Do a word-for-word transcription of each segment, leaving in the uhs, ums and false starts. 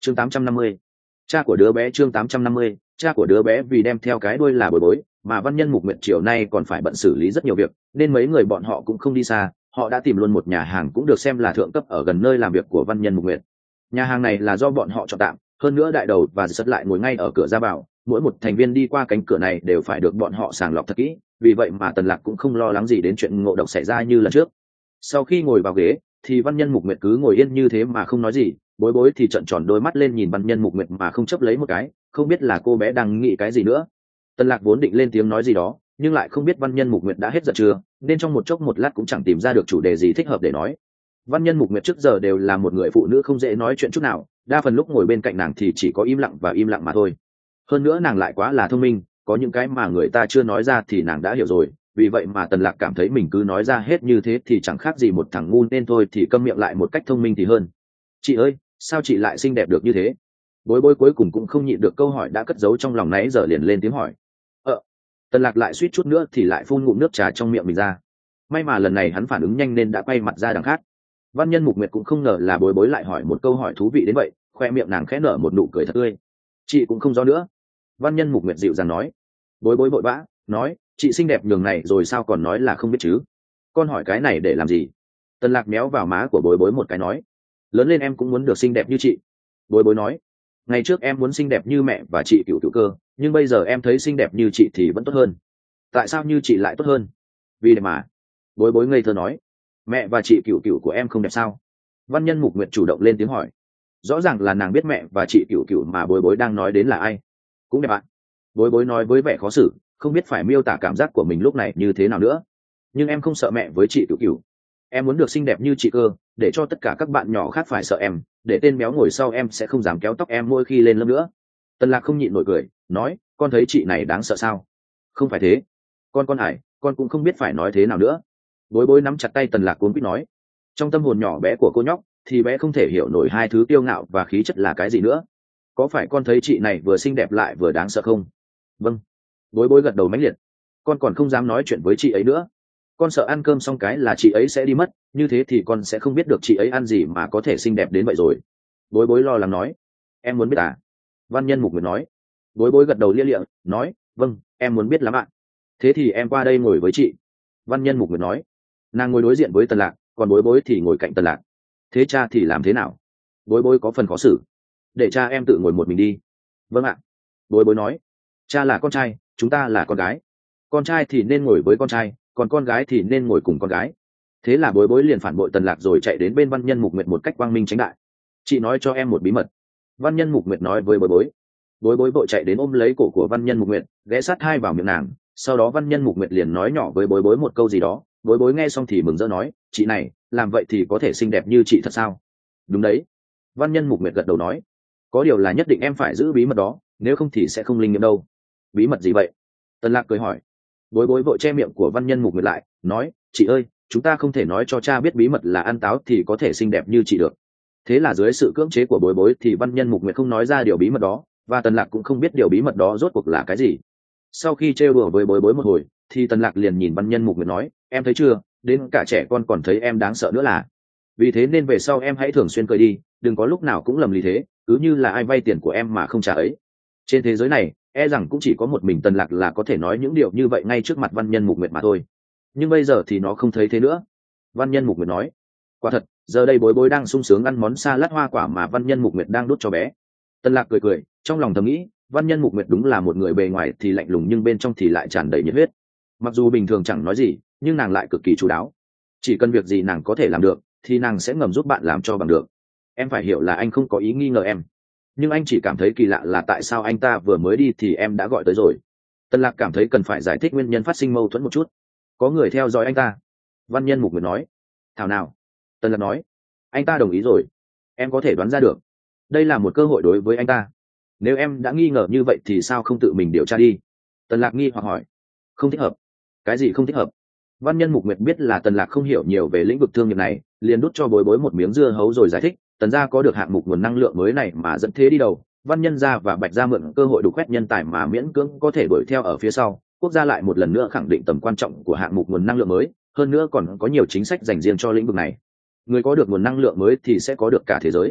chương tám trăm năm mươi, cha của đứa bé. Chương tám trăm năm mươi, cha của đứa bé. Vì đem theo cái đuôi là bồi bối mà Văn Nhân Mục Nguyệt chiều nay còn phải bận xử lý rất nhiều việc, nên mấy người bọn họ cũng không đi xa, họ đã tìm luôn một nhà hàng cũng được xem là thượng cấp ở gần nơi làm việc của Văn Nhân Mục Nguyệt. Nhà hàng này là do bọn họ chọn tạm, hơn nữa đại đầu và sật lại ngồi ngay ở cửa ra vào, mỗi một thành viên đi qua cánh cửa này đều phải được bọn họ sàng lọc thật kỹ, vì vậy mà Tần Lạc cũng không lo lắng gì đến chuyện ngộ độc xảy ra như lần trước. Sau khi ngồi vào ghế thì Văn Nhân Mục Nguyệt cứ ngồi yên như thế mà không nói gì, bối bối thì trợn tròn đôi mắt lên nhìn Văn Nhân Mục Nguyệt mà không chấp lấy một cái, không biết là cô bé đang nghĩ cái gì nữa. Tần Lạc vốn định lên tiếng nói gì đó, nhưng lại không biết Văn Nhân Mục Nguyệt đã hết giận chưa, nên trong một chốc một lát cũng chẳng tìm ra được chủ đề gì thích hợp để nói. Văn Nhân Mục Nguyệt trước giờ đều là một người phụ nữ không dễ nói chuyện chút nào, đa phần lúc ngồi bên cạnh nàng thì chỉ có im lặng và im lặng mà thôi. Hơn nữa nàng lại quá là thông minh, có những cái mà người ta chưa nói ra thì nàng đã hiểu rồi, vì vậy mà Tần Lạc cảm thấy mình cứ nói ra hết như thế thì chẳng khác gì một thằng ngu, nên thôi thì câm miệng lại một cách thông minh thì hơn. Chị ơi, sao chị lại xinh đẹp được như thế? Bối bối cuối cùng cũng không nhịn được câu hỏi đã cất giấu trong lòng nãy giờ, liền lên tiếng hỏi. Ờ. Tần Lạc lại suýt chút nữa thì lại phun ngụm nước trà trong miệng mình ra. May mà lần này hắn phản ứng nhanh nên đã quay mặt ra đằng khác. Văn Nhân Mục Nguyệt cũng không ngờ là bối bối lại hỏi một câu hỏi thú vị đến vậy, khoe miệng nàng khẽ nở một nụ cười thật tươi. Chị cũng không rõ nữa. Văn Nhân Mục Nguyệt dịu dàng nói. Bối bối vội vã nói, chị xinh đẹp nhường này rồi sao còn nói là không biết chứ? Con hỏi cái này để làm gì? Tần Lạc méo vào má của bối bối một cái nói, lớn lên em cũng muốn được xinh đẹp như chị. Bối bối nói, ngày trước em muốn xinh đẹp như mẹ và chị Cửu Cửu cơ, nhưng bây giờ em thấy xinh đẹp như chị thì vẫn tốt hơn. Tại sao như chị lại tốt hơn? Vì đẹp mà. Bối bối ngây thơ nói. Mẹ và chị Cửu Cửu của em không đẹp sao? Văn Nhân Mục Nguyệt chủ động lên tiếng hỏi. Rõ ràng là nàng biết mẹ và chị Cửu Cửu mà bối bối đang nói đến là ai. Cũng đẹp ạ. Bối bối nói với vẻ khó xử, không biết phải miêu tả cảm giác của mình lúc này như thế nào nữa. Nhưng em không sợ mẹ với chị Cửu Cửu, em muốn được xinh đẹp như chị cơ, để cho tất cả các bạn nhỏ khác phải sợ em, để tên béo ngồi sau em sẽ không dám kéo tóc em mỗi khi lên lớp nữa. Tần Lạc không nhịn nổi cười, nói, con thấy chị này đáng sợ sao? Không phải thế. Con con hải, con cũng không biết phải nói thế nào nữa. Bối bối nắm chặt tay Tần Lạc cuống quýt nói. Trong tâm hồn nhỏ bé của cô nhóc thì bé không thể hiểu nổi hai thứ kiêu ngạo và khí chất là cái gì nữa. Có phải con thấy chị này vừa xinh đẹp lại vừa đáng sợ không? Vâng. Bối bối gật đầu mãnh liệt. Con còn không dám nói chuyện với chị ấy nữa. Con sợ ăn cơm xong cái là chị ấy sẽ đi mất, như thế thì con sẽ không biết được chị ấy ăn gì mà có thể xinh đẹp đến vậy rồi. Bối bối lo lắng nói. Em muốn biết à? Văn Nhân Mục Nguyệt nói. Bối bối gật đầu lia lịa nói, vâng, em muốn biết lắm ạ. Thế thì em qua đây ngồi với chị. Văn Nhân Mục Nguyệt nói. Nàng ngồi đối diện với Tần Lạc, còn bối bối thì ngồi cạnh Tần Lạc. Thế cha thì làm thế nào? Bối bối có phần khó xử. Để cha em tự ngồi một mình đi. Vâng ạ. Bối bối nói. Cha là con trai, chúng ta là con gái. Con trai thì nên ngồi với con trai, còn con gái thì nên ngồi cùng con gái. Thế là bối bối liền phản bội Tần Lạc rồi chạy đến bên Văn Nhân Mục Nguyệt một cách quang minh chính đại. Chị nói cho em một bí mật. Văn Nhân Mục Nguyệt nói với bối bối. Bối bối vội chạy đến ôm lấy cổ của Văn Nhân Mục Nguyệt, ghé sát hai vào miệng nàng. Sau đó Văn Nhân Mục Nguyệt liền nói nhỏ với bối bối một câu gì đó. Bối bối nghe xong thì mừng rỡ nói, chị này làm vậy thì có thể xinh đẹp như chị thật sao? Đúng đấy. Văn Nhân Mục Nguyệt gật đầu nói. Có điều là nhất định em phải giữ bí mật đó, nếu không thì sẽ không linh nghiệm đâu. Bí mật gì vậy? Tần Lạc cười hỏi. Bối bối vội che miệng của Văn Nhân Mục Nguyệt lại, nói, chị ơi, chúng ta không thể nói cho cha biết bí mật là ăn táo thì có thể xinh đẹp như chị được. Thế là dưới sự cưỡng chế của bối bối thì Văn Nhân Mục Nguyệt không nói ra điều bí mật đó, và Tần Lạc cũng không biết điều bí mật đó rốt cuộc là cái gì. Sau khi trêu đùa với bối bối một hồi thì Tần Lạc liền nhìn Văn Nhân Mục Nguyệt nói, em thấy chưa, đến cả trẻ con còn thấy em đáng sợ nữa là. Vì thế nên về sau em hãy thường xuyên cười đi, đừng có lúc nào cũng lầm lì thế, cứ như là ai vay tiền của em mà không trả ấy. Trên thế giới này e rằng cũng chỉ có một mình Tần Lạc là có thể nói những điều như vậy ngay trước mặt Văn Nhân Mục Nguyệt mà thôi. Nhưng bây giờ thì nó không thấy thế nữa. Văn Nhân Mục Nguyệt nói. Quả thật, giờ đây bối bối đang sung sướng ăn món salad hoa quả mà Văn Nhân Mục Nguyệt đang đút cho bé. Tần Lạc cười cười, trong lòng thầm nghĩ, Văn Nhân Mục Nguyệt đúng là một người bề ngoài thì lạnh lùng nhưng bên trong thì lại tràn đầy nhiệt huyết. Mặc dù bình thường chẳng nói gì, nhưng nàng lại cực kỳ chu đáo. Chỉ cần việc gì nàng có thể làm được, thì nàng sẽ ngầm giúp bạn làm cho bằng được. Em phải hiểu là anh không có ý nghi ngờ em, nhưng anh chỉ cảm thấy kỳ lạ là tại sao anh ta vừa mới đi thì em đã gọi tới rồi. Tần Lạc cảm thấy cần phải giải thích nguyên nhân phát sinh mâu thuẫn một chút. Có người theo dõi anh ta. Văn Nhân Mục Nguyệt nói. Thảo nào? Tần Lạc nói. Anh ta đồng ý rồi. Em có thể đoán ra được. Đây là một cơ hội đối với anh ta. Nếu em đã nghi ngờ như vậy thì sao không tự mình điều tra đi? Tần Lạc nghi hoặc hỏi. Không thích hợp. Cái gì không thích hợp? Văn Nhân Mục Nguyệt biết là Tần Lạc không hiểu nhiều về lĩnh vực thương nghiệp này, liền đút cho bối bối một miếng dưa hấu rồi giải thích. Tần gia có được hạng mục nguồn năng lượng mới này mà dẫn thế đi đầu, Văn Nhân gia và Bạch gia mượn cơ hội đục khoét nhân tài mà miễn cưỡng có thể đuổi theo ở phía sau. Quốc gia lại một lần nữa khẳng định tầm quan trọng của hạng mục nguồn năng lượng mới, hơn nữa còn có nhiều chính sách dành riêng cho lĩnh vực này. Người có được nguồn năng lượng mới thì sẽ có được cả thế giới.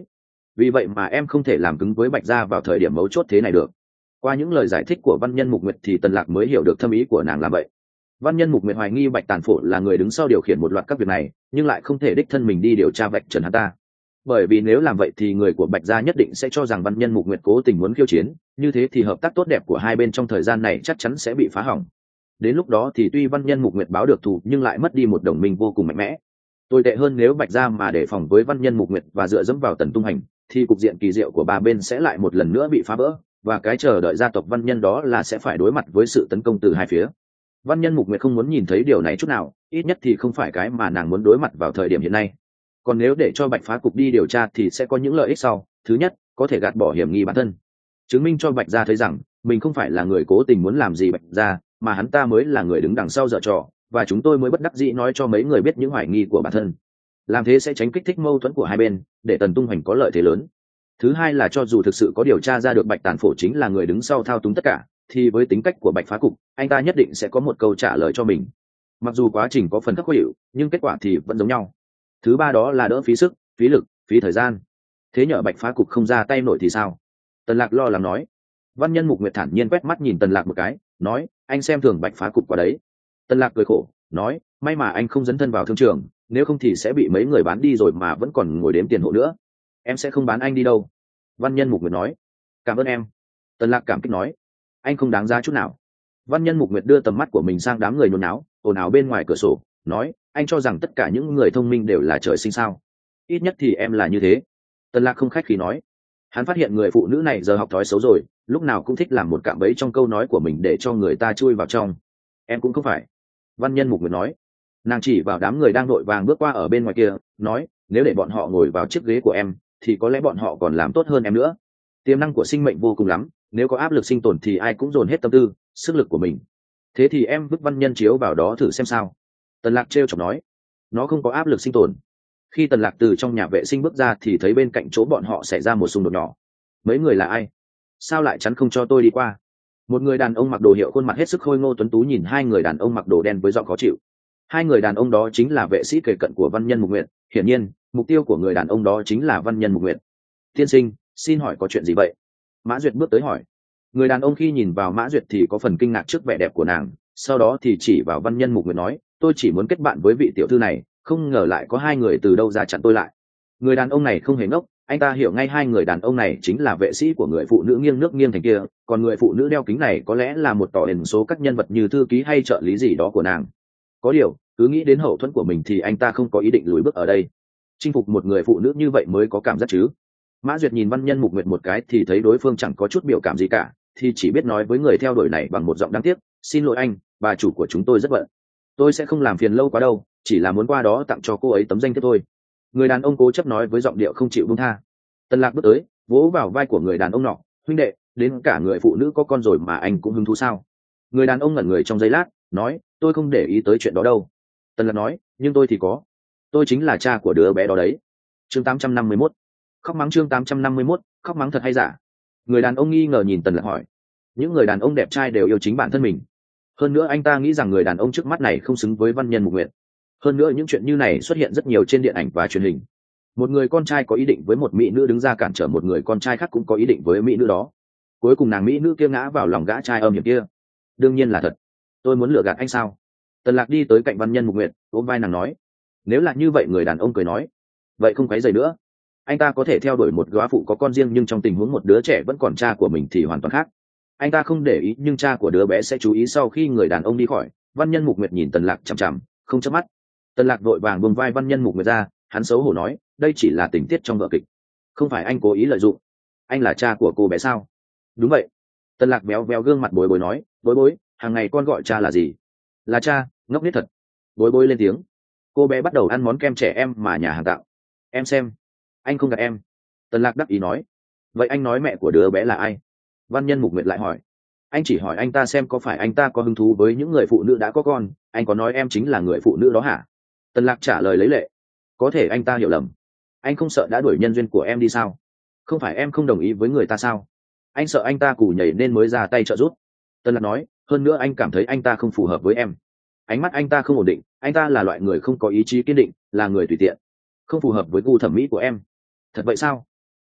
vì vậy mà em không thể làm cứng với Bạch gia vào thời điểm mấu chốt thế này được. Qua những lời giải thích của văn nhân Mục Nguyệt thì Tần Lạc mới hiểu được thâm ý của nàng là vậy. Văn nhân Mục Nguyệt hoài nghi Bạch Tàn Phổ là người đứng sau điều khiển một loạt các việc này, nhưng lại không thể đích thân mình đi điều tra vạch trần hắn ta. Bởi vì nếu làm vậy thì người của Bạch gia nhất định sẽ cho rằng văn nhân Mục Nguyệt cố tình muốn khiêu chiến, như thế thì hợp tác tốt đẹp của hai bên trong thời gian này chắc chắn sẽ bị phá hỏng. Đến lúc đó thì tuy văn nhân Mục Nguyệt báo được thù nhưng lại mất đi một đồng minh vô cùng mạnh mẽ. Tồi tệ hơn nếu Bạch gia mà đề phòng với văn nhân Mục Nguyệt và dựa dẫm vào Tần Tung Hành, thì cục diện kỳ diệu của ba bên sẽ lại một lần nữa bị phá vỡ, và cái chờ đợi gia tộc văn nhân đó là sẽ phải đối mặt với sự tấn công từ hai phía. Văn nhân Mục Nguyệt không muốn nhìn thấy điều này chút nào, ít nhất thì không phải cái mà nàng muốn đối mặt vào thời điểm hiện nay. Còn nếu để cho Bạch Phá Cục đi điều tra thì sẽ có những lợi ích sau. Thứ nhất, có thể gạt bỏ hiểm nghi bản thân, chứng minh cho Bạch gia thấy rằng mình không phải là người cố tình muốn làm gì Bạch gia, mà hắn ta mới là người đứng đằng sau giở trò, và chúng tôi mới bất đắc dĩ nói cho mấy người biết những hoài nghi của bản thân. Làm thế sẽ tránh kích thích mâu thuẫn của hai bên, để Tần Tung Hoành có lợi thế lớn. Thứ hai là cho dù thực sự có điều tra ra được Bạch Tàn Phổ chính là người đứng sau thao túng tất cả, thì với tính cách của Bạch Phá Cục, anh ta nhất định sẽ có một câu trả lời cho mình. Mặc dù quá trình có phần khắc khuỷu, nhưng kết quả thì vẫn giống nhau. Thứ ba đó là đỡ phí sức, phí lực, phí thời gian. Thế nhỡ Bạch Phá Cục không ra tay nổi thì sao? Tần Lạc lo lắng nói. Văn nhân Mục Nguyệt thản nhiên quét mắt nhìn Tần Lạc một cái, nói, anh xem thường Bạch Phá Cục quá đấy. Tần Lạc cười khổ, nói, may mà anh không dấn thân vào thương trường, nếu không thì sẽ bị mấy người bán đi rồi mà vẫn còn ngồi đếm tiền hộ nữa. Em sẽ không bán anh đi đâu. Văn nhân Mục Nguyệt nói. Cảm ơn em. Tần Lạc cảm kích nói. Anh không đáng giá chút nào. Văn nhân Mục Nguyệt đưa tầm mắt của mình sang đám người nôn náo ồn ào bên ngoài cửa sổ, nói, anh cho rằng tất cả những người thông minh đều là trời sinh sao? Ít nhất thì em là như thế. Tần Lạc không khách khí nói. Hắn phát hiện người phụ nữ này giờ học thói xấu rồi, lúc nào cũng thích làm một cạm bẫy trong câu nói của mình để cho người ta chui vào trong. Em cũng không phải. Văn nhân Mục Nguyệt nói. Nàng chỉ vào đám người đang vội vàng bước qua ở bên ngoài kia, nói, nếu để bọn họ ngồi vào chiếc ghế của em thì có lẽ bọn họ còn làm tốt hơn em nữa. Tiềm năng của sinh mệnh vô cùng lắm, nếu có áp lực sinh tồn thì ai cũng dồn hết tâm tư, sức lực của mình. Thế thì em vứt văn nhân chiếu vào đó thử xem sao. Tần Lạc trêu chọc nói. Nó không có áp lực sinh tồn. Khi Tần Lạc từ trong nhà vệ sinh bước ra thì thấy bên cạnh chỗ bọn họ xảy ra một xung đột nhỏ. Mấy người là ai? Sao lại chắn không cho tôi đi qua? Một người đàn ông mặc đồ hiệu khuôn mặt hết sức khôi ngô tuấn tú nhìn hai người đàn ông mặc đồ đen với giọng khó chịu. Hai người đàn ông đó chính là vệ sĩ kề cận của văn nhân Mục Nguyệt. Hiển nhiên, mục tiêu của người đàn ông đó chính là văn nhân Mục Nguyệt. Tiên sinh, xin hỏi có chuyện gì vậy? Mã Duyệt bước tới hỏi. Người đàn ông khi nhìn vào Mã Duyệt thì có phần kinh ngạc trước vẻ đẹp của nàng, sau đó thì chỉ vào văn nhân Mục Nguyệt nói, tôi chỉ muốn kết bạn với vị tiểu thư này, không ngờ lại có hai người từ đâu ra chặn tôi lại. Người đàn ông này không hề ngốc, anh ta hiểu ngay hai người đàn ông này chính là vệ sĩ của người phụ nữ nghiêng nước nghiêng thành kia, còn người phụ nữ đeo kính này có lẽ là một tỏ đền số các nhân vật như thư ký hay trợ lý gì đó của nàng. Có điều, cứ nghĩ đến hậu thuẫn của mình thì anh ta không có ý định lùi bước ở đây. Chinh phục một người phụ nữ như vậy mới có cảm giác chứ. Mã Duyệt nhìn văn nhân Mục Nguyệt một cái thì thấy đối phương chẳng có chút biểu cảm gì cả, thì chỉ biết nói với người theo đuổi này bằng một giọng đáng tiếc, xin lỗi anh, bà chủ của chúng tôi rất bận. Tôi sẽ không làm phiền lâu quá đâu, chỉ là muốn qua đó tặng cho cô ấy tấm danh thiếp thôi. Người đàn ông cố chấp nói với giọng điệu không chịu buông tha. Tần Lạc bước tới, vỗ vào vai của người đàn ông nọ, huynh đệ, đến cả người phụ nữ có con rồi mà anh cũng hứng thú sao? Người đàn ông ngẩn người trong giây lát, nói, tôi không để ý tới chuyện đó đâu. Tần Lạc nói, nhưng tôi thì có. Tôi chính là cha của đứa bé đó đấy. Chương tám trăm năm mươi mốt. Khóc mắng chương tám trăm năm mươi mốt, khóc mắng thật hay giả? Người đàn ông nghi ngờ nhìn Tần Lạc hỏi. Những người đàn ông đẹp trai đều yêu chính bản thân mình. Hơn nữa anh ta nghĩ rằng người đàn ông trước mắt này không xứng với văn nhân Mục Nguyệt. Hơn nữa những chuyện như này xuất hiện rất nhiều trên điện ảnh và truyền hình. Một người con trai có ý định với một mỹ nữ đứng ra cản trở một người con trai khác cũng có ý định với mỹ nữ đó. Cuối cùng nàng mỹ nữ kia ngã vào lòng gã trai âm hiểm kia. Đương nhiên là thật. Tôi muốn lừa gạt anh sao? Tần Lạc đi tới cạnh văn nhân Mục Nguyệt, ôm vai nàng nói. Nếu là như vậy, người đàn ông cười nói, vậy không quấy rầy nữa. Anh ta có thể theo đuổi một góa phụ có con riêng, nhưng trong tình huống một đứa trẻ vẫn còn cha của mình thì hoàn toàn khác. Anh ta không để ý, nhưng cha của đứa bé sẽ chú ý. Sau khi người đàn ông đi khỏi, văn nhân Mục Nguyệt nhìn Tần Lạc chằm chằm, không chớp mắt. Tần Lạc vội vàng buông vai văn nhân Mục Nguyệt ra, hắn xấu hổ nói, đây chỉ là tình tiết trong vở kịch, không phải anh cố ý lợi dụng. Anh là cha của cô bé sao? Đúng vậy. Tần Lạc béo béo gương mặt bối bối nói, bối bối, hàng ngày con gọi cha là gì? Là cha, ngốc nghếch thật. Bối bối lên tiếng. Cô bé bắt đầu ăn món kem trẻ em mà nhà hàng tạo. Em xem, anh không gạt em. Tần Lạc đắc ý nói. Vậy anh nói mẹ của đứa bé là ai? Văn nhân Mục Nguyệt lại hỏi. Anh chỉ hỏi anh ta xem có phải anh ta có hứng thú với những người phụ nữ đã có con. Anh có nói em chính là người phụ nữ đó hả? Tần Lạc trả lời lấy lệ. Có thể anh ta hiểu lầm. Anh không sợ đã đuổi nhân duyên của em đi sao? Không phải em không đồng ý với người ta sao? Anh sợ anh ta cù nhảy nên mới ra tay trợ giúp. Tần Lạc nói, hơn nữa anh cảm thấy anh ta không phù hợp với em. Ánh mắt anh ta không ổn định, anh ta là loại người không có ý chí kiên định, là người tùy tiện, không phù hợp với gu thẩm mỹ của em. Thật vậy sao?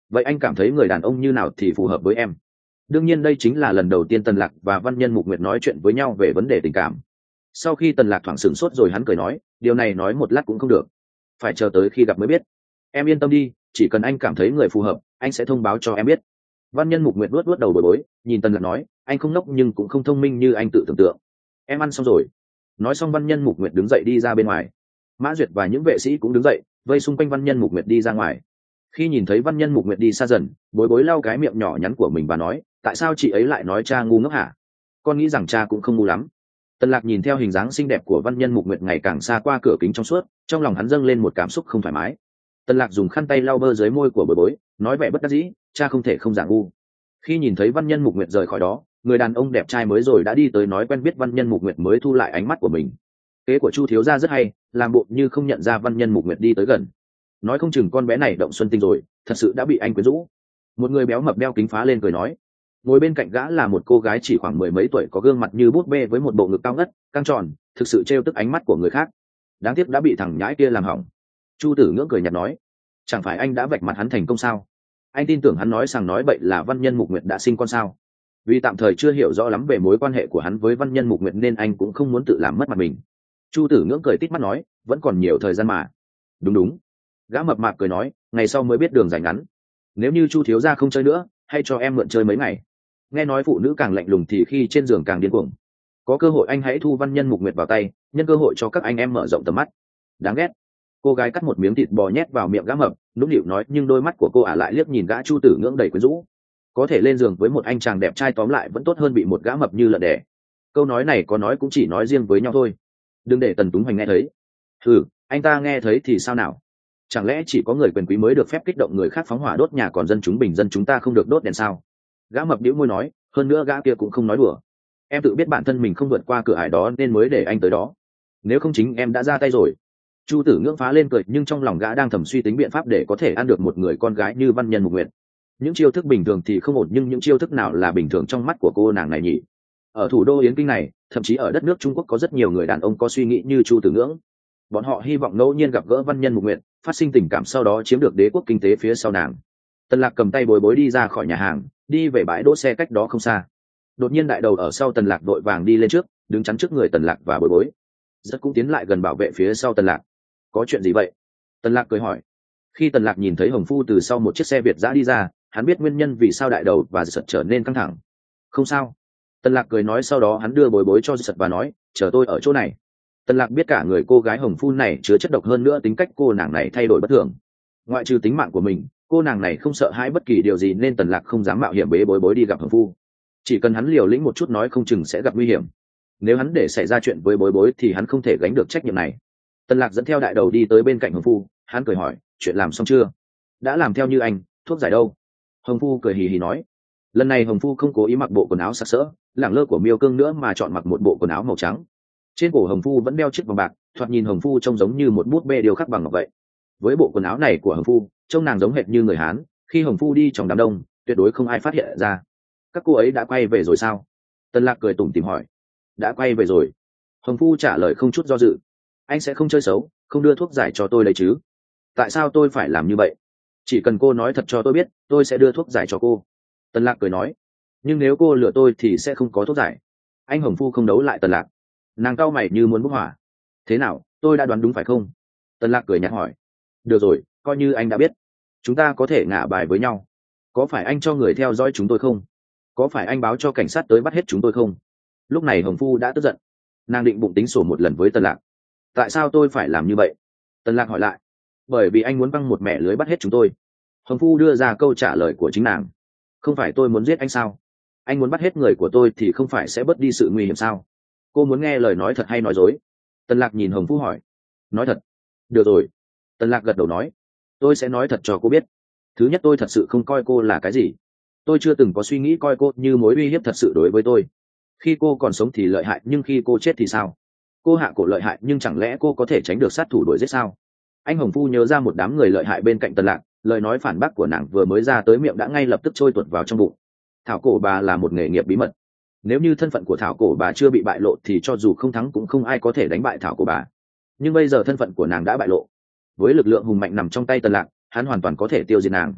vậy anh cảm thấy người đàn ông như nào thì phù hợp với em? Đương nhiên đây chính là lần đầu tiên Tần Lạc và Văn Nhân Mục Nguyệt nói chuyện với nhau về vấn đề tình cảm. Sau khi Tần Lạc thoáng sửng sốt rồi hắn cười nói, điều này nói một lát cũng không được, phải chờ tới khi gặp mới biết. Em yên tâm đi, chỉ cần anh cảm thấy người phù hợp, anh sẽ thông báo cho em biết. Văn Nhân Mục Nguyệt vuốt vuốt đầu bối bối, nhìn Tần Lạc nói, anh không ngốc nhưng cũng không thông minh như anh tự tưởng tượng. Em ăn xong rồi. Nói xong Văn Nhân Mục Nguyệt đứng dậy đi ra bên ngoài. Mã Duyệt và những vệ sĩ cũng đứng dậy, vây xung quanh Văn Nhân Mục Nguyệt đi ra ngoài. Khi nhìn thấy Văn Nhân Mục Nguyệt đi xa dần, bối bối lau cái miệng nhỏ nhắn của mình và nói, tại sao chị ấy lại nói cha ngu ngốc hả? Con nghĩ rằng cha cũng không ngu lắm. Tần Lạc nhìn theo hình dáng xinh đẹp của Văn Nhân Mục Nguyệt ngày càng xa qua cửa kính trong suốt, trong lòng hắn dâng lên một cảm xúc không thoải mái. Tần Lạc dùng khăn tay lau bơ dưới môi của bối bối, nói vẻ bất đắc dĩ, cha không thể không giả ngu. Khi nhìn thấy Văn Nhân Mục Nguyệt rời khỏi đó, người đàn ông đẹp trai mới rồi đã đi tới nói quen biết Văn Nhân Mục Nguyệt mới thu lại ánh mắt của mình. Kế của Chu thiếu gia rất hay, làm bộ như không nhận ra Văn Nhân Mục Nguyệt đi tới gần. Nói không chừng con bé này động xuân tinh rồi, thật sự đã bị anh quyến rũ. Một người béo mập đeo kính phá lên cười nói. Ngồi bên cạnh gã là một cô gái chỉ khoảng mười mấy tuổi có gương mặt như bút bê với một bộ ngực cao ngất, căng tròn, thực sự trêu tức ánh mắt của người khác. Đáng tiếc đã bị thằng nhãi kia làm hỏng. Chu Tử Ngưỡng cười nhạt nói, chẳng phải anh đã vạch mặt hắn thành công sao? Anh tin tưởng hắn nói rằng nói bậy là Văn Nhân Mục Nguyệt đã sinh con sao? Vì tạm thời chưa hiểu rõ lắm về mối quan hệ của hắn với Văn Nhân Mục Nguyệt nên anh cũng không muốn tự làm mất mặt mình. Chu Tử Ngưỡng cười tít mắt nói, vẫn còn nhiều thời gian mà. Đúng đúng. Gã mập mạp cười nói, ngày sau mới biết đường dài ngắn. Nếu như Chu thiếu gia không chơi nữa, hay cho em mượn chơi mấy ngày. Nghe nói phụ nữ càng lạnh lùng thì khi trên giường càng điên cuồng. Có cơ hội anh hãy thu Văn Nhân Mục Nguyệt vào tay, nhân cơ hội cho các anh em mở rộng tầm mắt. Đáng ghét. Cô gái cắt một miếng thịt bò nhét vào miệng gã mập, nũng nịu nói, nhưng đôi mắt của cô ả lại liếc nhìn gã Chu Tử Ngưỡng đầy quyến rũ. Có thể lên giường với một anh chàng đẹp trai tóm lại vẫn tốt hơn bị một gã mập như lợn đẻ. Câu nói này có nói cũng chỉ nói riêng với nhau thôi, đừng để Tần Túng Hoành nghe thấy. Ừ, anh ta nghe thấy thì sao nào? Chẳng lẽ chỉ có người quyền quý mới được phép kích động người khác phóng hỏa đốt nhà, còn dân chúng bình dân chúng ta không được đốt đèn sao? Gã mập đĩu môi nói, hơn nữa gã kia cũng không nói đùa. Em tự biết bản thân mình không vượt qua cửa ải đó nên mới để anh tới đó. Nếu không chính em đã ra tay rồi. Chu Tử Ngưỡng phá lên cười, nhưng trong lòng gã đang thầm suy tính biện pháp để có thể ăn được một người con gái như Văn Nhân Mục Nguyệt. Những chiêu thức bình thường thì không ổn, nhưng những chiêu thức nào là bình thường trong mắt của cô nàng này nhỉ? Ở thủ đô Yến Kinh này, thậm chí ở đất nước Trung Quốc có rất nhiều người đàn ông có suy nghĩ như Chu Tử Ngưỡng. Bọn họ hy vọng ngẫu nhiên gặp gỡ Văn Nhân Mục Nguyệt, phát sinh tình cảm, sau đó chiếm được đế quốc kinh tế phía sau nàng. Tần Lạc cầm tay bối bối đi ra khỏi nhà hàng, đi về bãi đỗ xe cách đó không xa. Đột nhiên đại đầu ở sau Tần Lạc đội vàng đi lên trước, đứng chắn trước người Tần Lạc và bối bối. Rất cũng tiến lại gần bảo vệ phía sau Tần Lạc. Có chuyện gì vậy? Tần Lạc cười hỏi. Khi Tần Lạc nhìn thấy Hồng Phu từ sau một chiếc xe Việt dã đi ra, hắn biết nguyên nhân vì sao đại đầu và Giật trở nên căng thẳng. Không sao. Tần Lạc cười nói, sau đó hắn đưa bối bối cho Giật và nói, chờ tôi ở chỗ này. Tần Lạc biết cả người cô gái Hồng Phu này chứa chất độc, hơn nữa tính cách cô nàng này thay đổi bất thường. Ngoại trừ tính mạng của mình, cô nàng này không sợ hãi bất kỳ điều gì nên Tần Lạc không dám mạo hiểm bế bối bối đi gặp Hồng Phu. Chỉ cần hắn liều lĩnh một chút nói không chừng sẽ gặp nguy hiểm. Nếu hắn để xảy ra chuyện với bối bối thì hắn không thể gánh được trách nhiệm này. Tần Lạc dẫn theo đại đầu đi tới bên cạnh Hồng Phu, hắn cười hỏi, chuyện làm xong chưa? Đã làm theo như anh, thuốc giải đâu? Hồng Phu cười hì hì nói. Lần này Hồng Phu không cố ý mặc bộ quần áo sặc sỡ lẳng lơ của Miêu Cương nữa, mà chọn mặc một bộ quần áo màu trắng. Trên cổ Hồng Phu vẫn đeo chiếc vòng bạc, thoạt nhìn Hồng Phu trông giống như một bút bê điêu khắc bằng ngọc vậy. Với bộ quần áo này của Hồng Phu, trông nàng giống hệt như người Hán. Khi Hồng Phu đi trong đám đông, tuyệt đối không ai phát hiện ra. Các cô ấy đã quay về rồi sao? Tần Lạc cười tủm tỉm hỏi. Đã quay về rồi. Hồng Phu trả lời không chút do dự. Anh sẽ không chơi xấu, không đưa thuốc giải cho tôi đấy chứ? Tại sao tôi phải làm như vậy? Chỉ cần cô nói thật cho tôi biết, tôi sẽ đưa thuốc giải cho cô. Tần Lạc cười nói. Nhưng nếu cô lừa tôi thì sẽ không có thuốc giải. Anh Hồng Phu không đấu lại Tần Lạc. Nàng cau mày như muốn bốc hỏa. Thế nào, tôi đã đoán đúng phải không? Tần Lạc cười nhạt hỏi. Được rồi, coi như anh đã biết. Chúng ta có thể ngả bài với nhau. Có phải anh cho người theo dõi chúng tôi không? Có phải anh báo cho cảnh sát tới bắt hết chúng tôi không? Lúc này Hồng Phu đã tức giận. Nàng định bụng tính sổ một lần với Tần Lạc. Tại sao tôi phải làm như vậy? Tần Lạc hỏi lại. Bởi vì anh muốn băng một mẻ lưới bắt hết chúng tôi. Hồng Phu đưa ra câu trả lời của chính nàng. Không phải tôi muốn giết anh sao? Anh muốn bắt hết người của tôi thì không phải sẽ bớt đi sự nguy hiểm sao? Cô muốn nghe lời nói thật hay nói dối? Tần Lạc nhìn Hồng Phu hỏi. Nói thật. Được rồi. Tần Lạc gật đầu nói. Tôi sẽ nói thật cho cô biết. Thứ nhất, tôi thật sự không coi cô là cái gì. Tôi chưa từng có suy nghĩ coi cô như mối uy hiếp thật sự đối với tôi. Khi cô còn sống thì lợi hại, nhưng khi cô chết thì sao? Cô hạ cổ lợi hại, nhưng chẳng lẽ cô có thể tránh được sát thủ đuổi giết sao? Anh Hồng Phu nhớ ra một đám người lợi hại bên cạnh Tần Lạc, lời nói phản bác của nàng vừa mới ra tới miệng đã ngay lập tức trôi tuột vào trong bụng. Thảo cổ bà là một nghề nghiệp bí mật. Nếu như thân phận của Thảo cổ bà chưa bị bại lộ thì cho dù không thắng cũng không ai có thể đánh bại Thảo cổ bà. Nhưng bây giờ thân phận của nàng đã bại lộ. Với lực lượng hùng mạnh nằm trong tay Tần Lạc, hắn hoàn toàn có thể tiêu diệt nàng.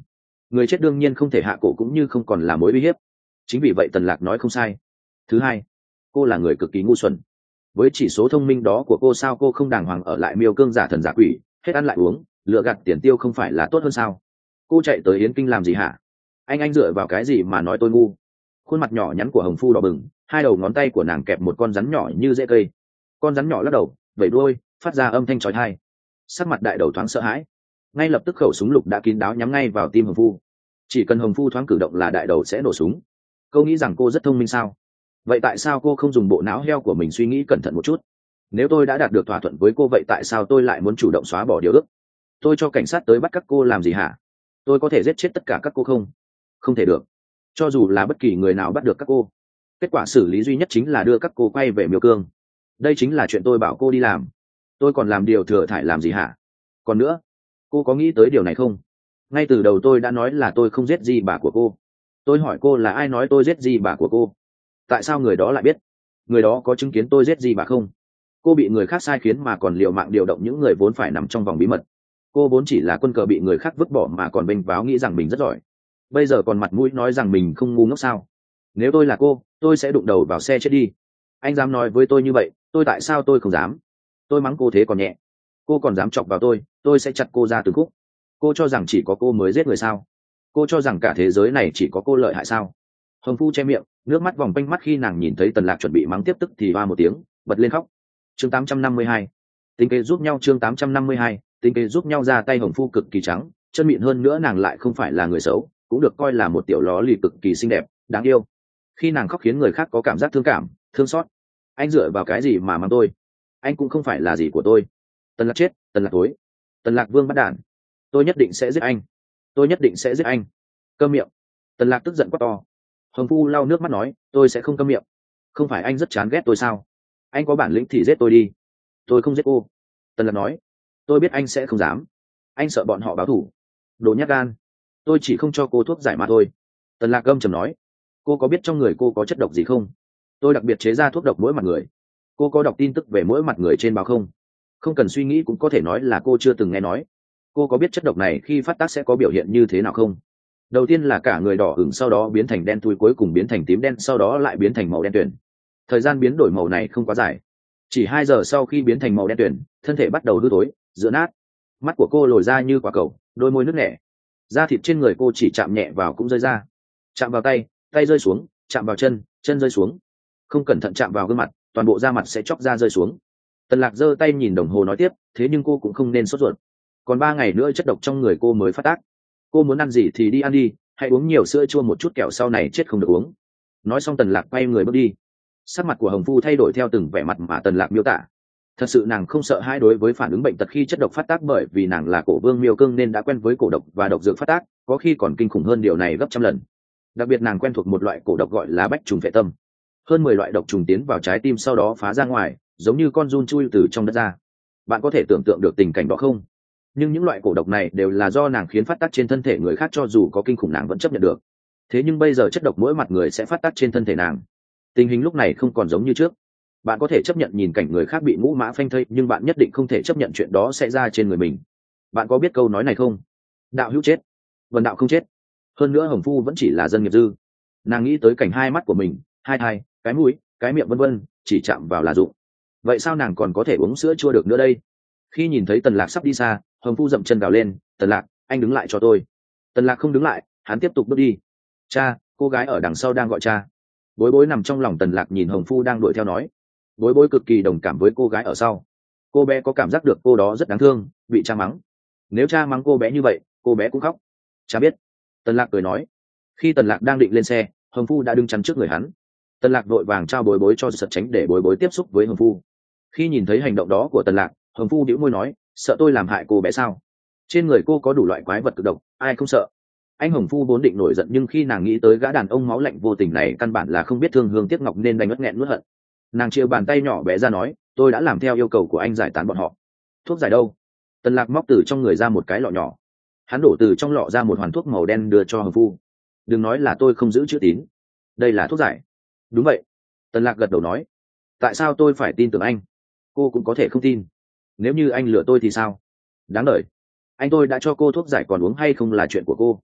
người chết đương nhiên không thể hạ cổ cũng như không còn là mối uy hiếp. Chính vì vậy Tần Lạc nói không sai. Thứ hai, cô là người cực kỳ ngu xuẩn. Với chỉ số thông minh đó của cô sao cô không đàng hoàng ở lại Miêu Cương giả thần giả quỷ, hết ăn lại uống, lựa gạt tiền tiêu không phải là tốt hơn sao? Cô chạy tới Yến Kinh làm gì hả? Anh anh dựa vào cái gì mà nói tôi ngu? Khuôn mặt nhỏ nhắn của Hồng Phu đỏ bừng, hai đầu ngón tay của nàng kẹp một con rắn nhỏ như rễ cây. Con rắn nhỏ lắc đầu, vẩy đuôi, phát ra âm thanh chói tai. Sắc mặt đại đầu thoáng sợ hãi, ngay lập tức khẩu súng lục đã kín đáo nhắm ngay vào tim Hồng Phu. Chỉ cần Hồng Phu thoáng cử động là đại đầu sẽ nổ súng. Cô nghĩ rằng cô rất thông minh sao? Vậy tại sao cô không dùng bộ não heo của mình suy nghĩ cẩn thận một chút? Nếu tôi đã đạt được thỏa thuận với cô vậy tại sao tôi lại muốn chủ động xóa bỏ điều ước? Tôi cho cảnh sát tới bắt các cô làm gì hả? Tôi có thể giết chết tất cả các cô không? Không thể được. Cho dù là bất kỳ người nào bắt được các cô, kết quả xử lý duy nhất chính là đưa các cô quay về Miêu Cương. Đây chính là chuyện tôi bảo cô đi làm. Tôi còn làm điều thừa thải làm gì hả? Còn nữa, cô có nghĩ tới điều này không? Ngay từ đầu tôi đã nói là tôi không giết gì bà của cô. Tôi hỏi cô là ai nói tôi giết gì bà của cô? Tại sao người đó lại biết? Người đó có chứng kiến tôi giết gì bà không? Cô bị người khác sai khiến mà còn liều mạng điều động những người vốn phải nằm trong vòng bí mật. Cô vốn chỉ là quân cờ bị người khác vứt bỏ mà còn bênh váo nghĩ rằng mình rất giỏi. Bây giờ còn mặt mũi nói rằng mình không ngu ngốc sao? Nếu tôi là cô, tôi sẽ đụng đầu vào xe chết đi. Anh dám nói với tôi như vậy, tôi tại sao tôi không dám? Tôi mắng cô thế còn nhẹ. Cô còn dám chọc vào tôi, tôi sẽ chặt cô ra từng khúc. Cô cho rằng chỉ có cô mới giết người sao? Cô cho rằng cả thế giới này chỉ có cô lợi hại sao? Hồng Phu che miệng, nước mắt vòng quanh mắt khi nàng nhìn thấy Tần Lạc chuẩn bị mắng tiếp tức thì hoa một tiếng, bật lên khóc. Chương tám trăm năm mươi hai, tính kế giúp nhau. Chương tám trăm năm mươi hai, tính kế giúp nhau. Ra tay Hồng Phu cực kỳ trắng, chân mịn hơn nữa nàng lại không phải là người xấu, cũng được coi là một tiểu ló lì cực kỳ xinh đẹp, đáng yêu. Khi nàng khóc khiến người khác có cảm giác thương cảm, thương xót. Anh dựa vào cái gì mà mắng tôi? Anh cũng không phải là gì của tôi. Tần Lạc chết, Tần Lạc tối, Tần Lạc Vương bắt đản. Tôi nhất định sẽ giết anh. Tôi nhất định sẽ giết anh. Câm miệng. Tần Lạc tức giận quát to. Hồng Phu lau nước mắt nói, tôi sẽ không câm miệng. Không phải anh rất chán ghét tôi sao? Anh có bản lĩnh thì giết tôi đi. Tôi không giết cô. Tần Lạc nói. Tôi biết anh sẽ không dám. Anh sợ bọn họ báo thù. Đồ nhát gan. Tôi chỉ không cho cô thuốc giải mà thôi. Tần Lạc gâm trầm nói. Cô có biết trong người cô có chất độc gì không? Tôi đặc biệt chế ra thuốc độc mỗi mặt người. Cô có đọc tin tức về mỗi mặt người trên báo không? Không cần suy nghĩ cũng có thể nói là cô chưa từng nghe nói. Cô có biết chất độc này khi phát tác sẽ có biểu hiện như thế nào không? Đầu tiên là cả người đỏ ửng, sau đó biến thành đen thui, cuối cùng biến thành tím đen, sau đó lại biến thành màu đen tuyền. Thời gian biến đổi màu này không quá dài, chỉ hai giờ sau khi biến thành màu đen tuyền, thân thể bắt đầu hư tối, rữa nát. Mắt của cô lồi ra như quả cầu, đôi môi nứt nẻ. Da thịt trên người cô chỉ chạm nhẹ vào cũng rơi ra. Chạm vào tay, tay rơi xuống, chạm vào chân, chân rơi xuống. Không cẩn thận chạm vào gương mặt, toàn bộ da mặt sẽ chóc ra rơi xuống. Tần Lạc giơ tay nhìn đồng hồ nói tiếp, thế nhưng cô cũng không nên sốt ruột. Còn ba ngày nữa chất độc trong người cô mới phát tác. Cô muốn ăn gì thì đi ăn đi, hãy uống nhiều sữa chua một chút kẻo sau này chết không được uống. Nói xong Tần Lạc quay người bước đi. Sắc mặt của Hồng Phu thay đổi theo từng vẻ mặt mà Tần Lạc miêu tả. Thật sự nàng không sợ hãi đối với phản ứng bệnh tật khi chất độc phát tác, bởi vì nàng là cổ vương Miêu Cương nên đã quen với cổ độc và độc dược phát tác, có khi còn kinh khủng hơn điều này gấp trăm lần. Đặc biệt nàng quen thuộc một loại cổ độc gọi là bách trùng phệ tâm. Hơn mười loại độc trùng tiến vào trái tim sau đó phá ra ngoài, giống như con giun chui từ trong đất ra. Bạn có thể tưởng tượng được tình cảnh đó không? Nhưng những loại cổ độc này đều là do nàng khiến phát tác trên thân thể người khác, cho dù có kinh khủng nàng vẫn chấp nhận được. Thế nhưng bây giờ chất độc mỗi mặt người sẽ phát tác trên thân thể nàng. Tình hình lúc này không còn giống như trước. Bạn có thể chấp nhận nhìn cảnh người khác bị ngũ mã phanh thây, nhưng bạn nhất định không thể chấp nhận chuyện đó sẽ ra trên người mình. Bạn có biết câu nói này không? Đạo hữu chết, vần đạo không chết. Hơn nữa Hồng Phu vẫn chỉ là dân nghiệp dư. Nàng nghĩ tới cảnh hai mắt của mình, hai thai, cái mũi, cái miệng vân vân, chỉ chạm vào là dụng. Vậy sao nàng còn có thể uống sữa chua được nữa đây? Khi nhìn thấy Tần Lạc sắp đi xa, Hồng Phu dậm chân gào lên, Tần Lạc, anh đứng lại cho tôi. Tần Lạc không đứng lại, hắn tiếp tục bước đi. Cha, cô gái ở đằng sau đang gọi cha. Bối Bối nằm trong lòng Tần Lạc nhìn Hồng Phu đang đuổi theo nói. Bối Bối cực kỳ đồng cảm với cô gái ở sau. Cô bé có cảm giác được cô đó rất đáng thương, bị cha mắng. Nếu cha mắng cô bé như vậy, cô bé cũng khóc. Cha biết. Tần Lạc cười nói. Khi Tần Lạc đang định lên xe, Hồng Phu đã đứng chắn trước người hắn. Tần Lạc vội vàng trao Bối Bối cho Giật tránh để Bối Bối tiếp xúc với Hồng Phu. Khi nhìn thấy hành động đó của Tần Lạc, Hồng Phu bĩu môi nói, sợ tôi làm hại cô bé sao? Trên người cô có đủ loại quái vật cực độc, ai không sợ? Anh Hồng Phu vốn định nổi giận, nhưng khi nàng nghĩ tới gã đàn ông máu lạnh vô tình này căn bản là không biết thương hương tiếc ngọc nên đành ngất nghẹn nuốt hận. Nàng chia bàn tay nhỏ bé ra nói, tôi đã làm theo yêu cầu của anh giải tán bọn họ. Thuốc giải đâu? Tần Lạc móc từ trong người ra một cái lọ nhỏ. Hắn đổ từ trong lọ ra một hoàn thuốc màu đen đưa cho Hồng Phu. Đừng nói là tôi không giữ chữ tín. Đây là thuốc giải. Đúng vậy. Tần Lạc gật đầu nói. Tại sao tôi phải tin tưởng anh? Cô cũng có thể không tin. Nếu như anh lừa tôi thì sao? Đáng đời. Anh tôi đã cho cô thuốc giải, còn uống hay không là chuyện của cô.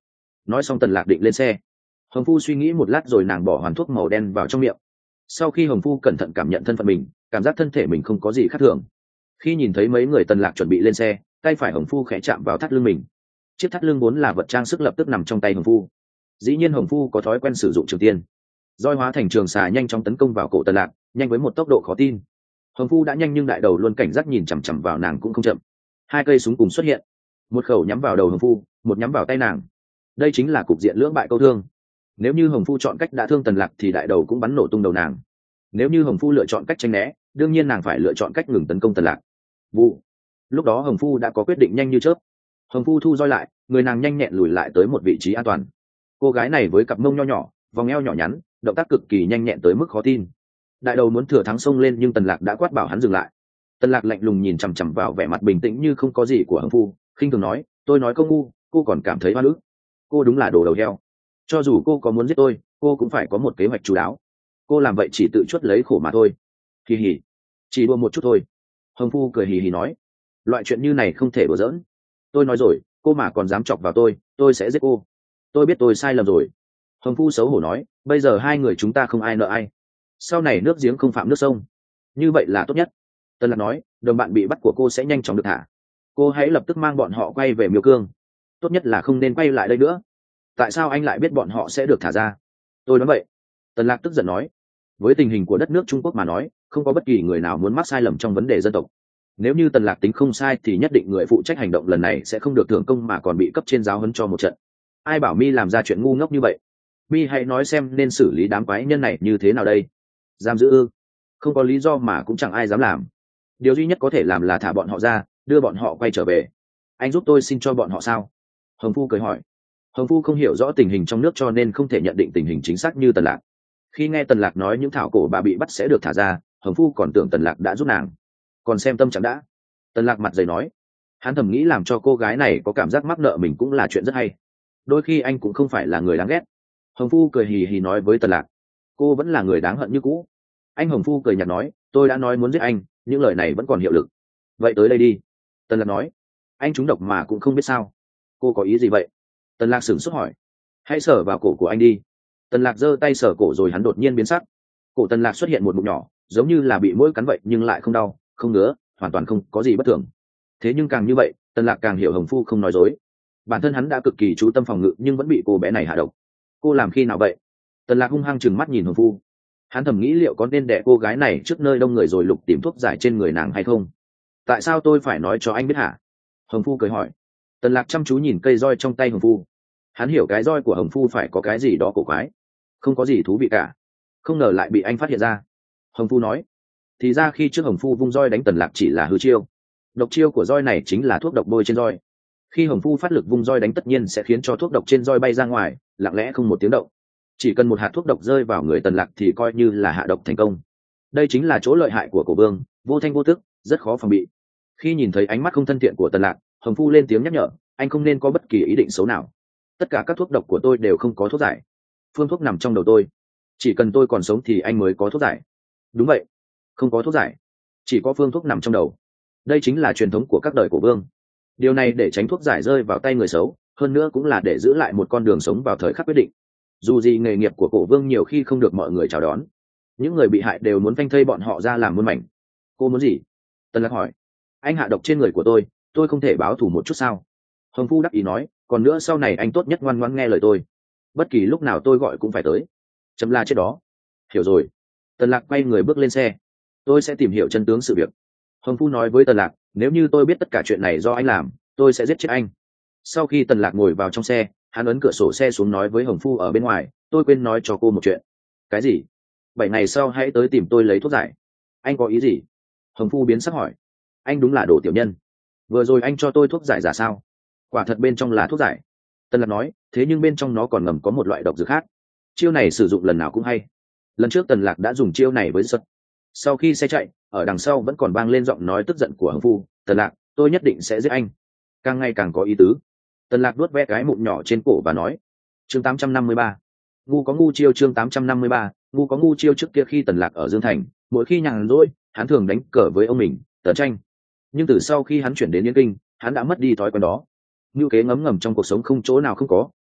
nói xong Tần Lạc định lên xe. Hồng Phu suy nghĩ một lát rồi nàng bỏ hoàn thuốc màu đen vào trong miệng. Sau khi Hồng Phu cẩn thận cảm nhận thân phận mình, cảm giác thân thể mình không có gì khác thường. Khi nhìn thấy mấy người Tần Lạc chuẩn bị lên xe, tay phải Hồng Phu khẽ chạm vào thắt lưng mình. Chiếc thắt lưng vốn là vật trang sức lập tức nằm trong tay Hồng Phu. Dĩ nhiên Hồng Phu có thói quen sử dụng trường tiên. Roi hóa thành trường xà nhanh chóng tấn công vào cổ Tần Lạc, nhanh với một tốc độ khó tin. Hồng Phu đã nhanh nhưng đại đầu luôn cảnh giác nhìn chằm chằm vào nàng cũng không chậm. Hai cây súng cùng xuất hiện, một khẩu nhắm vào đầu Hồng Phu, một nhắm vào tay nàng. Đây chính là cục diện lưỡng bại câu thương. Nếu như Hồng Phu chọn cách đã thương Tần Lạc thì đại đầu cũng bắn nổ tung đầu nàng. Nếu như Hồng Phu lựa chọn cách tránh né, đương nhiên nàng phải lựa chọn cách ngừng tấn công Tần Lạc. Vụ. Lúc đó Hồng Phu đã có quyết định nhanh như chớp. Hồng Phu thu roi lại, người nàng nhanh nhẹn lùi lại tới một vị trí an toàn. Cô gái này với cặp mông nho nhỏ, vòng eo nhỏ nhắn, động tác cực kỳ nhanh nhẹn tới mức khó tin. Đại đầu muốn thừa thắng xông lên nhưng Tần Lạc đã quát bảo hắn dừng lại. Tần Lạc lạnh lùng nhìn chằm chằm vào vẻ mặt bình tĩnh như không có gì của Hồng Phu, khinh thường nói, tôi nói câu ngu, cô còn cảm thấy oan ức. Cô đúng là đồ đầu heo. Cho dù cô có muốn giết tôi, cô cũng phải có một kế hoạch chu đáo. Cô làm vậy chỉ tự chuất lấy khổ mà thôi. Hì hì, chỉ đùa một chút thôi. Hồng Phu cười hì hì nói, loại chuyện như này không thể đùa giỡn. Tôi nói rồi, cô mà còn dám chọc vào tôi, tôi sẽ giết cô. Tôi biết tôi sai lầm rồi. Hồng Phu xấu hổ nói, bây giờ hai người chúng ta không ai nợ ai. Sau này nước giếng không phạm nước sông. Như vậy là tốt nhất. Tần Lạc nói, đồng bạn bị bắt của cô sẽ nhanh chóng được thả. Cô hãy lập tức mang bọn họ quay về Miêu Cương. Tốt nhất là không nên quay lại đây nữa. Tại sao anh lại biết bọn họ sẽ được thả ra? Tôi nói vậy. Tần Lạc tức giận nói, với tình hình của đất nước Trung Quốc mà nói, không có bất kỳ người nào muốn mắc sai lầm trong vấn đề dân tộc. Nếu như Tần Lạc tính không sai thì nhất định người phụ trách hành động lần này sẽ không được thưởng công mà còn bị cấp trên giáo huấn cho một trận. Ai bảo Mi làm ra chuyện ngu ngốc như vậy? Mi hãy nói xem nên xử lý đám quái nhân này như thế nào đây? Giam giữ ư? Không có lý do mà cũng chẳng ai dám làm. Điều duy nhất có thể làm là thả bọn họ ra, đưa bọn họ quay trở về. Anh giúp tôi xin cho bọn họ sao? Hồng Phu cười hỏi. Hồng Phu không hiểu rõ tình hình trong nước cho nên không thể nhận định tình hình chính xác như Tần Lạc. Khi nghe Tần Lạc nói những thảo cổ bà bị bắt sẽ được thả ra, Hồng Phu còn tưởng Tần Lạc đã giúp nàng. Còn xem tâm trạng đã. Tần Lạc mặt dày nói, hắn thầm nghĩ làm cho cô gái này có cảm giác mắc nợ mình cũng là chuyện rất hay. Đôi khi anh cũng không phải là người đáng ghét. Hồng Phu cười hì hì nói với Tần Lạc, cô vẫn là người đáng hận như cũ. Anh Hồng Phu cười nhạt nói, tôi đã nói muốn giết anh, những lời này vẫn còn hiệu lực. Vậy tới đây đi. Tần Lạc nói, anh trúng độc mà cũng không biết sao. Cô có ý gì vậy? Tần Lạc sửng sốt hỏi. Hãy sờ vào cổ của anh đi. Tần Lạc giơ tay sờ cổ rồi hắn đột nhiên biến sắc. Cổ Tần Lạc xuất hiện một mụn nhỏ, giống như là bị muỗi cắn vậy nhưng lại không đau, không ngứa, hoàn toàn không có gì bất thường. Thế nhưng càng như vậy, Tần Lạc càng hiểu Hồng Phu không nói dối. Bản thân hắn đã cực kỳ chú tâm phòng ngự nhưng vẫn bị cô bé này hạ độc. Cô làm khi nào vậy? Tần Lạc hung hăng trừng mắt nhìn Hồng Phu. Hắn thầm nghĩ liệu có nên đẻ cô gái này trước nơi đông người rồi lục tìm thuốc giải trên người nàng hay không. Tại sao tôi phải nói cho anh biết hả? Hồng Phu cười hỏi. Tần Lạc chăm chú nhìn cây roi trong tay Hồng Phu. Hắn hiểu cái roi của Hồng Phu phải có cái gì đó cổ quái. Không có gì thú vị cả. Không ngờ lại bị anh phát hiện ra. Hồng Phu nói. Thì ra khi trước Hồng Phu vung roi đánh Tần Lạc chỉ là hư chiêu. Độc chiêu của roi này chính là thuốc độc bôi trên roi. Khi Hồng Phu phát lực vung roi đánh tất nhiên sẽ khiến cho thuốc độc trên roi bay ra ngoài, lặng lẽ không một tiếng động. Chỉ cần một hạt thuốc độc rơi vào người Tần Lạc thì coi như là hạ độc thành công. Đây chính là chỗ lợi hại của Cổ Vương, vô thanh vô tức, rất khó phòng bị. Khi nhìn thấy ánh mắt không thân thiện của Tần Lạc, Hồng Phu lên tiếng nhắc nhở, anh không nên có bất kỳ ý định xấu nào. Tất cả các thuốc độc của tôi đều không có thuốc giải. Phương thuốc nằm trong đầu tôi. Chỉ cần tôi còn sống thì anh mới có thuốc giải. Đúng vậy, không có thuốc giải, chỉ có phương thuốc nằm trong đầu. Đây chính là truyền thống của các đời Cổ Vương. Điều này để tránh thuốc giải rơi vào tay người xấu, hơn nữa cũng là để giữ lại một con đường sống vào thời khắc quyết định. Dù gì nghề nghiệp của Cổ Vương nhiều khi không được mọi người chào đón, những người bị hại đều muốn phanh thây bọn họ ra làm muôn mảnh. Cô muốn gì? Tần Lạc hỏi. Anh hạ độc trên người của tôi, tôi không thể báo thù một chút sao? Hồng Phu đắc ý nói, còn nữa sau này anh tốt nhất ngoan ngoãn nghe lời tôi. Bất kỳ lúc nào tôi gọi cũng phải tới. Chấm la chết đó. Hiểu rồi. Tần Lạc quay người bước lên xe. Tôi sẽ tìm hiểu chân tướng sự việc. Hồng Phu nói với Tần Lạc, nếu như tôi biết tất cả chuyện này do anh làm, tôi sẽ giết chết anh. Sau khi Tần Lạc ngồi vào trong xe, hắn ấn cửa sổ xe xuống nói với Hồng Phu ở bên ngoài, tôi quên nói cho cô một chuyện. Cái gì? Bảy ngày sau hãy tới tìm tôi lấy thuốc giải. Anh có ý gì? Hồng Phu biến sắc hỏi. Anh đúng là đồ tiểu nhân. Vừa rồi anh cho tôi thuốc giải giả sao? Quả thật bên trong là thuốc giải. Tần Lạc nói, thế nhưng bên trong nó còn ngầm có một loại độc dược khác. Chiêu này sử dụng lần nào cũng hay. Lần trước Tần Lạc đã dùng chiêu này với Sật. Sau khi xe chạy, ở đằng sau vẫn còn vang lên giọng nói tức giận của Hồng Phu, Tần Lạc, tôi nhất định sẽ giết anh. Càng ngày càng có ý tứ. Tần Lạc vuốt ve cái mụn nhỏ trên cổ và nói, chương tám trăm năm mươi ba, ngu có ngu chiêu. Chương tám trăm năm mươi ba, ngu có ngu chiêu. Trước kia khi Tần Lạc ở Dương Thành, mỗi khi nhàn rỗi, hắn thường đánh cờ với ông mình, Tần Tranh. Nhưng từ sau khi hắn chuyển đến Yên Kinh, hắn đã mất đi thói quen đó. Ngưu kế ngấm ngầm trong cuộc sống không chỗ nào không có,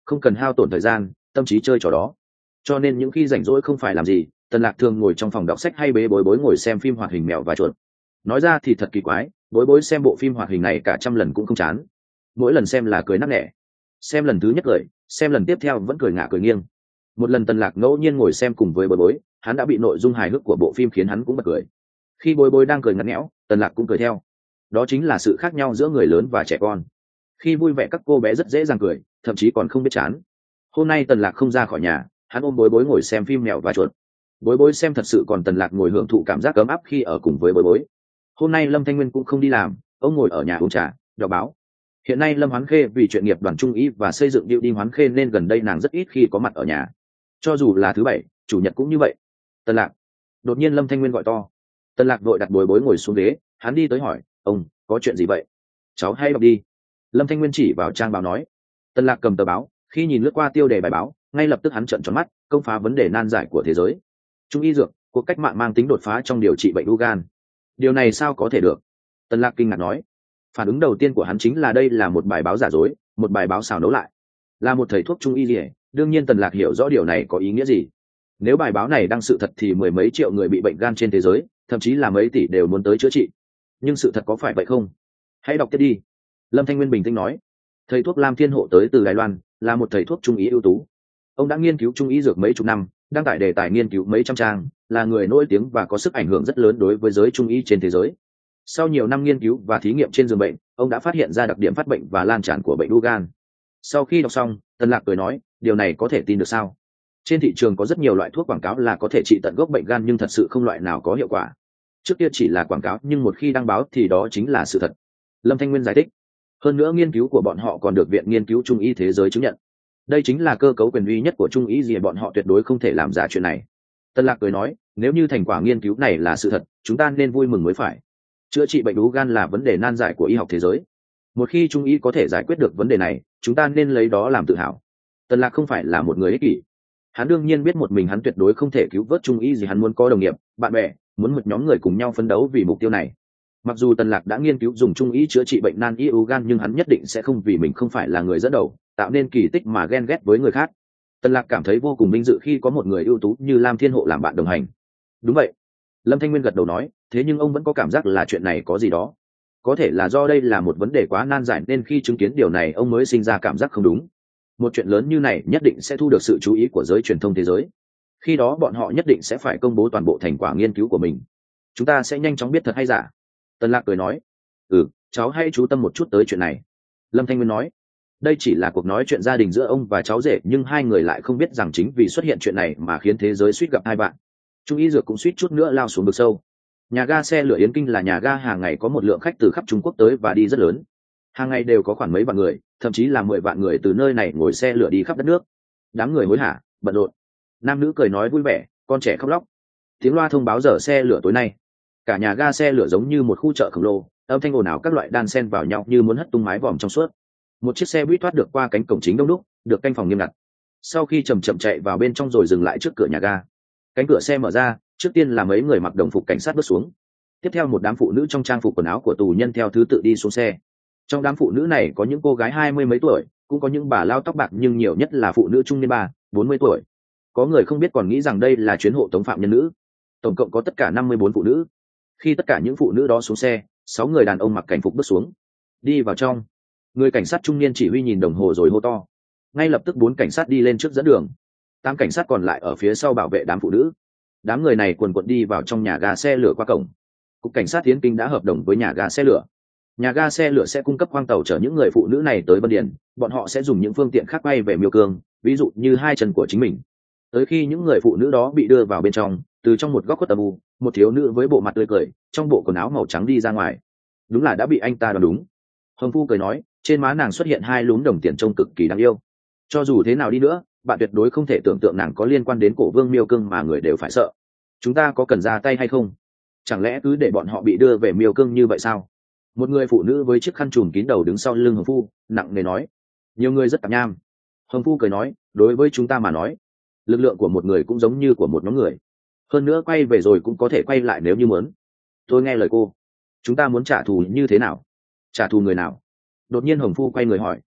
không cần hao tổn thời gian tâm trí chơi trò đó. Cho nên những khi rảnh rỗi không phải làm gì, Tần Lạc thường ngồi trong phòng đọc sách hay bế bối bối ngồi xem phim hoạt hình mèo và chuột. Nói ra thì thật kỳ quái, bối bối xem bộ phim hoạt hình này cả trăm lần cũng không chán, mỗi lần xem là cười nắc nẻ, xem lần thứ nhất cười, xem lần tiếp theo vẫn cười ngả cười nghiêng. Một lần Tần Lạc ngẫu nhiên ngồi xem cùng với bối bối, hắn đã bị nội dung hài hước của bộ phim khiến hắn cũng bật cười. Khi bối bối đang cười ngặt nghẽo, Tần Lạc cũng cười theo. Đó chính là sự khác nhau giữa người lớn và trẻ con. Khi vui vẻ các cô bé rất dễ dàng cười, thậm chí còn không biết chán. Hôm nay Tần Lạc không ra khỏi nhà, hắn ôm bối bối ngồi xem phim mèo và chuột. Bối bối xem thật sự, còn Tần Lạc ngồi hưởng thụ cảm giác ấm áp khi ở cùng với bối bối. Hôm nay Lâm Thanh Nguyên cũng không đi làm, ông ngồi ở nhà uống trà, đọc báo. Hiện nay Lâm Hoán Khê vì chuyện nghiệp đoàn trung ý và xây dựng điệu đi Hoán Khê nên gần đây nàng rất ít khi có mặt ở nhà. Cho dù là thứ bảy, chủ nhật cũng như vậy. Tần Lạc. Đột nhiên Lâm Thanh Nguyên gọi to. Tần Lạc vội đặt bối bối ngồi xuống ghế, hắn đi tới hỏi, ông có chuyện gì vậy? Cháu hay đọc đi. Lâm Thanh Nguyên chỉ vào trang báo nói. Tần Lạc cầm tờ báo, khi nhìn lướt qua tiêu đề bài báo, ngay lập tức hắn trợn tròn mắt, công phá vấn đề nan giải của thế giới. Trung y dược, cuộc cách mạng mang tính đột phá trong điều trị bệnh u gan. Điều này sao có thể được? Tần Lạc kinh ngạc nói. Phản ứng đầu tiên của hắn chính là đây là một bài báo giả dối, một bài báo xào nấu lại. Là một thầy thuốc trung y gì, đương nhiên Tần Lạc hiểu rõ điều này có ý nghĩa gì. Nếu bài báo này đăng sự thật thì mười mấy triệu người bị bệnh gan trên thế giới, thậm chí là mấy tỷ đều muốn tới chữa trị. Nhưng sự thật có phải vậy không? Hãy đọc tiếp đi. Lâm Thanh Nguyên bình tĩnh nói. Thầy thuốc Lam Thiên Hộ tới từ Đài Loan, là một thầy thuốc trung y ưu tú. Ông đã nghiên cứu trung y dược mấy chục năm, đăng tải đề tài nghiên cứu mấy trăm trang, là người nổi tiếng và có sức ảnh hưởng rất lớn đối với giới trung y trên thế giới. Sau nhiều năm nghiên cứu và thí nghiệm trên giường bệnh, ông đã phát hiện ra đặc điểm phát bệnh và lan tràn của bệnh u gan. Sau khi đọc xong, Tần Lạc cười nói, điều này có thể tin được sao? Trên thị trường có rất nhiều loại thuốc quảng cáo là có thể trị tận gốc bệnh gan, nhưng thật sự không loại nào có hiệu quả. Trước kia chỉ là quảng cáo, nhưng một khi đăng báo thì đó chính là sự thật. Lâm Thanh Nguyên giải thích. Hơn nữa nghiên cứu của bọn họ còn được Viện Nghiên cứu Trung y Thế giới chứng nhận. Đây chính là cơ cấu quyền uy nhất của Trung y gì, bọn họ tuyệt đối không thể làm giả chuyện này. Tần Lạc cười nói, nếu như thành quả nghiên cứu này là sự thật, chúng ta nên vui mừng mới phải. Chữa trị bệnh u gan là vấn đề nan giải của y học thế giới. Một khi Trung y có thể giải quyết được vấn đề này, chúng ta nên lấy đó làm tự hào. Tần Lạc không phải là một người ích kỷ. Hắn đương nhiên biết một mình hắn tuyệt đối không thể cứu vớt Trung y gì, hắn muốn có đồng nghiệp, bạn bè, muốn một nhóm người cùng nhau phấn đấu vì mục tiêu này. Mặc dù Tần Lạc đã nghiên cứu dùng Trung y chữa trị bệnh nan y u gan, nhưng hắn nhất định sẽ không vì mình không phải là người dẫn đầu, tạo nên kỳ tích mà ghen ghét với người khác. Tần Lạc cảm thấy vô cùng vinh dự khi có một người ưu tú như Lam Thiên Hộ làm bạn đồng hành. Đúng vậy. Lâm Thanh Nguyên gật đầu nói, thế nhưng ông vẫn có cảm giác là chuyện này có gì đó. Có thể là do đây là một vấn đề quá nan giải nên khi chứng kiến điều này ông mới sinh ra cảm giác không đúng. Một chuyện lớn như này nhất định sẽ thu được sự chú ý của giới truyền thông thế giới. Khi đó bọn họ nhất định sẽ phải công bố toàn bộ thành quả nghiên cứu của mình. Chúng ta sẽ nhanh chóng biết thật hay giả. Tần Lạc cười nói, ừ, cháu hãy chú tâm một chút tới chuyện này. Lâm Thanh Nguyên nói, đây chỉ là cuộc nói chuyện gia đình giữa ông và cháu rể, nhưng hai người lại không biết rằng chính vì xuất hiện chuyện này mà khiến thế giới suýt gặp hai bạn. Trung y dược cũng suýt chút nữa lao xuống vực sâu. Nhà ga xe lửa Yến Kinh là nhà ga hàng ngày có một lượng khách từ khắp Trung Quốc tới và đi rất lớn. Hàng ngày đều có khoảng mấy vạn người, thậm chí là mười vạn người từ nơi này ngồi xe lửa đi khắp đất nước. Đám người hối hả, bận rộn. Nam nữ cười nói vui vẻ, con trẻ khóc lóc. Tiếng loa thông báo giờ xe lửa tối nay. Cả nhà ga xe lửa giống như một khu chợ khổng lồ, âm thanh ồn ào các loại đan xen vào nhau như muốn hất tung mái vòm trong suốt. Một chiếc xe buýt thoát được qua cánh cổng chính đông đúc, được canh phòng nghiêm ngặt. Sau khi chậm chậm chạy vào bên trong rồi dừng lại trước cửa nhà ga. Cánh cửa xe mở ra, trước tiên là mấy người mặc đồng phục cảnh sát bước xuống. Tiếp theo một đám phụ nữ trong trang phục quần áo của tù nhân theo thứ tự đi xuống xe. Trong đám phụ nữ này có những cô gái hai mươi mấy tuổi, cũng có những bà lao tóc bạc, nhưng nhiều nhất là phụ nữ trung niên ba, bốn mươi tuổi. Có người không biết còn nghĩ rằng đây là chuyến hộ tống phạm nhân nữ. Tổng cộng có tất cả năm mươi bốn phụ nữ. Khi tất cả những phụ nữ đó xuống xe, sáu người đàn ông mặc cảnh phục bước xuống, đi vào trong. Người cảnh sát trung niên chỉ huy nhìn đồng hồ rồi hô to. Ngay lập tức bốn cảnh sát đi lên trước dẫn đường, tám cảnh sát còn lại ở phía sau bảo vệ đám phụ nữ. Đám người này quần quật đi vào trong nhà ga xe lửa qua cổng. Cục cảnh sát Yến Kinh đã hợp đồng với nhà ga xe lửa. Nhà ga xe lửa sẽ cung cấp khoang tàu chở những người phụ nữ này tới Vân Điền, bọn họ sẽ dùng những phương tiện khác bay về Miêu Cương, ví dụ như hai chân của chính mình. Tới khi những người phụ nữ đó bị đưa vào bên trong, từ trong một góc khuất âm u, một thiếu nữ với bộ mặt tươi cười, trong bộ quần áo màu trắng đi ra ngoài. Đúng là đã bị anh ta đoán đúng. Hồng Phu cười nói, trên má nàng xuất hiện hai lúm đồng tiền trông cực kỳ đáng yêu. Cho dù thế nào đi nữa, bạn tuyệt đối không thể tưởng tượng nàng có liên quan đến cổ vương Miêu Cương mà người đều phải sợ. Chúng ta có cần ra tay hay không? Chẳng lẽ cứ để bọn họ bị đưa về Miêu Cương như vậy sao? Một người phụ nữ với chiếc khăn trùm kín đầu đứng sau lưng Hồng Phu, nặng nề nói. Nhiều người rất tạp nham. Hồng Phu cười nói, đối với chúng ta mà nói, lực lượng của một người cũng giống như của một nhóm người. Hơn nữa quay về rồi cũng có thể quay lại nếu như muốn. Tôi nghe lời cô. Chúng ta muốn trả thù như thế nào? Trả thù người nào? Đột nhiên Hồng Phu quay người hỏi.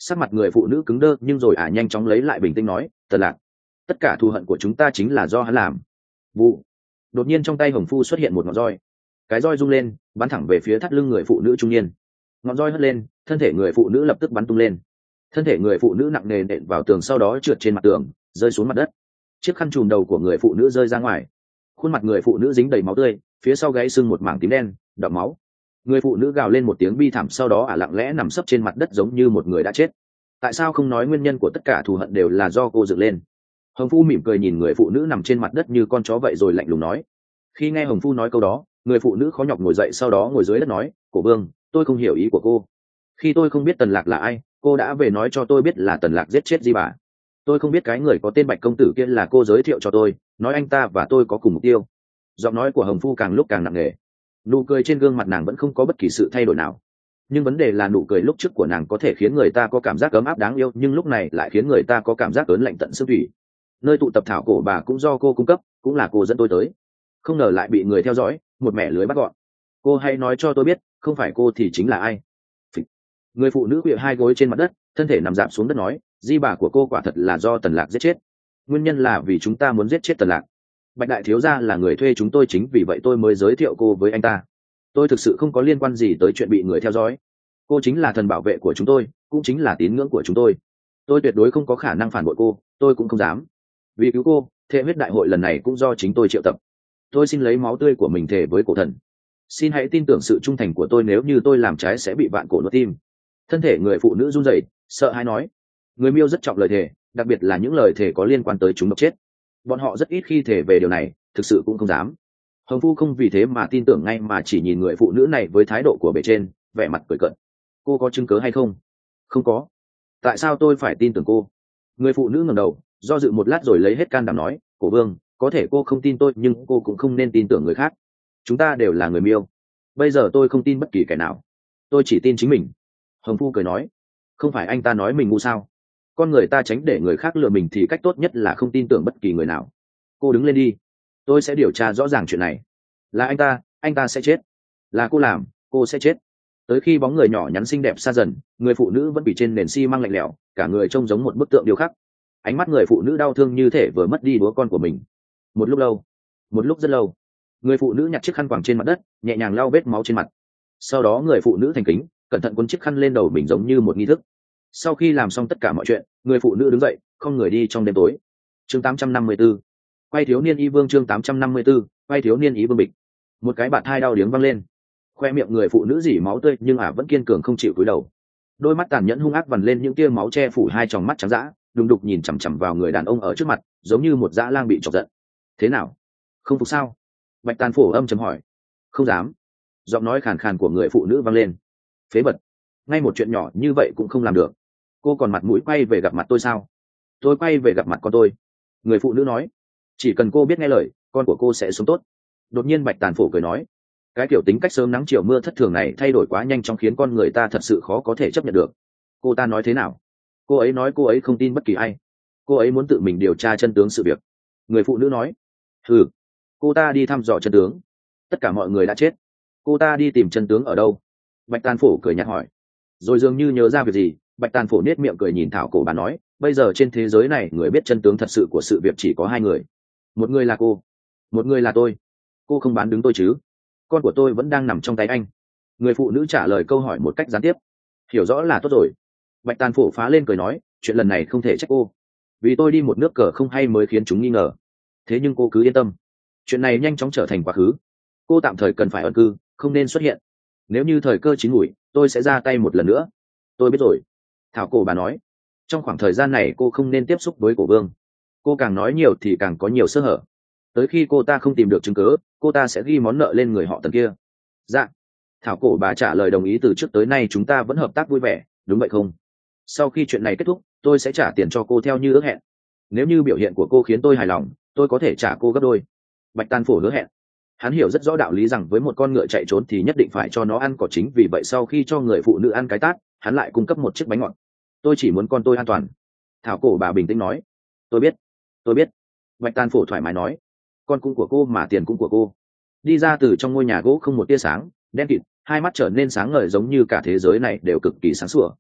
Sắc mặt người phụ nữ cứng đơ nhưng rồi ả nhanh chóng lấy lại bình tĩnh nói, Tần Lạc, tất cả thù hận của chúng ta chính là do hắn làm. Vụ. Đột nhiên trong tay Hồng Phu xuất hiện một ngọn roi, cái roi rung lên bắn thẳng về phía thắt lưng người phụ nữ trung niên. Ngọn roi hất lên, thân thể người phụ nữ lập tức bắn tung lên. Thân thể người phụ nữ nặng nề nện vào tường, sau đó trượt trên mặt tường rơi xuống mặt đất. Chiếc khăn trùm đầu của người phụ nữ rơi ra ngoài, khuôn mặt người phụ nữ dính đầy máu tươi, phía sau gáy sưng một mảng tím đen đọng máu. Người phụ nữ gào lên một tiếng bi thảm, sau đó ả lặng lẽ nằm sấp trên mặt đất giống như một người đã chết. Tại sao không nói nguyên nhân của tất cả thù hận đều là do cô dựng lên? Hồng Phu mỉm cười nhìn người phụ nữ nằm trên mặt đất như con chó vậy rồi lạnh lùng nói. Khi nghe Hồng Phu nói câu đó, người phụ nữ khó nhọc ngồi dậy, sau đó ngồi dưới đất nói, Cổ Vương, tôi không hiểu ý của cô. Khi tôi không biết Tần Lạc là ai, cô đã về nói cho tôi biết là Tần Lạc giết chết Di Bà. Tôi không biết cái người có tên Bạch công tử kia là cô giới thiệu cho tôi, nói anh ta và tôi có cùng mục tiêu. Giọng nói của Hồng Phu càng lúc càng nặng nề, nụ cười trên gương mặt nàng vẫn không có bất kỳ sự thay đổi nào. Nhưng vấn đề là nụ cười lúc trước của nàng có thể khiến người ta có cảm giác ấm áp đáng yêu, nhưng lúc này lại khiến người ta có cảm giác ớn lạnh tận xương thủy. Nơi tụ tập thảo cổ bà cũng do cô cung cấp, cũng là cô dẫn tôi tới. Không ngờ lại bị người theo dõi, một mẻ lưới bắt gọn. Cô hãy nói cho tôi biết, không phải cô thì chính là ai? Phịch. Người phụ nữ quỵ hai gối trên mặt đất, thân thể nằm dạp xuống đất nói, Di Bà của cô quả thật là do Tần Lạc giết chết. Nguyên nhân là vì chúng ta muốn giết chết Tần Lạc. Bạch đại thiếu gia là người thuê chúng tôi, chính vì vậy tôi mới giới thiệu cô với anh ta. Tôi thực sự không có liên quan gì tới chuyện bị người theo dõi. Cô chính là thần bảo vệ của chúng tôi, cũng chính là tín ngưỡng của chúng tôi. Tôi tuyệt đối không có khả năng phản bội cô, tôi cũng không dám. Vì cứu cô, thệ huyết đại hội lần này cũng do chính tôi triệu tập. Tôi xin lấy máu tươi của mình thề với cổ thần. Xin hãy tin tưởng sự trung thành của tôi, nếu như tôi làm trái sẽ bị vạn cổ nuốt tim. Thân thể người phụ nữ run rẩy, sợ hãi nói. Người Miêu rất trọng lời thề, đặc biệt là những lời thề có liên quan tới chúng độc chết. Bọn họ rất ít khi thề về điều này, thực sự cũng không dám. Hồng Phu không vì thế mà tin tưởng ngay, mà chỉ nhìn người phụ nữ này với thái độ của bề trên, vẻ mặt cười cợt. Cô có chứng cớ hay không? Không có. Tại sao tôi phải tin tưởng cô? Người phụ nữ ngẩng đầu, do dự một lát rồi lấy hết can đảm nói, Cổ Vương, có thể cô không tin tôi, nhưng cô cũng không nên tin tưởng người khác. Chúng ta đều là người Miêu. Bây giờ tôi không tin bất kỳ kẻ nào, tôi chỉ tin chính mình. Hồng Phu cười nói, không phải anh ta nói mình ngu sao? Con người ta tránh để người khác lừa mình thì cách tốt nhất là không tin tưởng bất kỳ người nào. Cô đứng lên đi, tôi sẽ điều tra rõ ràng chuyện này. Là anh ta, anh ta sẽ chết. Là cô làm, cô sẽ chết. Tới khi bóng người nhỏ nhắn xinh đẹp xa dần, người phụ nữ vẫn bị trên nền xi măng lạnh lẽo, cả người trông giống một bức tượng điêu khắc. Ánh mắt người phụ nữ đau thương như thể vừa mất đi đứa con của mình. Một lúc lâu, một lúc rất lâu, người phụ nữ nhặt chiếc khăn quàng trên mặt đất, nhẹ nhàng lau vết máu trên mặt. Sau đó người phụ nữ thành kính, cẩn thận cuốn chiếc khăn lên đầu mình giống như một nghi thức. Sau khi làm xong tất cả mọi chuyện, người phụ nữ đứng dậy, không người đi trong đêm tối. Chương tám trăm năm mươi tư, quay thiếu niên y vương. Chương tám trăm năm mươi tư, quay thiếu niên y vương bịch. Một cái bạt hai đau điếng văng lên, khoe miệng người phụ nữ dỉ máu tươi, nhưng ả vẫn kiên cường không chịu cúi đầu. Đôi mắt tàn nhẫn hung ác vằn lên những tia máu che phủ hai tròng mắt trắng dã, đùng đục nhìn chằm chằm vào người đàn ông ở trước mặt, giống như một dã lang bị chọc giận. Thế nào, không phục sao? Bạch Tàn Phổ âm chầm hỏi. Không dám. Giọng nói khàn khàn của người phụ nữ vang lên. Phế vật, ngay một chuyện nhỏ như vậy cũng không làm được. Cô còn mặt mũi quay về gặp mặt tôi sao? Tôi quay về gặp mặt con tôi. Người phụ nữ nói, chỉ cần cô biết nghe lời, con của cô sẽ sống tốt. Đột nhiên Bạch Tàn Phổ cười nói, cái kiểu tính cách sớm nắng chiều mưa thất thường này thay đổi quá nhanh chóng, khiến con người ta thật sự khó có thể chấp nhận được. Cô ta nói thế nào? Cô ấy nói cô ấy không tin bất kỳ ai, cô ấy muốn tự mình điều tra chân tướng sự việc. Người phụ nữ nói, ừ, cô ta đi thăm dò chân tướng. Tất cả mọi người đã chết, cô ta đi tìm chân tướng ở đâu? Bạch Tàn Phổ cười nhạt hỏi. Rồi dường như nhớ ra việc gì, Bạch Tàn Phổ nết miệng cười nhìn Thảo Cổ Bà nói, bây giờ trên thế giới này người biết chân tướng thật sự của sự việc chỉ có hai người. Một người là cô, một người là tôi. Cô không bán đứng tôi chứ? Con của tôi vẫn đang nằm trong tay anh. Người phụ nữ trả lời câu hỏi một cách gián tiếp. Hiểu rõ là tốt rồi. Bạch Tàn Phổ phá lên cười nói, chuyện lần này không thể trách cô, vì tôi đi một nước cờ không hay mới khiến chúng nghi ngờ. Thế nhưng cô cứ yên tâm, chuyện này nhanh chóng trở thành quá khứ. Cô tạm thời cần phải ẩn cư, không nên xuất hiện. Nếu như thời cơ chín muồi, tôi sẽ ra tay một lần nữa. Tôi biết rồi. Thảo Cổ Bà nói, trong khoảng thời gian này cô không nên tiếp xúc với Cổ Vương. Cô càng nói nhiều thì càng có nhiều sơ hở. Tới khi cô ta không tìm được chứng cứ, cô ta sẽ ghi món nợ lên người họ Tần kia. Dạ. Thảo Cổ Bà trả lời đồng ý. Từ trước tới nay chúng ta vẫn hợp tác vui vẻ, đúng vậy không? Sau khi chuyện này kết thúc, tôi sẽ trả tiền cho cô theo như ước hẹn. Nếu như biểu hiện của cô khiến tôi hài lòng, tôi có thể trả cô gấp đôi. Bạch Tàn Phổ hứa hẹn. Hắn hiểu rất rõ đạo lý rằng với một con ngựa chạy trốn thì nhất định phải cho nó ăn cỏ, chính vì vậy sau khi cho người phụ nữ ăn cái tát, hắn lại cung cấp một chiếc bánh ngọt. Tôi chỉ muốn con tôi an toàn. Thảo Cổ Bà bình tĩnh nói. Tôi biết, tôi biết. Bạch Tàn Phổ thoải mái nói. Con cũng của cô mà tiền cũng của cô. Đi ra từ trong ngôi nhà gỗ không một tia sáng, đen kịt, hai mắt trở nên sáng ngời giống như cả thế giới này đều cực kỳ sáng sủa.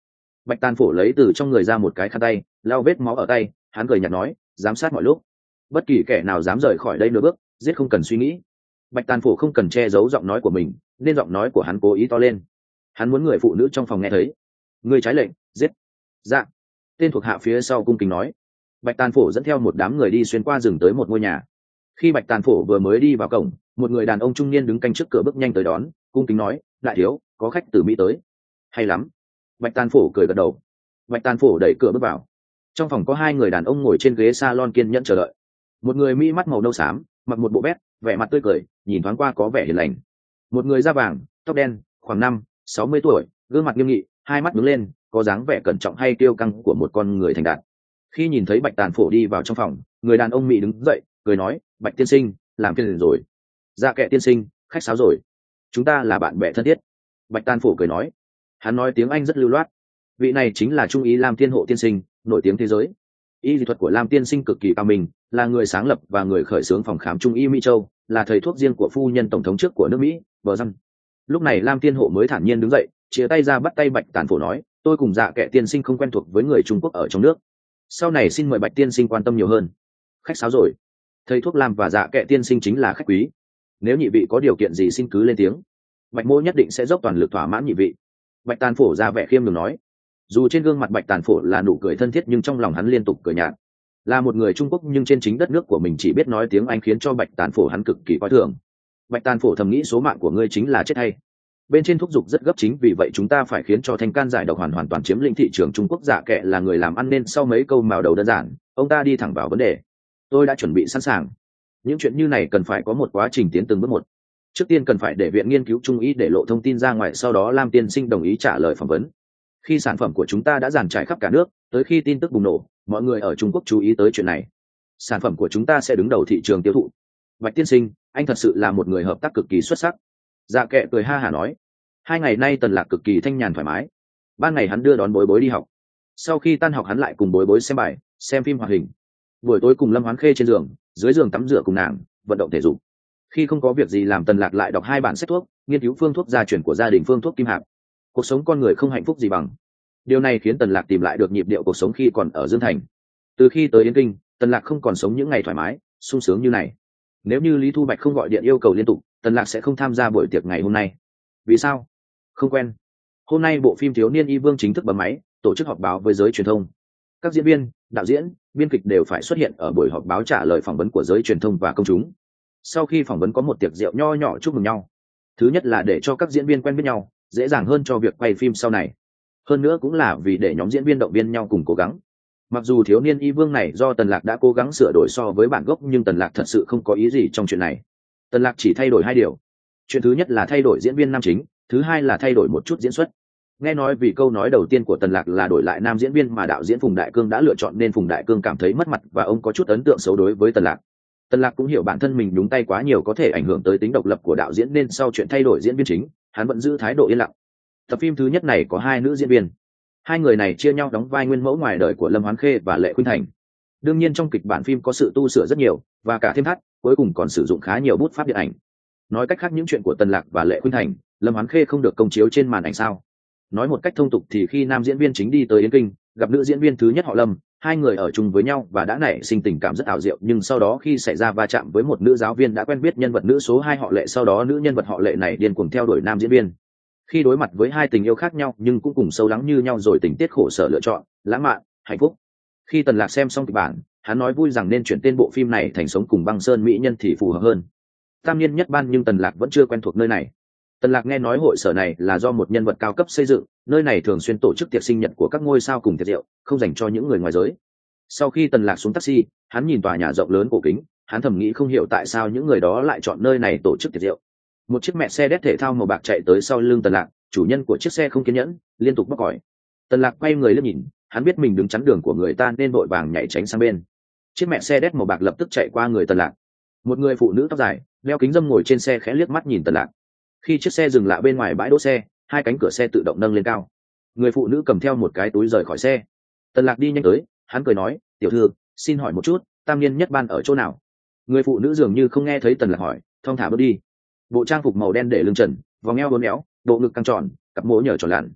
Bạch Tàn Phổ lấy từ trong người ra một cái khăn tay lau vết máu ở tay, hắn cười nhạt nói, giám sát mọi lúc, bất kỳ kẻ nào dám rời khỏi đây nửa bước, giết không cần suy nghĩ. Bạch Tàn Phổ không cần che giấu giọng nói của mình, nên giọng nói của hắn cố ý to lên. Hắn muốn người phụ nữ trong phòng nghe thấy. Người trái lệnh, giết. Dạ. Tên thuộc hạ phía sau cung kính nói. Bạch Tàn Phổ dẫn theo một đám người đi xuyên qua rừng tới một ngôi nhà. Khi Bạch Tàn Phổ vừa mới đi vào cổng, một người đàn ông trung niên đứng canh trước cửa bước nhanh tới đón, cung kính nói, đại thiếu, có khách từ Mỹ tới. Hay lắm. Bạch Tàn Phổ cười gật đầu. Bạch Tàn Phổ đẩy cửa bước vào. Trong phòng có hai người đàn ông ngồi trên ghế salon kiên nhẫn chờ đợi. Một người Mỹ mắt màu nâu xám, mặc một bộ vest, vẻ mặt tươi cười, nhìn thoáng qua có vẻ hiền lành. Một người da vàng, tóc đen, khoảng năm, sáu mươi tuổi, gương mặt nghiêm nghị, hai mắt đứng lên, có dáng vẻ cẩn trọng hay kiêu căng của một con người thành đạt. Khi nhìn thấy Bạch Tàn Phổ đi vào trong phòng, người đàn ông Mỹ đứng dậy, cười nói, Bạch tiên sinh, làm phiền rồi. Dạ kệ tiên sinh, khách sáo rồi. Chúng ta là bạn bè thân thiết. Bạch Tàn Phổ cười nói. Hắn nói tiếng Anh rất lưu loát. Vị này chính là Trung ý Lam Thiên Hộ tiên sinh, nổi tiếng thế giới. Y lý thuật của Lam tiên sinh cực kỳ cao minh, là người sáng lập và người khởi xướng phòng khám Trung y Mỹ Châu, là thầy thuốc riêng của phu nhân tổng thống trước của nước Mỹ, Bờ Răng. Lúc này Lam Thiên Hộ mới thản nhiên đứng dậy, chia tay ra bắt tay Bạch Tàn Phổ nói, tôi cùng Dạ kệ tiên sinh không quen thuộc với người Trung Quốc ở trong nước. Sau này xin mời Bạch tiên sinh quan tâm nhiều hơn. Khách sáo rồi. Thầy thuốc Lam và Dạ kệ tiên sinh chính là khách quý. Nếu nhị vị có điều kiện gì xin cứ lên tiếng. Bạch Mô nhất định sẽ dốc toàn lực thỏa mãn nhị vị. Bạch Tàn Phổ ra vẻ khiêm nhường nói. Dù trên gương mặt Bạch Tàn Phổ là nụ cười thân thiết nhưng trong lòng hắn liên tục cười nhạt. Là một người Trung Quốc nhưng trên chính đất nước của mình chỉ biết nói tiếng Anh khiến cho Bạch Tàn Phổ hắn cực kỳ coi thường. Bạch Tàn Phổ thầm nghĩ số mạng của ngươi chính là chết hay. Bên trên thúc giục rất gấp, chính vì vậy chúng ta phải khiến cho Thanh Can giải độc hoàn hoàn toàn chiếm lĩnh thị trường Trung Quốc. Dạ kệ là người làm ăn nên sau mấy câu mào đầu đơn giản, ông ta đi thẳng vào vấn đề. Tôi đã chuẩn bị sẵn sàng. Những chuyện như này cần phải có một quá trình tiến từng bước một. Trước tiên cần phải để viện nghiên cứu Trung y để lộ thông tin ra ngoài, sau đó Lam tiên sinh đồng ý trả lời phỏng vấn. Khi sản phẩm của chúng ta đã dàn trải khắp cả nước, tới khi tin tức bùng nổ, mọi người ở Trung Quốc chú ý tới chuyện này, sản phẩm của chúng ta sẽ đứng đầu thị trường tiêu thụ. Bạch tiên sinh, anh thật sự là một người hợp tác cực kỳ xuất sắc. Dạ kệ cười ha hả nói. Hai ngày nay Tần Lạc cực kỳ thanh nhàn thoải mái. Ban ngày hắn đưa đón Bối Bối đi học, sau khi tan học hắn lại cùng Bối Bối xem bài, xem phim hoạt hình. Buổi tối cùng Lâm Hoán Khê trên giường, dưới giường tắm rửa cùng nàng, vận động thể dục. Khi không có việc gì làm, Tần Lạc lại đọc hai bản sách thuốc, nghiên cứu phương thuốc gia truyền của gia đình Phương Thuốc Kim Hạp. Cuộc sống con người không hạnh phúc gì bằng. Điều này khiến Tần Lạc tìm lại được nhịp điệu cuộc sống khi còn ở Dương Thành. Từ khi tới Yên Kinh, Tần Lạc không còn sống những ngày thoải mái, sung sướng như này. Nếu như Lý Thu Bạch không gọi điện yêu cầu liên tục, Tần Lạc sẽ không tham gia buổi tiệc ngày hôm nay. Vì sao? Không quen. Hôm nay bộ phim Thiếu niên y vương chính thức bấm máy, tổ chức họp báo với giới truyền thông. Các diễn viên, đạo diễn, biên kịch đều phải xuất hiện ở buổi họp báo trả lời phỏng vấn của giới truyền thông và công chúng. Sau khi phỏng vấn có một tiệc rượu nho nhỏ chúc mừng nhau. Thứ nhất là để cho các diễn viên quen biết nhau, dễ dàng hơn cho việc quay phim sau này. Hơn nữa cũng là vì để nhóm diễn viên động viên nhau cùng cố gắng. Mặc dù Thiếu niên y vương này do Tần Lạc đã cố gắng sửa đổi so với bản gốc, nhưng Tần Lạc thật sự không có ý gì trong chuyện này. Tần Lạc chỉ thay đổi hai điều. Chuyện thứ nhất là thay đổi diễn viên nam chính, thứ hai là thay đổi một chút diễn xuất. Nghe nói vì câu nói đầu tiên của Tần Lạc là đổi lại nam diễn viên mà đạo diễn Phùng Đại Cương đã lựa chọn, nên Phùng Đại Cương cảm thấy mất mặt và ông có chút ấn tượng xấu đối với Tần Lạc. Tần Lạc cũng hiểu bản thân mình nhúng tay quá nhiều có thể ảnh hưởng tới tính độc lập của đạo diễn, nên sau chuyện thay đổi diễn viên chính, hắn vẫn giữ thái độ yên lặng. Tập phim thứ nhất này có hai nữ diễn viên. Hai người này chia nhau đóng vai nguyên mẫu ngoài đời của Lâm Hoán Khê và Lệ Khuynh Thành. Đương nhiên trong kịch bản phim có sự tu sửa rất nhiều và cả thêm thắt, cuối cùng còn sử dụng khá nhiều bút pháp điện ảnh. Nói cách khác, những chuyện của Tần Lạc và Lệ Khuynh Thành, Lâm Hoán Khê không được công chiếu trên màn ảnh sao? Nói một cách thông tục thì khi nam diễn viên chính đi tới Yên Kinh, gặp nữ diễn viên thứ nhất họ Lâm, hai người ở chung với nhau và đã nảy sinh tình cảm rất ảo diệu, nhưng sau đó khi xảy ra va chạm với một nữ giáo viên đã quen biết nhân vật nữ số hai họ Lệ, sau đó nữ nhân vật họ Lệ này điên cuồng theo đuổi nam diễn viên. Khi đối mặt với hai tình yêu khác nhau nhưng cũng cùng sâu lắng như nhau, rồi tình tiết khổ sở lựa chọn, lãng mạn, hạnh phúc. Khi Tần Lạc xem xong kịch bản, hắn nói vui rằng nên chuyển tên bộ phim này thành Sống cùng băng sơn mỹ nhân thì phù hợp hơn. Tam Niên Nhất Ban, nhưng Tần Lạc vẫn chưa quen thuộc nơi này. Tần Lạc nghe nói hội sở này là do một nhân vật cao cấp xây dựng, nơi này thường xuyên tổ chức tiệc sinh nhật của các ngôi sao cùng tiệc rượu, không dành cho những người ngoài giới. Sau khi Tần Lạc xuống taxi, hắn nhìn tòa nhà rộng lớn cổ kính, hắn thầm nghĩ không hiểu tại sao những người đó lại chọn nơi này tổ chức tiệc rượu. Một chiếc mẹ xe đét thể thao màu bạc chạy tới sau lưng Tần Lạc, chủ nhân của chiếc xe không kiên nhẫn, liên tục bóc còi. Tần Lạc quay người liếc nhìn, hắn biết mình đứng chắn đường của người ta nên vội vàng nhảy tránh sang bên. Chiếc mẹ xe đét màu bạc lập tức chạy qua người Tần Lạc. Một người phụ nữ tóc dài, đeo kính râm ngồi trên xe khẽ liếc mắt nhìn Tần Lạc. Khi chiếc xe dừng lại bên ngoài bãi đỗ xe, hai cánh cửa xe tự động nâng lên cao. Người phụ nữ cầm theo một cái túi rời khỏi xe. Tần Lạc đi nhanh tới, hắn cười nói, tiểu thư, xin hỏi một chút, Tam Niên Nhất Ban ở chỗ nào? Người phụ nữ dường như không nghe thấy Tần Lạc hỏi, thong thả bước đi. Bộ trang phục màu đen để lưng trần, vòng eo uốn éo, bộ ngực căng tròn, cặp mỗ nhở tròn lặn.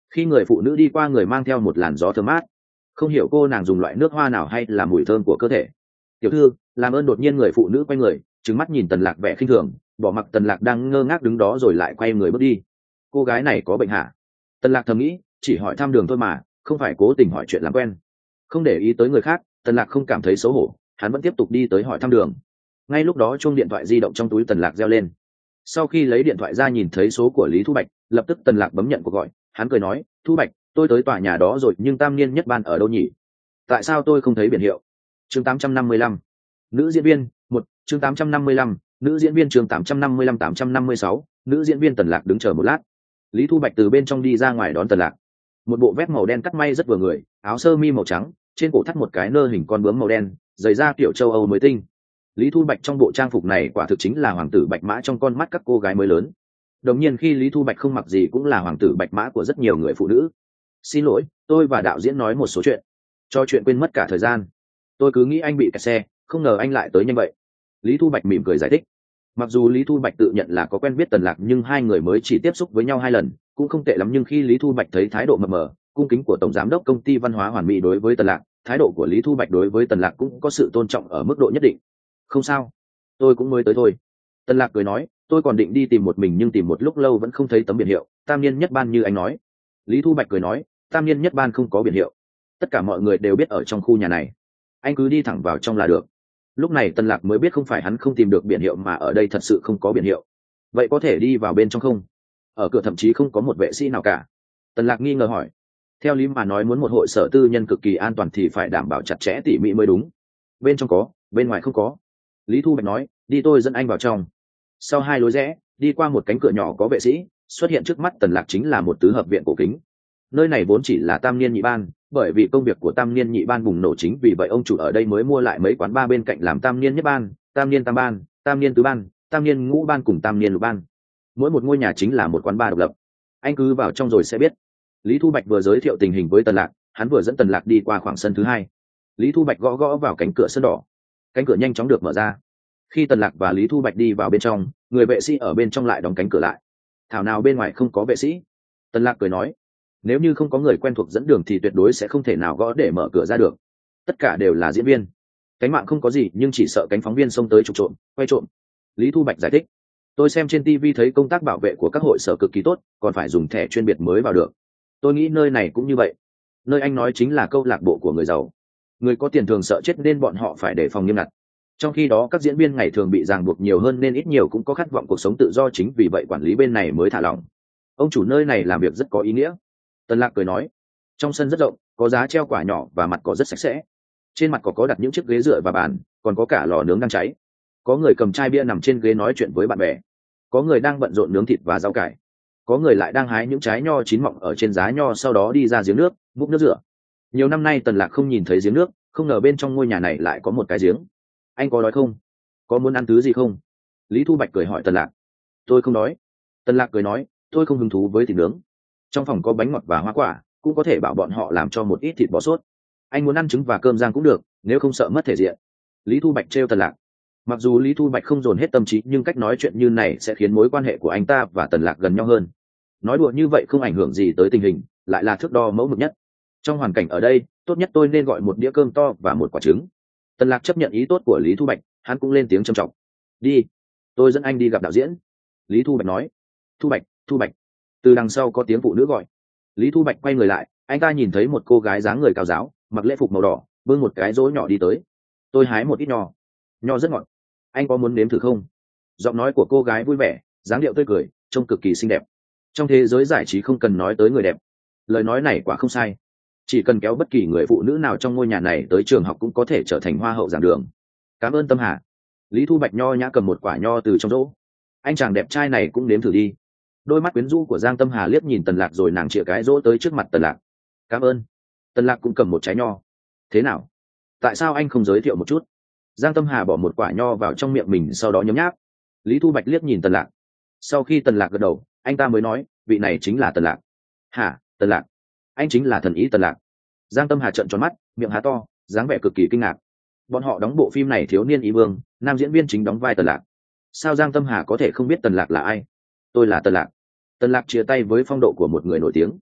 khi người phụ nữ đi qua người mang theo một làn gió thơm mát, không hiểu cô nàng dùng loại nước hoa nào hay là mùi thơm của cơ thể. Tiểu thư, làm ơn. Đột nhiên người phụ nữ quay người trừng mắt nhìn Tần Lạc vẻ khinh thường, bỏ mặc Tần Lạc đang ngơ ngác đứng đó rồi lại quay người bước đi. Cô gái này có bệnh hả? Tần Lạc thầm nghĩ, chỉ hỏi thăm đường thôi mà, không phải cố tình hỏi chuyện làm quen. Không để ý tới người khác, Tần Lạc không cảm thấy xấu hổ, hắn vẫn tiếp tục đi tới hỏi thăm đường. Ngay lúc đó chuông điện thoại di động trong túi Tần Lạc reo lên. Sau khi lấy điện thoại ra nhìn thấy số của Lý Thu Bạch, lập tức Tần Lạc bấm nhận cuộc gọi. Hắn cười nói, Thu Bạch, tôi tới tòa nhà đó rồi nhưng Tam Niên Nhất Ban ở đâu nhỉ? Tại sao tôi không thấy biển hiệu? Chương tám trăm năm mươi lăm, nữ diễn viên một. Chương tám trăm năm mươi lăm, nữ diễn viên. Chương tám trăm năm mươi lăm tám trăm năm mươi sáu, nữ diễn viên. Tần Lạc đứng chờ một lát. Lý Thu Bạch từ bên trong đi ra ngoài đón Tần Lạc. Một bộ vest màu đen cắt may rất vừa người, áo sơ mi màu trắng, trên cổ thắt một cái nơ hình con bướm màu đen, giày da kiểu châu Âu mới tinh. Lý Thu Bạch trong bộ trang phục này quả thực chính là hoàng tử bạch mã trong con mắt các cô gái mới lớn. Đồng nhiên khi Lý Thu Bạch không mặc gì cũng là hoàng tử bạch mã của rất nhiều người phụ nữ. Xin lỗi, tôi và đạo diễn nói một số chuyện, cho chuyện quên mất cả thời gian. Tôi cứ nghĩ anh bị kẹt xe, không ngờ anh lại tới nhanh vậy. Lý Thu Bạch mỉm cười giải thích. Mặc dù Lý Thu Bạch tự nhận là có quen biết Tần Lạc nhưng hai người mới chỉ tiếp xúc với nhau hai lần, cũng không tệ lắm. Nhưng khi Lý Thu Bạch thấy thái độ mập mờ, cung kính của tổng giám đốc công ty văn hóa Hoàn Mỹ đối với Tần Lạc, thái độ của Lý Thu Bạch đối với Tần Lạc cũng có sự tôn trọng ở mức độ nhất định. Không sao, tôi cũng mới tới thôi. Tần Lạc cười nói, tôi còn định đi tìm một mình nhưng tìm một lúc lâu vẫn không thấy tấm biển hiệu Tam Niên Nhất Ban như anh nói. Lý Thu Bạch cười nói, Tam Niên Nhất Ban không có biển hiệu, tất cả mọi người đều biết ở trong khu nhà này, anh cứ đi thẳng vào trong là được. Lúc này Tần Lạc mới biết không phải hắn không tìm được biển hiệu mà ở đây thật sự không có biển hiệu. Vậy có thể đi vào bên trong không? Ở cửa thậm chí không có một vệ sĩ nào cả. Tần Lạc nghi ngờ hỏi. Theo lý mà nói muốn một hội sở tư nhân cực kỳ an toàn thì phải đảm bảo chặt chẽ tỉ mỉ mới đúng. Bên trong có, bên ngoài không có. Lý Thu Bạch nói, đi tôi dẫn anh vào trong. Sau hai lối rẽ, đi qua một cánh cửa nhỏ có vệ sĩ, xuất hiện trước mắt Tần Lạc chính là một tứ hợp viện cổ kính. Nơi này vốn chỉ là Tam Niên Nhị Ban, bởi vì công việc của Tam Niên Nhị Ban bùng nổ, chính vì vậy ông chủ ở đây mới mua lại mấy quán bar bên cạnh làm Tam Niên Nhất Ban, Tam Niên Tam Ban, Tam Niên Tứ Ban, Tam Niên Ngũ Ban cùng Tam Niên Lục Ban. Mỗi một ngôi nhà chính là một quán bar độc lập. Anh cứ vào trong rồi sẽ biết. Lý Thu Bạch vừa giới thiệu tình hình với Tần Lạc, hắn vừa dẫn Tần Lạc đi qua khoảng sân thứ hai. Lý Thu Bạch gõ gõ vào cánh cửa sân đỏ. Cánh cửa nhanh chóng được mở ra. Khi Tần Lạc và Lý Thu Bạch đi vào bên trong, người vệ sĩ ở bên trong lại đóng cánh cửa lại. Thảo nào bên ngoài không có vệ sĩ? Tần Lạc cười nói, nếu như không có người quen thuộc dẫn đường thì tuyệt đối sẽ không thể nào gõ để mở cửa ra được. Tất cả đều là diễn viên. Cánh mạng không có gì nhưng chỉ sợ cánh phóng viên xông tới trục trộm, quay trộm. Lý Thu Bạch giải thích, tôi xem trên ti vi thấy công tác bảo vệ của các hội sở cực kỳ tốt, còn phải dùng thẻ chuyên biệt mới vào được. Tôi nghĩ nơi này cũng như vậy. Nơi anh nói chính là câu lạc bộ của người giàu. Người có tiền thường sợ chết nên bọn họ phải đề phòng nghiêm ngặt. Trong khi đó các diễn viên ngày thường bị ràng buộc nhiều hơn nên ít nhiều cũng có khát vọng cuộc sống tự do, chính vì vậy quản lý bên này mới thả lỏng. Ông chủ nơi này làm việc rất có ý nghĩa. Tần Lạc cười nói, trong sân rất rộng, có giá treo quả nhỏ và mặt cỏ rất sạch sẽ. Trên mặt cỏ có đặt những chiếc ghế dựa và bàn, còn có cả lò nướng đang cháy. Có người cầm chai bia nằm trên ghế nói chuyện với bạn bè. Có người đang bận rộn nướng thịt và rau cải. Có người lại đang hái những trái nho chín mọng ở trên giá nho, sau đó đi ra giếng nước múc nước rửa. Nhiều năm nay Tần Lạc không nhìn thấy giếng nước, không ngờ bên trong ngôi nhà này lại có một cái giếng. Anh có đói không? Có muốn ăn thứ gì không? Lý Thu Bạch cười hỏi Tần Lạc. Tôi không đói. Tần Lạc cười nói, tôi không hứng thú với thịt nướng. Trong phòng có bánh ngọt và hoa quả, cũng có thể bảo bọn họ làm cho một ít thịt bò sốt. Anh muốn ăn trứng và cơm rang cũng được, nếu không sợ mất thể diện. Lý Thu Bạch trêu Tần Lạc. Mặc dù Lý Thu Bạch không dồn hết tâm trí nhưng cách nói chuyện như này sẽ khiến mối quan hệ của anh ta và Tần Lạc gần nhau hơn. Nói đùa như vậy không ảnh hưởng gì tới tình hình, lại là thước đo mẫu mực nhất. Trong hoàn cảnh ở đây, tốt nhất tôi nên gọi một đĩa cơm to và một quả trứng. Tần Lạc chấp nhận ý tốt của Lý Thu Bạch, hắn cũng lên tiếng trầm trọng. Đi, tôi dẫn anh đi gặp đạo diễn. Lý Thu Bạch nói. Thu Bạch, Thu Bạch. Từ đằng sau có tiếng phụ nữ gọi. Lý Thu Bạch quay người lại, anh ta nhìn thấy một cô gái dáng người cao giáo, mặc lễ phục màu đỏ, bưng một cái rổ nhỏ đi tới. Tôi hái một ít nho, nho rất ngọt, anh có muốn nếm thử không? Giọng nói của cô gái vui vẻ, dáng điệu tươi cười, trông cực kỳ xinh đẹp. Trong thế giới giải trí không cần nói tới người đẹp, lời nói này quả không sai. Chỉ cần kéo bất kỳ người phụ nữ nào trong ngôi nhà này tới trường học cũng có thể trở thành hoa hậu giảng đường. Cảm ơn Tâm Hà. Lý Thu Bạch nho nhã cầm một quả nho từ trong rổ. Anh chàng đẹp trai này cũng nếm thử đi. Đôi mắt quyến rũ của Giang Tâm Hà liếc nhìn Tần Lạc rồi nàng chĩa cái rổ tới trước mặt Tần Lạc. Cảm ơn. Tần Lạc cũng cầm một trái nho. Thế nào? Tại sao anh không giới thiệu một chút? Giang Tâm Hà bỏ một quả nho vào trong miệng mình sau đó nhấm nháp. Lý Thu Bạch liếc nhìn Tần Lạc. Sau khi Tần Lạc gật đầu, anh ta mới nói, vị này chính là Tần Lạc. Hả? Tần Lạc? Anh chính là thần ý Tần Lạc? Giang Tâm Hà trợn tròn mắt, miệng há to, dáng vẻ cực kỳ kinh ngạc. Bọn họ đóng bộ phim này Thiếu niên ý vương, nam diễn viên chính đóng vai Tần Lạc. Sao Giang Tâm Hà có thể không biết Tần Lạc là ai? Tôi là Tần Lạc. Tần Lạc chia tay với phong độ của một người nổi tiếng.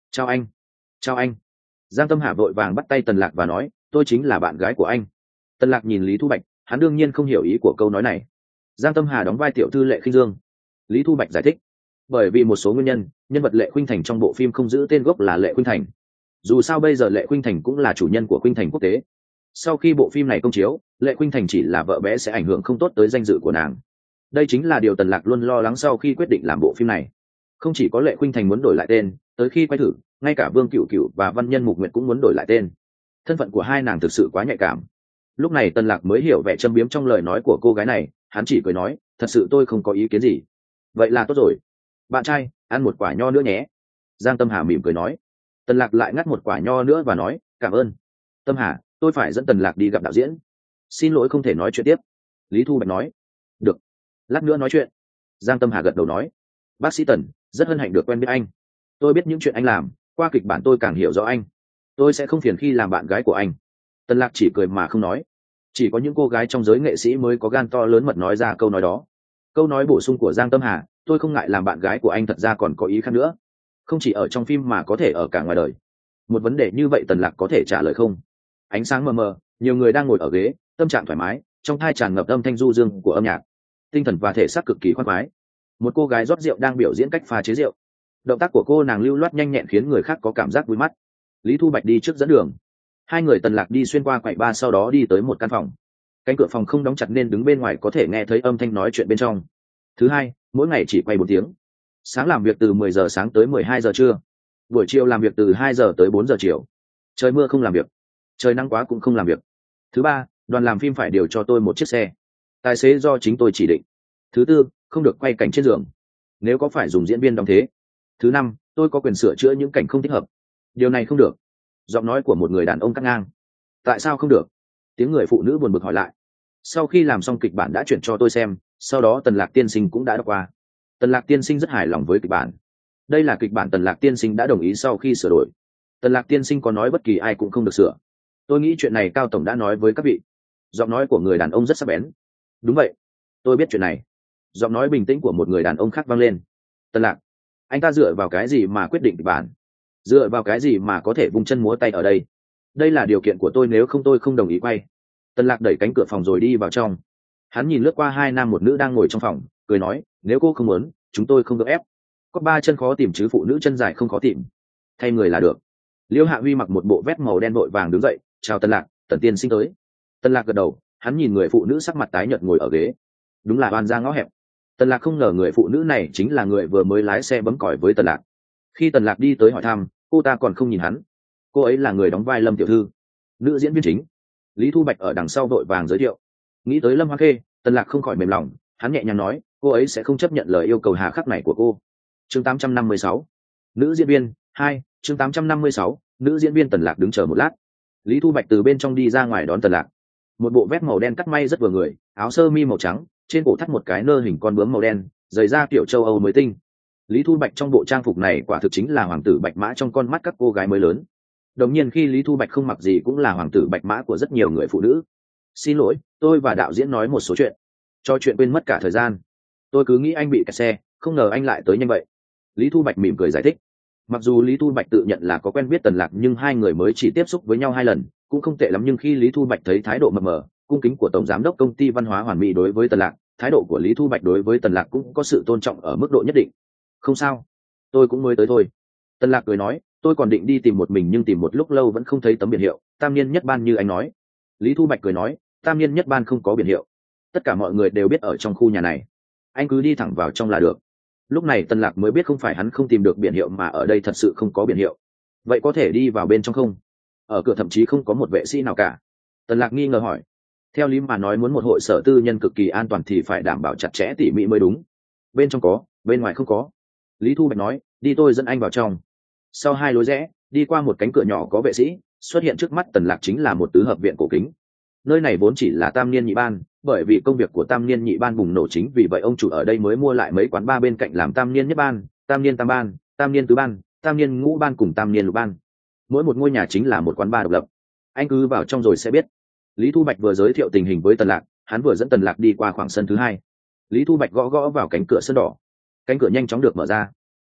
chào anh. Chào anh. Giang Tâm Hà vội vàng bắt tay Tần Lạc và nói, tôi chính là bạn gái của anh. Tần Lạc nhìn Lý Thu Bạch, hắn đương nhiên không hiểu ý của câu nói này. Giang Tâm Hà đóng vai tiểu thư Lệ Khinh Dương. Lý Thu Bạch giải thích, bởi vì một số nguyên nhân, nhân vật Lệ Khuynh Thành trong bộ phim không giữ tên gốc là Lệ Khuynh Thành. Dù sao bây giờ Lệ Khuynh Thành cũng là chủ nhân của Khuynh Thành Quốc tế. Sau khi bộ phim này công chiếu, Lệ Khuynh Thành chỉ là vợ bé sẽ ảnh hưởng không tốt tới danh dự của nàng. Đây chính là điều Tần Lạc luôn lo lắng sau khi quyết định làm bộ phim này. Không chỉ có Lệ Khuynh Thành muốn đổi lại tên, tới khi quay thử, ngay cả Vương Cửu Cửu và Văn Nhân Mục Nguyệt cũng muốn đổi lại tên. Thân phận của hai nàng thực sự quá nhạy cảm. Lúc này Tần Lạc mới hiểu vẻ châm biếm trong lời nói của cô gái này, hắn chỉ cười nói, thật sự tôi không có ý kiến gì. Vậy là tốt rồi. Bạn trai, ăn một quả nho nữa nhé. Giang Tâm Hà mỉm cười nói. Tần Lạc lại ngắt một quả nho nữa và nói, cảm ơn. Tâm Hà, tôi phải dẫn Tần Lạc đi gặp đạo diễn. Xin lỗi không thể nói chuyện tiếp. Lý Thu Bạch nói. Được. Lát nữa nói chuyện. Giang Tâm Hà gật đầu nói. Bác sĩ Tần, rất hân hạnh được quen biết anh. Tôi biết những chuyện anh làm, qua kịch bản tôi càng hiểu rõ anh. Tôi sẽ không phiền khi làm bạn gái của anh. Tần Lạc chỉ cười mà không nói. Chỉ có những cô gái trong giới nghệ sĩ mới có gan to lớn mật nói ra câu nói đó. Câu nói bổ sung của Giang Tâm Hà, tôi không ngại làm bạn gái của anh, thật ra còn có ý khác nữa. Không chỉ ở trong phim mà có thể ở cả ngoài đời. Một vấn đề như vậy Tần Lạc có thể trả lời không? Ánh sáng mờ mờ, nhiều người đang ngồi ở ghế, tâm trạng thoải mái, trong tai tràn ngập âm thanh du dương của âm nhạc. Tinh thần và thể xác cực kỳ khoan khoái. Một cô gái rót rượu đang biểu diễn cách pha chế rượu. Động tác của cô nàng lưu loát nhanh nhẹn khiến người khác có cảm giác vui mắt. Lý Thu Bạch đi trước dẫn đường. Hai người Tần Lạc đi xuyên qua quầy bar, sau đó đi tới một căn phòng. Cánh cửa phòng không đóng chặt nên đứng bên ngoài có thể nghe thấy âm thanh nói chuyện bên trong. Thứ hai, mỗi ngày chỉ quay bốn tiếng. Sáng làm việc từ mười giờ sáng tới mười hai giờ trưa. Buổi chiều làm việc từ hai giờ tới bốn giờ chiều. Trời mưa không làm việc. Trời nắng quá cũng không làm việc. Thứ ba, đoàn làm phim phải điều cho tôi một chiếc xe. Tài xế do chính tôi chỉ định. Thứ tư, không được quay cảnh trên giường. Nếu có phải dùng diễn viên đóng thế. Thứ năm, tôi có quyền sửa chữa những cảnh không thích hợp. Điều này không được. Giọng nói của một người đàn ông cắt ngang. Tại sao không được? Tiếng người phụ nữ buồn bực hỏi lại. Sau khi làm xong kịch bản đã chuyển cho tôi xem, sau đó Tần Lạc tiên sinh cũng đã đọc qua. Tần Lạc tiên sinh rất hài lòng với kịch bản. Đây là kịch bản Tần Lạc tiên sinh đã đồng ý sau khi sửa đổi. Tần Lạc tiên sinh có nói bất kỳ ai cũng không được sửa. Tôi nghĩ chuyện này Cao tổng đã nói với các vị. Giọng nói của người đàn ông rất sắc bén. Đúng vậy, tôi biết chuyện này. Giọng nói bình tĩnh của một người đàn ông khác vang lên. Tần Lạc, anh ta dựa vào cái gì mà quyết định kịch bản? Dựa vào cái gì mà có thể vung chân múa tay ở đây? Đây là điều kiện của tôi, nếu không tôi không đồng ý quay. Tần Lạc đẩy cánh cửa phòng rồi đi vào trong. Hắn nhìn lướt qua hai nam một nữ đang ngồi trong phòng, cười nói, nếu cô không muốn, chúng tôi không được ép. Có ba chân khó tìm chứ phụ nữ chân dài không khó tìm. Thay người là được. Liễu Hạ Huy mặc một bộ vest màu đen vội vàng đứng dậy, chào Tần Lạc, Tần tiên sinh tới. Tần Lạc gật đầu, hắn nhìn người phụ nữ sắc mặt tái nhợt ngồi ở ghế. Đúng là oan ra ngõ hẹp. Tần Lạc không ngờ người phụ nữ này chính là người vừa mới lái xe bấm còi với Tần Lạc. Khi Tần Lạc đi tới hỏi thăm, cô ta còn không nhìn hắn. Cô ấy là người đóng vai Lâm tiểu thư, nữ diễn viên chính. Lý Thu Bạch ở đằng sau vội vàng giới thiệu. Nghĩ tới Lâm Hoa Khê, Tần Lạc không khỏi mềm lòng, hắn nhẹ nhàng nói, cô ấy sẽ không chấp nhận lời yêu cầu hà khắc này của cô. Chương tám trăm năm mươi sáu, nữ diễn viên hai. Chương tám trăm năm mươi sáu, nữ diễn viên. Tần Lạc đứng chờ một lát. Lý Thu Bạch từ bên trong đi ra ngoài đón Tần Lạc. Một bộ vest màu đen cắt may rất vừa người, áo sơ mi màu trắng, trên cổ thắt một cái nơ hình con bướm màu đen, giày da kiểu châu Âu mới tinh. Lý Thu Bạch trong bộ trang phục này quả thực chính là hoàng tử bạch mã trong con mắt các cô gái mới lớn. Đồng nhiên khi Lý Thu Bạch không mặc gì cũng là hoàng tử bạch mã của rất nhiều người phụ nữ. Xin lỗi, tôi và đạo diễn nói một số chuyện. Cho chuyện quên mất cả thời gian. Tôi cứ nghĩ anh bị kẹt xe, không ngờ anh lại tới nhanh vậy. Lý Thu Bạch mỉm cười giải thích. Mặc dù Lý Thu Bạch tự nhận là có quen biết Tần Lạc nhưng hai người mới chỉ tiếp xúc với nhau hai lần, cũng không tệ lắm. Nhưng khi Lý Thu Bạch thấy thái độ mập mờ, cung kính của tổng giám đốc công ty văn hóa Hoàn Mỹ đối với Tần Lạc, thái độ của Lý Thu Bạch đối với Tần Lạc cũng có sự tôn trọng ở mức độ nhất định. Không sao, tôi cũng mới tới thôi. Tần Lạc cười nói, tôi còn định đi tìm một mình nhưng tìm một lúc lâu vẫn không thấy tấm biển hiệu Tam Niên Nhất Ban như anh nói. Lý Thu Bạch cười nói, Tam Niên Nhất Ban không có biển hiệu. Tất cả mọi người đều biết ở trong khu nhà này. Anh cứ đi thẳng vào trong là được. Lúc này Tần Lạc mới biết không phải hắn không tìm được biển hiệu mà ở đây thật sự không có biển hiệu. Vậy có thể đi vào bên trong không? Ở cửa thậm chí không có một vệ sĩ nào cả. Tần Lạc nghi ngờ hỏi. Theo lý mà nói muốn một hội sở tư nhân cực kỳ an toàn thì phải đảm bảo chặt chẽ tỉ mỉ mới đúng. Bên trong có, bên ngoài không có. Lý Thu Bạch nói, đi tôi dẫn anh vào trong. Sau hai lối rẽ, đi qua một cánh cửa nhỏ có vệ sĩ, xuất hiện trước mắt Tần Lạc chính là một tứ hợp viện cổ kính. Nơi này vốn chỉ là Tam Niên Nhị Ban, bởi vì công việc của Tam Niên Nhị Ban bùng nổ, chính vì vậy ông chủ ở đây mới mua lại mấy quán bar bên cạnh làm Tam Niên Nhất Ban, Tam Niên Tam Ban, Tam Niên Tứ Ban, Tam Niên Ngũ Ban cùng Tam Niên Lục Ban. Mỗi một ngôi nhà chính là một quán bar độc lập. Anh cứ vào trong rồi sẽ biết. Lý Thu Bạch vừa giới thiệu tình hình với Tần Lạc, hắn vừa dẫn Tần Lạc đi qua khoảng sân thứ hai. Lý Thu Bạch gõ gõ vào cánh cửa sân đỏ. Cánh cửa nhanh chóng được mở ra.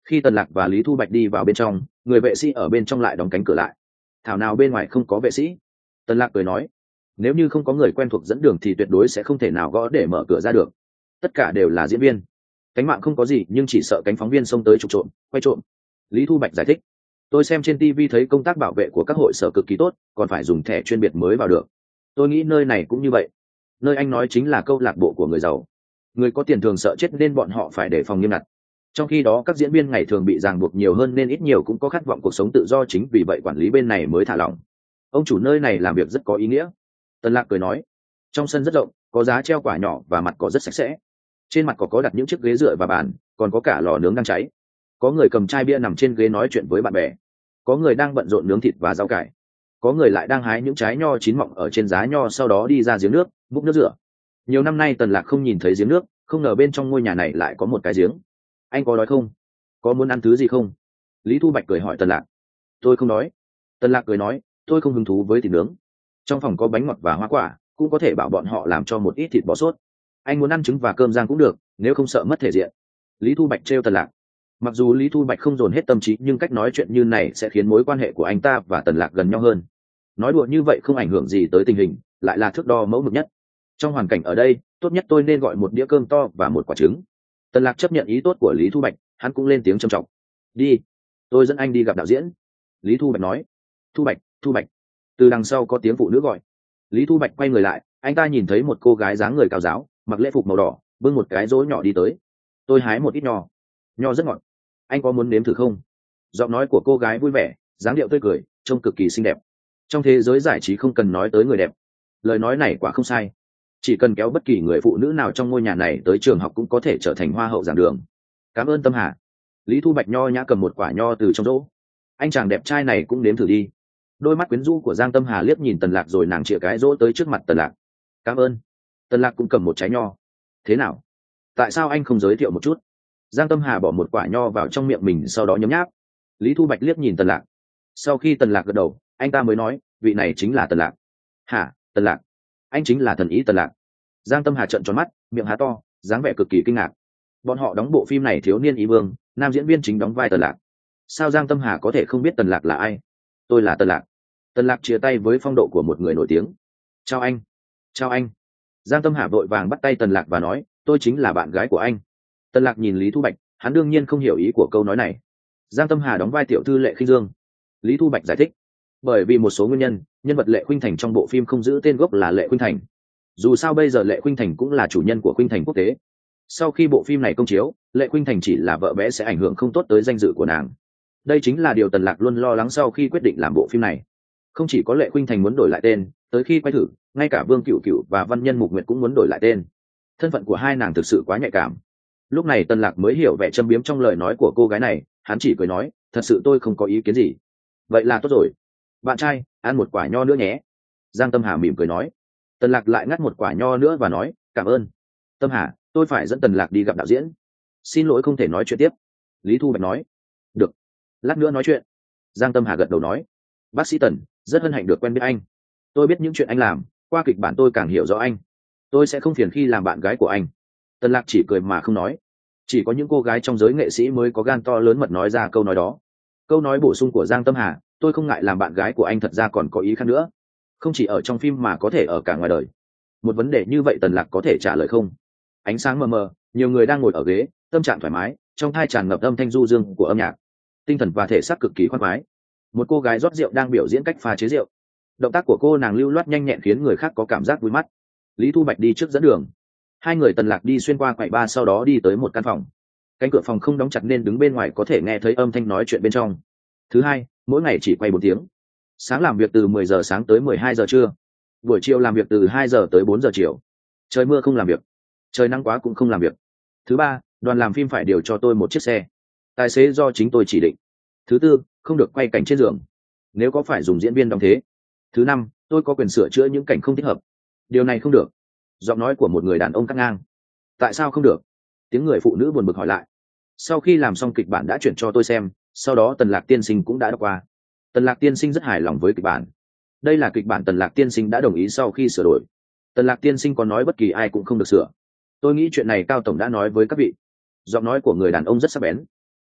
Khi Tần Lạc và Lý Thu Bạch đi vào bên trong, người vệ sĩ ở bên trong lại đóng cánh cửa lại. Thảo nào bên ngoài không có vệ sĩ. Tần Lạc cười nói, nếu như không có người quen thuộc dẫn đường thì tuyệt đối sẽ không thể nào gõ để mở cửa ra được. Tất cả đều là diễn viên, cánh mạng không có gì, nhưng chỉ sợ cánh phóng viên xông tới trục trộm quay trộm. Lý Thu Bạch giải thích, tôi xem trên ti vi thấy công tác bảo vệ của các hội sở cực kỳ tốt, còn phải dùng thẻ chuyên biệt mới vào được. Tôi nghĩ nơi này cũng như vậy. Nơi anh nói chính là câu lạc bộ của người giàu, người có tiền thường sợ chết nên bọn họ phải đề phòng nghiêm ngặt. Trong khi đó các diễn viên ngày thường bị ràng buộc nhiều hơn nên ít nhiều cũng có khát vọng cuộc sống tự do, chính vì vậy quản lý bên này mới thả lỏng. Ông chủ nơi này làm việc rất có ý nghĩa. Tần Lạc cười nói, trong sân rất rộng, có giá treo quả nhỏ và mặt cỏ rất sạch sẽ. Trên mặt cỏ có đặt những chiếc ghế dựa và bàn, còn có cả lò nướng đang cháy. Có người cầm chai bia nằm trên ghế nói chuyện với bạn bè, có người đang bận rộn nướng thịt và rau cải, có người lại đang hái những trái nho chín mọng ở trên giá nho, sau đó đi ra giếng nước múc nước rửa. Nhiều năm nay Tần Lạc không nhìn thấy giếng nước, không ngờ bên trong ngôi nhà này lại có một cái giếng. Anh có đói không? Có muốn ăn thứ gì không? Lý Thu Bạch cười hỏi Tần Lạc. Tôi không đói. Tần Lạc cười nói, tôi không hứng thú với thịt nướng. Trong phòng có bánh ngọt và hoa quả, cũng có thể bảo bọn họ làm cho một ít thịt bò sốt. Anh muốn ăn trứng và cơm rang cũng được, nếu không sợ mất thể diện. Lý Thu Bạch trêu Tần Lạc. Mặc dù Lý Thu Bạch không dồn hết tâm trí, nhưng cách nói chuyện như này sẽ khiến mối quan hệ của anh ta và Tần Lạc gần nhau hơn. Nói đùa như vậy không ảnh hưởng gì tới tình hình, lại là thước đo mẫu mực nhất. Trong hoàn cảnh ở đây, tốt nhất tôi nên gọi một đĩa cơm to và một quả trứng. Tần Lạc chấp nhận ý tốt của Lý Thu Bạch, hắn cũng lên tiếng trầm trọng. Đi, tôi dẫn anh đi gặp đạo diễn. Lý Thu Bạch nói. Thu Bạch, Thu Bạch. Từ đằng sau có tiếng phụ nữ gọi. Lý Thu Bạch quay người lại, anh ta nhìn thấy một cô gái dáng người cao giáo, mặc lễ phục màu đỏ, bưng một cái rổ nhỏ đi tới. Tôi hái một ít nho, nho rất ngọt, anh có muốn nếm thử không? Giọng nói của cô gái vui vẻ, dáng điệu tươi cười, trông cực kỳ xinh đẹp. Trong thế giới giải trí không cần nói tới người đẹp, lời nói này quả không sai. Chỉ cần kéo bất kỳ người phụ nữ nào trong ngôi nhà này tới trường học cũng có thể trở thành hoa hậu giảng đường. Cảm ơn Tâm Hà. Lý Thu Bạch nho nhã cầm một quả nho từ trong rổ. Anh chàng đẹp trai này cũng nếm thử đi. Đôi mắt quyến rũ của Giang Tâm Hà liếc nhìn Tần Lạc rồi nàng chĩa cái rổ tới trước mặt Tần Lạc. Cảm ơn. Tần Lạc cũng cầm một trái nho. Thế nào? Tại sao anh không giới thiệu một chút? Giang Tâm Hà bỏ một quả nho vào trong miệng mình, sau đó nhấm nháp. Lý Thu Bạch liếc nhìn Tần Lạc. Sau khi Tần Lạc gật đầu, anh ta mới nói, vị này chính là Tần Lạc. Hả? Tần Lạc? Anh chính là thần ý Tần Lạc? Giang Tâm Hà trợn tròn mắt, miệng há to, dáng vẻ cực kỳ kinh ngạc. Bọn họ đóng bộ phim này Thiếu niên ý vương, nam diễn viên chính đóng vai Tần Lạc. Sao Giang Tâm Hà có thể không biết Tần Lạc là ai? Tôi là Tần Lạc. Tần Lạc chia tay với phong độ của một người nổi tiếng. Chào anh. Chào anh. Giang Tâm Hà vội vàng bắt tay Tần Lạc và nói, tôi chính là bạn gái của anh. Tần Lạc nhìn Lý Thu Bạch, hắn đương nhiên không hiểu ý của câu nói này. Giang Tâm Hà đóng vai tiểu thư Lệ Khinh Dương. Lý Thu Bạch giải thích, bởi vì một số nguyên nhân, nhân vật Lệ Khuynh Thành trong bộ phim không giữ tên gốc là Lệ Khuynh Thành. Dù sao bây giờ Lệ Khuynh Thành cũng là chủ nhân của Khuynh Thành Quốc tế. Sau khi bộ phim này công chiếu, Lệ Khuynh Thành chỉ là vợ bé sẽ ảnh hưởng không tốt tới danh dự của nàng. Đây chính là điều Tần Lạc luôn lo lắng sau khi quyết định làm bộ phim này. Không chỉ có Lệ Khuynh Thành muốn đổi lại tên, tới khi quay thử, ngay cả Vương Cửu Cửu và Văn Nhân Mục Nguyệt cũng muốn đổi lại tên. Thân phận của hai nàng thực sự quá nhạy cảm. Lúc này Tần Lạc mới hiểu vẻ châm biếm trong lời nói của cô gái này, hắn chỉ cười nói, thật sự tôi không có ý kiến gì. Vậy là tốt rồi. Bạn trai, ăn một quả nho nữa nhé. Giang Tâm Hà mỉm cười nói. Tần Lạc lại ngắt một quả nho nữa và nói, cảm ơn. Tâm Hà, tôi phải dẫn Tần Lạc đi gặp đạo diễn. Xin lỗi không thể nói chuyện tiếp. Lý Thu Bạch nói. Được. Lát nữa nói chuyện. Giang Tâm Hà gật đầu nói. Bác sĩ Tần, rất hân hạnh được quen biết anh. Tôi biết những chuyện anh làm, qua kịch bản tôi càng hiểu rõ anh. Tôi sẽ không phiền khi làm bạn gái của anh. Tần Lạc chỉ cười mà không nói. Chỉ có những cô gái trong giới nghệ sĩ mới có gan to lớn mật nói ra câu nói đó. Câu nói bổ sung của Giang Tâm Hà, tôi không ngại làm bạn gái của anh, thật ra còn có ý khác nữa. Không chỉ ở trong phim mà có thể ở cả ngoài đời. Một vấn đề như vậy Tần Lạc có thể trả lời không? Ánh sáng mờ mờ, nhiều người đang ngồi ở ghế, tâm trạng thoải mái, trong tai tràn ngập âm thanh du dương của âm nhạc. Tinh thần và thể xác cực kỳ khoan khoái. Một cô gái rót rượu đang biểu diễn cách pha chế rượu. Động tác của cô nàng lưu loát nhanh nhẹn khiến người khác có cảm giác vui mắt. Lý Thu Bạch đi trước dẫn đường. Hai người Tần Lạc đi xuyên qua quầy bar, sau đó đi tới một căn phòng. Cánh cửa phòng không đóng chặt nên đứng bên ngoài có thể nghe thấy âm thanh nói chuyện bên trong. Thứ hai, mỗi ngày chỉ quay bốn tiếng. Sáng làm việc từ mười giờ sáng tới mười hai giờ trưa. Buổi chiều làm việc từ hai giờ tới bốn giờ chiều. Trời mưa không làm việc. Trời nắng quá cũng không làm việc. Thứ ba, đoàn làm phim phải điều cho tôi một chiếc xe. Tài xế do chính tôi chỉ định. Thứ tư, không được quay cảnh trên giường. Nếu có phải dùng diễn viên đóng thế. Thứ năm, tôi có quyền sửa chữa những cảnh không thích hợp. Điều này không được. Giọng nói của một người đàn ông cắt ngang. Tại sao không được? Tiếng người phụ nữ buồn bực hỏi lại. Sau khi làm xong kịch bản đã chuyển cho tôi xem, sau đó Tần Lạc tiên sinh cũng đã đọc qua. Tần Lạc tiên sinh rất hài lòng với kịch bản. Đây là kịch bản Tần Lạc tiên sinh đã đồng ý sau khi sửa đổi. Tần Lạc tiên sinh còn nói bất kỳ ai cũng không được sửa. Tôi nghĩ chuyện này Cao tổng đã nói với các vị. Giọng nói của người đàn ông rất sắc bén.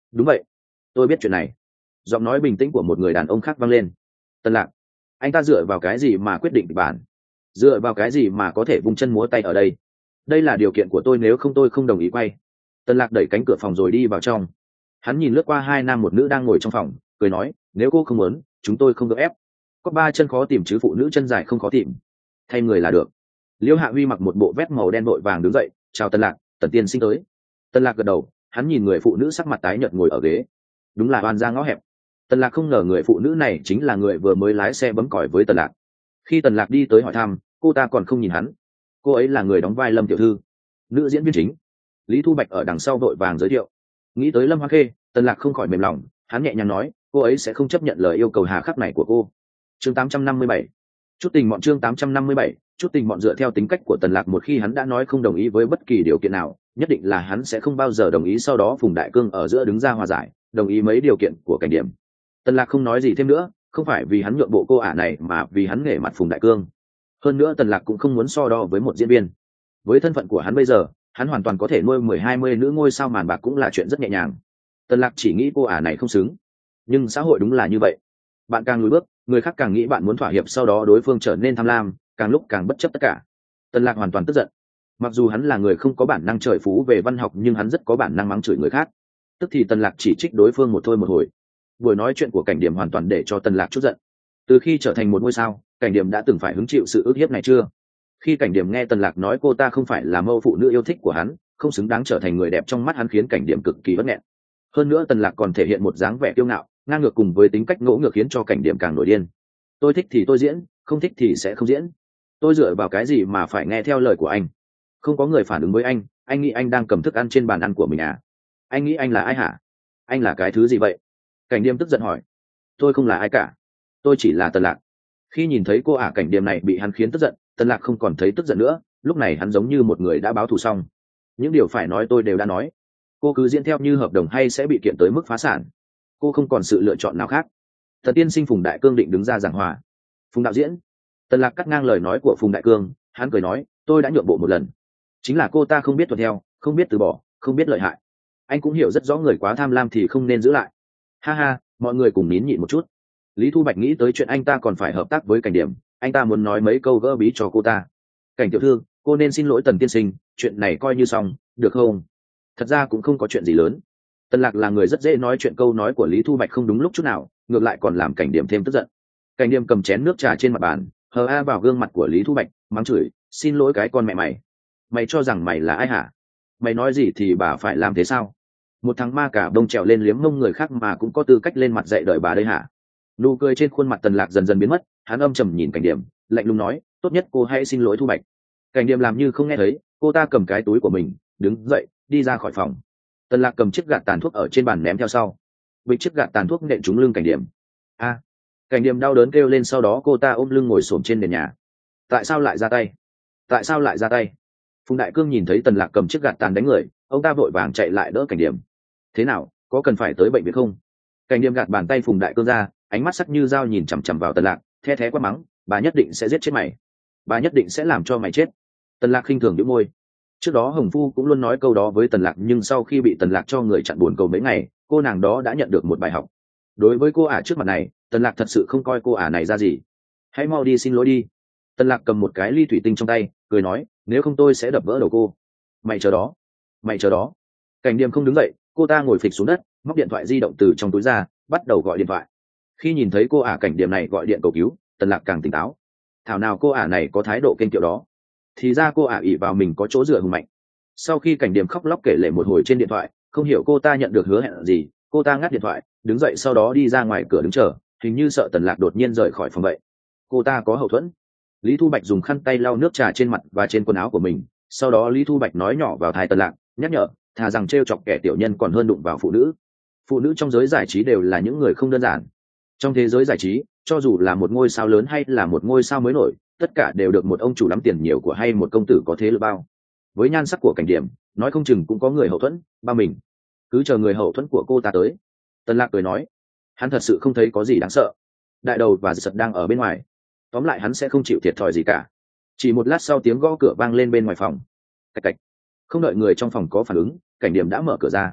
đúng vậy, tôi biết chuyện này. Giọng nói bình tĩnh của một người đàn ông khác vang lên. Tần Lạc, anh ta dựa vào cái gì mà quyết định kịch bản? Dựa vào cái gì mà có thể vung chân múa tay ở đây? Đây là điều kiện của tôi, nếu không tôi không đồng ý quay. Tần Lạc đẩy cánh cửa phòng rồi đi vào trong. Hắn nhìn lướt qua hai nam một nữ đang ngồi trong phòng, cười nói, nếu cô không muốn, chúng tôi không được ép. Có ba chân khó tìm chứ phụ nữ chân dài không khó tìm. Thay người là được. Liễu Hạ Huy mặc một bộ vest màu đen vội vàng đứng dậy, chào Tần Lạc, Tần tiên sinh tới. Tần Lạc gật đầu, hắn nhìn người phụ nữ sắc mặt tái nhợt ngồi ở ghế. Đúng là oan ra ngõ hẹp. Tần Lạc không ngờ người phụ nữ này chính là người vừa mới lái xe bấm còi với Tần Lạc. Khi Tần Lạc đi tới hỏi thăm, cô ta còn không nhìn hắn. Cô ấy là người đóng vai Lâm tiểu thư, nữ diễn viên chính. Lý Thu Bạch ở đằng sau vội vàng giới thiệu. Nghĩ tới Lâm Hoa Khê, Tần Lạc không khỏi mềm lòng, hắn nhẹ nhàng nói, cô ấy sẽ không chấp nhận lời yêu cầu hà khắc này của cô. Chương tám trăm năm mươi bảy, chút tình mọn. Chương tám trăm năm mươi bảy, chút tình mọn. Dựa theo tính cách của Tần Lạc, một khi hắn đã nói không đồng ý với bất kỳ điều kiện nào, nhất định là hắn sẽ không bao giờ đồng ý. Sau đó Phùng Đại Cương ở giữa đứng ra hòa giải, đồng ý mấy điều kiện của Cảnh Điểm. Tần Lạc không nói gì thêm nữa, không phải vì hắn nhượng bộ cô ả này, mà vì hắn nể mặt Phùng Đại Cương. Hơn nữa Tần Lạc cũng không muốn so đo với một diễn viên. Với thân phận của hắn bây giờ, hắn hoàn toàn có thể nuôi mười hai mươi nữ ngôi sao màn bạc, cũng là chuyện rất nhẹ nhàng. Tần Lạc chỉ nghĩ cô ả này không xứng, nhưng xã hội đúng là như vậy, bạn càng lùi bước, người khác càng nghĩ bạn muốn thỏa hiệp, sau đó đối phương trở nên tham lam, càng lúc càng bất chấp tất cả. Tần Lạc hoàn toàn tức giận. Mặc dù hắn là người không có bản năng trời phú về văn học, nhưng hắn rất có bản năng mắng chửi người khác. Tức thì Tần Lạc chỉ trích đối phương một thôi một hồi. Buổi nói chuyện của Cảnh Điểm hoàn toàn để cho Tần Lạc chút giận. Từ khi trở thành một ngôi sao, Cảnh Điểm đã từng phải hứng chịu sự ức hiếp này chưa? Khi Cảnh Điểm nghe Tần Lạc nói cô ta không phải là mẫu phụ nữ yêu thích của hắn, không xứng đáng trở thành người đẹp trong mắt hắn, khiến Cảnh Điểm cực kỳ bất nghẹn. Hơn nữa Tần Lạc còn thể hiện một dáng vẻ kiêu ngạo, ngang ngược cùng với tính cách ngỗ ngược, khiến cho Cảnh Điểm càng nổi điên. Tôi thích thì tôi diễn, không thích thì sẽ không diễn. Tôi dựa vào cái gì mà phải nghe theo lời của anh? Không có người phản ứng với anh, anh nghĩ anh đang cầm thức ăn trên bàn ăn của mình à? Anh nghĩ anh là ai hả? Anh là cái thứ gì vậy? Cảnh Điểm tức giận hỏi. Tôi không là ai cả, tôi chỉ là Tần Lạc. Khi nhìn thấy cô ả Cảnh Điểm này bị hắn khiến tức giận, Tần Lạc không còn thấy tức giận nữa, lúc này hắn giống như một người đã báo thù xong. Những điều phải nói tôi đều đã nói, cô cứ diễn theo như hợp đồng hay sẽ bị kiện tới mức phá sản. Cô không còn sự lựa chọn nào khác. Thần tiên sinh Phùng Đại Cương định đứng ra giảng hòa. Phùng đạo diễn. Tần Lạc cắt ngang lời nói của Phùng Đại Cương, hắn cười nói, tôi đã nhượng bộ một lần. Chính là cô ta không biết tuân theo, không biết từ bỏ, không biết lợi hại. Anh cũng hiểu rất rõ người quá tham lam thì không nên giữ lại. Ha ha, mọi người cùng nín nhịn một chút. Lý Thu Bạch nghĩ tới chuyện anh ta còn phải hợp tác với Cảnh Điểm, anh ta muốn nói mấy câu gỡ bí cho cô ta. Cảnh tiểu thư, cô nên xin lỗi Tần tiên sinh, chuyện này coi như xong, được không? Thật ra cũng không có chuyện gì lớn. Tần Lạc là người rất dễ nói chuyện, câu nói của Lý Thu Bạch không đúng lúc chút nào, ngược lại còn làm Cảnh Điểm thêm tức giận. Cảnh Điểm cầm chén nước trà trên mặt bàn, hờ a vào gương mặt của Lý Thu Bạch, mắng chửi, xin lỗi cái con mẹ mày. Mày cho rằng mày là ai hả? Mày nói gì thì bà phải làm thế sao? Một thằng ma cả đông trèo lên liếm mông người khác mà cũng có tư cách lên mặt dạy đời bà đây hả? Nụ cười trên khuôn mặt Tần Lạc dần dần biến mất, hắn âm trầm nhìn Cảnh Điểm, lạnh lùng nói, tốt nhất cô hãy xin lỗi Thu Bạch. Cảnh Điểm làm như không nghe thấy, cô ta cầm cái túi của mình, đứng dậy, đi ra khỏi phòng. Tần Lạc cầm chiếc gạt tàn thuốc ở trên bàn ném theo sau. Bịch chiếc gạt tàn thuốc nện trúng lưng Cảnh Điểm. A! À, Cảnh Điểm đau đớn kêu lên, sau đó cô ta ôm lưng ngồi xổm trên nền nhà. Tại sao lại ra tay? Tại sao lại ra tay? Phùng Đại Cương nhìn thấy Tần Lạc cầm chiếc gạt tàn đánh người, ông ta vội vàng chạy lại đỡ Cảnh Điểm. Thế nào, có cần phải tới bệnh viện không? Cảnh Điểm gạt bàn tay Phùng Đại Cương ra, ánh mắt sắc như dao nhìn chằm chằm vào Tần Lạc, the thé quát mắng, bà nhất định sẽ giết chết mày, bà nhất định sẽ làm cho mày chết. Tần Lạc khinh thường nhếch môi. Trước đó Hồng Phu cũng luôn nói câu đó với Tần Lạc, nhưng sau khi bị Tần Lạc cho người chặn buồn cầu mấy ngày, cô nàng đó đã nhận được một bài học. Đối với cô ả trước mặt này, Tần Lạc thật sự không coi cô ả này ra gì. Hãy mau đi xin lỗi đi. Tần Lạc cầm một cái ly thủy tinh trong tay, cười nói, nếu không tôi sẽ đập vỡ đầu cô. Mày chờ đó, mày chờ đó. Cảnh Điểm không đứng dậy, cô ta ngồi phịch xuống đất, móc điện thoại di động từ trong túi ra, bắt đầu gọi điện thoại. Khi nhìn thấy cô ả Cảnh Điểm này gọi điện cầu cứu, Tần Lạc càng tỉnh táo. Thảo nào cô ả này có thái độ kênh kiệu đó. Thì ra cô ả ỷ vào mình có chỗ dựa hùng mạnh. Sau khi Cảnh Điểm khóc lóc kể lể một hồi trên điện thoại, không hiểu cô ta nhận được hứa hẹn gì, cô ta ngắt điện thoại, đứng dậy, sau đó đi ra ngoài cửa đứng chờ, hình như sợ Tần Lạc đột nhiên rời khỏi phòng vậy. Cô ta có hậu thuẫn. Lý Thu Bạch dùng khăn tay lau nước trà trên mặt và trên quần áo của mình, sau đó Lý Thu Bạch nói nhỏ vào tai Tần Lạc, nhắc nhở, thà rằng trêu chọc kẻ tiểu nhân còn hơn đụng vào phụ nữ. Phụ nữ trong giới giải trí đều là những người không đơn giản. Trong thế giới giải trí, cho dù là một ngôi sao lớn hay là một ngôi sao mới nổi, tất cả đều được một ông chủ lắm tiền nhiều của hay một công tử có thế lực bao. Với nhan sắc của Cảnh Điểm, nói không chừng cũng có người hậu thuẫn, ba mình. Cứ chờ người hậu thuẫn của cô ta tới. Tần Lạc cười nói, hắn thật sự không thấy có gì đáng sợ. Đại đầu và giật đang ở bên ngoài, tóm lại hắn sẽ không chịu thiệt thòi gì cả. Chỉ một lát sau, tiếng gõ cửa vang lên bên ngoài phòng. Cạch cạch. Không đợi người trong phòng có phản ứng, Cảnh Điểm đã mở cửa ra.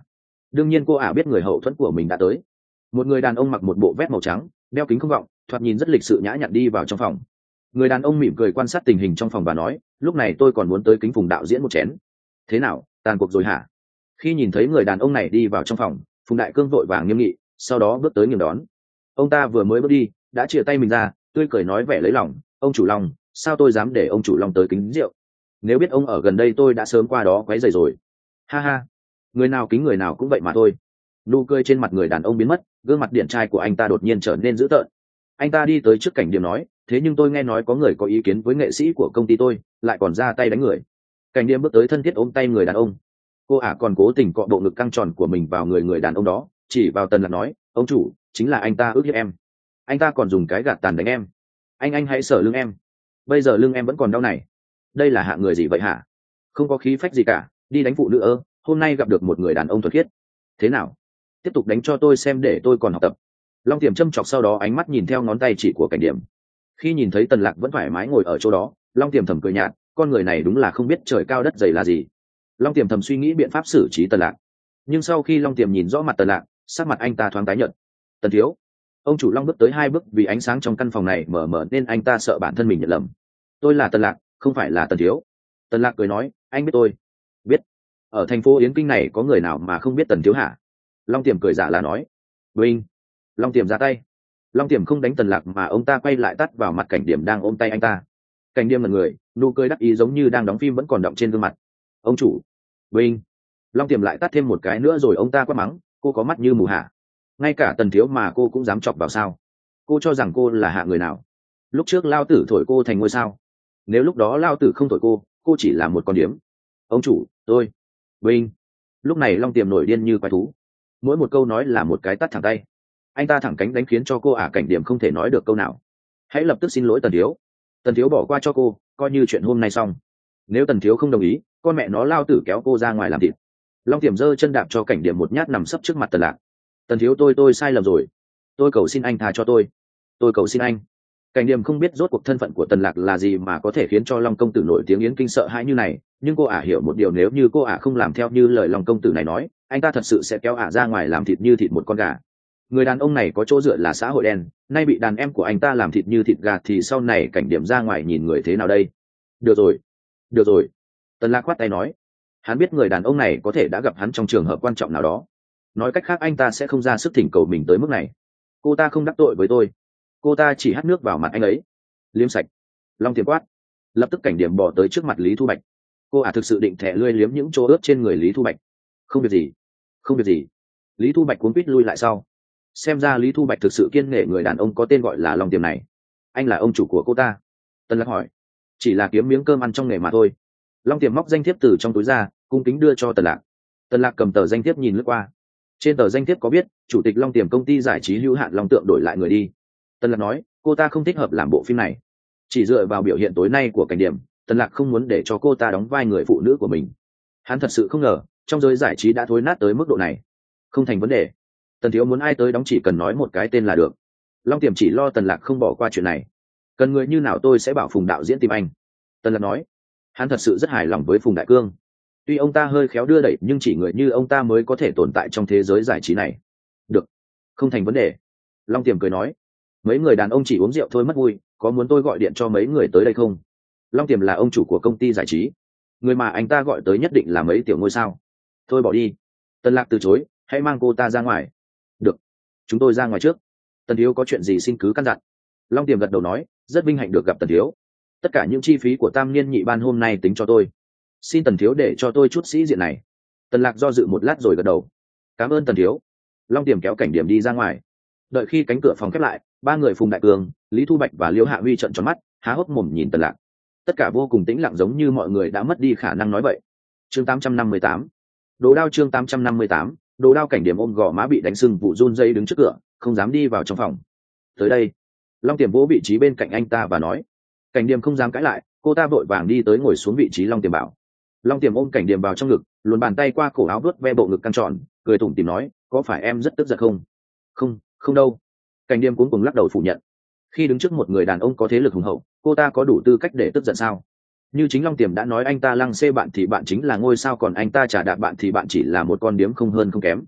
đương nhiên cô ả biết người hậu thuẫn của mình đã tới. Một người đàn ông mặc một bộ vest màu trắng, đeo kính không vọng, thoạt nhìn rất lịch sự nhã nhặn đi vào trong phòng. Người đàn ông mỉm cười quan sát tình hình trong phòng và nói, lúc này tôi còn muốn tới kính Phùng đạo diễn một chén. Thế nào, tàn cuộc rồi hả? Khi nhìn thấy người đàn ông này đi vào trong phòng, Phùng Đại Cương vội vàng nghiêm nghị, sau đó bước tới nghiêm đón. Ông ta vừa mới bước đi đã chìa tay mình ra, tươi cười nói vẻ lấy lòng, ông chủ Long, sao tôi dám để ông chủ Long tới kính rượu? Nếu biết ông ở gần đây tôi đã sớm qua đó quấy rầy rồi. Ha ha, người nào kính người nào cũng vậy mà thôi. Nụ cười trên mặt người đàn ông biến mất, gương mặt điển trai của anh ta đột nhiên trở nên dữ tợn. Anh ta đi tới trước Cảnh Điềm nói, thế nhưng tôi nghe nói có người có ý kiến với nghệ sĩ của công ty tôi, lại còn ra tay đánh người. Cảnh Điềm bước tới thân thiết ôm tay người đàn ông. Cô ả còn cố tình cọ bộ ngực căng tròn của mình vào người người đàn ông đó, chỉ vào Tần Lạc nói, ông chủ, chính là anh ta ước hiếp em. Anh ta còn dùng cái gạt tàn đánh em. Anh anh hãy sờ lưng em. Bây giờ lưng em vẫn còn đau này. Đây là hạng người gì vậy hả? Không có khí phách gì cả, đi đánh phụ nữ ơ, hôm nay gặp được một người đàn ông thuần khiết. Thế nào? Tiếp tục đánh cho tôi xem để tôi còn học tập. Long Tiềm châm chọc, sau đó ánh mắt nhìn theo ngón tay chỉ của Cảnh Điểm. Khi nhìn thấy Tần Lạc vẫn thoải mái ngồi ở chỗ đó, Long Tiềm thầm cười nhạt, con người này đúng là không biết trời cao đất dày là gì. Long Tiềm thầm suy nghĩ biện pháp xử trí Tần Lạc, nhưng sau khi Long Tiềm nhìn rõ mặt Tần Lạc, sắc mặt anh ta thoáng tái nhợt. Tần thiếu. Ông chủ Long bước tới hai bước, vì ánh sáng trong căn phòng này mờ mờ nên anh ta sợ bản thân mình nhận lầm. Tôi là Tần Lạc, không phải là Tần thiếu. Tần Lạc cười nói, anh biết tôi. Biết. Ở thành phố Yến Kinh này có người nào mà không biết Tần thiếu hả? Long Tiềm cười giả là nói. Vinh. Long Tiềm ra tay. Long Tiềm không đánh Tần Lạc mà ông ta quay lại tát vào mặt Cảnh Điểm đang ôm tay anh ta. Cảnh Điểm là người, nụ cười đắc ý giống như đang đóng phim vẫn còn đọng trên gương mặt. Ông chủ. Vinh. Long Tiềm lại tát thêm một cái nữa rồi ông ta quát mắng, cô có mắt như mù hả? Ngay cả Tần thiếu mà cô cũng dám chọc vào sao? Cô cho rằng cô là hạ người nào? Lúc trước Lao Tử thổi cô thành ngôi sao, nếu lúc đó Lao Tử không thổi cô, cô chỉ là một con điếm. Ông chủ, tôi. Vinh. Lúc này Long Tiềm nổi điên như quái thú, mỗi một câu nói là một cái tát thẳng tay. Anh ta thẳng cánh đánh khiến cho cô ả Cảnh Điểm không thể nói được câu nào. Hãy lập tức xin lỗi Tần thiếu. Tần thiếu bỏ qua cho cô, coi như chuyện hôm nay xong. Nếu Tần thiếu không đồng ý, con mẹ nó Lao Tử kéo cô ra ngoài làm thịt. Long Tiềm giơ chân đạp cho Cảnh Điểm một nhát nằm sấp trước mặt Tần Lạc. Tần thiếu, tôi tôi sai lầm rồi, tôi cầu xin anh tha cho tôi, tôi cầu xin anh. Cảnh Điểm không biết rốt cuộc thân phận của Tần Lạc là gì mà có thể khiến cho Long công tử nổi tiếng Yến Kinh sợ hãi như này, nhưng cô ả hiểu một điều, nếu như cô ả không làm theo như lời Long công tử này nói, anh ta thật sự sẽ kéo ả ra ngoài làm thịt như thịt một con gà. Người đàn ông này có chỗ dựa là xã hội đen, nay bị đàn em của anh ta làm thịt như thịt gà thì sau này Cảnh Điểm ra ngoài nhìn người thế nào đây? Được rồi, được rồi. Tần Lạc khoát tay nói, hắn biết người đàn ông này có thể đã gặp hắn trong trường hợp quan trọng nào đó. Nói cách khác, anh ta sẽ không ra sức thỉnh cầu mình tới mức này. Cô ta không đắc tội với tôi, cô ta chỉ hắt nước vào mặt anh ấy, liếm sạch. Long Tiềm quát. Lập tức Cảnh Điểm bỏ tới trước mặt Lý Thu Bạch. Cô ả thực sự định thẻ lươi liếm những chỗ ướt trên người Lý Thu Bạch. Không việc gì, không việc gì. Lý Thu Bạch cuốn quýt lui lại sau. Xem ra Lý Thu Bạch thực sự kiêng nể người đàn ông có tên gọi là Long Tiềm này. Anh là ông chủ của cô ta? Tần Lạc hỏi. Chỉ là kiếm miếng cơm ăn trong nghề mà thôi. Long Tiềm móc danh thiếp từ trong túi ra, cung kính đưa cho Tần Lạc. Tần Lạc cầm tờ danh thiếp nhìn lướt qua. Trên tờ danh thiếp có viết, chủ tịch Long Tiềm công ty giải trí hữu hạn Long Tượng đổi lại người đi. Tần Lạc nói, cô ta không thích hợp làm bộ phim này. Chỉ dựa vào biểu hiện tối nay của Cảnh Điểm, Tần Lạc không muốn để cho cô ta đóng vai người phụ nữ của mình. Hắn thật sự không ngờ trong giới giải trí đã thối nát tới mức độ này. Không thành vấn đề, Tần thiếu muốn ai tới đóng chỉ cần nói một cái tên là được. Long Tiềm chỉ lo Tần Lạc không bỏ qua chuyện này. Cần người như nào tôi sẽ bảo Phùng đạo diễn tìm anh. Tần Lạc nói. Hắn thật sự rất hài lòng với Phùng Đại Cương. Tuy ông ta hơi khéo đưa đẩy nhưng chỉ người như ông ta mới có thể tồn tại trong thế giới giải trí này. Được, không thành vấn đề. Long Tiềm cười nói. Mấy người đàn ông chỉ uống rượu thôi mất vui, có muốn tôi gọi điện cho mấy người tới đây không? Long Tiềm là ông chủ của công ty giải trí, người mà anh ta gọi tới nhất định là mấy tiểu ngôi sao. Thôi bỏ đi. Tần Lạc từ chối, hãy mang cô ta ra ngoài. Được, chúng tôi ra ngoài trước. Tần thiếu có chuyện gì xin cứ căn dặn. Long Tiềm gật đầu nói, rất vinh hạnh được gặp Tần thiếu. Tất cả những chi phí của tam niên nhị ban hôm nay tính cho tôi. Xin Tần thiếu để cho tôi chút sĩ diện này. Tần Lạc do dự một lát rồi gật đầu. Cảm ơn Tần thiếu. Long Tiềm kéo Cảnh Điểm đi ra ngoài. Đợi khi cánh cửa phòng khép lại, ba người Phùng Đại Cường, Lý Thu Bạch và Liêu Hạ Huy trợn tròn mắt, há hốc mồm nhìn Tần Lạc. Tất cả vô cùng tĩnh lặng, giống như mọi người đã mất đi khả năng nói vậy. Chương tám trăm năm mươi tám. Đồ đao. Chương tám trăm năm mươi tám. Đồ đao. Cảnh Điểm ôm gò má bị đánh sưng vụ run rẩy đứng trước cửa, không dám đi vào trong phòng. Tới đây. Long Tiềm vỗ vị trí bên cạnh anh ta và nói. Cảnh Điểm không dám cãi lại, cô ta vội vàng đi tới ngồi xuống vị trí Long Tiềm bảo. Long Tiềm ôm Cảnh Điểm vào trong ngực, luồn bàn tay qua cổ áo vuốt ve bộ ngực căng tròn, cười tủm tỉm nói, có phải em rất tức giận không? Không, không đâu. Cảnh Điểm cuống cuồng lắc đầu phủ nhận. Khi đứng trước một người đàn ông có thế lực hùng hậu, cô ta có đủ tư cách để tức giận sao? Như chính Long Tiềm đã nói, anh ta lăng xê bạn thì bạn chính là ngôi sao, còn anh ta trả đạp bạn thì bạn chỉ là một con điếm không hơn không kém.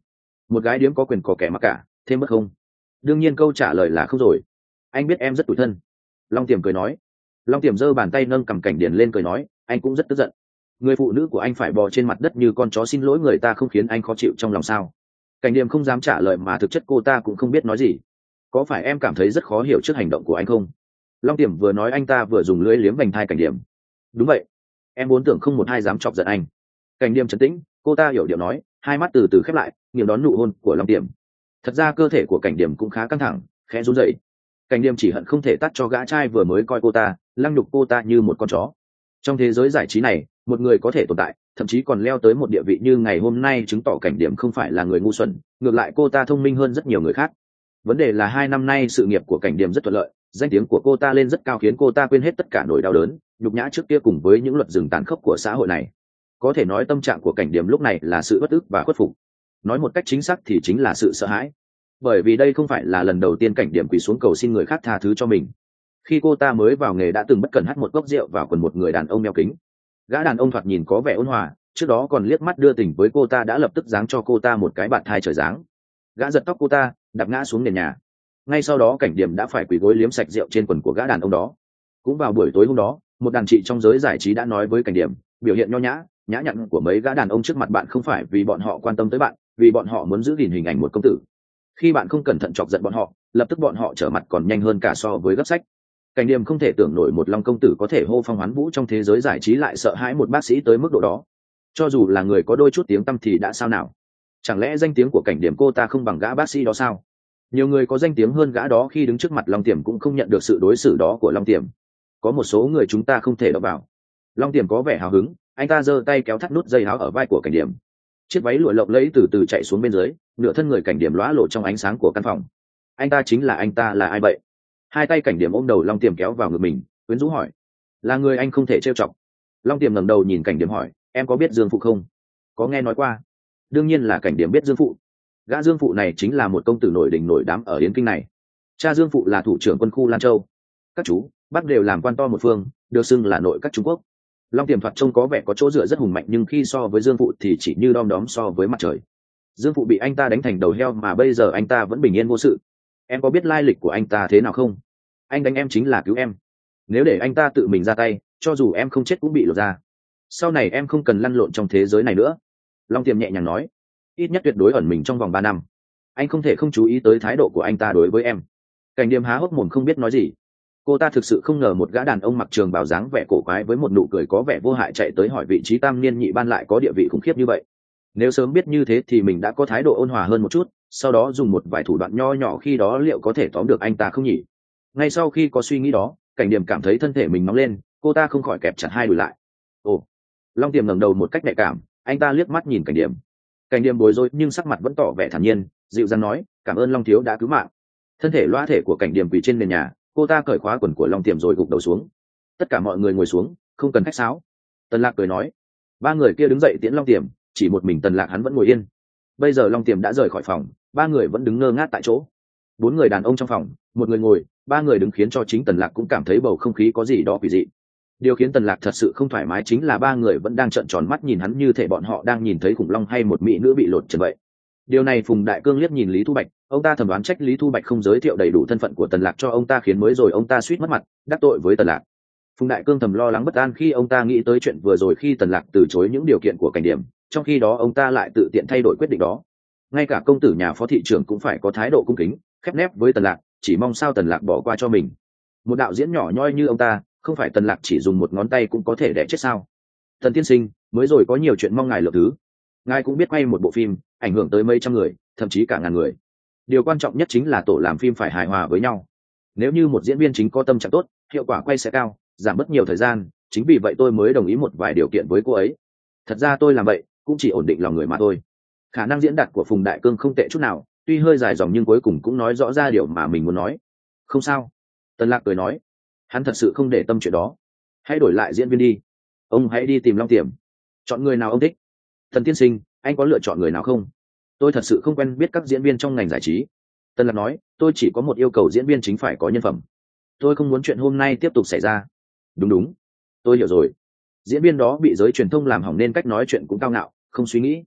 Một gái điếm có quyền có kẻ mặc cả, thêm mất không? Đương nhiên câu trả lời là không rồi. Anh biết em rất tủi thân. Long Tiềm cười nói. Long Tiềm giơ bàn tay nâng cầm Cảnh Điền lên cười nói, anh cũng rất tức giận. Người phụ nữ của anh phải bò trên mặt đất như con chó xin lỗi người ta không khiến anh khó chịu trong lòng sao? Cảnh Điềm không dám trả lời mà thực chất cô ta cũng không biết nói gì. Có phải em cảm thấy rất khó hiểu trước hành động của anh không? Long Tiềm vừa nói anh ta vừa dùng lưỡi liếm vành thai Cảnh Điềm. Đúng vậy, em vốn tưởng không một ai dám chọc giận anh. Cảnh Điềm trấn tĩnh, cô ta hiểu điệu nói, hai mắt từ từ khép lại, nghiêng đón nụ hôn của Long Tiềm. Thật ra cơ thể của Cảnh Điềm cũng khá căng thẳng, khẽ run rẩy. Cảnh Điềm chỉ hận không thể tắt cho gã trai vừa mới coi cô ta, lăng nhục cô ta như một con chó. Trong thế giới giải trí này, một người có thể tồn tại, thậm chí còn leo tới một địa vị như ngày hôm nay chứng tỏ Cảnh Điềm không phải là người ngu xuẩn, ngược lại cô ta thông minh hơn rất nhiều người khác. Vấn đề là hai năm nay sự nghiệp của Cảnh Điềm rất thuận lợi, danh tiếng của cô ta lên rất cao khiến cô ta quên hết tất cả nỗi đau đớn, nhục nhã trước kia cùng với những luật dừng tàn khốc của xã hội này. Có thể nói tâm trạng của Cảnh Điềm lúc này là sự bất ức và khuất phục. Nói một cách chính xác thì chính là sự sợ hãi. Bởi vì đây không phải là lần đầu tiên Cảnh Điềm quỳ xuống cầu xin người khác tha thứ cho mình. Khi cô ta mới vào nghề đã từng bất cẩn hắt một cốc rượu vào quần một người đàn ông đeo kính. Gã đàn ông thoạt nhìn có vẻ ôn hòa, trước đó còn liếc mắt đưa tình với cô ta đã lập tức giáng cho cô ta một cái bạt thai trời giáng. Gã giật tóc cô ta, đạp ngã xuống nền nhà. Ngay sau đó Cảnh Điềm đã phải quỳ gối liếm sạch rượu trên quần của gã đàn ông đó. Cũng vào buổi tối hôm đó, một đàn chị trong giới giải trí đã nói với Cảnh Điềm, biểu hiện nho nhã, nhã nhặn của mấy gã đàn ông trước mặt bạn không phải vì bọn họ quan tâm tới bạn, vì bọn họ muốn giữ gìn hình ảnh một công tử. Khi bạn không cẩn thận chọc giận bọn họ, lập tức bọn họ trở mặt còn nhanh hơn cả so với gấp sách. Cảnh Điềm không thể tưởng nổi một Long công tử có thể hô phong hoán vũ trong thế giới giải trí lại sợ hãi một bác sĩ tới mức độ đó. Cho dù là người có đôi chút tiếng tăm thì đã sao nào? Chẳng lẽ danh tiếng của Cảnh Điềm cô ta không bằng gã bác sĩ đó sao? Nhiều người có danh tiếng hơn gã đó khi đứng trước mặt Long Tiềm cũng không nhận được sự đối xử đó của Long Tiềm. Có một số người chúng ta không thể đọc vào. Long Tiềm có vẻ hào hứng, anh ta giơ tay kéo thắt nút dây áo ở vai của Cảnh Điềm. Chiếc váy lụa lộng lẫy từ từ chạy xuống bên dưới, nửa thân người Cảnh Điềm lóa lộ trong ánh sáng của căn phòng. Anh ta chính là anh ta là ai vậy? Hai tay Cảnh Điềm ôm đầu Long Tiềm kéo vào ngực mình, quyến rũ hỏi. Là người anh không thể trêu chọc. Long Tiềm ngẩng đầu nhìn Cảnh Điềm hỏi, em có biết Dương Phụ không? Có nghe nói qua. Đương nhiên là Cảnh Điềm biết Dương Phụ. Gã Dương Phụ này chính là một công tử nổi đình nổi đám ở Yến Kinh này. Cha Dương Phụ là thủ trưởng quân khu Lan Châu. Các chú bác đều làm quan to một phương, được xưng là nội các Trung Quốc. Long Tiềm thoạt trông có vẻ có chỗ dựa rất hùng mạnh, nhưng khi so với Dương Phụ thì chỉ như đom đóm so với mặt trời. Dương Phụ bị anh ta đánh thành đầu heo mà bây giờ anh ta vẫn bình yên vô sự. Em có biết lai lịch của anh ta thế nào không? Anh đánh em chính là cứu em. Nếu để anh ta tự mình ra tay, cho dù em không chết cũng bị lột ra. Sau này em không cần lăn lộn trong thế giới này nữa. Long Tiềm nhẹ nhàng nói. Ít nhất tuyệt đối ẩn mình trong vòng ba năm. Anh không thể không chú ý tới thái độ của anh ta đối với em. Cảnh Điềm há hốc mồm không biết nói gì. Cô ta thực sự không ngờ một gã đàn ông mặc trường bào dáng vẻ cổ quái với một nụ cười có vẻ vô hại chạy tới hỏi vị trí tam niên nhị ban lại có địa vị khủng khiếp như vậy. Nếu sớm biết như thế thì mình đã có thái độ ôn hòa hơn một chút, sau đó dùng một vài thủ đoạn nho nhỏ khi đó liệu có thể tóm được anh ta không nhỉ? Ngay sau khi có suy nghĩ đó, Cảnh Điềm cảm thấy thân thể mình nóng lên, cô ta không khỏi kẹp chặt hai đùi lại. Ồ! Long Tiềm ngẩng đầu một cách nhạy cảm, anh ta liếc mắt nhìn Cảnh Điềm. Cảnh Điềm bối rối nhưng sắc mặt vẫn tỏ vẻ thản nhiên, dịu dàng nói, cảm ơn Long thiếu đã cứu mạng. Thân thể loa thể của Cảnh Điềm quỳ trên nền nhà, cô ta cởi khóa quần của Long Tiềm rồi gục đầu xuống. Tất cả mọi người ngồi xuống, không cần khách sáo. Tần Lạc cười nói. Ba người kia đứng dậy tiễn Long Tiềm, chỉ một mình Tần Lạc hắn vẫn ngồi yên. Bây giờ Long Tiềm đã rời khỏi phòng, ba người vẫn đứng ngơ ngác tại chỗ. Bốn người đàn ông trong phòng, một người ngồi, ba người đứng khiến cho chính Tần Lạc cũng cảm thấy bầu không khí có gì đó quỷ dị. Điều khiến Tần Lạc thật sự không thoải mái chính là ba người vẫn đang trợn tròn mắt nhìn hắn như thể bọn họ đang nhìn thấy khủng long hay một mỹ nữ bị lột trần vậy. Điều này Phùng Đại Cương liếc nhìn Lý Thu Bạch, ông ta thầm đoán trách Lý Thu Bạch không giới thiệu đầy đủ thân phận của Tần Lạc cho ông ta khiến mới rồi ông ta suýt mất mặt, đắc tội với Tần Lạc. Phùng Đại Cương thầm lo lắng bất an khi ông ta nghĩ tới chuyện vừa rồi khi Tần Lạc từ chối những điều kiện của Cảnh Điểm, trong khi đó ông ta lại tự tiện thay đổi quyết định đó. Ngay cả công tử nhà phó thị trưởng cũng phải có thái độ cung kính, khép nép với Tần Lạc, chỉ mong sao Tần Lạc bỏ qua cho mình. Một đạo diễn nhỏ nhoi như ông ta, không phải Tần Lạc chỉ dùng một ngón tay cũng có thể đẻ chết sao? Tần tiên sinh, mới rồi có nhiều chuyện mong ngài lượng thứ. Ngài cũng biết quay một bộ phim, ảnh hưởng tới mấy trăm người, thậm chí cả ngàn người. Điều quan trọng nhất chính là tổ làm phim phải hài hòa với nhau. Nếu như một diễn viên chính có tâm trạng tốt, hiệu quả quay sẽ cao, giảm mất nhiều thời gian, chính vì vậy tôi mới đồng ý một vài điều kiện với cô ấy. Thật ra tôi làm vậy cũng chỉ ổn định lòng người mà thôi. Khả năng diễn đạt của Phùng Đại Cương không tệ chút nào, tuy hơi dài dòng nhưng cuối cùng cũng nói rõ ra điều mà mình muốn nói. Không sao. Tần Lạc cười nói. Hắn thật sự không để tâm chuyện đó. Hãy đổi lại diễn viên đi. Ông hãy đi tìm Long Tiềm. Chọn người nào ông thích. Thần tiên sinh, anh có lựa chọn người nào không? Tôi thật sự không quen biết các diễn viên trong ngành giải trí. Tần Lạc nói, tôi chỉ có một yêu cầu diễn viên chính phải có nhân phẩm. Tôi không muốn chuyện hôm nay tiếp tục xảy ra. Đúng đúng. Tôi hiểu rồi. Diễn viên đó bị giới truyền thông làm hỏng nên cách nói chuyện cũng cao ngạo, không suy nghĩ.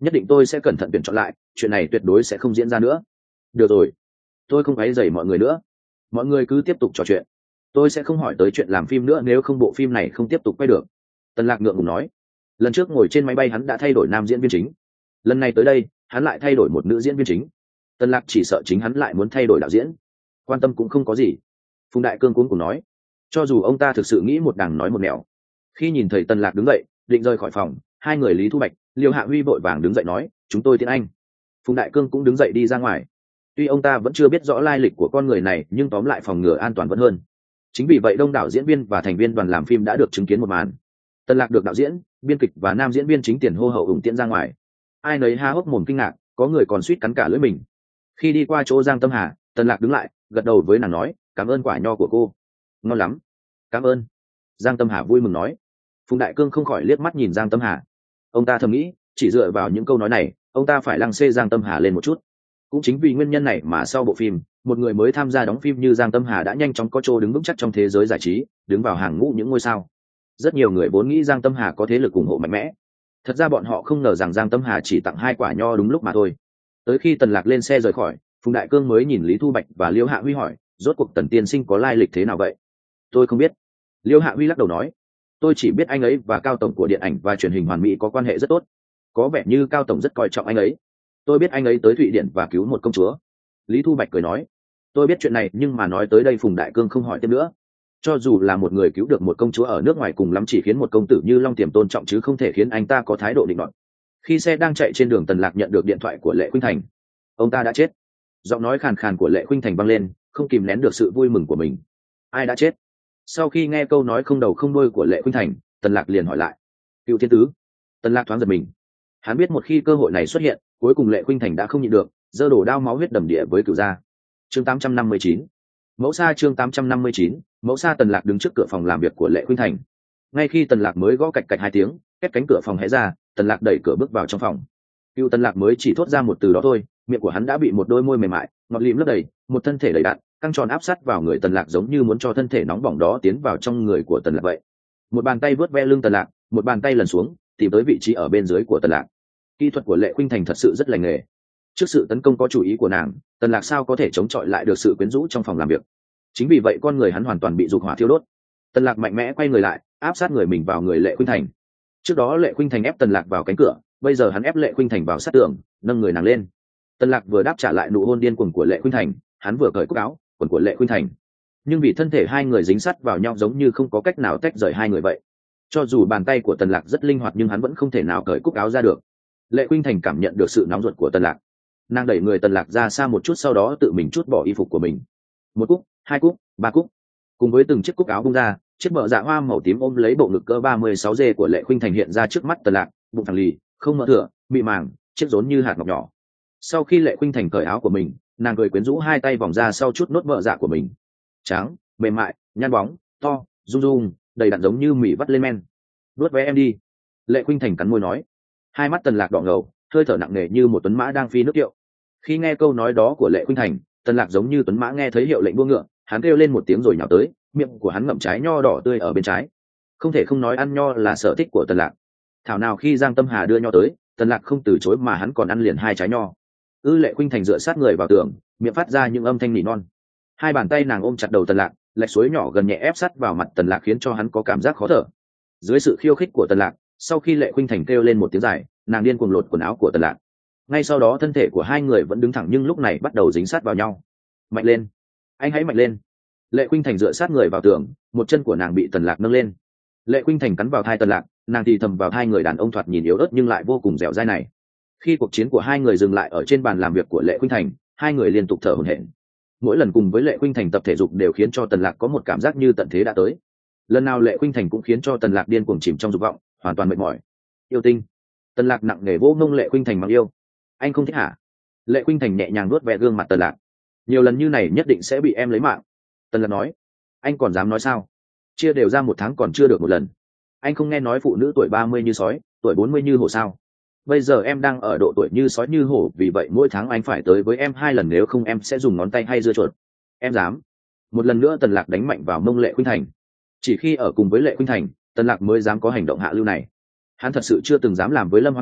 nhất định tôi sẽ cẩn thận tuyển chọn lại, chuyện này tuyệt đối sẽ không diễn ra nữa. Được rồi, tôi không quấy rầy mọi người nữa, mọi người cứ tiếp tục trò chuyện, tôi sẽ không hỏi tới chuyện làm phim nữa nếu không bộ phim này không tiếp tục quay được. Tần Lạc ngượng ngùng nói. Lần trước ngồi trên máy bay hắn đã thay đổi nam diễn viên chính, lần này tới đây hắn lại thay đổi một nữ diễn viên chính. Tần Lạc chỉ sợ chính hắn lại muốn thay đổi đạo diễn, quan tâm cũng không có gì. Phùng Đại Cương cuống cuồng nói, cho dù ông ta thực sự nghĩ một đằng nói một nẻo. Khi nhìn thấy Tần Lạc đứng dậy định rời khỏi phòng, hai người Lý Thu Bạch, Liêu Hạ Huy vội vàng đứng dậy nói, chúng tôi tiễn anh. Phùng Đại Cương cũng đứng dậy đi ra ngoài. Tuy ông ta vẫn chưa biết rõ lai lịch của con người này nhưng tóm lại phòng ngừa an toàn vẫn hơn. Chính vì vậy đông đảo diễn viên và thành viên đoàn làm phim đã được chứng kiến một màn. Tần Lạc được đạo diễn, biên kịch và nam diễn viên chính tiền hô hậu ủng tiễn ra ngoài. Ai nấy há hốc mồm kinh ngạc, có người còn suýt cắn cả lưỡi mình. Khi đi qua chỗ Giang Tâm Hà, Tần Lạc đứng lại gật đầu với nàng nói, cảm ơn quả nho của cô, ngon lắm. Cảm ơn. Giang Tâm Hà vui mừng nói. Phùng Đại Cương không khỏi liếc mắt nhìn Giang Tâm Hà. Ông ta thầm nghĩ, chỉ dựa vào những câu nói này ông ta phải lăng xê Giang Tâm Hà lên một chút. Cũng chính vì nguyên nhân này mà sau bộ phim, một người mới tham gia đóng phim như Giang Tâm Hà đã nhanh chóng có chỗ đứng vững chắc trong thế giới giải trí, đứng vào hàng ngũ những ngôi sao. Rất nhiều người vốn nghĩ Giang Tâm Hà có thế lực ủng hộ mạnh mẽ, thật ra bọn họ không ngờ rằng Giang Tâm Hà chỉ tặng hai quả nho đúng lúc mà thôi. Tới khi Tần Lạc lên xe rời khỏi, Phùng Đại Cương mới nhìn Lý Thu Bạch và Liêu Hạ Huy hỏi, rốt cuộc Tần tiên sinh có lai lịch thế nào vậy? Tôi không biết. Liêu Hạ Huy lắc đầu nói, tôi chỉ biết anh ấy và Cao tổng của điện ảnh và truyền hình Hoàn Mỹ có quan hệ rất tốt, có vẻ như Cao tổng rất coi trọng anh ấy. Tôi biết anh ấy tới Thụy Điển và cứu một công chúa. Lý Thu Bạch cười nói, tôi biết chuyện này nhưng mà nói tới đây Phùng Đại Cương không hỏi thêm nữa. Cho dù là một người cứu được một công chúa ở nước ngoài cùng lắm chỉ khiến một công tử như Long Tiềm tôn trọng chứ không thể khiến anh ta có thái độ định đoạt. Khi xe đang chạy trên đường, Tần Lạc nhận được điện thoại của Lệ Khuynh Thành. Ông ta đã chết. Giọng nói khàn khàn của Lệ Khuynh Thành vang lên, không kìm nén được sự vui mừng của mình. Ai đã chết? Sau khi nghe câu nói không đầu không đuôi của Lệ Khuynh Thành, Tần Lạc liền hỏi lại, Cựu Thiên Tứ. Tần Lạc thoáng giật mình. Hắn biết một khi cơ hội này xuất hiện, cuối cùng Lệ Khuynh Thành đã không nhịn được, giơ đồ đao máu huyết đầm địa với Cựu gia. Chương tám trăm năm mươi chín. Mẫu Sa. Chương tám trăm năm mươi chín. Mẫu Sa. Tần Lạc đứng trước cửa phòng làm việc của Lệ Khuynh Thành. Ngay khi Tần Lạc mới gõ cạch cạch hai tiếng, két cánh cửa phòng hé ra, Tần Lạc đẩy cửa bước vào trong phòng. Cựu Tần Lạc mới chỉ thốt ra một từ đó thôi, miệng của hắn đã bị một đôi môi mềm mại, ngọt lịm lấp đầy, một thân thể đầy đặn, căng tròn áp sát vào người Tần Lạc giống như muốn cho thân thể nóng bỏng đó tiến vào trong người của Tần Lạc vậy. Một bàn tay vớt ve lưng Tần Lạc, một bàn tay lần xuống, tìm tới vị trí ở bên dưới của Tần Lạc. Kỹ thuật của Lệ Khuynh Thành thật sự rất lành nghề. Trước sự tấn công có chủ ý của nàng, Tần Lạc sao có thể chống chọi lại được sự quyến rũ trong phòng làm việc. Chính vì vậy con người hắn hoàn toàn bị dục hỏa thiêu đốt. Tần Lạc mạnh mẽ quay người lại, áp sát người mình vào người Lệ Khuynh Thành. Trước đó Lệ Khuynh Thành ép Tần Lạc vào cánh cửa, bây giờ hắn ép Lệ Khuynh Thành vào sát tường, nâng người nàng lên. Tần Lạc vừa đáp trả lại nụ hôn điên cuồng của Lệ Khuynh Thành, hắn vừa cởi cúc áo, quần của Lệ Khuynh Thành. Nhưng vì thân thể hai người dính sát vào nhau giống như không có cách nào tách rời hai người vậy. Cho dù bàn tay của Tần Lạc rất linh hoạt nhưng hắn vẫn không thể nào cởi cúc áo ra được. Lệ Khuynh Thành cảm nhận được sự nóng ruột của Tần Lạc. Nàng đẩy người Tần Lạc ra xa một chút, sau đó tự mình trút bỏ y phục của mình. Một cúc, hai cúc, ba cúc. Cùng với từng chiếc cúc áo bung ra, chiếc bờ dạ hoa màu tím ôm lấy bộ ngực cỡ ba mươi sáu giê của Lệ Khuynh Thành hiện ra trước mắt Tần Lạc, bụng thẳng lì, không mỡ thừa, bị màng, chiếc rốn như hạt ngọc nhỏ. Sau khi Lệ Khuynh Thành cởi áo của mình, nàng cười quyến rũ hai tay vòng ra sau chút nốt bờ dạ của mình. Trắng, mềm mại, nhăn bóng, to, rung rung, đầy đặn giống như mỉ vắt lên men. Nuốt vé em đi. Lệ Khuynh Thành cắn môi nói. Hai mắt Tần Lạc đỏ ngầu, hơi thở nặng nề như một tuấn mã đang phi nước kiệu. Khi nghe câu nói đó của Lệ Khuynh Thành, Tần Lạc giống như tuấn mã nghe thấy hiệu lệnh buông ngựa, hắn kêu lên một tiếng rồi nhào tới, miệng của hắn ngậm trái nho đỏ tươi ở bên trái. Không thể không nói ăn nho là sở thích của Tần Lạc. Thảo nào khi Giang Tâm Hà đưa nho tới, Tần Lạc không từ chối mà hắn còn ăn liền hai trái nho. Ư Lệ Khuynh Thành dựa sát người vào tường, miệng phát ra những âm thanh nỉ non. Hai bàn tay nàng ôm chặt đầu Tần Lạc, lạch suối nhỏ gần nhẹ ép sát vào mặt Tần Lạc khiến cho hắn có cảm giác khó thở. Dưới sự khiêu khích của Tần Lạc, sau khi Lệ Khuynh Thành kêu lên một tiếng dài, nàng điên cuồng lột quần áo của Tần Lạc. Ngay sau đó thân thể của hai người vẫn đứng thẳng nhưng lúc này bắt đầu dính sát vào nhau. Mạnh lên, anh hãy mạnh lên. Lệ Khuynh Thành dựa sát người vào tường, một chân của nàng bị Tần Lạc nâng lên. Lệ Khuynh Thành cắn vào thai Tần Lạc, nàng thì thầm vào thai người đàn ông thoạt nhìn yếu ớt nhưng lại vô cùng dẻo dai này. Khi cuộc chiến của hai người dừng lại ở trên bàn làm việc của Lệ Khuynh Thành, hai người liên tục thở hổn hển. Mỗi lần cùng với Lệ Khuynh Thành tập thể dục đều khiến cho Tần Lạc có một cảm giác như tận thế đã tới. Lần nào Lệ Khuynh Thành cũng khiến cho Tần Lạc điên cuồng chìm trong dục vọng, hoàn toàn mệt mỏi. Yêu tinh. Tần Lạc nặng nề vỗ mông Lệ Khuynh Thành bằng yêu. Anh không thích hả? Lệ Khuynh Thành nhẹ nhàng nuốt ve gương mặt Tần Lạc. Nhiều lần như này nhất định sẽ bị em lấy mạng. Tần Lạc nói. Anh còn dám nói sao? Chia đều ra một tháng còn chưa được một lần. Anh không nghe nói phụ nữ tuổi ba mươi như sói, tuổi bốn mươi như hổ sao? Bây giờ em đang ở độ tuổi như sói như hổ, vì vậy mỗi tháng anh phải tới với em hai lần, nếu không em sẽ dùng ngón tay hay dưa chuột. Em dám? Một lần nữa Tần Lạc đánh mạnh vào mông Lệ Khuynh Thành. Chỉ khi ở cùng với Lệ Khuynh Thành, Tần Lạc mới dám có hành động hạ lưu này. Hắn thật sự chưa từng dám làm với Lâm Hoa Khê,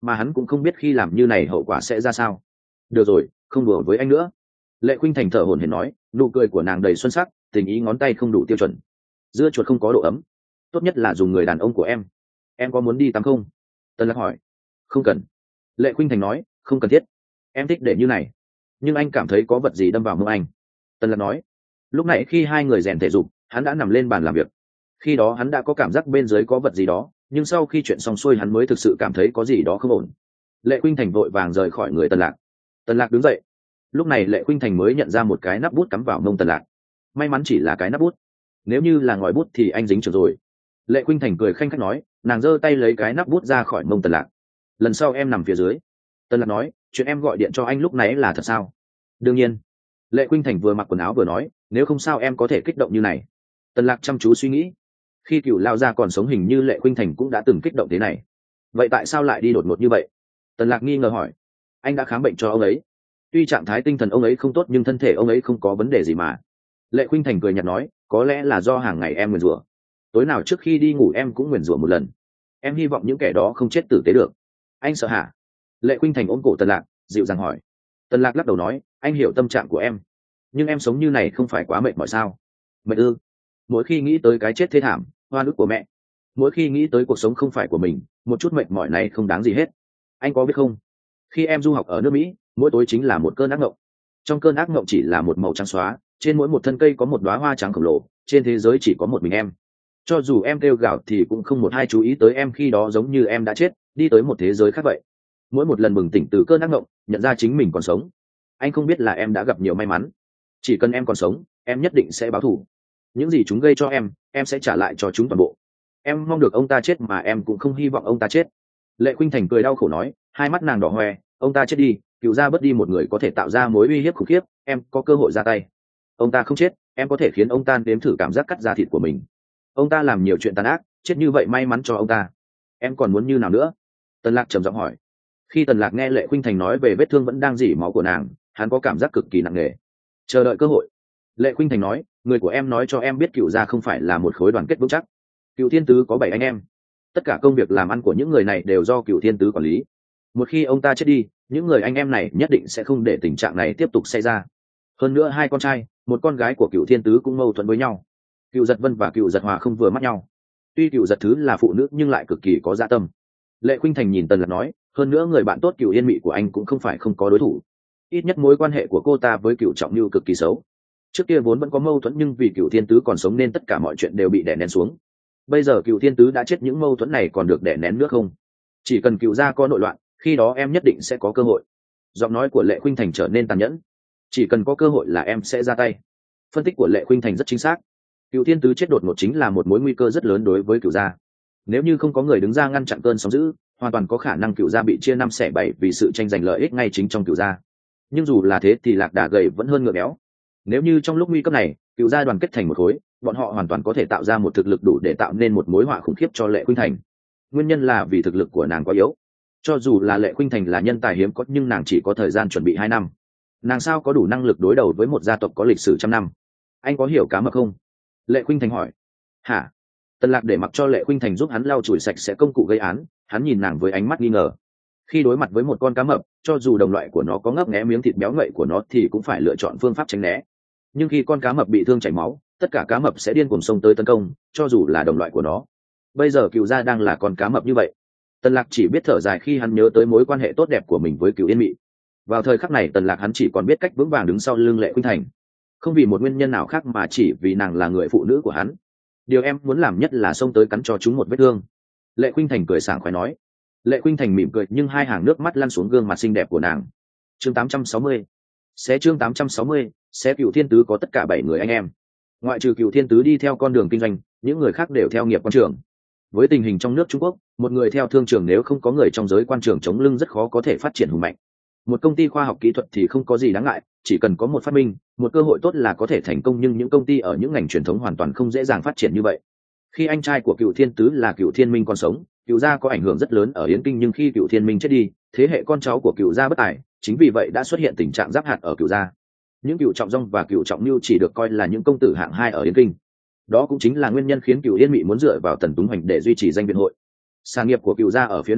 mà hắn cũng không biết khi làm như này hậu quả sẽ ra sao. Được rồi, không đùa với anh nữa. Lệ Khuynh Thành thở hổn hển nói, nụ cười của nàng đầy xuân sắc, tình ý ngón tay không đủ tiêu chuẩn, dưa chuột không có độ ấm, tốt nhất là dùng người đàn ông của em. Em có muốn đi tắm không? Tân Lạc hỏi. Không cần. Lệ Khuynh Thành nói, không cần thiết. Em thích để như này, nhưng anh cảm thấy có vật gì đâm vào mông anh. Tân Lạc nói. Lúc nãy khi hai người rèn thể dục, hắn đã nằm lên bàn làm việc. Khi đó hắn đã có cảm giác bên dưới có vật gì đó, nhưng sau khi chuyện xong xuôi hắn mới thực sự cảm thấy có gì đó không ổn. Lệ Khuynh Thành vội vàng rời khỏi người Tân Lạc. Tân Lạc đứng dậy. Lúc này Lệ Khuynh Thành mới nhận ra một cái nắp bút cắm vào mông Tân Lạc. May mắn chỉ là cái nắp bút, nếu như là ngòi bút thì anh dính trường rồi. Lệ Khuynh Thành cười khanh khách nói, nàng giơ tay lấy cái nắp bút ra khỏi mông Tân Lạc. Lần sau em nằm phía dưới. Tân Lạc nói, chuyện em gọi điện cho anh lúc nãy là thật sao? Đương nhiên. Lệ Khuynh Thành vừa mặc quần áo vừa nói, nếu không sao em có thể kích động như này. Tân Lạc chăm chú suy nghĩ, khi Cựu Lao Gia còn sống hình như Lệ Khuynh Thành cũng đã từng kích động thế này, vậy tại sao lại đi đột ngột như vậy? Tân Lạc nghi ngờ hỏi. Anh đã khám bệnh cho ông ấy, tuy trạng thái tinh thần ông ấy không tốt nhưng thân thể ông ấy không có vấn đề gì mà. Lệ Khuynh Thành cười nhạt nói, có lẽ là do hàng ngày em nguyền rủa, tối nào trước khi đi ngủ em cũng nguyền rủa một lần. Em hy vọng những kẻ đó không chết tử tế được. Anh sợ hả? Lệ Khuynh Thành ôm cổ Tân Lạc, dịu dàng hỏi. Tân Lạc lắc đầu nói, anh hiểu tâm trạng của em, nhưng em sống như này không phải quá mệt mỏi sao? Mệt ư? Mỗi khi nghĩ tới cái chết thê thảm, hoa nước của mẹ, mỗi khi nghĩ tới cuộc sống không phải của mình, một chút mệt mỏi này không đáng gì hết. Anh có biết không, khi em du học ở nước Mỹ, mỗi tối chính là một cơn ác mộng. Trong cơn ác mộng chỉ là một màu trắng xóa, trên mỗi một thân cây có một đóa hoa trắng khổng lồ, trên thế giới chỉ có một mình em. Cho dù em kêu gào thì cũng không một ai chú ý tới em, khi đó giống như em đã chết, đi tới một thế giới khác vậy. Mỗi một lần bừng tỉnh từ cơn ác mộng, nhận ra chính mình còn sống, anh không biết là em đã gặp nhiều may mắn. Chỉ cần em còn sống, em nhất định sẽ báo thù. Những gì chúng gây cho em, em sẽ trả lại cho chúng toàn bộ. Em mong được ông ta chết mà em cũng không hy vọng ông ta chết. Lệ Khuynh Thành cười đau khổ nói, hai mắt nàng đỏ hoe, ông ta chết đi, Cựu gia bớt đi một người có thể tạo ra mối uy hiếp khủng khiếp, em có cơ hội ra tay. Ông ta không chết, em có thể khiến ông ta nếm thử cảm giác cắt da thịt của mình. Ông ta làm nhiều chuyện tàn ác, chết như vậy may mắn cho ông ta. Em còn muốn như nào nữa? Tần Lạc trầm giọng hỏi. Khi Tần Lạc nghe Lệ Khuynh Thành nói về vết thương vẫn đang rỉ máu của nàng, hắn có cảm giác cực kỳ nặng nề. Chờ đợi cơ hội. Lệ Khuynh Thành nói, người của em nói cho em biết Cựu gia không phải là một khối đoàn kết vững chắc. Cựu Thiên Tứ có bảy anh em, tất cả công việc làm ăn của những người này đều do Cựu Thiên Tứ quản lý. Một khi ông ta chết đi, những người anh em này nhất định sẽ không để tình trạng này tiếp tục xảy ra. Hơn nữa hai con trai, một con gái của Cựu Thiên Tứ cũng mâu thuẫn với nhau. Cựu Giật Vân và Cựu Giật Hòa không vừa mắt nhau. Tuy Cựu Giật Thứ là phụ nữ nhưng lại cực kỳ có dạ tâm. Lệ Khuynh Thành nhìn Tần Lạc nói, hơn nữa người bạn tốt Cựu Yên Mị của anh cũng không phải không có đối thủ. Ít nhất mối quan hệ của cô ta với Cựu Trọng Nưu cực kỳ xấu. Trước kia vốn vẫn có mâu thuẫn nhưng vì Cựu Thiên Tứ còn sống nên tất cả mọi chuyện đều bị đè nén xuống. Bây giờ Cựu Thiên Tứ đã chết, những mâu thuẫn này còn được đè nén nữa không? Chỉ cần Cựu gia có nội loạn, khi đó em nhất định sẽ có cơ hội. Giọng nói của Lệ Khuynh Thành trở nên tàn nhẫn. Chỉ cần có cơ hội là em sẽ ra tay. Phân tích của Lệ Khuynh Thành rất chính xác. Cựu Thiên Tứ chết đột ngột chính là một mối nguy cơ rất lớn đối với Cựu gia. Nếu như không có người đứng ra ngăn chặn cơn sóng dữ, hoàn toàn có khả năng Cựu gia bị chia năm xẻ bảy vì sự tranh giành lợi ích ngay chính trong Cựu gia. Nhưng dù là thế thì lạc đà gầy vẫn hơn ngựa béo. Nếu như trong lúc nguy cấp này, Cựu gia đoàn kết thành một khối, bọn họ hoàn toàn có thể tạo ra một thực lực đủ để tạo nên một mối họa khủng khiếp cho Lệ Khuynh Thành. Nguyên nhân là vì thực lực của nàng quá yếu. Cho dù là Lệ Khuynh Thành là nhân tài hiếm có nhưng nàng chỉ có thời gian chuẩn bị hai năm. Nàng sao có đủ năng lực đối đầu với một gia tộc có lịch sử trăm năm? Anh có hiểu cá mập không? Lệ Khuynh Thành hỏi. Hả? Tần Lạc để mặc cho Lệ Khuynh Thành giúp hắn lau chùi sạch sẽ công cụ gây án, hắn nhìn nàng với ánh mắt nghi ngờ. Khi đối mặt với một con cá mập, cho dù đồng loại của nó có ngấp nghé miếng thịt béo ngậy của nó thì cũng phải lựa chọn phương pháp tránh né. Nhưng khi con cá mập bị thương chảy máu, tất cả cá mập sẽ điên cuồng xông tới tấn công, cho dù là đồng loại của nó. Bây giờ Cựu gia đang là con cá mập như vậy. Tần Lạc chỉ biết thở dài khi hắn nhớ tới mối quan hệ tốt đẹp của mình với Cựu Yên Mị. Vào thời khắc này Tần Lạc hắn chỉ còn biết cách vững vàng đứng sau lưng Lệ Khuynh Thành, không vì một nguyên nhân nào khác mà chỉ vì nàng là người phụ nữ của hắn. Điều em muốn làm nhất là xông tới cắn cho chúng một vết thương. Lệ Khuynh Thành cười sảng khoái nói. Lệ Khuynh Thành mỉm cười nhưng hai hàng nước mắt lăn xuống gương mặt xinh đẹp của nàng. Chương tám trăm sáu mươi. Xé chương tám trăm sáu mươi, xé Cựu Thiên Tứ có tất cả bảy người anh em. Ngoại trừ Cựu Thiên Tứ đi theo con đường kinh doanh, những người khác đều theo nghiệp quan trường. Với tình hình trong nước Trung Quốc, một người theo thương trường nếu không có người trong giới quan trường chống lưng rất khó có thể phát triển hùng mạnh. Một công ty khoa học kỹ thuật thì không có gì đáng ngại, chỉ cần có một phát minh, một cơ hội tốt là có thể thành công, nhưng những công ty ở những ngành truyền thống hoàn toàn không dễ dàng phát triển như vậy. Khi anh trai của Cựu Thiên Tứ là Cựu Thiên Minh còn sống, Cựu gia có ảnh hưởng rất lớn ở Yến Kinh, nhưng khi Cựu Thiên Minh chết đi, thế hệ con cháu của Cựu gia bất tài, chính vì vậy đã xuất hiện tình trạng giáp hạt ở Cựu gia. Những Cựu Trọng Dung và Cựu Trọng Nưu chỉ được coi là những công tử hạng hai ở Yến Kinh. Đó cũng chính là nguyên nhân khiến Cựu Yên Mị muốn dựa vào Tần Túng Hoành để duy trì danh viện hội. Sản nghiệp của Cựu gia ở phía nam,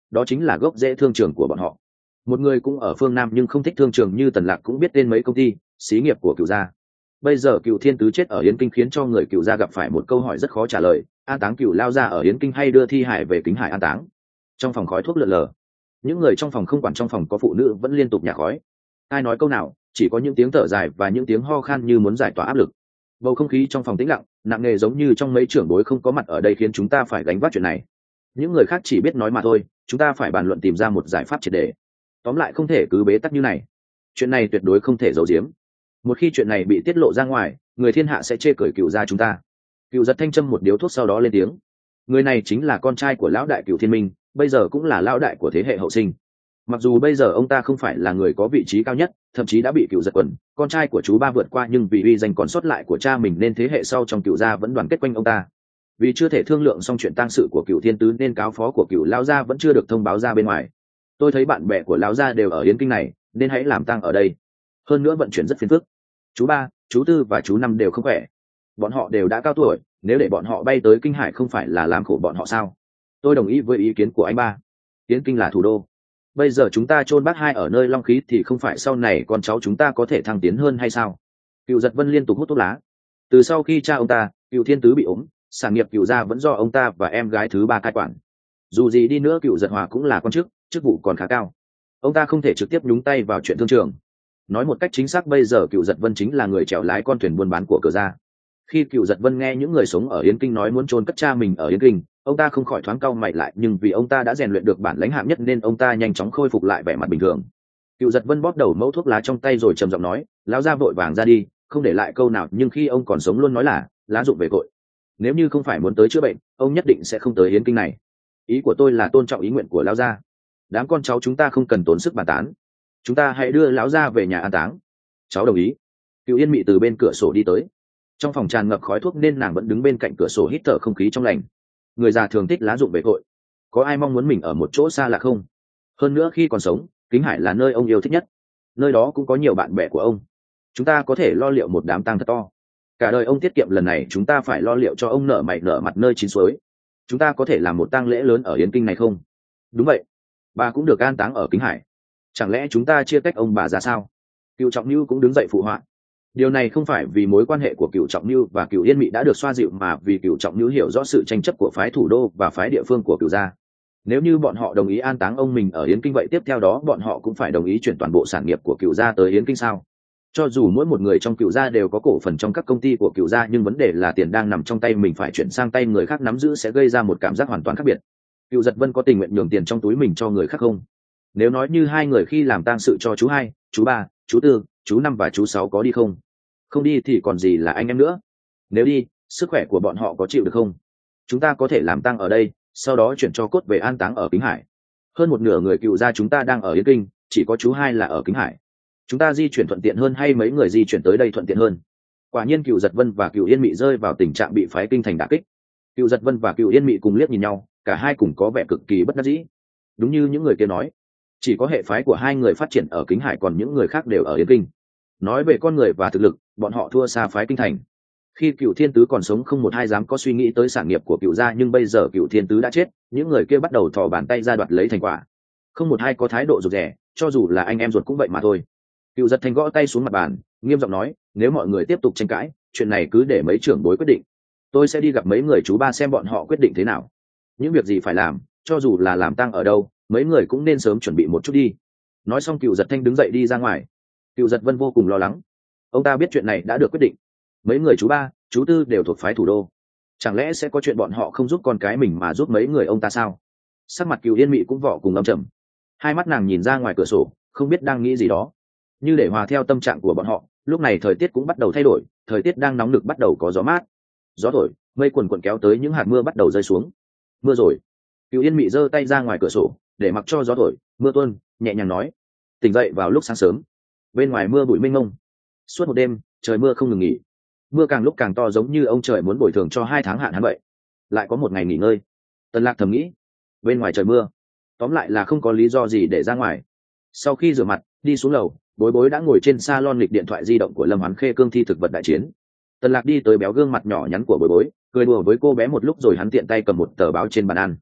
đó chính là gốc rễ thương trường của bọn họ. Một người cũng ở phương Nam nhưng không thích thương trường như Tần Lạc cũng biết tên mấy công ty xí nghiệp của Cửu gia. Bây giờ Cửu Thiên Tứ chết ở Yến Kinh khiến cho người Cửu gia gặp phải một câu hỏi rất khó trả lời: an táng Cửu lao gia ở Yến Kinh hay đưa thi hải về Kính Hải an táng? Trong phòng khói thuốc lượn lờ, những người trong phòng không quản trong phòng có phụ nữ vẫn liên tục nhả khói. Ai nói câu nào, chỉ có những tiếng thở dài và những tiếng ho khan như muốn giải tỏa áp lực. Bầu không khí trong phòng tĩnh lặng, nặng nề giống như trong mấy trưởng bối không có mặt ở đây khiến chúng ta phải gánh vác chuyện này. Những người khác chỉ biết nói mà thôi, chúng ta phải bàn luận tìm ra một giải pháp triệt để. Tóm lại không thể cứ bế tắc như này. Chuyện này tuyệt đối không thể giấu giếm. Một khi chuyện này bị tiết lộ ra ngoài, người thiên hạ sẽ chê cười Cửu gia chúng ta. Cửu giật thanh châm một điếu thuốc sau đó lên tiếng. Người này chính là con trai của lão đại Cửu Thiên Minh, bây giờ cũng là lão đại của thế hệ hậu sinh. Mặc dù bây giờ ông ta không phải là người có vị trí cao nhất, thậm chí đã bị Cửu giật quần con trai của chú ba vượt qua, nhưng vì uy danh còn sót lại của cha mình nên thế hệ sau trong Cửu gia vẫn đoàn kết quanh ông ta. Vì chưa thể thương lượng xong chuyện tang sự của Cửu Thiên Tứ nên cáo phó của Cửu lão gia vẫn chưa được thông báo ra bên ngoài. Tôi thấy bạn bè của lão gia đều ở Yến Kinh này, nên hãy làm tang ở đây. Hơn nữa vận chuyển rất phiền phức. Chú ba, chú tư và chú năm đều không khỏe. Bọn họ đều đã cao tuổi, nếu để bọn họ bay tới Kinh Hải không phải là làm khổ bọn họ sao? Tôi đồng ý với ý kiến của anh ba. Yến Kinh là thủ đô. Bây giờ chúng ta chôn bác hai ở nơi long khí thì không phải sau này con cháu chúng ta có thể thăng tiến hơn hay sao? Cửu Giật Vân liên tục hút thuốc lá. Từ sau khi cha ông ta, Cửu Thiên Tứ bị ốm, sản nghiệp Cửu gia vẫn do ông ta và em gái thứ ba cai quản. Dù gì đi nữa Cửu Giật Hòa cũng là quan chức, chức vụ còn khá cao. Ông ta không thể trực tiếp nhúng tay vào chuyện thương trường. Nói một cách chính xác, bây giờ Cửu Giật Vân chính là người chèo lái con thuyền buôn bán của Cửu gia. Khi Cửu Giật Vân nghe những người sống ở Yến Kinh nói muốn chôn cất cha mình ở Yến Kinh, ông ta không khỏi thoáng cau mày lại, nhưng vì ông ta đã rèn luyện được bản lãnh hạng nhất nên ông ta nhanh chóng khôi phục lại vẻ mặt bình thường. Cửu Giật Vân bóp đầu mẫu thuốc lá trong tay rồi trầm giọng nói: lão gia vội vàng ra đi, không để lại câu nào, nhưng khi ông còn sống luôn nói là lá dụng về cội. Nếu như không phải muốn tới chữa bệnh, ông nhất định sẽ không tới Yến Kinh này. Ý của tôi là tôn trọng ý nguyện của lão gia. Đám con cháu chúng ta không cần tốn sức bàn tán, chúng ta hãy đưa lão gia về nhà an táng. Cháu đồng ý. Cửu Yên Mị từ bên cửa sổ đi tới. Trong phòng tràn ngập khói thuốc nên nàng vẫn đứng bên cạnh cửa sổ hít thở không khí trong lành. Người già thường thích lá dụng về cội, có ai mong muốn mình ở một chỗ xa lạ không? Hơn nữa khi còn sống, Kính Hải là nơi ông yêu thích nhất, nơi đó cũng có nhiều bạn bè của ông. Chúng ta có thể lo liệu một đám tang thật to. Cả đời ông tiết kiệm, lần này chúng ta phải lo liệu cho ông nở mày nở mặt nơi chín suối. Chúng ta có thể làm một tang lễ lớn ở Yến Kinh này không? Đúng vậy, bà cũng được an táng ở Kính Hải. Chẳng lẽ chúng ta chia tách ông bà ra sao? Cửu Trọng Nưu cũng đứng dậy phụ họa. Điều này không phải vì mối quan hệ của Cửu Trọng Nưu và Cửu Yên Mị đã được xoa dịu, mà vì Cửu Trọng Nưu hiểu rõ sự tranh chấp của phái thủ đô và phái địa phương của Cửu gia. Nếu như bọn họ đồng ý an táng ông mình ở Yến Kinh, vậy tiếp theo đó bọn họ cũng phải đồng ý chuyển toàn bộ sản nghiệp của Cửu gia tới Yến Kinh sao? Cho dù mỗi một người trong Cửu gia đều có cổ phần trong các công ty của Cửu gia, nhưng vấn đề là tiền đang nằm trong tay mình phải chuyển sang tay người khác nắm giữ sẽ gây ra một cảm giác hoàn toàn khác biệt. Cửu Giật Vân có tình nguyện nhường tiền trong túi mình cho người khác không? Nếu nói như hai người khi làm tang sự cho chú hai, chú ba, chú tư, chú năm và chú sáu có đi không? Không đi thì còn gì là anh em nữa. Nếu đi, sức khỏe của bọn họ có chịu được không? Chúng ta có thể làm tang ở đây, sau đó chuyển cho cốt về an táng ở Kính Hải. Hơn một nửa người Cửu gia chúng ta đang ở Yến Kinh, chỉ có chú hai là ở Kính Hải. Chúng ta di chuyển thuận tiện hơn hay mấy người di chuyển tới đây thuận tiện hơn? Quả nhiên Cửu Giật Vân và Cửu Yên Mị rơi vào tình trạng bị phái kinh thành đả kích. Cửu Giật Vân và Cửu Yên Mị cùng liếc nhìn nhau, cả hai cùng có vẻ cực kỳ bất đắc dĩ. Đúng như những người kia nói, chỉ có hệ phái của hai người phát triển ở Kính Hải, còn những người khác đều ở Yến Kinh. Nói về con người và thực lực, bọn họ thua xa phái kinh thành. Khi Cửu Thiên Tứ còn sống không một ai dám có suy nghĩ tới sản nghiệp của Cửu gia, nhưng bây giờ Cửu Thiên Tứ đã chết, những người kia bắt đầu thò bàn tay ra đoạt lấy thành quả. Không một ai có thái độ rụt rè, cho dù là anh em ruột cũng vậy mà thôi. Cửu Giật Thành gõ tay xuống mặt bàn, nghiêm giọng nói: nếu mọi người tiếp tục tranh cãi, chuyện này cứ để mấy trưởng bối quyết định. Tôi sẽ đi gặp mấy người chú ba xem bọn họ quyết định thế nào. Những việc gì phải làm, cho dù là làm tang ở đâu, mấy người cũng nên sớm chuẩn bị một chút đi. Nói xong Cửu Giật Thanh đứng dậy đi ra ngoài. Cửu Giật Vân vô cùng lo lắng. Ông ta biết chuyện này đã được quyết định, mấy người chú ba, chú tư đều thuộc phái thủ đô, chẳng lẽ sẽ có chuyện bọn họ không giúp con cái mình mà giúp mấy người ông ta sao? Sắc mặt Cửu Yên Mị cũng vỏ cùng âm trầm, hai mắt nàng nhìn ra ngoài cửa sổ, không biết đang nghĩ gì đó. Như để hòa theo tâm trạng của bọn họ, lúc này thời tiết cũng bắt đầu thay đổi, thời tiết đang nóng nực bắt đầu có gió mát. Gió thổi, mây quần quần kéo tới, những hạt mưa bắt đầu rơi xuống. Mưa rồi. Cửu Yên Mị giơ tay ra ngoài cửa sổ để mặc cho gió thổi, mưa tuôn, nhẹ nhàng nói: tỉnh dậy vào lúc sáng sớm, bên ngoài mưa bụi mênh mông. Suốt một đêm, trời mưa không ngừng nghỉ. Mưa càng lúc càng to, giống như ông trời muốn bồi thường cho hai tháng hạn hán vậy. Lại có một ngày nghỉ ngơi. Tần Lạc thầm nghĩ, bên ngoài trời mưa, tóm lại là không có lý do gì để ra ngoài. Sau khi rửa mặt, đi xuống lầu, Bối Bối đã ngồi trên salon nghịch điện thoại di động của Lâm Hoán Khê cương thi thực vật đại chiến. Tần Lạc đi tới béo gương mặt nhỏ nhắn của Bối Bối, cười đùa với cô bé một lúc rồi hắn tiện tay cầm một tờ báo trên bàn ăn.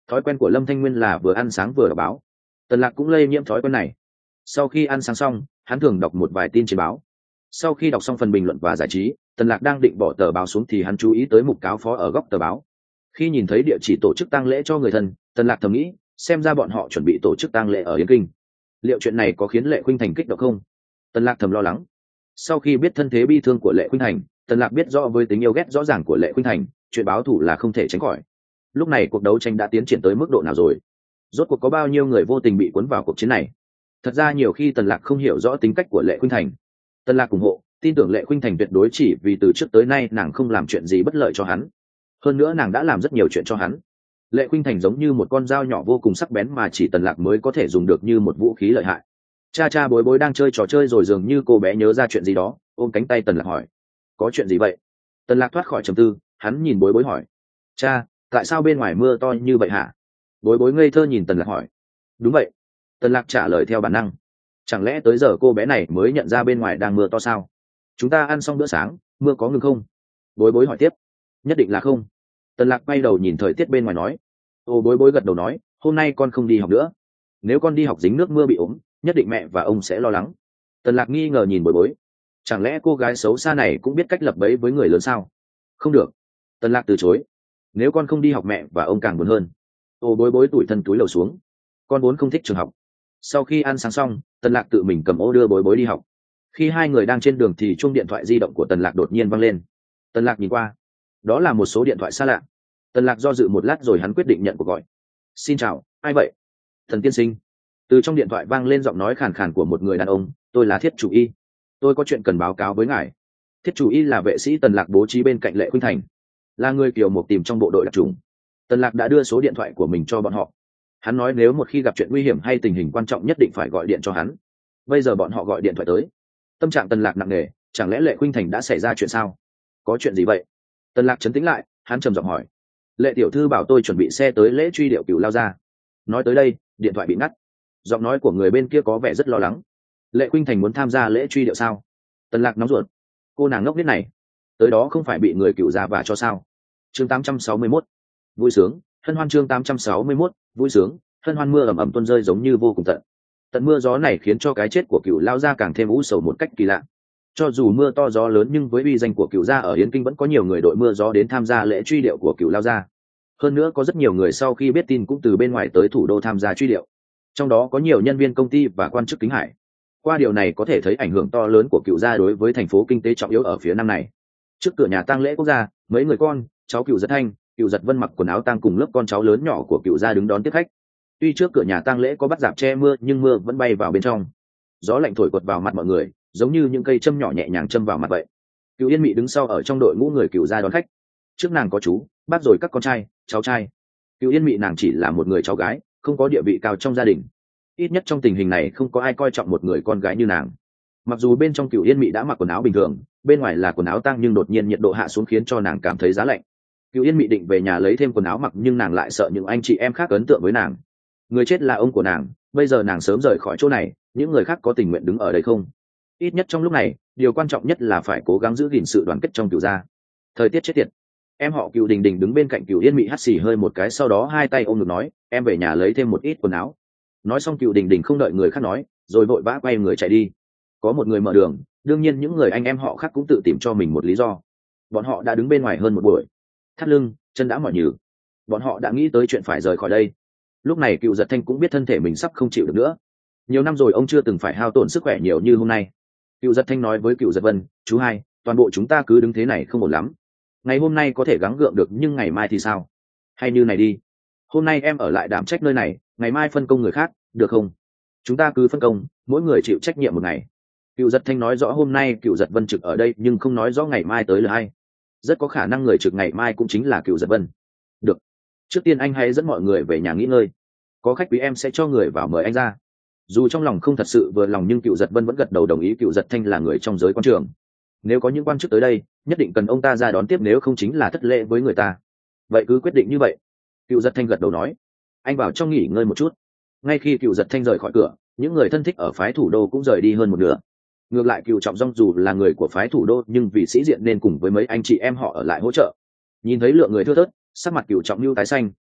thói quen của Lâm Thanh Nguyên là vừa ăn sáng vừa đọc báo. Tần Lạc cũng lây nhiễm thói quen này. Sau khi ăn sáng xong, hắn thường đọc một vài tin trên báo. Sau khi đọc xong phần bình luận và giải trí, Tần Lạc đang định bỏ tờ báo xuống thì hắn chú ý tới mục cáo phó ở góc tờ báo. Khi nhìn thấy địa chỉ tổ chức tang lễ cho người thân, Tần Lạc thầm nghĩ, xem ra bọn họ chuẩn bị tổ chức tang lễ ở Yến Kinh. Liệu chuyện này có khiến Lệ Khuynh Thành kích động không? Tần Lạc thầm lo lắng. Sau khi biết thân thế bi thương của Lệ Khuynh Thành, Tần Lạc biết rõ với tính yêu ghét rõ ràng của Lệ Khuynh Thành, chuyện báo thù là không thể tránh khỏi. Lúc này cuộc đấu tranh đã tiến triển tới mức độ nào rồi? Rốt cuộc có bao nhiêu người vô tình bị cuốn vào cuộc chiến này? Thật ra nhiều khi Tần Lạc không hiểu rõ tính cách của Lệ Khuynh Thành. Tần Lạc ủng hộ, tin tưởng Lệ Khuynh Thành tuyệt đối chỉ vì từ trước tới nay nàng không làm chuyện gì bất lợi cho hắn. Hơn nữa nàng đã làm rất nhiều chuyện cho hắn. Lệ Khuynh Thành giống như một con dao nhỏ vô cùng sắc bén mà chỉ Tần Lạc mới có thể dùng được như một vũ khí lợi hại. Cha cha Bối Bối đang chơi trò chơi rồi dường như cô bé nhớ ra chuyện gì đó, ôm cánh tay Tần Lạc hỏi: "Có chuyện gì vậy?" Tần Lạc thoát khỏi trầm tư, hắn nhìn Bối Bối hỏi: "Cha, tại sao bên ngoài mưa to như vậy hả?" Bối Bối ngây thơ nhìn Tần Lạc hỏi: "Đúng vậy." Tần Lạc trả lời theo bản năng. Chẳng lẽ tới giờ cô bé này mới nhận ra bên ngoài đang mưa to sao? "Chúng ta ăn xong bữa sáng, mưa có ngừng không?" Bối Bối hỏi tiếp. "Nhất định là không." Tần Lạc quay đầu nhìn thời tiết bên ngoài nói. Ô Bối Bối gật đầu nói: "Hôm nay con không đi học nữa. Nếu con đi học dính nước mưa bị ốm, nhất định mẹ và ông sẽ lo lắng." Tần Lạc nghi ngờ nhìn Bối Bối. Chẳng lẽ cô gái xấu xa này cũng biết cách lập bẫy với người lớn sao? "Không được." Tần Lạc từ chối. "Nếu con không đi học mẹ và ông càng buồn hơn." Ô Bối Bối tủi thân túi lầu xuống. Con vốn không thích trường học. Sau khi ăn sáng xong, Tần Lạc tự mình cầm ô đưa Bối Bối đi học. Khi hai người đang trên đường thì chuông điện thoại di động của Tần Lạc đột nhiên vang lên. Tần Lạc nhìn qua, đó là một số điện thoại xa lạ. Tần Lạc do dự một lát rồi hắn quyết định nhận cuộc gọi. "Xin chào, ai vậy?" "Thần tiên sinh." Từ trong điện thoại vang lên giọng nói khàn khàn của một người đàn ông. "Tôi là Thiết Chủ Y. Tôi có chuyện cần báo cáo với ngài." Thiết Chủ Y là vệ sĩ Tần Lạc bố trí bên cạnh Lệ Khuynh Thành, là người Kiều Mộc tìm trong bộ đội đặc trùng. Tần Lạc đã đưa số điện thoại của mình cho bọn họ. Hắn nói nếu một khi gặp chuyện nguy hiểm hay tình hình quan trọng nhất định phải gọi điện cho hắn. Bây giờ bọn họ gọi điện thoại tới. Tâm trạng Tần Lạc nặng nề, chẳng lẽ Lệ Khuynh Thành đã xảy ra chuyện sao? "Có chuyện gì vậy?" Tần Lạc trấn tĩnh lại, hắn trầm giọng hỏi. "Lệ tiểu thư bảo tôi chuẩn bị xe tới lễ truy điệu Cửu Lao gia." Nói tới đây, điện thoại bị ngắt. Giọng nói của người bên kia có vẻ rất lo lắng. "Lệ Khuynh Thành muốn tham gia lễ truy điệu sao?" Tần Lạc nóng ruột. Cô nàng ngốc nghếch này, tới đó không phải bị người Cửu gia vả cho sao? Chương tám trăm sáu mươi mốt, vui sướng, hân hoan. Chương tám trăm sáu mươi mốt, vui sướng, hân hoan. Mưa ẩm ẩm tuôn rơi giống như vô cùng tận. Tận mưa gió này khiến cho cái chết của Cửu Lao gia càng thêm u sầu một cách kỳ lạ. Cho dù mưa to gió lớn nhưng với uy danh của Cửu gia ở Yến Kinh vẫn có nhiều người đội mưa gió đến tham gia lễ truy điệu của Cửu Lao gia. Hơn nữa có rất nhiều người sau khi biết tin cũng từ bên ngoài tới thủ đô tham gia truy điệu. Trong đó có nhiều nhân viên công ty và quan chức Kính Hải. Qua điều này có thể thấy ảnh hưởng to lớn của Cửu gia đối với thành phố kinh tế trọng yếu ở phía nam này. Trước cửa nhà tang lễ quốc gia, mấy người con, cháu Cửu Giật Thanh, Cửu Giật Vân mặc quần áo tang cùng lớp con cháu lớn nhỏ của Cửu gia đứng đón tiếp khách. Tuy trước cửa nhà tang lễ có bắt rạp che mưa nhưng mưa vẫn bay vào bên trong. Gió lạnh thổi quật vào mặt mọi người, giống như những cây châm nhỏ nhẹ nhàng châm vào mặt vậy. Cửu Yên Mị đứng sau ở trong đội ngũ người Cửu gia đón khách. Trước nàng có chú, bác rồi các con trai, cháu trai. Cửu Yên Mị nàng chỉ là một người cháu gái, không có địa vị cao trong gia đình. Ít nhất trong tình hình này không có ai coi trọng một người con gái như nàng. Mặc dù bên trong Cửu Yên Mị đã mặc quần áo bình thường, bên ngoài là quần áo tang nhưng đột nhiên nhiệt độ hạ xuống khiến cho nàng cảm thấy giá lạnh. Cửu Yên Mị định về nhà lấy thêm quần áo mặc nhưng nàng lại sợ những anh chị em khác ấn tượng với nàng. Người chết là ông của nàng, bây giờ nàng sớm rời khỏi chỗ này, những người khác có tình nguyện đứng ở đây không? Ít nhất trong lúc này, điều quan trọng nhất là phải cố gắng giữ gìn sự đoàn kết trong Cửu gia. Thời tiết chết tiệt. Em họ Cửu Đình Đình đứng bên cạnh Cửu Yên Mị hắt xì hơi một cái, sau đó hai tay ôm ngực nói, "Em về nhà lấy thêm một ít quần áo." Nói xong Cửu Đình Đình không đợi người khác nói, rồi vội vã quay người chạy đi. Có một người mở đường, đương nhiên những người anh em họ khác cũng tự tìm cho mình một lý do. Bọn họ đã đứng bên ngoài hơn một buổi, thắt lưng, chân đã mỏi nhừ. Bọn họ đã nghĩ tới chuyện phải rời khỏi đây. Lúc này Cửu Giật Thanh cũng biết thân thể mình sắp không chịu được nữa. Nhiều năm rồi ông chưa từng phải hao tổn sức khỏe nhiều như hôm nay. Cửu Giật Thanh nói với Cửu Giật Vân, "Chú hai, toàn bộ chúng ta cứ đứng thế này không ổn lắm. Ngày hôm nay có thể gắng gượng được nhưng ngày mai thì sao? Hay như này đi, hôm nay em ở lại đảm trách nơi này, ngày mai phân công người khác, được không? Chúng ta cứ phân công, mỗi người chịu trách nhiệm một ngày." Cửu Giật Thanh nói rõ hôm nay Cửu Giật Vân trực ở đây nhưng không nói rõ ngày mai tới là ai. Rất có khả năng người trực ngày mai cũng chính là Cửu Giật Vân. "Được, trước tiên anh hãy dẫn mọi người về nhà nghỉ ngơi. Có khách quý em sẽ cho người vào mời anh ra." Dù trong lòng không thật sự vừa lòng nhưng Cửu Giật Vân vẫn gật đầu đồng ý. Cửu Giật Thanh là người trong giới quan trường, nếu có những quan chức tới đây nhất định cần ông ta ra đón tiếp, nếu không chính là thất lễ với người ta. Vậy cứ quyết định như vậy. Cửu Giật Thanh gật đầu nói, "Anh vào trong nghỉ ngơi một chút." Ngay khi Cửu Giật Thanh rời khỏi cửa, những người thân thích ở phái thủ đô cũng rời đi hơn một nửa. Ngược lại Cửu Trọng Dung dù là người của phái thủ đô nhưng vì sĩ diện nên cùng với mấy anh chị em họ ở lại hỗ trợ. Nhìn thấy lượng người thưa thớt, sắc mặt Cửu Trọng Lưu tái xanh,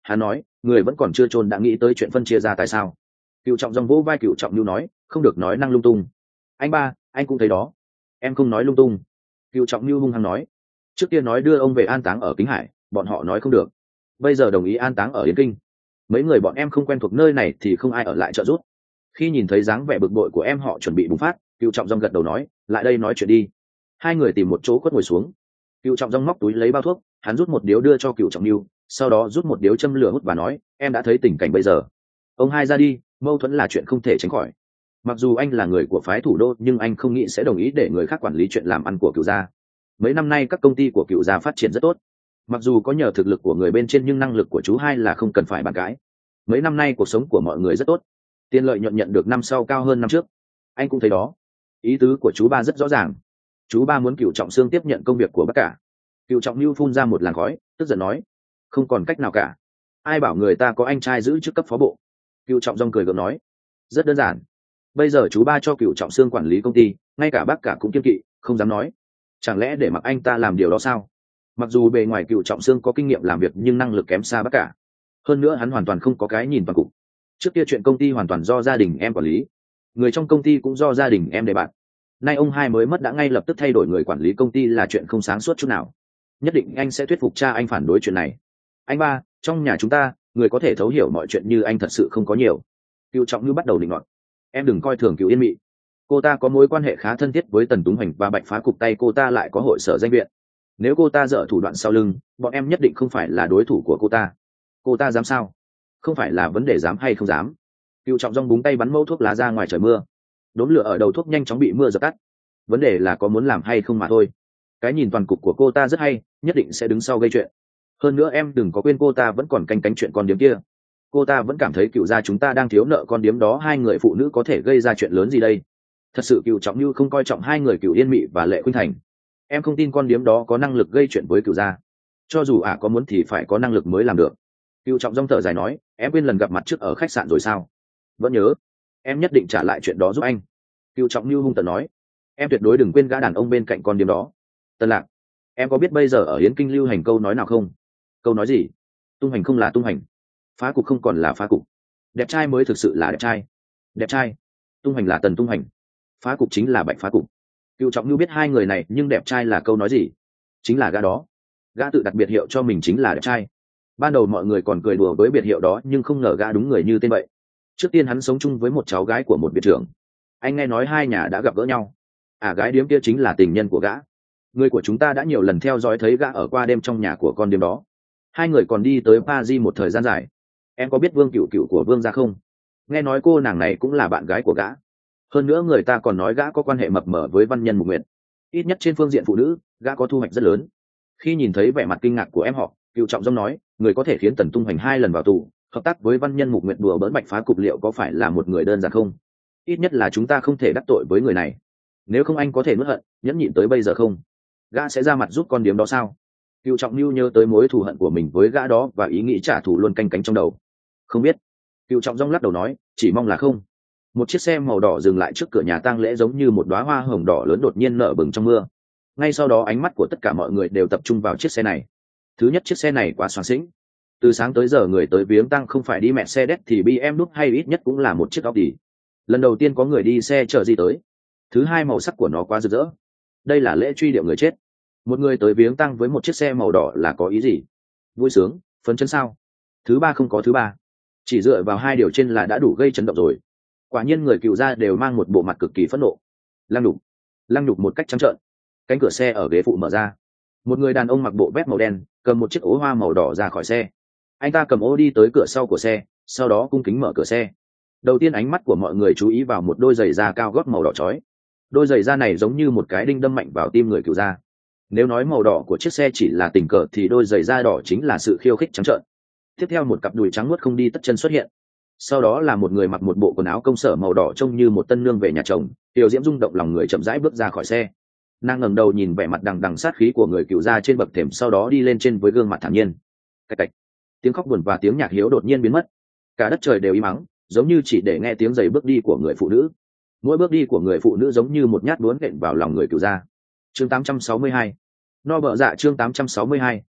hắn nói người vẫn còn chưa chôn đã nghĩ tới chuyện phân chia ra tại sao. Cựu Trọng Dung vỗ vai Cựu Trọng Nhu nói, không được nói năng lung tung. Anh ba, anh cũng thấy đó. Em không nói lung tung. Cựu Trọng Nhu hung hăng nói, trước kia nói đưa ông về an táng ở Kính Hải, bọn họ nói không được. Bây giờ đồng ý an táng ở Yến Kinh. Mấy người bọn em không quen thuộc nơi này thì không ai ở lại trợ giúp. Khi nhìn thấy dáng vẻ bực bội của em họ chuẩn bị bùng phát, Cựu Trọng Dung gật đầu nói, lại đây nói chuyện đi. Hai người tìm một chỗ quất ngồi xuống. Cựu Trọng Dung móc túi lấy bao thuốc, hắn rút một điếu đưa cho Cựu Trọng Nhu, sau đó rút một điếu châm lửa hút và nói, em đã thấy tình cảnh bây giờ. Ông hai ra đi, mâu thuẫn là chuyện không thể tránh khỏi. Mặc dù anh là người của phái Thủ Đô nhưng anh không nghĩ sẽ đồng ý để người khác quản lý chuyện làm ăn của Cựu gia. Mấy năm nay các công ty của Cựu gia phát triển rất tốt. Mặc dù có nhờ thực lực của người bên trên nhưng năng lực của chú hai là không cần phải bàn cãi. Mấy năm nay cuộc sống của mọi người rất tốt, tiền lợi nhuận nhận được năm sau cao hơn năm trước. Anh cũng thấy đó. Ý tứ của chú ba rất rõ ràng. Chú ba muốn Cựu Trọng Sương tiếp nhận công việc của Bắc Cả. Cựu Trọng Nhu phun ra một làn khói, tức giận nói, không còn cách nào cả. Ai bảo người ta có anh trai giữ chức cấp phó bộ. Cựu Trọng Dung cười gượng nói, rất đơn giản. Bây giờ chú ba cho Cựu Trọng Sương quản lý công ty, ngay cả Bắc Cả cũng kiêng kỵ, không dám nói. Chẳng lẽ để mặc anh ta làm điều đó sao? Mặc dù bề ngoài Cựu Trọng Sương có kinh nghiệm làm việc nhưng năng lực kém xa Bắc Cả. Hơn nữa hắn hoàn toàn không có cái nhìn toàn cục. Trước kia chuyện công ty hoàn toàn do gia đình em quản lý, người trong công ty cũng do gia đình em đề bạt. Nay ông hai mới mất đã ngay lập tức thay đổi người quản lý công ty là chuyện không sáng suốt chút nào. Nhất định anh sẽ thuyết phục cha anh phản đối chuyện này. Anh ba, trong nhà chúng ta, người có thể thấu hiểu mọi chuyện như anh thật sự không có nhiều. Cựu Trọng Như bắt đầu định luận. Em đừng coi thường Cựu Yên Mị. Cô ta có mối quan hệ khá thân thiết với Tần Túng Hoành và Bạch Phá Cục, tay cô ta lại có hội sở danh viện. Nếu cô ta dở thủ đoạn sau lưng, bọn em nhất định không phải là đối thủ của cô ta. Cô ta dám sao? Không phải là vấn đề dám hay không dám. Cựu Trọng Dung búng tay bắn mâu thuốc lá ra ngoài trời mưa. Đốm lửa ở đầu thuốc nhanh chóng bị mưa dập tắt. Vấn đề là có muốn làm hay không mà thôi. Cái nhìn toàn cục của cô ta rất hay, nhất định sẽ đứng sau gây chuyện. Hơn nữa em đừng có quên cô ta vẫn còn canh cánh chuyện con điếm kia. Cô ta vẫn cảm thấy Cựu gia chúng ta đang thiếu nợ con điếm đó, hai người phụ nữ có thể gây ra chuyện lớn gì đây. Thật sự Cựu Trọng Như không coi trọng hai người Cựu Yên Mị và Lệ Khuynh Thành. Em không tin con điếm đó có năng lực gây chuyện với Cựu gia. Cho dù ả à có muốn thì phải có năng lực mới làm được. Cựu Trọng Dung thở dài nói, em quên lần gặp mặt trước ở khách sạn rồi sao? Vẫn nhớ. Em nhất định trả lại chuyện đó giúp anh. Cựu Trọng Như hung tợn nói, em tuyệt đối đừng quên gã đàn ông bên cạnh con điếm đó. Tân Lạc, em có biết bây giờ ở Yến Kinh lưu hành câu nói nào không? Câu nói gì? Tung hành không là tung hành, phá cục không còn là phá cục. Đẹp trai mới thực sự là đẹp trai. Đẹp trai, tung hành là Tần Tung Hành, phá cục chính là Bạch Phá Cục. Cựu Trọng Như biết hai người này, nhưng đẹp trai là câu nói gì? Chính là gã đó. Gã tự đặt biệt hiệu cho mình chính là đẹp trai. Ban đầu mọi người còn cười đùa với biệt hiệu đó, nhưng không ngờ gã đúng người như tên vậy. Trước tiên hắn sống chung với một cháu gái của một biệt trưởng. Anh nghe nói hai nhà đã gặp gỡ nhau. À, gái điếm kia chính là tình nhân của gã. Người của chúng ta đã nhiều lần theo dõi thấy gã ở qua đêm trong nhà của con điếm đó. Hai người còn đi tới Paris một thời gian dài. Em có biết Vương Cựu Cựu của Vương gia không? Nghe nói cô nàng này cũng là bạn gái của gã. Hơn nữa người ta còn nói gã có quan hệ mập mờ với văn nhân Mục Nguyệt. Ít nhất trên phương diện phụ nữ, gã có thu hoạch rất lớn. Khi nhìn thấy vẻ mặt kinh ngạc của em họ, Cựu Trọng Dung nói, người có thể khiến Tần Tung Hoành hai lần vào tù, hợp tác với văn nhân Mục Nguyệt đùa bỡn Bạch Phá Cục, liệu có phải là một người đơn giản không? Ít nhất là chúng ta không thể đắc tội với người này. Nếu không anh có thể nuốt hận, nhẫn nhịn tới bây giờ không? Gã sẽ ra mặt giúp con điếm đó sao? Cựu Trọng Nhu nhớ tới mối thù hận của mình với gã đó và ý nghĩ trả thù luôn canh cánh trong đầu. Không biết. Cựu Trọng Dung lắc đầu nói, chỉ mong là không. Một chiếc xe màu đỏ dừng lại trước cửa nhà tang lễ, giống như một đóa hoa hồng đỏ lớn đột nhiên nở bừng trong mưa. Ngay sau đó ánh mắt của tất cả mọi người đều tập trung vào chiếc xe này. Thứ nhất, chiếc xe này quá xoắn xĩnh. Từ sáng tới giờ người tới viếng tang không phải đi Mercedes thì bê em đúc hay ít nhất cũng là một chiếc Audi. Lần đầu tiên có người đi xe chở gì tới. Thứ hai, màu sắc của nó quá rực rỡ. Đây là lễ truy điệu người chết. Một người tới viếng tang với một chiếc xe màu đỏ là có ý gì? Vui sướng, phấn chấn sao? Thứ ba, không có thứ ba. Chỉ dựa vào hai điều trên là đã đủ gây chấn động rồi. Quả nhiên người Cựu gia đều mang một bộ mặt cực kỳ phẫn nộ. Lăng nhục, lăng nhục một cách trắng trợn. Cánh cửa xe ở ghế phụ mở ra. Một người đàn ông mặc bộ vest màu đen, cầm một chiếc ố hoa màu đỏ ra khỏi xe. Anh ta cầm ô đi tới cửa sau của xe, sau đó cung kính mở cửa xe. Đầu tiên ánh mắt của mọi người chú ý vào một đôi giày da cao gót màu đỏ chói. Đôi giày da này giống như một cái đinh đâm mạnh vào tim người Cựu gia. Nếu nói màu đỏ của chiếc xe chỉ là tình cờ thì đôi giày da đỏ chính là sự khiêu khích trắng trợn. Tiếp theo một cặp đùi trắng muốt không đi tất chân xuất hiện. Sau đó là một người mặc một bộ quần áo công sở màu đỏ trông như một tân nương về nhà chồng, tiểu diễm rung động lòng người, chậm rãi bước ra khỏi xe. Nàng ngẩng đầu nhìn vẻ mặt đằng đằng sát khí của người Cựu gia trên bậc thềm, sau đó đi lên trên với gương mặt thản nhiên. Cạch cạch. Tiếng khóc buồn và tiếng nhạc hiếu đột nhiên biến mất. Cả đất trời đều im ắng, giống như chỉ để nghe tiếng giày bước đi của người phụ nữ. Mỗi bước đi của người phụ nữ giống như một nhát đuốn nện vào lòng người Cựu gia. Chương tám trăm sáu mươi hai. No bợ dạ. Chương tám trăm sáu mươi hai.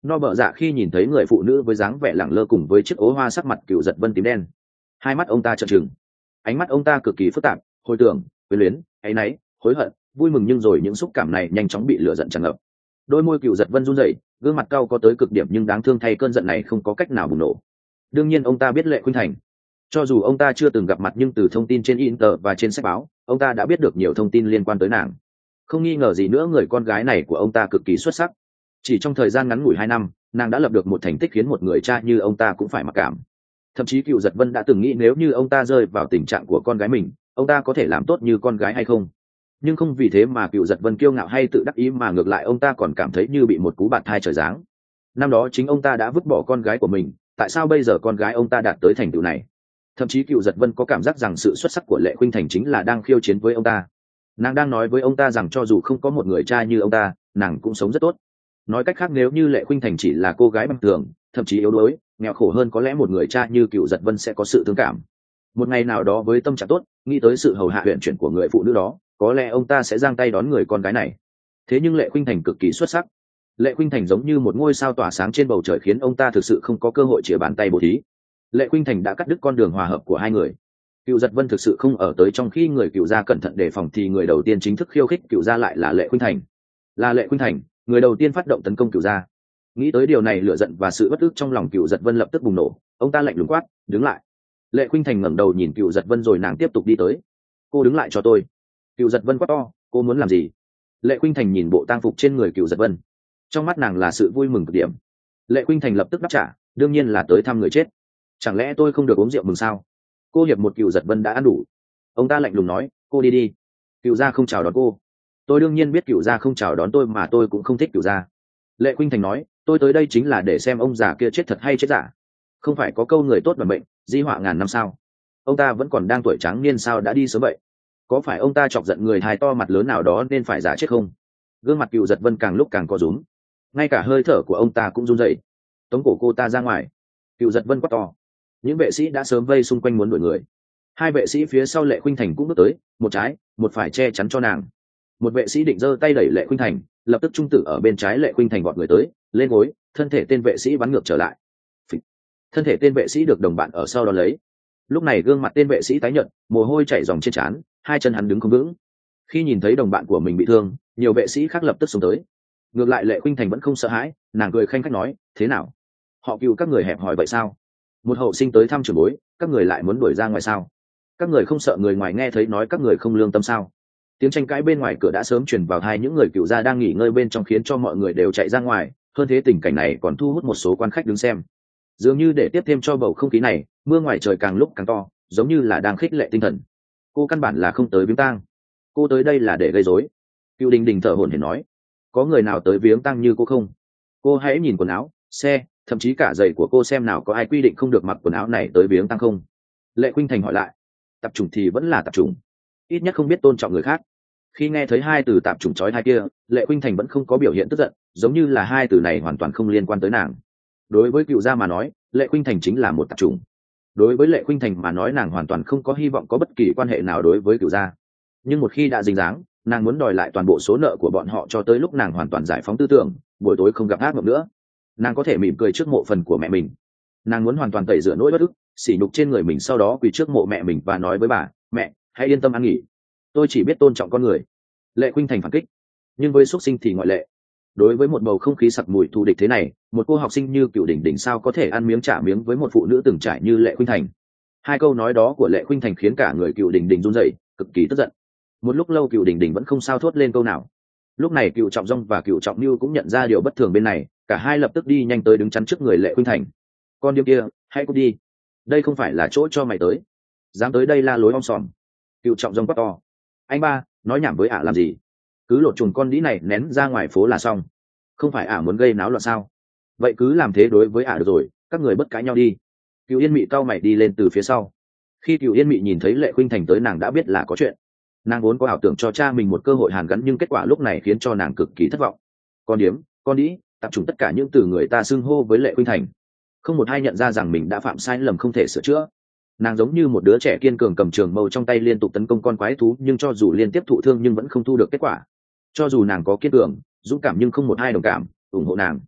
no bợ dạ khi nhìn thấy người phụ nữ với dáng vẻ lẳng lơ cùng với chiếc ố hoa sắc mặt Cựu Giật Vân tím đen, hai mắt ông ta trợn trừng, ánh mắt ông ta cực kỳ phức tạp, hồi tưởng, quyến luyến, áy náy, hối hận, vui mừng, nhưng rồi những xúc cảm này nhanh chóng bị lửa giận tràn ngập. Đôi môi Cựu Giật Vân run rẩy, gương mặt cau có tới cực điểm, nhưng đáng thương thay cơn giận này không có cách nào bùng nổ. Đương nhiên ông ta biết Lệ Khuynh Thành, cho dù ông ta chưa từng gặp mặt nhưng từ thông tin trên Inter và trên sách báo, ông ta đã biết được nhiều thông tin liên quan tới nàng. Không nghi ngờ gì nữa, người con gái này của ông ta cực kỳ xuất sắc. Chỉ trong thời gian ngắn ngủi hai năm, nàng đã lập được một thành tích khiến một người cha như ông ta cũng phải mặc cảm. Thậm chí Cựu Giật Vân đã từng nghĩ nếu như ông ta rơi vào tình trạng của con gái mình, ông ta có thể làm tốt như con gái hay không. Nhưng không vì thế mà Cựu Giật Vân kiêu ngạo hay tự đắc ý, mà ngược lại ông ta còn cảm thấy như bị một cú bạt thai trời giáng. Năm đó chính ông ta đã vứt bỏ con gái của mình, tại sao bây giờ con gái ông ta đạt tới thành tựu này? Thậm chí Cựu Giật Vân có cảm giác rằng sự xuất sắc của Lệ Khuynh Thành chính là đang khiêu chiến với ông ta. Nàng đang nói với ông ta rằng cho dù không có một người cha như ông ta, nàng cũng sống rất tốt. Nói cách khác, nếu như Lệ Khuynh Thành chỉ là cô gái bình thường, thậm chí yếu đuối, nghèo khổ hơn, có lẽ một người cha như Cựu Giật Vân sẽ có sự thương cảm. Một ngày nào đó với tâm trạng tốt, nghĩ tới sự hầu hạ huyền chuyển của người phụ nữ đó, có lẽ ông ta sẽ giang tay đón người con gái này. Thế nhưng Lệ Khuynh Thành cực kỳ xuất sắc. Lệ Khuynh Thành giống như một ngôi sao tỏa sáng trên bầu trời, khiến ông ta thực sự không có cơ hội chĩa bàn tay bố thí. Lệ Khuynh Thành đã cắt đứt con đường hòa hợp của hai người. Cựu Giật Vân thực sự không ở tới, trong khi người Cựu gia cẩn thận đề phòng thì người đầu tiên chính thức khiêu khích Cựu gia lại là Lệ Khuynh Thành. Là Lệ Khuynh Thành, người đầu tiên phát động tấn công Cựu gia. Nghĩ tới điều này, lửa giận và sự bất ức trong lòng Cựu Giật Vân lập tức bùng nổ. Ông ta lạnh lùng quát, đứng lại. Lệ Khuynh Thành ngẩng đầu nhìn Cựu Giật Vân rồi nàng tiếp tục đi tới. Cô đứng lại cho tôi. Cựu Giật Vân quát to, cô muốn làm gì? Lệ Khuynh Thành nhìn bộ tang phục trên người Cựu Giật Vân, trong mắt nàng là sự vui mừng cực điểm. Lệ Khuynh Thành lập tức đáp trả, đương nhiên là tới thăm người chết. Chẳng lẽ tôi không được uống rượu mừng sao? Cô hiệp một Cựu Giật Vân đã ăn đủ. Ông ta lạnh lùng nói, cô đi đi. Cựu gia không chào đón cô. Tôi đương nhiên biết Cựu gia không chào đón tôi, mà tôi cũng không thích Cựu gia. Lệ Khuynh Thành nói, tôi tới đây chính là để xem ông già kia chết thật hay chết giả. Không phải có câu người tốt bằng bệnh, di họa ngàn năm sao? Ông ta vẫn còn đang tuổi tráng niên sao đã đi sớm vậy? Có phải ông ta chọc giận người hài to mặt lớn nào đó nên phải giả chết không? Gương mặt Cựu Giật Vân càng lúc càng co rúm, ngay cả hơi thở của ông ta cũng run rẩy. Tống cổ cô ta ra ngoài. Cựu Giật Vân quát to. Những vệ sĩ đã sớm vây xung quanh muốn đuổi người. Hai vệ sĩ phía sau Lệ Khuynh Thành cũng bước tới, một trái một phải che chắn cho nàng. Một vệ sĩ định giơ tay đẩy Lệ Khuynh Thành, lập tức trung tử ở bên trái Lệ Khuynh Thành vọt người tới, lên gối, thân thể tên vệ sĩ bắn ngược trở lại. Phịch. Thân thể tên vệ sĩ được đồng bạn ở sau đó lấy. Lúc này gương mặt tên vệ sĩ tái nhợt, mồ hôi chảy ròng trên trán, hai chân hắn đứng không vững. Khi nhìn thấy đồng bạn của mình bị thương, nhiều vệ sĩ khác lập tức xông tới. Ngược lại Lệ Khuynh Thành vẫn không sợ hãi, nàng cười khanh khách nói, thế nào, họ Cựu các người hẹp hòi vậy sao? Một hậu sinh tới thăm trưởng bối, các người lại muốn đuổi ra ngoài sao? Các người không sợ người ngoài nghe thấy nói các người không lương tâm sao? Tiếng tranh cãi bên ngoài cửa đã sớm truyền vào tai những người Cựu gia đang nghỉ ngơi bên trong, khiến cho mọi người đều chạy ra ngoài. Hơn thế, tình cảnh này còn thu hút một số quan khách đứng xem. Dường như để tiếp thêm cho bầu không khí này, mưa ngoài trời càng lúc càng to, giống như là đang khích lệ tinh thần. Cô căn bản là không tới viếng tang, cô tới đây là để gây rối. Cựu Đình Đình thở hổn hển nói, có người nào tới viếng tang như cô không? Cô hãy nhìn quần áo, xe, thậm chí cả giày của cô xem nào, có ai quy định không được mặc quần áo này tới viếng tang không? Lệ Khuynh Thành hỏi lại. Tạp chủng thì vẫn là tạp chủng, ít nhất không biết tôn trọng người khác. Khi nghe thấy hai từ tạp chủng chói tai kia, Lệ Khuynh Thành vẫn không có biểu hiện tức giận, giống như là hai từ này hoàn toàn không liên quan tới nàng. Đối với Cựu gia mà nói, Lệ Khuynh Thành chính là một tạp chủng. Đối với Lệ Khuynh Thành mà nói, nàng hoàn toàn không có hy vọng có bất kỳ quan hệ nào đối với Cựu gia. Nhưng một khi đã dính dáng, nàng muốn đòi lại toàn bộ số nợ của bọn họ cho tới lúc nàng hoàn toàn giải phóng tư tưởng, buổi tối không gặp ác mộng nữa. Nàng có thể mỉm cười trước mộ phần của mẹ mình. Nàng muốn hoàn toàn tẩy rửa nỗi bất ức, sỉ nhục trên người mình, sau đó quỳ trước mộ mẹ mình và nói với bà, mẹ, hãy yên tâm ăn nghỉ. Tôi chỉ biết tôn trọng con người. Lệ Khuynh Thành phản kích. Nhưng với xuất sinh thì ngoại lệ. Đối với một bầu không khí sặc mùi thù địch thế này, một cô học sinh như Cựu Đình Đình sao có thể ăn miếng trả miếng với một phụ nữ từng trải như Lệ Khuynh Thành? Hai câu nói đó của Lệ Khuynh Thành khiến cả người Cựu Đình Đình run rẩy, cực kỳ tức giận. Một lúc lâu Cựu Đình Đình vẫn không sao thốt lên câu nào. Lúc này Cựu Trọng Dung và Cựu Trọng Nưu cũng nhận ra điều bất thường bên này, cả hai lập tức đi nhanh tới đứng chắn trước người Lệ Khuynh Thành. Con điếm kia, hãy cút đi, đây không phải là chỗ cho mày tới. Dám tới đây la lối om sòm. Cựu Trọng Dung quát to. Anh ba, nói nhảm với ả làm gì? Cứ lột trùng con đĩ này nén ra ngoài phố là xong. Không phải ả muốn gây náo loạn sao? Vậy cứ làm thế đối với ả được rồi, các người bất cãi nhau đi. Cựu Yên Mị cau mày đi lên từ phía sau. Khi Cựu Yên Mị nhìn thấy Lệ Khuynh Thành tới, nàng đã biết là có chuyện. Nàng vốn có ảo tưởng cho cha mình một cơ hội hàn gắn, nhưng kết quả lúc này khiến cho nàng cực kỳ thất vọng. Con điếm, con đĩ, tập trung tất cả những từ người ta xưng hô với Lệ Khuynh Thành. Không một ai nhận ra rằng mình đã phạm sai lầm không thể sửa chữa. Nàng giống như một đứa trẻ kiên cường cầm trường mâu trong tay liên tục tấn công con quái thú, nhưng cho dù liên tiếp thụ thương nhưng vẫn không thu được kết quả. Cho dù nàng có kiên cường, dũng cảm, nhưng không một ai đồng cảm, ủng hộ nàng.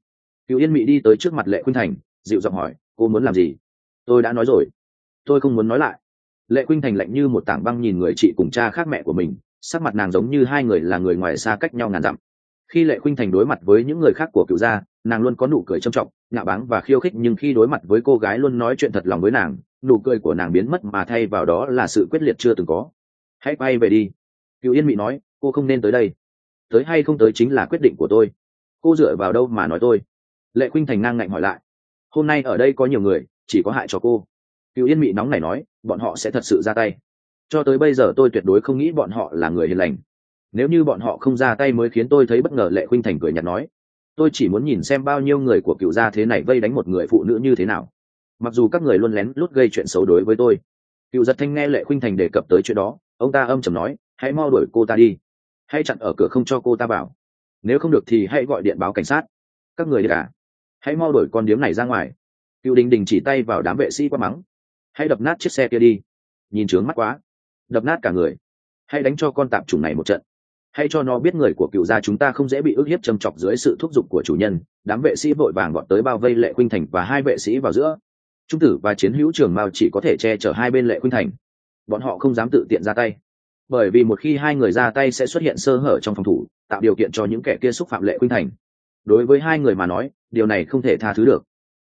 Cựu Yên Mị đi tới trước mặt Lệ Khuynh Thành, dịu giọng hỏi, cô muốn làm gì? Tôi đã nói rồi, tôi không muốn nói lại. Lệ Khuynh Thành lạnh như một tảng băng nhìn người chị cùng cha khác mẹ của mình, sắc mặt nàng giống như hai người là người ngoài xa cách nhau ngàn dặm. Khi Lệ Khuynh Thành đối mặt với những người khác của Cựu gia, nàng luôn có nụ cười trầm trọng, ngạo báng và khiêu khích, nhưng khi đối mặt với cô gái luôn nói chuyện thật lòng với nàng, nụ cười của nàng biến mất mà thay vào đó là sự quyết liệt chưa từng có. Hãy quay về đi. Cựu Yên Mị nói, cô không nên tới đây. Tới hay không tới chính là quyết định của tôi. Cô dựa vào đâu mà nói tôi? Lệ Khuynh Thành ngang ngạnh hỏi lại. Hôm nay ở đây có nhiều người, chỉ có hại cho cô. Cựu Yên Mị nóng nảy nói, bọn họ sẽ thật sự ra tay. Cho tới bây giờ tôi tuyệt đối không nghĩ bọn họ là người hiền lành. Nếu như bọn họ không ra tay mới khiến tôi thấy bất ngờ. Lệ Khuynh Thành cười nhạt nói, tôi chỉ muốn nhìn xem bao nhiêu người của Cựu gia thế này vây đánh một người phụ nữ như thế nào. Mặc dù các người luôn lén lút gây chuyện xấu đối với tôi. Cựu Giật Thanh nghe Lệ Khuynh Thành đề cập tới chuyện đó, ông ta âm trầm nói, hãy mau đuổi cô ta đi, hãy chặn ở cửa không cho cô ta vào. Nếu không được thì hãy gọi điện báo cảnh sát. Các người đi cả, hãy mau đuổi con điếm này ra ngoài. Cựu Đình Đình chỉ tay vào đám vệ sĩ quát mắng, hãy đập nát chiếc xe kia đi, nhìn trướng mắt quá, đập nát cả người. Hãy đánh cho con tạp chủng này một trận, hãy cho nó biết người của Cựu gia chúng ta không dễ bị ức hiếp châm chọc dưới sự thúc giục của chủ nhân. Đám vệ sĩ vội vàng gọn tới bao vây Lệ Khuynh Thành và hai vệ sĩ vào giữa. Trung Tử và Chiến Hữu Trường Mao chỉ có thể che chở hai bên Lệ Khuynh Thành, bọn họ không dám tự tiện ra tay, bởi vì một khi hai người ra tay sẽ xuất hiện sơ hở trong phòng thủ, tạo điều kiện cho những kẻ kia xúc phạm Lệ Khuynh Thành. Đối với hai người mà nói, điều này không thể tha thứ được.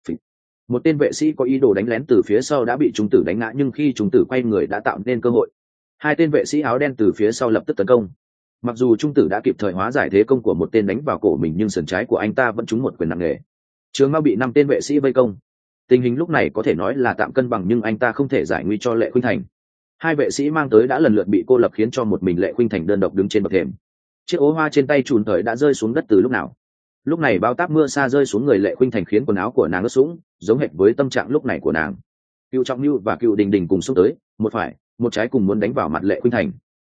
Một tên vệ sĩ có ý đồ đánh lén từ phía sau đã bị Trung Tử đánh ngã, nhưng khi Trung Tử quay người đã tạo nên cơ hội. Hai tên vệ sĩ áo đen từ phía sau lập tức tấn công. Mặc dù Trung Tử đã kịp thời hóa giải thế công của một tên đánh vào cổ mình, nhưng sườn trái của anh ta vẫn trúng một quyền nặng nề. Trường Mao bị năm tên vệ sĩ vây công. Tình hình lúc này có thể nói là tạm cân bằng, nhưng anh ta không thể giải nguy cho Lệ Khuynh Thành. Hai vệ sĩ mang tới đã lần lượt bị cô lập, khiến cho một mình Lệ Khuynh Thành đơn độc đứng trên bậc thềm. Chiếc ố hoa trên tay trùn thời đã rơi xuống đất từ lúc nào. Lúc này bao táp mưa sa rơi xuống người Lệ Khuynh Thành khiến quần áo của nàng ướt sũng, giống hệt với tâm trạng lúc này của nàng. Cựu Trọng Nưu và Cựu Đình Đình cùng xông tới, một phải một trái cùng muốn đánh vào mặt Lệ Khuynh Thành.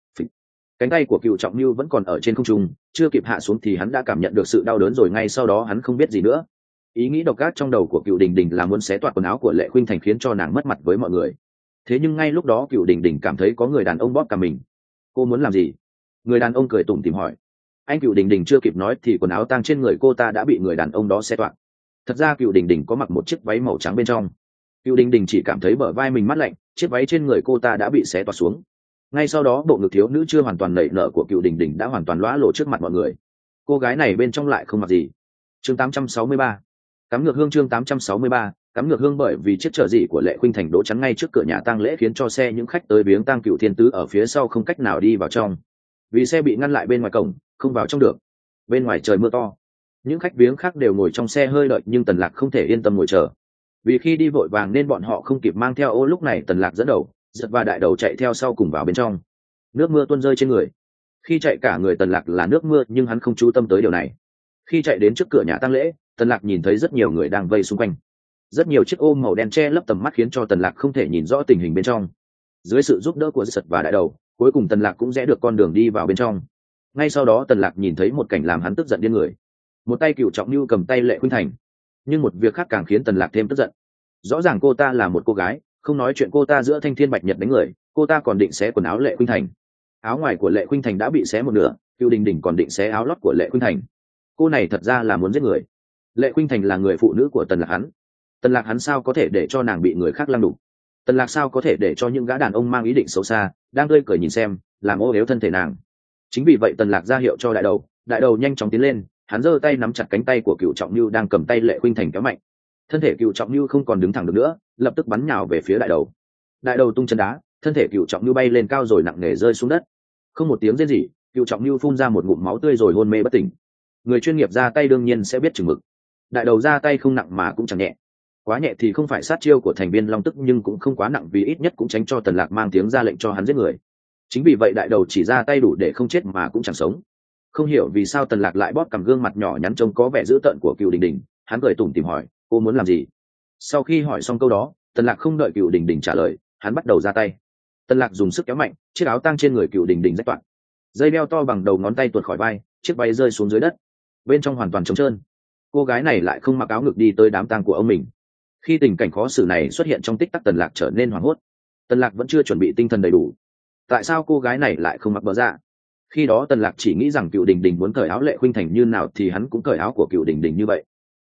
Cánh tay của Cựu Trọng Nưu vẫn còn ở trên không trung, chưa kịp hạ xuống thì hắn đã cảm nhận được sự đau đớn rồi. Ngay sau đó hắn không biết gì nữa. Ý nghĩ độc ác trong đầu của Cựu Đình Đình là muốn xé toạc quần áo của Lệ Khuynh Thành, khiến cho nàng mất mặt với mọi người. Thế nhưng ngay lúc đó Cựu Đình Đình cảm thấy có người đàn ông bóp cả mình. Cô muốn làm gì? Người đàn ông cười tủm tỉm hỏi. Anh Cựu Đình Đình chưa kịp nói thì quần áo tang trên người cô ta đã bị người đàn ông đó xé toạc. Thật ra Cựu Đình Đình có mặc một chiếc váy màu trắng bên trong. Cựu Đình Đình chỉ cảm thấy bờ vai mình mát lạnh, chiếc váy trên người cô ta đã bị xé toạc xuống. Ngay sau đó bộ ngực thiếu nữ chưa hoàn toàn nảy nở của Cựu Đình Đình đã hoàn toàn lóa lộ trước mặt mọi người. Cô gái này bên trong lại không mặc gì. Chương tám trăm sáu mươi ba, cắm ngược hương. Chương tám trăm sáu mươi ba, cắm ngược hương. Bởi vì chiếc chở dị của Lệ Khuynh Thành đỗ chắn ngay trước cửa nhà tang lễ, khiến cho xe những khách tới viếng tang Cựu Thiên Tứ ở phía sau không cách nào đi vào trong, vì xe bị ngăn lại bên ngoài cổng, không vào trong được. Bên ngoài trời mưa to, những khách viếng khác đều ngồi trong xe hơi đợi, nhưng Tần Lạc không thể yên tâm ngồi chờ, vì khi đi vội vàng nên bọn họ không kịp mang theo ô. Lúc này Tần Lạc dẫn đầu, Giật và Đại Đầu chạy theo sau cùng vào bên trong. Nước mưa tuôn rơi trên người. Khi chạy cả người Tần Lạc là nước mưa, nhưng hắn không chú tâm tới điều này. Khi chạy đến trước cửa nhà tang lễ, Tần Lạc nhìn thấy rất nhiều người đang vây xung quanh. Rất nhiều chiếc ô màu đen che lấp tầm mắt, khiến cho Tần Lạc không thể nhìn rõ tình hình bên trong. Dưới sự giúp đỡ của Giật và Đại Đầu, cuối cùng Tần Lạc cũng rẽ được con đường đi vào bên trong. Ngay sau đó Tần Lạc nhìn thấy một cảnh làm hắn tức giận điên người. Một tay Cựu Trọng Nưu cầm tay Lệ Khuynh Thành, nhưng một việc khác càng khiến Tần Lạc thêm tức giận. Rõ ràng cô ta là một cô gái, không nói chuyện cô ta giữa thanh thiên bạch nhật đánh người, cô ta còn định xé quần áo Lệ Khuynh Thành. Áo ngoài của Lệ Khuynh Thành đã bị xé một nửa, Cựu Đình Đình còn định xé áo lót của Lệ Khuynh Thành. Cô này thật ra là muốn giết người. Lệ Khuynh Thành là người phụ nữ của Tần Lạc hắn. Tần Lạc hắn sao có thể để cho nàng bị người khác lăng đục? Tần Lạc sao có thể để cho những gã đàn ông mang ý định xấu xa đang tươi cười nhìn xem, làm ô uế thân thể nàng? Chính vì vậy Tần Lạc ra hiệu cho Đại Đầu, Đại Đầu nhanh chóng tiến lên, hắn giơ tay nắm chặt cánh tay của Cựu Trọng Nưu đang cầm tay Lệ Khuynh Thành kéo mạnh. Thân thể Cựu Trọng Nưu không còn đứng thẳng được nữa, lập tức bắn nhào về phía Đại Đầu. Đại Đầu tung chân đá, thân thể Cựu Trọng Nưu bay lên cao rồi nặng nề rơi xuống đất. Không một tiếng rên rỉ, Cựu Trọng Nưu phun ra một ngụm máu tươi rồi hôn mê bất tỉnh. Người chuyên nghiệp ra tay đương nhiên sẽ biết chừng mực. Đại Đầu ra tay không nặng mà cũng chẳng nhẹ. Quá nhẹ thì không phải sát chiêu của thành viên Long Tức, nhưng cũng không quá nặng, vì ít nhất cũng tránh cho Tần Lạc mang tiếng ra lệnh cho hắn giết người. Chính vì vậy Đại Đầu chỉ ra tay đủ để không chết mà cũng chẳng sống. Không hiểu vì sao Tần Lạc lại bóp cầm gương mặt nhỏ nhắn trông có vẻ dữ tợn của Cựu Đình Đình, hắn cười tủm tỉm hỏi, cô muốn làm gì? Sau khi hỏi xong câu đó, Tần Lạc không đợi Cựu Đình Đình trả lời, hắn bắt đầu ra tay. Tần Lạc dùng sức kéo mạnh, chiếc áo tang trên người Cựu Đình Đình rách toạc, dây đeo to bằng đầu ngón tay tuột khỏi vai, chiếc váy rơi xuống dưới đất, bên trong hoàn toàn trống trơn. Cô gái này lại không mặc áo ngực đi tới đám tang của ông mình. Khi tình cảnh khó xử này xuất hiện trong tích tắc, Tần Lạc trở nên hoảng hốt. Tần Lạc vẫn chưa chuẩn bị tinh thần đầy đủ. Tại sao cô gái này lại không mặc bờ dạ? Khi đó Tần Lạc chỉ nghĩ rằng Cựu Đình Đình muốn cởi áo Lệ Khuynh Thành như nào thì hắn cũng cởi áo của Cựu Đình Đình như vậy.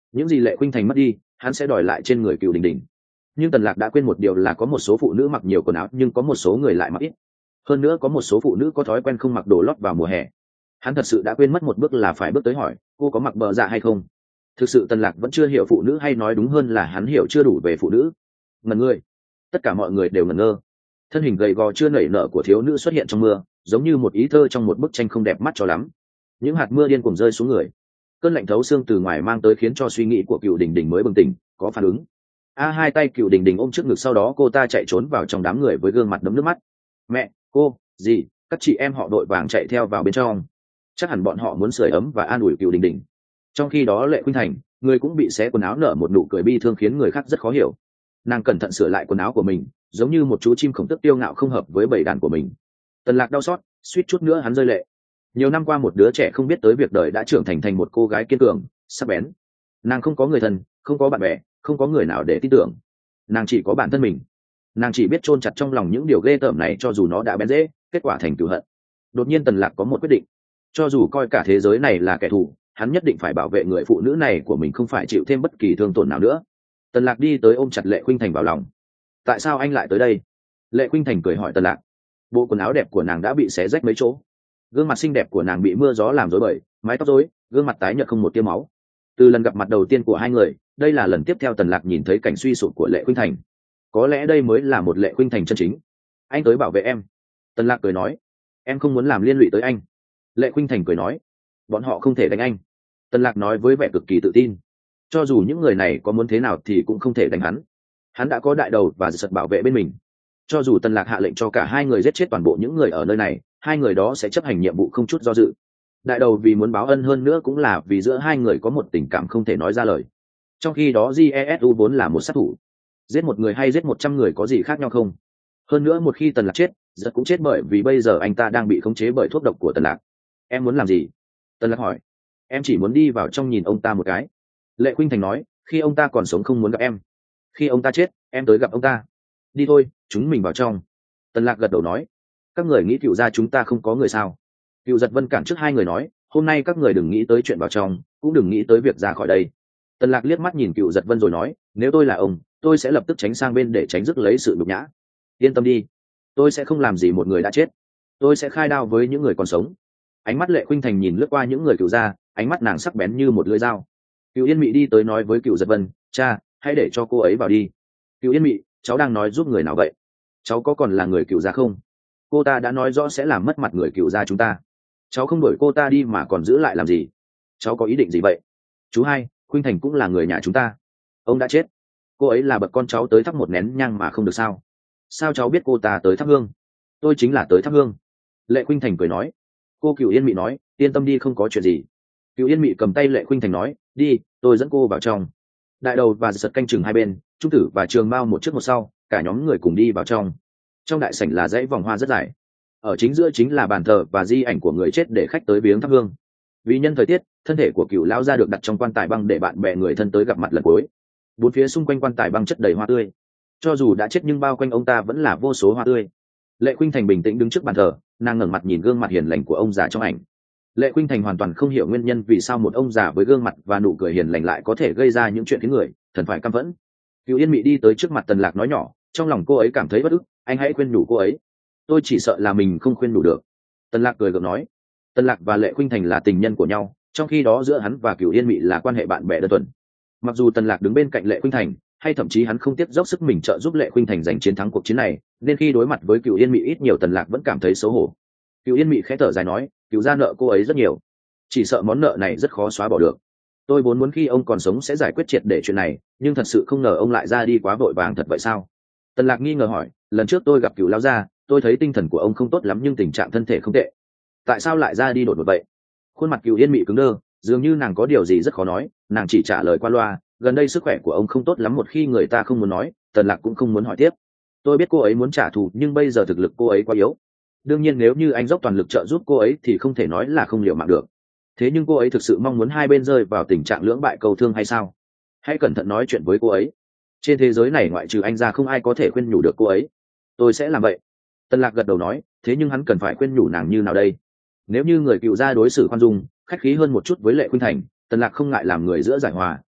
những gì Lệ Khuynh Thành mất đi hắn sẽ đòi lại trên người Cựu Đình Đình. Nhưng Tần Lạc đã quên một điều là có một số phụ nữ mặc nhiều quần áo nhưng có một số người lại mặc ít. Hơn nữa có một số phụ nữ có thói quen không mặc đồ lót vào mùa hè. Hắn thật sự đã quên mất một bước là phải bước tới hỏi cô có mặc bờ dạ hay không. Thực sự Tần Lạc vẫn chưa hiểu phụ nữ, hay nói đúng hơn là hắn hiểu chưa đủ về phụ nữ. Ngẩn người, tất cả mọi người đều ngẩn ngơ. Thân hình gầy gò chưa nảy nở của thiếu nữ xuất hiện trong mưa, giống như một ý thơ trong một bức tranh không đẹp mắt cho lắm. Những hạt mưa điên cuồng rơi xuống người, cơn lạnh thấu xương từ ngoài mang tới khiến cho suy nghĩ của Cựu Đình Đình mới bừng tỉnh, có phản ứng. A hai tay Cựu Đình Đình ôm trước ngực, sau đó cô ta chạy trốn vào trong đám người với gương mặt đẫm nước mắt. Mẹ, cô, dì, các chị em họ đội vàng chạy theo vào bên trong. Chắc hẳn bọn họ muốn sưởi ấm và an ủi Cựu Đình Đình. Trong khi đó Lệ Khuynh Thành, người cũng bị xé quần áo, nở một nụ cười bi thương khiến người khác rất khó hiểu. Nàng cẩn thận sửa lại quần áo của mình, giống như một chú chim khổng tước tiêu ngạo không hợp với bầy đàn của mình. Tần Lạc đau xót, suýt chút nữa hắn rơi lệ. Nhiều năm qua một đứa trẻ không biết tới việc đời đã trưởng thành thành một cô gái kiên cường, sắc bén. Nàng không có người thân, không có bạn bè, không có người nào để tin tưởng. Nàng chỉ có bản thân mình. Nàng chỉ biết chôn chặt trong lòng những điều ghê tởm này, cho dù nó đã bén rễ, kết quả thành cừu hận. Đột nhiên Tần Lạc có một quyết định. Cho dù coi cả thế giới này là kẻ thù, hắn nhất định phải bảo vệ người phụ nữ này của mình không phải chịu thêm bất kỳ thương tổn nào nữa. Tần Lạc đi tới ôm chặt Lệ Khuynh Thành vào lòng. Tại sao anh lại tới đây? Lệ Khuynh Thành cười hỏi Tần Lạc. Bộ quần áo đẹp của nàng đã bị xé rách mấy chỗ, gương mặt xinh đẹp của nàng bị mưa gió làm rối bời, mái tóc rối, gương mặt tái nhợt không một tia máu. Từ lần gặp mặt đầu tiên của hai người, đây là lần tiếp theo Tần Lạc nhìn thấy cảnh suy sụp của Lệ Khuynh Thành. Có lẽ đây mới là một Lệ Khuynh Thành chân chính. Anh tới bảo vệ em. Tần Lạc cười nói. Em không muốn làm liên lụy tới anh. Lệ Khuynh Thành cười nói. Bọn họ không thể đánh anh. Tần Lạc nói với vẻ cực kỳ tự tin. Cho dù những người này có muốn thế nào thì cũng không thể đánh hắn. Hắn đã có đại đầu và giật bảo vệ bên mình. Cho dù Tần Lạc hạ lệnh cho cả hai người giết chết toàn bộ những người ở nơi này, hai người đó sẽ chấp hành nhiệm vụ không chút do dự. Đại đầu vì muốn báo ân, hơn nữa cũng là vì giữa hai người có một tình cảm không thể nói ra lời. Trong khi đó Jesu vốn là một sát thủ. Giết một người hay giết một trăm người có gì khác nhau không? Hơn nữa một khi Tần Lạc chết, giật cũng chết, bởi vì bây giờ anh ta đang bị khống chế bởi thuốc độc của Tần Lạc. Em muốn làm gì? Tần Lạc hỏi. Em chỉ muốn đi vào trong nhìn ông ta một cái. Lệ Khuynh Thành nói. Khi ông ta còn sống không muốn gặp em. Khi ông ta chết, em tới gặp ông ta. Đi thôi, chúng mình vào trong. Tần Lạc gật đầu nói. Các người nghĩ Cựu gia chúng ta không có người sao? Cựu Giật Vân cản trước hai người nói. Hôm nay các người đừng nghĩ tới chuyện vào trong, cũng đừng nghĩ tới việc ra khỏi đây. Tần Lạc liếc mắt nhìn Cựu Giật Vân rồi nói. Nếu tôi là ông, tôi sẽ lập tức tránh sang bên để tránh rước lấy sự nhục nhã. Yên tâm đi, tôi sẽ không làm gì một người đã chết. Tôi sẽ khai đao với những người còn sống. Ánh mắt Lệ Khuynh Thành nhìn lướt qua những người Cựu gia, ánh mắt nàng sắc bén như một lưỡi dao. Cựu Yên Mị đi tới nói với Cựu Giật Vân. Cha, hãy để cho cô ấy vào đi. Cựu Yên Mị, cháu đang nói giúp người nào vậy? Cháu có còn là người Cựu gia không? Cô ta đã nói rõ sẽ làm mất mặt người Cựu gia chúng ta. Cháu không đuổi cô ta đi mà còn giữ lại làm gì? Cháu có ý định gì vậy? Chú hai, Khuynh Thành cũng là người nhà chúng ta. Ông đã chết, cô ấy là bậc con cháu tới thắp một nén nhang mà không được sao? Sao cháu biết cô ta tới thắp hương? Tôi chính là tới thắp hương. Lệ Khuynh Thành cười nói. Cô Cựu Yên Mị nói. Yên tâm đi, không có chuyện gì. Cựu Yên Mị cầm tay Lệ Khuynh Thành nói. Đi, tôi dẫn cô vào trong. Đại đầu và giật canh chừng hai bên, Trung Tử và Trường Mao một trước một sau, cả nhóm người cùng đi vào trong. Trong đại sảnh là dãy vòng hoa rất dài, ở chính giữa chính là bàn thờ và di ảnh của người chết để khách tới viếng thắp hương. Vì nhân thời tiết, thân thể của Cựu lão gia được đặt trong quan tài băng để bạn bè người thân tới gặp mặt lần cuối. Bốn phía xung quanh quan tài băng chất đầy hoa tươi, cho dù đã chết nhưng bao quanh ông ta vẫn là vô số hoa tươi. Lệ Khuynh Thành bình tĩnh đứng trước bàn thờ, nàng ngẩng mặt nhìn gương mặt hiền lành của ông già trong ảnh. Lệ Khuynh Thành hoàn toàn không hiểu nguyên nhân vì sao một ông già với gương mặt và nụ cười hiền lành lại có thể gây ra những chuyện khiến người thần phải căm phẫn. Cựu Yên Mị đi tới trước mặt Tần Lạc nói nhỏ, trong lòng cô ấy cảm thấy bất ức. Anh hãy khuyên nhủ cô ấy. Tôi chỉ sợ là mình không khuyên nhủ được. Tần Lạc cười gượng nói. Tần Lạc và Lệ Khuynh Thành là tình nhân của nhau, trong khi đó giữa hắn và Cựu Yên Mị là quan hệ bạn bè đơn thuần. Mặc dù Tần Lạc đứng bên cạnh Lệ Khuynh Thành, hay thậm chí hắn không tiếc dốc sức mình trợ giúp Lệ Khuynh Thành giành chiến thắng cuộc chiến này, nên khi đối mặt với Cựu Yên Mị ít nhiều Tần Lạc vẫn cảm thấy xấu hổ. Cựu Yên Mị khẽ thở dài nói, Cựu gia nợ cô ấy rất nhiều, chỉ sợ món nợ này rất khó xóa bỏ được. Tôi vốn muốn khi ông còn sống sẽ giải quyết triệt để chuyện này, nhưng thật sự không ngờ ông lại ra đi quá vội vàng thật vậy sao? Tần Lạc nghi ngờ hỏi, lần trước tôi gặp Cựu lão gia, tôi thấy tinh thần của ông không tốt lắm nhưng tình trạng thân thể không tệ. Tại sao lại ra đi đột ngột vậy? Khuôn mặt Cựu Yên Mị cứng đơ, dường như nàng có điều gì rất khó nói, nàng chỉ trả lời qua loa, gần đây sức khỏe của ông không tốt lắm. Một khi người ta không muốn nói, Tần Lạc cũng không muốn hỏi tiếp. Tôi biết cô ấy muốn trả thù nhưng bây giờ thực lực cô ấy quá yếu. Đương nhiên nếu như anh dốc toàn lực trợ giúp cô ấy thì không thể nói là không liều mạng được. Thế nhưng cô ấy thực sự mong muốn hai bên rơi vào tình trạng lưỡng bại cầu thương hay sao? Hãy cẩn thận nói chuyện với cô ấy. Trên thế giới này ngoại trừ anh ra không ai có thể khuyên nhủ được cô ấy. Tôi sẽ làm vậy. Tần Lạc gật đầu nói, thế nhưng hắn cần phải khuyên nhủ nàng như nào đây? Nếu như người Cựu gia đối xử khoan dung, khách khí hơn một chút với Lệ Khuynh Thành, Tần Lạc không ngại làm người giữa giải hòa,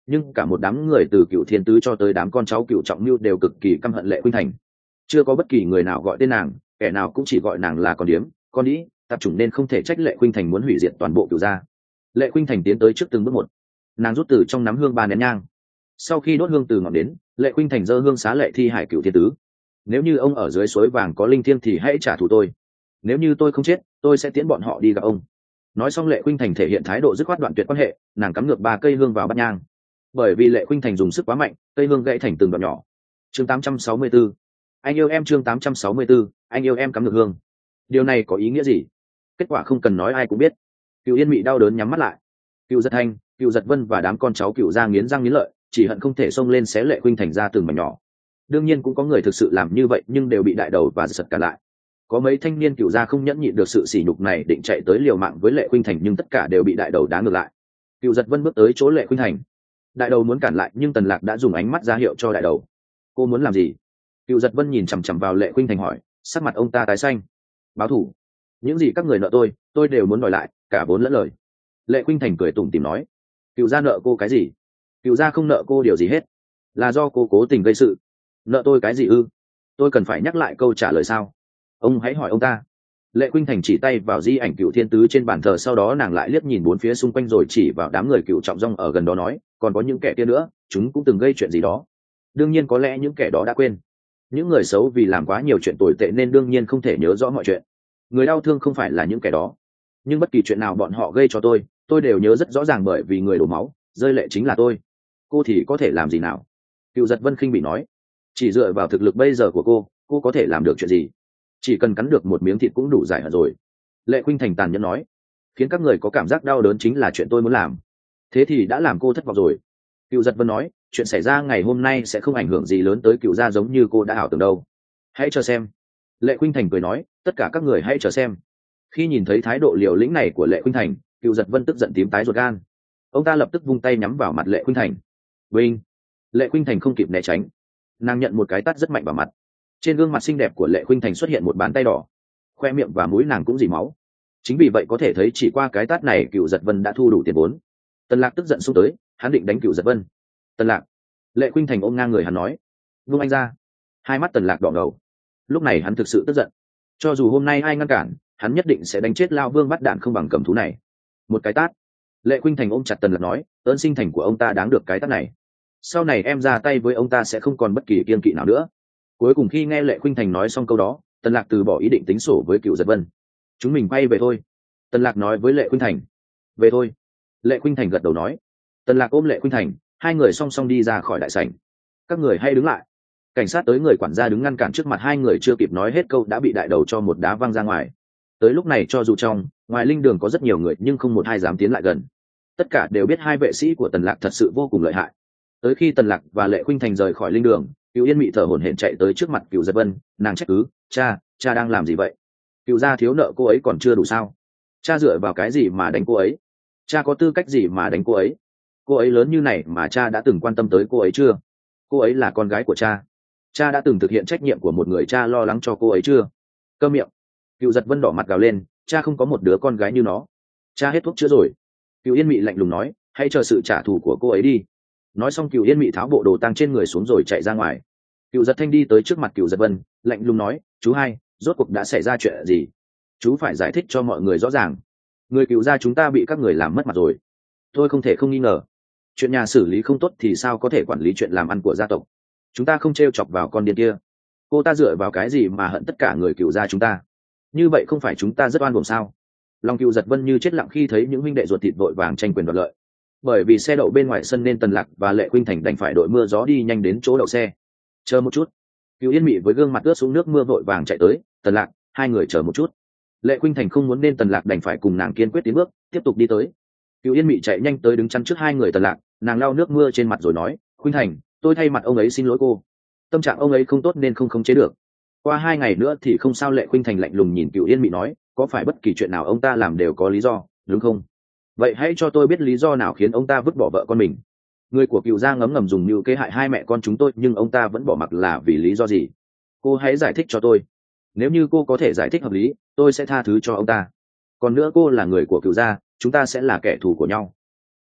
nhưng cả một đám người từ cựu thiên tứ cho tới đám con cháu cựu trọng mưu đều cực kỳ căm hận Lệ Khuynh Thành. Chưa có bất kỳ người nào gọi tên nàng, kẻ nào cũng chỉ gọi nàng là con điếm, con đĩ, tạp chủng, nên không thể trách Lệ Khuynh Thành muốn hủy diệt toàn bộ cựu gia. Lệ Khuynh Thành tiến tới trước từng bước một, nàng rút từ trong nắm hương ba nén nhang. Sau khi đốt hương từ ngọn đến, Lệ Khuynh Thành giơ hương xá lệ thi hải cựu thiên tứ. Nếu như ông ở dưới suối vàng có linh thiêng thì hãy trả thù tôi. Nếu như tôi không chết, tôi sẽ tiễn bọn họ đi gặp ông. Nói xong Lệ Khuynh Thành thể hiện thái độ dứt khoát đoạn tuyệt quan hệ, nàng cắm ngược ba cây hương vào bát nhang. Bởi vì Lệ Khuynh Thành dùng sức quá mạnh, cây hương gãy thành từng đoạn nhỏ. Chương tám trăm sáu mươi tư, anh yêu em. Chương tám trăm sáu mươi tư, anh yêu em cắm ngược hương. Điều này có ý nghĩa gì? Kết quả không cần nói ai cũng biết. Cựu Yên Mị đau đớn nhắm mắt lại. Cựu Giật Thanh, Cựu Giật Vân và đám con cháu Cựu gia nghiến răng nghiến lợi, chỉ hận không thể xông lên xé Lệ Khuynh Thành ra từng mảnh nhỏ. Đương nhiên cũng có người thực sự làm như vậy, nhưng đều bị đại đầu và giật cả lại. Có mấy thanh niên Cựu gia không nhẫn nhịn được sự sỉ nhục này, định chạy tới liều mạng với Lệ Khuynh Thành, nhưng tất cả đều bị đại đầu đá ngược lại. Cựu Giật Vân bước tới chỗ Lệ Khuynh Thành. Đại đầu muốn cản lại, nhưng Tần Lạc đã dùng ánh mắt ra hiệu cho đại đầu. Cô muốn làm gì? Cựu Giật Vân nhìn chằm chằm vào Lệ Khuynh Thành hỏi, sắc mặt ông ta tái xanh. Báo thù. Những gì các người nợ tôi, tôi đều muốn đòi lại, cả vốn lẫn lời. Lệ Khuynh Thành cười tủm tỉm nói. Cựu gia nợ cô cái gì? Cựu gia không nợ cô điều gì hết, là do cô cố tình gây sự. Nợ tôi cái gì ư? Tôi cần phải nhắc lại câu trả lời sao? Ông hãy hỏi ông ta. Lệ Khuynh Thành chỉ tay vào di ảnh Cựu Thiên Tứ trên bàn thờ, sau đó nàng lại liếc nhìn bốn phía xung quanh rồi chỉ vào đám người Cựu Trọng Dòng ở gần đó nói, còn có những kẻ kia nữa, chúng cũng từng gây chuyện gì đó. Đương nhiên có lẽ những kẻ đó đã quên. Những người xấu vì làm quá nhiều chuyện tồi tệ nên đương nhiên không thể nhớ rõ mọi chuyện. Người đau thương không phải là những kẻ đó, nhưng bất kỳ chuyện nào bọn họ gây cho tôi, tôi đều nhớ rất rõ ràng, bởi vì người đổ máu rơi lệ chính là tôi. Cô thì có thể làm gì nào? Cựu Giật Vân khinh bị nói. Chỉ dựa vào thực lực bây giờ của cô, cô có thể làm được chuyện gì? Chỉ cần cắn được một miếng thịt cũng đủ giải hận rồi. Lệ Khuynh Thành tàn nhẫn nói. Khiến các người có cảm giác đau đớn chính là chuyện tôi muốn làm. Thế thì đã làm cô thất vọng rồi. Cựu Giật Vân nói, chuyện xảy ra ngày hôm nay sẽ không ảnh hưởng gì lớn tới Cựu gia giống như cô đã ảo tưởng đâu. Hãy chờ xem. Lệ Khuynh Thành cười nói, tất cả các người hãy chờ xem. Khi nhìn thấy thái độ liều lĩnh này của Lệ Khuynh Thành, Cựu Giật Vân tức giận tím tái ruột gan. Ông ta lập tức vung tay nhắm vào mặt Lệ Khuynh Thành. Vinh. Lệ Khuynh Thành không kịp né tránh, nàng nhận một cái tát rất mạnh vào mặt. Trên gương mặt xinh đẹp của Lệ Khuynh Thành xuất hiện một bàn tay đỏ, khoe miệng và mũi nàng cũng dì máu. Chính vì vậy có thể thấy chỉ qua cái tát này Cựu Giật Vân đã thu đủ tiền vốn. Tần Lạc tức giận xông tới, hắn định đánh Cựu Giật Vân. Tần Lạc. Lệ Khuynh Thành ôm ngang người hắn nói, vung anh ra. Hai mắt Tần Lạc đỏ ngầu. Lúc này hắn thực sự tức giận. Cho dù hôm nay ai ngăn cản, hắn nhất định sẽ đánh chết lao vương bắt đạn không bằng cầm thú này. Một cái tát. Lệ Khuynh Thành ôm chặt Tần Lạc nói, ơn sinh thành của ông ta đáng được cái tát này. Sau này em ra tay với ông ta sẽ không còn bất kỳ kiêng kỵ nào nữa. Cuối cùng khi nghe Lệ Khuynh Thành nói xong câu đó, Tần Lạc từ bỏ ý định tính sổ với Cựu Giật Vân. Chúng mình quay về thôi. Tần Lạc nói với Lệ Khuynh Thành. Về thôi. Lệ Khuynh Thành gật đầu nói. Tần Lạc ôm Lệ Khuynh Thành, hai người song song đi ra khỏi đại sảnh. Các người hãy đứng lại. Cảnh sát tới, người quản gia đứng ngăn cản trước mặt hai người, chưa kịp nói hết câu đã bị đại đầu cho một đá văng ra ngoài. Tới lúc này cho dù trong, ngoài linh đường có rất nhiều người nhưng không một ai dám tiến lại gần. Tất cả đều biết hai vệ sĩ của Tần Lạc thật sự vô cùng lợi hại. Tới khi Tần Lạc và Lệ Khuynh Thành rời khỏi linh đường, Cựu Yên Mị thở hổn hển chạy tới trước mặt Cựu Giật Vân, nàng trách cứ, cha, cha đang làm gì vậy? Cựu gia thiếu nợ cô ấy còn chưa đủ sao? Cha dựa vào cái gì mà đánh cô ấy? Cha có tư cách gì mà đánh cô ấy? Cô ấy lớn như này mà cha đã từng quan tâm tới cô ấy chưa? Cô ấy là con gái của cha, cha đã từng thực hiện trách nhiệm của một người cha lo lắng cho cô ấy chưa? Câm miệng. Cựu Giật Vân đỏ mặt gào lên, cha không có một đứa con gái như nó. Cha hết thuốc chữa rồi. Cựu Yên Mị lạnh lùng nói, hãy chờ sự trả thù của cô ấy đi. Nói xong Cựu Yên Mị tháo bộ đồ tang trên người xuống rồi chạy ra ngoài. Cựu Giật Thanh đi tới trước mặt Cựu Giật Vân, lạnh lùng nói, chú hai, rốt cuộc đã xảy ra chuyện gì? Chú phải giải thích cho mọi người rõ ràng. Người Cựu gia chúng ta bị các người làm mất mặt rồi. Tôi không thể không nghi ngờ. Chuyện nhà xử lý không tốt thì sao có thể quản lý chuyện làm ăn của gia tộc? Chúng ta không t r e o chọc vào con điên kia. Cô ta dựa vào cái gì mà hận tất cả người Cựu gia chúng ta? Như vậy không phải chúng ta rất oan uổng sao? Lòng Cựu Giật Vân như chết lặng khi thấy những huynh đệ ruột thịt vội vàng tranh quyền đoạt lợi. Bởi vì xe đậu bên ngoài sân nên Tần Lạc và Lệ Khuynh Thành đành phải đội mưa gió đi nhanh đến chỗ đậu xe. Chờ một chút. Cựu Yên Mị với gương mặt ướt xuống nước mưa vội vàng chạy tới. Tần Lạc, hai người chờ một chút. Lệ Khuynh Thành không muốn nên Tần Lạc đành phải cùng nàng kiên quyết tiến bước, tiếp tục đi tới. Cựu Yên Mị chạy nhanh tới đứng chắn trước hai người Tần Lạc, nàng lau nước mưa trên mặt rồi nói, Khuynh Thành, tôi thay mặt ông ấy xin lỗi cô. Tâm trạng ông ấy không tốt nên không khống chế được. Qua hai ngày nữa thì không sao. Lệ Khuynh Thành lạnh lùng nhìn Cựu Yên Mị nói, có phải bất kỳ chuyện nào ông ta làm đều có lý do, đúng không? Vậy hãy cho tôi biết lý do nào khiến ông ta vứt bỏ vợ con mình. Người của Cựu gia ngấm ngầm dùng mưu kế hại hai mẹ con chúng tôi, nhưng ông ta vẫn bỏ mặc là vì lý do gì? Cô hãy giải thích cho tôi. Nếu như cô có thể giải thích hợp lý, tôi sẽ tha thứ cho ông ta. Còn nữa, cô là người của Cựu gia, chúng ta sẽ là kẻ thù của nhau.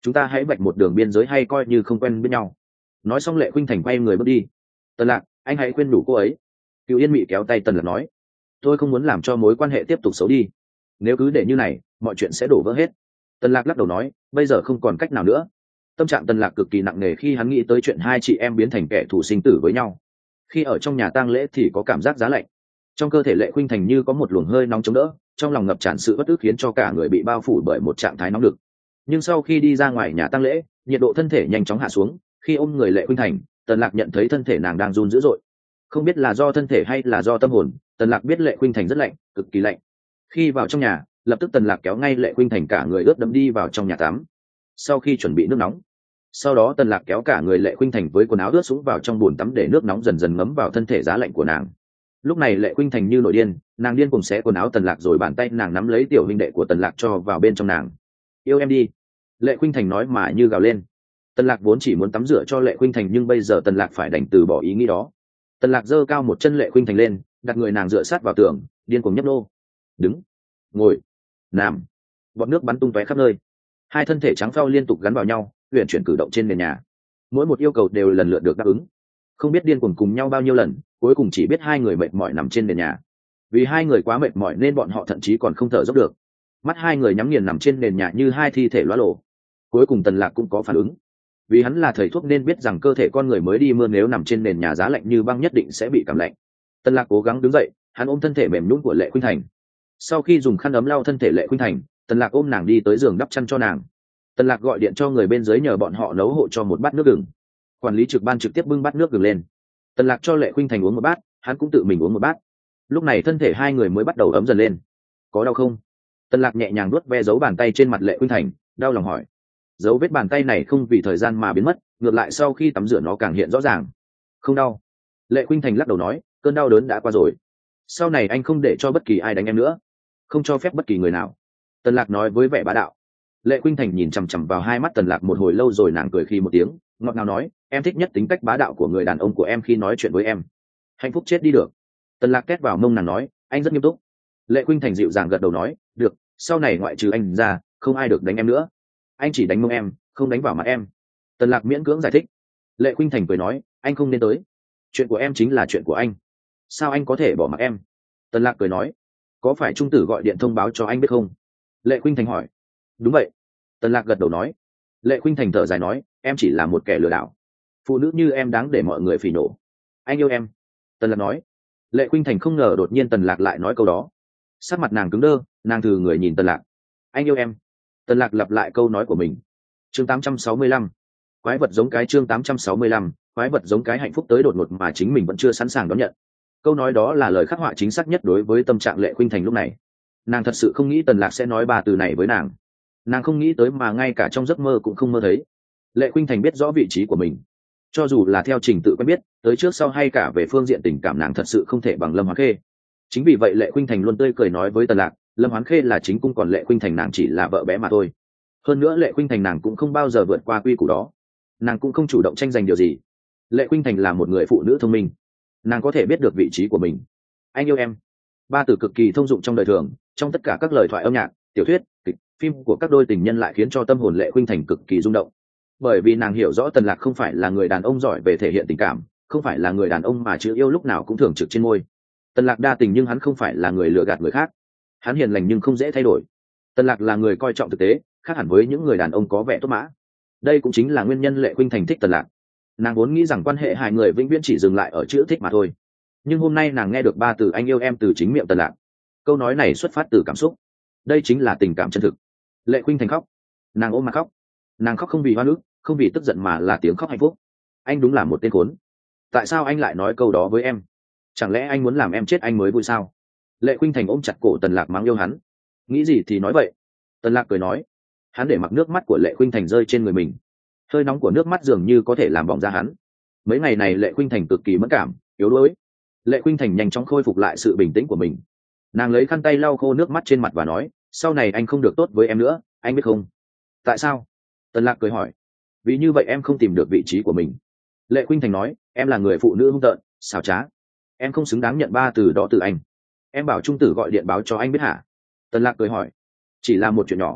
chúng ta hãy vạch một đường biên giới hay coi như không quen biết nhau. Nói xong Lệ Khuynh Thành quay người bước đi. Tần Lạc, anh hãy khuyên nhủ cô ấy. Cựu Yên Mị kéo tay Tần Lạc nói, tôi không muốn làm cho mối quan hệ tiếp tục xấu đi, nếu cứ để như này mọi chuyện sẽ đổ vỡ hết. Tần Lạc lắc đầu nói, bây giờ không còn cách nào nữa. Tâm trạng Tần Lạc cực kỳ nặng nề khi hắn nghĩ tới chuyện hai chị em biến thành kẻ thù sinh tử với nhau. Khi ở trong nhà tang lễ thì có cảm giác giá lạnh, trong cơ thể Lệ Khuynh Thành như có một luồng hơi nóng chống đỡ, trong lòng ngập tràn sự bất ức khiến cho cả người bị bao phủ bởi một trạng thái nóng đực. Nhưng sau khi đi ra ngoài nhà tang lễ, nhiệt độ thân thể nhanh chóng hạ xuống. Khi ôm người Lệ Khuynh Thành, Tần Lạc nhận thấy thân thể nàng đang run dữ dội. Không biết là do thân thể hay là do tâm hồn, Tần Lạc biết Lệ Khuynh Thành rất lạnh, cực kỳ lạnh. Khi vào trong nhà, lập tức Tần Lạc kéo ngay Lệ Khuynh Thành cả người ướt đẫm đi vào trong nhà tắm. Sau khi chuẩn bị nước nóng, sau đó Tần Lạc kéo cả người Lệ Khuynh Thành với quần áo ướt sũng vào trong bồn tắm để nước nóng dần dần ngấm vào thân thể giá lạnh của nàng. Lúc này Lệ Khuynh Thành như nổi điên, nàng điên cuồng xé quần áo Tần Lạc rồi bàn tay nàng nắm lấy tiểu huynh đệ của Tần Lạc cho vào bên trong nàng. Yêu em đi, Lệ Khuynh Thành nói mà như gào lên. Tần Lạc vốn chỉ muốn tắm rửa cho Lệ Khuynh Thành nhưng bây giờ Tần Lạc phải đành từ bỏ ý nghĩ đó. Tần Lạc giơ cao một chân Lệ Khuynh Thành lên, đặt người nàng dựa sát vào tường, điên cuồng nhấp nô. Đứng, ngồi, nằm, bọt nước bắn tung tóe khắp nơi. Hai thân thể trắng phao liên tục gắn vào nhau, huyền chuyển cử động trên nền nhà. Mỗi một yêu cầu đều lần lượt được đáp ứng. Không biết điên cuồng cùng nhau bao nhiêu lần, cuối cùng chỉ biết hai người mệt mỏi nằm trên nền nhà. Vì hai người quá mệt mỏi nên bọn họ thậm chí còn không thở dốc được. Mắt hai người nhắm nghiền nằm trên nền nhà như hai thi thể loá lổ. Cuối cùng Tần Lạc cũng có phản ứng. Vì hắn là thầy thuốc nên biết rằng cơ thể con người mới đi mưa nếu nằm trên nền nhà giá lạnh như băng nhất định sẽ bị cảm lạnh. Tần Lạc cố gắng đứng dậy, hắn ôm thân thể mềm nhũn của Lệ Khuynh Thành. Sau khi dùng khăn ấm lau thân thể Lệ Khuynh Thành, Tần Lạc ôm nàng đi tới giường đắp chăn cho nàng. Tần Lạc gọi điện cho người bên dưới nhờ bọn họ nấu hộ cho một bát nước gừng. Quản lý trực ban trực tiếp bưng bát nước gừng lên. Tần Lạc cho Lệ Khuynh Thành uống một bát, hắn cũng tự mình uống một bát. Lúc này thân thể hai người mới bắt đầu ấm dần lên. Có đau không? Tần Lạc nhẹ nhàng vuốt ve dấu bàn tay trên mặt Lệ Khuynh Thành, đau lòng hỏi. Dấu vết bàn tay này không vì thời gian mà biến mất, ngược lại sau khi tắm rửa nó càng hiện rõ ràng. Không đau. Lệ Khuynh Thành lắc đầu nói, cơn đau đớn đã qua rồi. Sau này anh không để cho bất kỳ ai đánh em nữa, không cho phép bất kỳ người nào. Tần Lạc nói với vẻ bá đạo. Lệ Khuynh Thành nhìn chằm chằm vào hai mắt Tần Lạc một hồi lâu rồi nàng cười khi một tiếng, ngọt ngào nói, em thích nhất tính cách bá đạo của người đàn ông của em khi nói chuyện với em. Hạnh phúc chết đi được. Tần Lạc két vào mông nàng nói, anh rất nghiêm túc. Lệ Khuynh Thành dịu dàng gật đầu nói, được, sau này ngoại trừ anh ra, không ai được đánh em nữa. Anh chỉ đánh mông em, không đánh vào mặt em. Tần Lạc miễn cưỡng giải thích. Lệ Khuynh Thành cười nói, anh không nên tới. Chuyện của em chính là chuyện của anh. Sao anh có thể bỏ mặc em? Tần Lạc cười nói, có phải Trung Tử gọi điện thông báo cho anh biết không? Lệ Khuynh Thành hỏi. Đúng vậy. Tần Lạc gật đầu nói. Lệ Khuynh Thành thở dài nói, em chỉ là một kẻ lừa đảo. Phụ nữ như em đáng để mọi người phỉ nổ. Anh yêu em. Tần Lạc nói. Lệ Khuynh Thành không ngờ đột nhiên Tần Lạc lại nói câu đó. Sắc mặt nàng cứng đơ, nàng thử người nhìn Tần Lạc. Anh yêu em. Tần Lạc lặp lại câu nói của mình. Chương tám trăm sáu mươi lăm. Quái vật giống cái. Chương tám trăm sáu mươi lăm. Quái vật giống cái. Hạnh phúc tới đột ngột mà chính mình vẫn chưa sẵn sàng đón nhận. Câu nói đó là lời khắc họa chính xác nhất đối với tâm trạng Lệ Khuynh Thành lúc này. Nàng thật sự không nghĩ Tần Lạc sẽ nói ba từ này với nàng. Nàng không nghĩ tới mà ngay cả trong giấc mơ cũng không mơ thấy. Lệ Khuynh Thành biết rõ vị trí của mình. Cho dù là theo trình tự quen biết, tới trước sau hay cả về phương diện tình cảm nàng thật sự không thể bằng Lâm Hoán Khê. Chính vì vậy Lệ Khuynh Thành luôn tươi cười nói với Tần Lạc, Lâm Hoán Khê là chính cung còn Lệ Khuynh Thành nàng chỉ là vợ bé mà thôi. Hơn nữa Lệ Khuynh Thành nàng cũng không bao giờ vượt qua quy củ đó. Nàng cũng không chủ động tranh giành điều gì. Lệ Khuynh Thành là một người phụ nữ thông minh, nàng có thể biết được vị trí của mình. Anh yêu em. Ba từ cực kỳ thông dụng trong đời thường, trong tất cả các lời thoại âm nhạc, tiểu thuyết, kịch, phim của các đôi tình nhân lại khiến cho tâm hồn Lệ Khuynh Thành cực kỳ rung động. Bởi vì nàng hiểu rõ Tần Lạc không phải là người đàn ông giỏi về thể hiện tình cảm, không phải là người đàn ông mà chữ yêu lúc nào cũng thường trực trên môi. Tần Lạc đa tình nhưng hắn không phải là người lừa gạt người khác. Hắn hiền lành nhưng không dễ thay đổi. Tần Lạc là người coi trọng thực tế, khác hẳn với những người đàn ông có vẻ tốt mã. Đây cũng chính là nguyên nhân Lệ Khuynh Thành thích Tần Lạc. Nàng vốn nghĩ rằng quan hệ hai người vĩnh viễn chỉ dừng lại ở chữ thích mà thôi. Nhưng hôm nay nàng nghe được ba từ anh yêu em từ chính miệng Tần Lạc. Câu nói này xuất phát từ cảm xúc. Đây chính là tình cảm chân thực. Lệ Khuynh Thành khóc. Nàng ôm mặt khóc. Nàng khóc không vì hoa nước, không vì tức giận mà là tiếng khóc hạnh phúc. Anh đúng là một tên khốn. Tại sao anh lại nói câu đó với em? Chẳng lẽ anh muốn làm em chết anh mới vui sao? Lệ Khuynh Thành ôm chặt cổ Tần Lạc mắng yêu hắn. Nghĩ gì thì nói vậy. Tần Lạc cười nói. Hắn để mặc nước mắt của Lệ Khuynh Thành rơi trên người mình. Hơi nóng của nước mắt dường như có thể làm bỏng da hắn. Mấy ngày này Lệ Khuynh Thành cực kỳ mẫn cảm, yếu đuối. Lệ Khuynh Thành nhanh chóng khôi phục lại sự bình tĩnh của mình. Nàng lấy khăn tay lau khô nước mắt trên mặt và nói, sau này anh không được tốt với em nữa, anh biết không? Tại sao? Tần Lạc cười hỏi. Vì như vậy em không tìm được vị trí của mình. Lệ Khuynh Thành nói, em là người phụ nữ hung tợn, xảo trá. Em không xứng đáng nhận ba từ đó từ anh. Em bảo Trung Tử gọi điện báo cho anh biết hả? Tần Lạc cười hỏi. Chỉ là một chuyện nhỏ.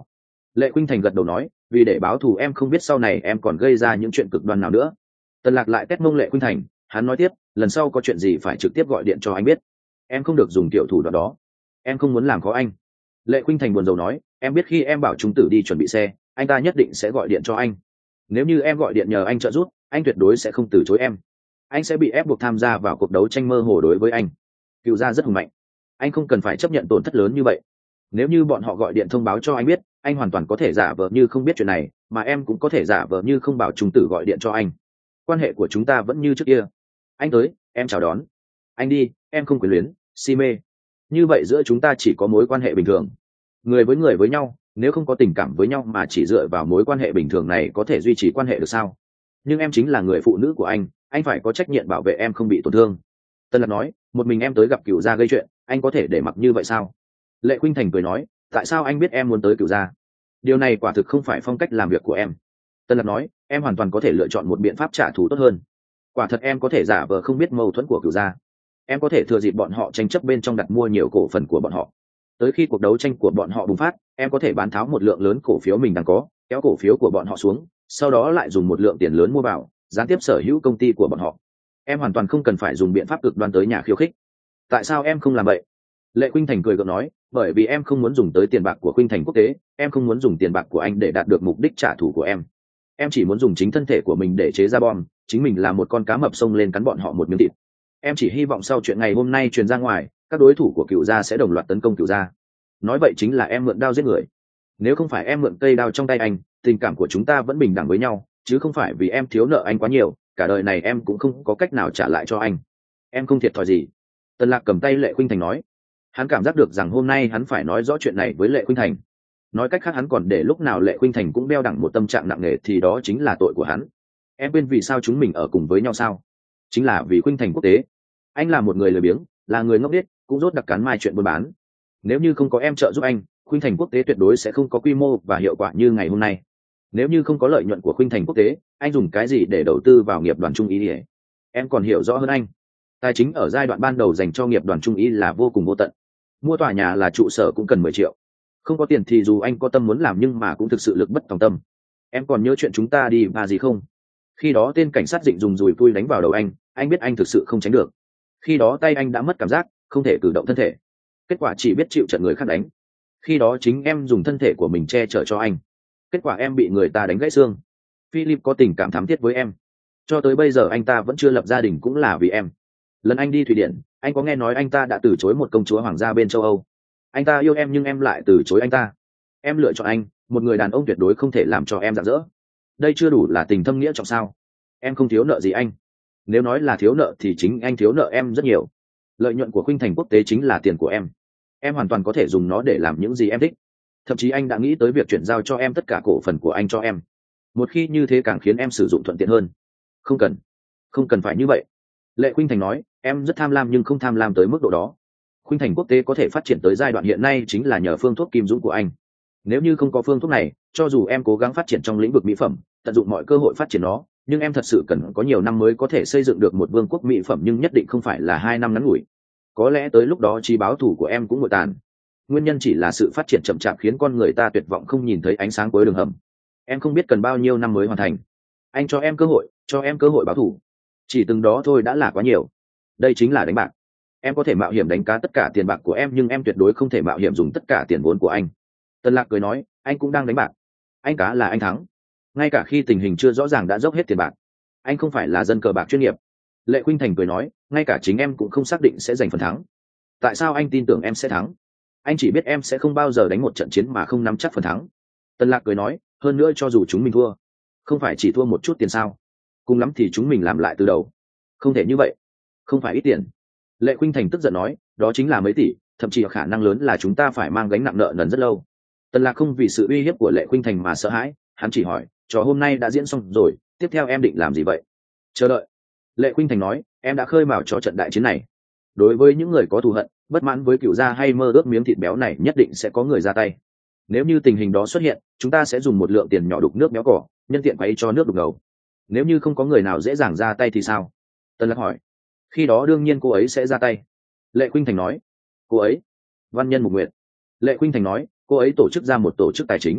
Lệ Khuynh Thành gật đầu nói, vì để báo thù em không biết sau này em còn gây ra những chuyện cực đoan nào nữa. Tần Lạc lại tét mông Lệ Khuynh Thành, hắn nói tiếp, lần sau có chuyện gì phải trực tiếp gọi điện cho anh biết, em không được dùng tiểu thủ đoạn đó, em không muốn làm khó anh. Lệ Khuynh Thành buồn rầu nói, em biết khi em bảo Trung Tử đi chuẩn bị xe, anh ta nhất định sẽ gọi điện cho anh. Nếu như em gọi điện nhờ anh trợ giúp, anh tuyệt đối sẽ không từ chối em. Anh sẽ bị ép buộc tham gia vào cuộc đấu tranh mơ hồ đối với anh. Cựu gia rất hùng mạnh, anh không cần phải chấp nhận tổn thất lớn như vậy. Nếu như bọn họ gọi điện thông báo cho anh biết, anh hoàn toàn có thể giả vờ như không biết chuyện này, mà em cũng có thể giả vờ như không bảo Trung Tử gọi điện cho anh. Quan hệ của chúng ta vẫn như trước kia. Anh tới, em chào đón. Anh đi, em không quyến luyến, si mê. Như vậy giữa chúng ta chỉ có mối quan hệ bình thường. Người với người với nhau, nếu không có tình cảm với nhau mà chỉ dựa vào mối quan hệ bình thường này có thể duy trì quan hệ được sao? Nhưng em chính là người phụ nữ của anh, anh phải có trách nhiệm bảo vệ em không bị tổn thương. Tân Lạc nói, một mình em tới gặp Cửu gia gây chuyện, anh có thể để mặc như vậy sao? Lệ Khuynh Thành cười nói, tại sao anh biết em muốn tới Cửu gia? Điều này quả thực không phải phong cách làm việc của em. Tân Lạc nói, em hoàn toàn có thể lựa chọn một biện pháp trả thù tốt hơn. Quả thật em có thể giả vờ không biết mâu thuẫn của Cửu gia. Em có thể thừa dịp bọn họ tranh chấp bên trong đặt mua nhiều cổ phần của bọn họ. Tới khi cuộc đấu tranh của bọn họ bùng phát, em có thể bán tháo một lượng lớn cổ phiếu mình đang có, kéo cổ phiếu của bọn họ xuống, sau đó lại dùng một lượng tiền lớn mua vào, gián tiếp sở hữu công ty của bọn họ. Em hoàn toàn không cần phải dùng biện pháp cực đoan tới nhà khiêu khích. Tại sao em không làm vậy? Lệ Khuynh Thành cười gượng nói, bởi vì em không muốn dùng tới tiền bạc của Khuynh Thành quốc tế, em không muốn dùng tiền bạc của anh để đạt được mục đích trả thù của em. Em chỉ muốn dùng chính thân thể của mình để chế ra bom, chính mình là một con cá mập xông lên cắn bọn họ một miếng thịt. Em chỉ hy vọng sau chuyện ngày hôm nay truyền ra ngoài, các đối thủ của Cửu gia sẽ đồng loạt tấn công Cửu gia. Nói vậy chính là em mượn đao giết người. Nếu không phải em mượn cây đao trong tay anh, tình cảm của chúng ta vẫn bình đẳng với nhau, chứ không phải vì em thiếu nợ anh quá nhiều, cả đời này em cũng không có cách nào trả lại cho anh. Em không thiệt thòi gì. Tần Lạc cầm tay Lệ Khuynh Thành nói. Hắn cảm giác được rằng hôm nay hắn phải nói rõ chuyện này với Lệ Khuynh Thành. Nói cách khác hắn còn để lúc nào Lệ Khuynh Thành cũng đeo đẳng một tâm trạng nặng nề thì đó chính là tội của hắn. Em quên vì sao chúng mình ở cùng với nhau sao? Chính là vì Khuynh Thành quốc tế. Anh là một người lười biếng, là người ngốc nghếch, cũng rốt đặc cán mai chuyện buôn bán. Nếu như không có em trợ giúp anh, Khuynh Thành quốc tế tuyệt đối sẽ không có quy mô và hiệu quả như ngày hôm nay. Nếu như không có lợi nhuận của Khuynh Thành quốc tế, anh dùng cái gì để đầu tư vào nghiệp đoàn Trung ý? Em còn hiểu rõ hơn anh. Tài chính ở giai đoạn ban đầu dành cho nghiệp đoàn Trung ý là vô cùng vô tận. Mua tòa nhà là trụ sở cũng cần mười triệu. Không có tiền thì dù anh có tâm muốn làm nhưng mà cũng thực sự lực bất tòng tâm. Em còn nhớ chuyện chúng ta đi và gì không? Khi đó tên cảnh sát Dịnh dùng dùi cui đánh vào đầu anh, anh biết anh thực sự không tránh được. Khi đó tay anh đã mất cảm giác, không thể cử động thân thể. Kết quả chỉ biết chịu trận người khác đánh. Khi đó chính em dùng thân thể của mình che chở cho anh. Kết quả em bị người ta đánh gãy xương. Philip có tình cảm thắm thiết với em. Cho tới bây giờ anh ta vẫn chưa lập gia đình cũng là vì em. Lần anh đi Thụy Điển, anh có nghe nói anh ta đã từ chối một công chúa hoàng gia bên châu Âu. Anh ta yêu em nhưng em lại từ chối anh ta. Em lựa chọn anh, một người đàn ông tuyệt đối không thể làm cho em rạng rỡ. Đây chưa đủ là tình thâm nghĩa trọng sao? Em không thiếu nợ gì anh. Nếu nói là thiếu nợ thì chính anh thiếu nợ em rất nhiều. Lợi nhuận của Khuynh Thành quốc tế chính là tiền của em. Em hoàn toàn có thể dùng nó để làm những gì em thích. Thậm chí anh đã nghĩ tới việc chuyển giao cho em tất cả cổ phần của anh cho em. Một khi như thế càng khiến em sử dụng thuận tiện hơn. Không cần, không cần phải như vậy. Lệ Khuynh Thành nói, em rất tham lam nhưng không tham lam tới mức độ đó. Khuynh Thành quốc tế có thể phát triển tới giai đoạn hiện nay chính là nhờ phương thuốc kim dũng của anh. Nếu như không có phương thuốc này, cho dù em cố gắng phát triển trong lĩnh vực mỹ phẩm, tận dụng mọi cơ hội phát triển nó, nhưng em thật sự cần có nhiều năm mới có thể xây dựng được một vương quốc mỹ phẩm, nhưng nhất định không phải là hai năm ngắn ngủi. Có lẽ tới lúc đó trí báo thù của em cũng nguội tàn. Nguyên nhân chỉ là sự phát triển chậm chạp khiến con người ta tuyệt vọng không nhìn thấy ánh sáng cuối đường hầm. Em không biết cần bao nhiêu năm mới hoàn thành. Anh cho em cơ hội, cho em cơ hội báo thù. Chỉ từng đó thôi đã là quá nhiều. Đây chính là đánh bạc. Em có thể mạo hiểm đánh cá tất cả tiền bạc của em nhưng em tuyệt đối không thể mạo hiểm dùng tất cả tiền vốn của anh. Tân Lạc cười nói, anh cũng đang đánh bạc. Anh cá là anh thắng. Ngay cả khi tình hình chưa rõ ràng đã dốc hết tiền bạc. Anh không phải là dân cờ bạc chuyên nghiệp. Lệ Khuynh Thành cười nói, ngay cả chính em cũng không xác định sẽ giành phần thắng. Tại sao anh tin tưởng em sẽ thắng? Anh chỉ biết em sẽ không bao giờ đánh một trận chiến mà không nắm chắc phần thắng. Tân Lạc cười nói, hơn nữa cho dù chúng mình thua, không phải chỉ thua một chút tiền sao? Cùng lắm thì chúng mình làm lại từ đầu. Không thể như vậy. Không phải ít tiền. Lệ Khuynh Thành tức giận nói, đó chính là mấy tỷ, thậm chí khả năng lớn là chúng ta phải mang gánh nặng nợ nần rất lâu. Tân Lạc không vì sự uy hiếp của Lệ Khuynh Thành mà sợ hãi, hắn chỉ hỏi, trò hôm nay đã diễn xong rồi, tiếp theo em định làm gì vậy? Chờ đợi. Lệ Khuynh Thành nói, em đã khơi mào cho trận đại chiến này. Đối với những người có thù hận, bất mãn với Cửu gia hay mơ ước miếng thịt béo này, nhất định sẽ có người ra tay. Nếu như tình hình đó xuất hiện, chúng ta sẽ dùng một lượng tiền nhỏ đục nước béo cỏ, nhân tiện quay cho nước đục ngầu. Nếu như không có người nào dễ dàng ra tay thì sao? Tân Lạc hỏi. Khi đó đương nhiên cô ấy sẽ ra tay. Lệ Khuynh Thành nói. Cô ấy? Văn Nhân Mục Nguyệt. Lệ Khuynh Thành nói, cô ấy tổ chức ra một tổ chức tài chính.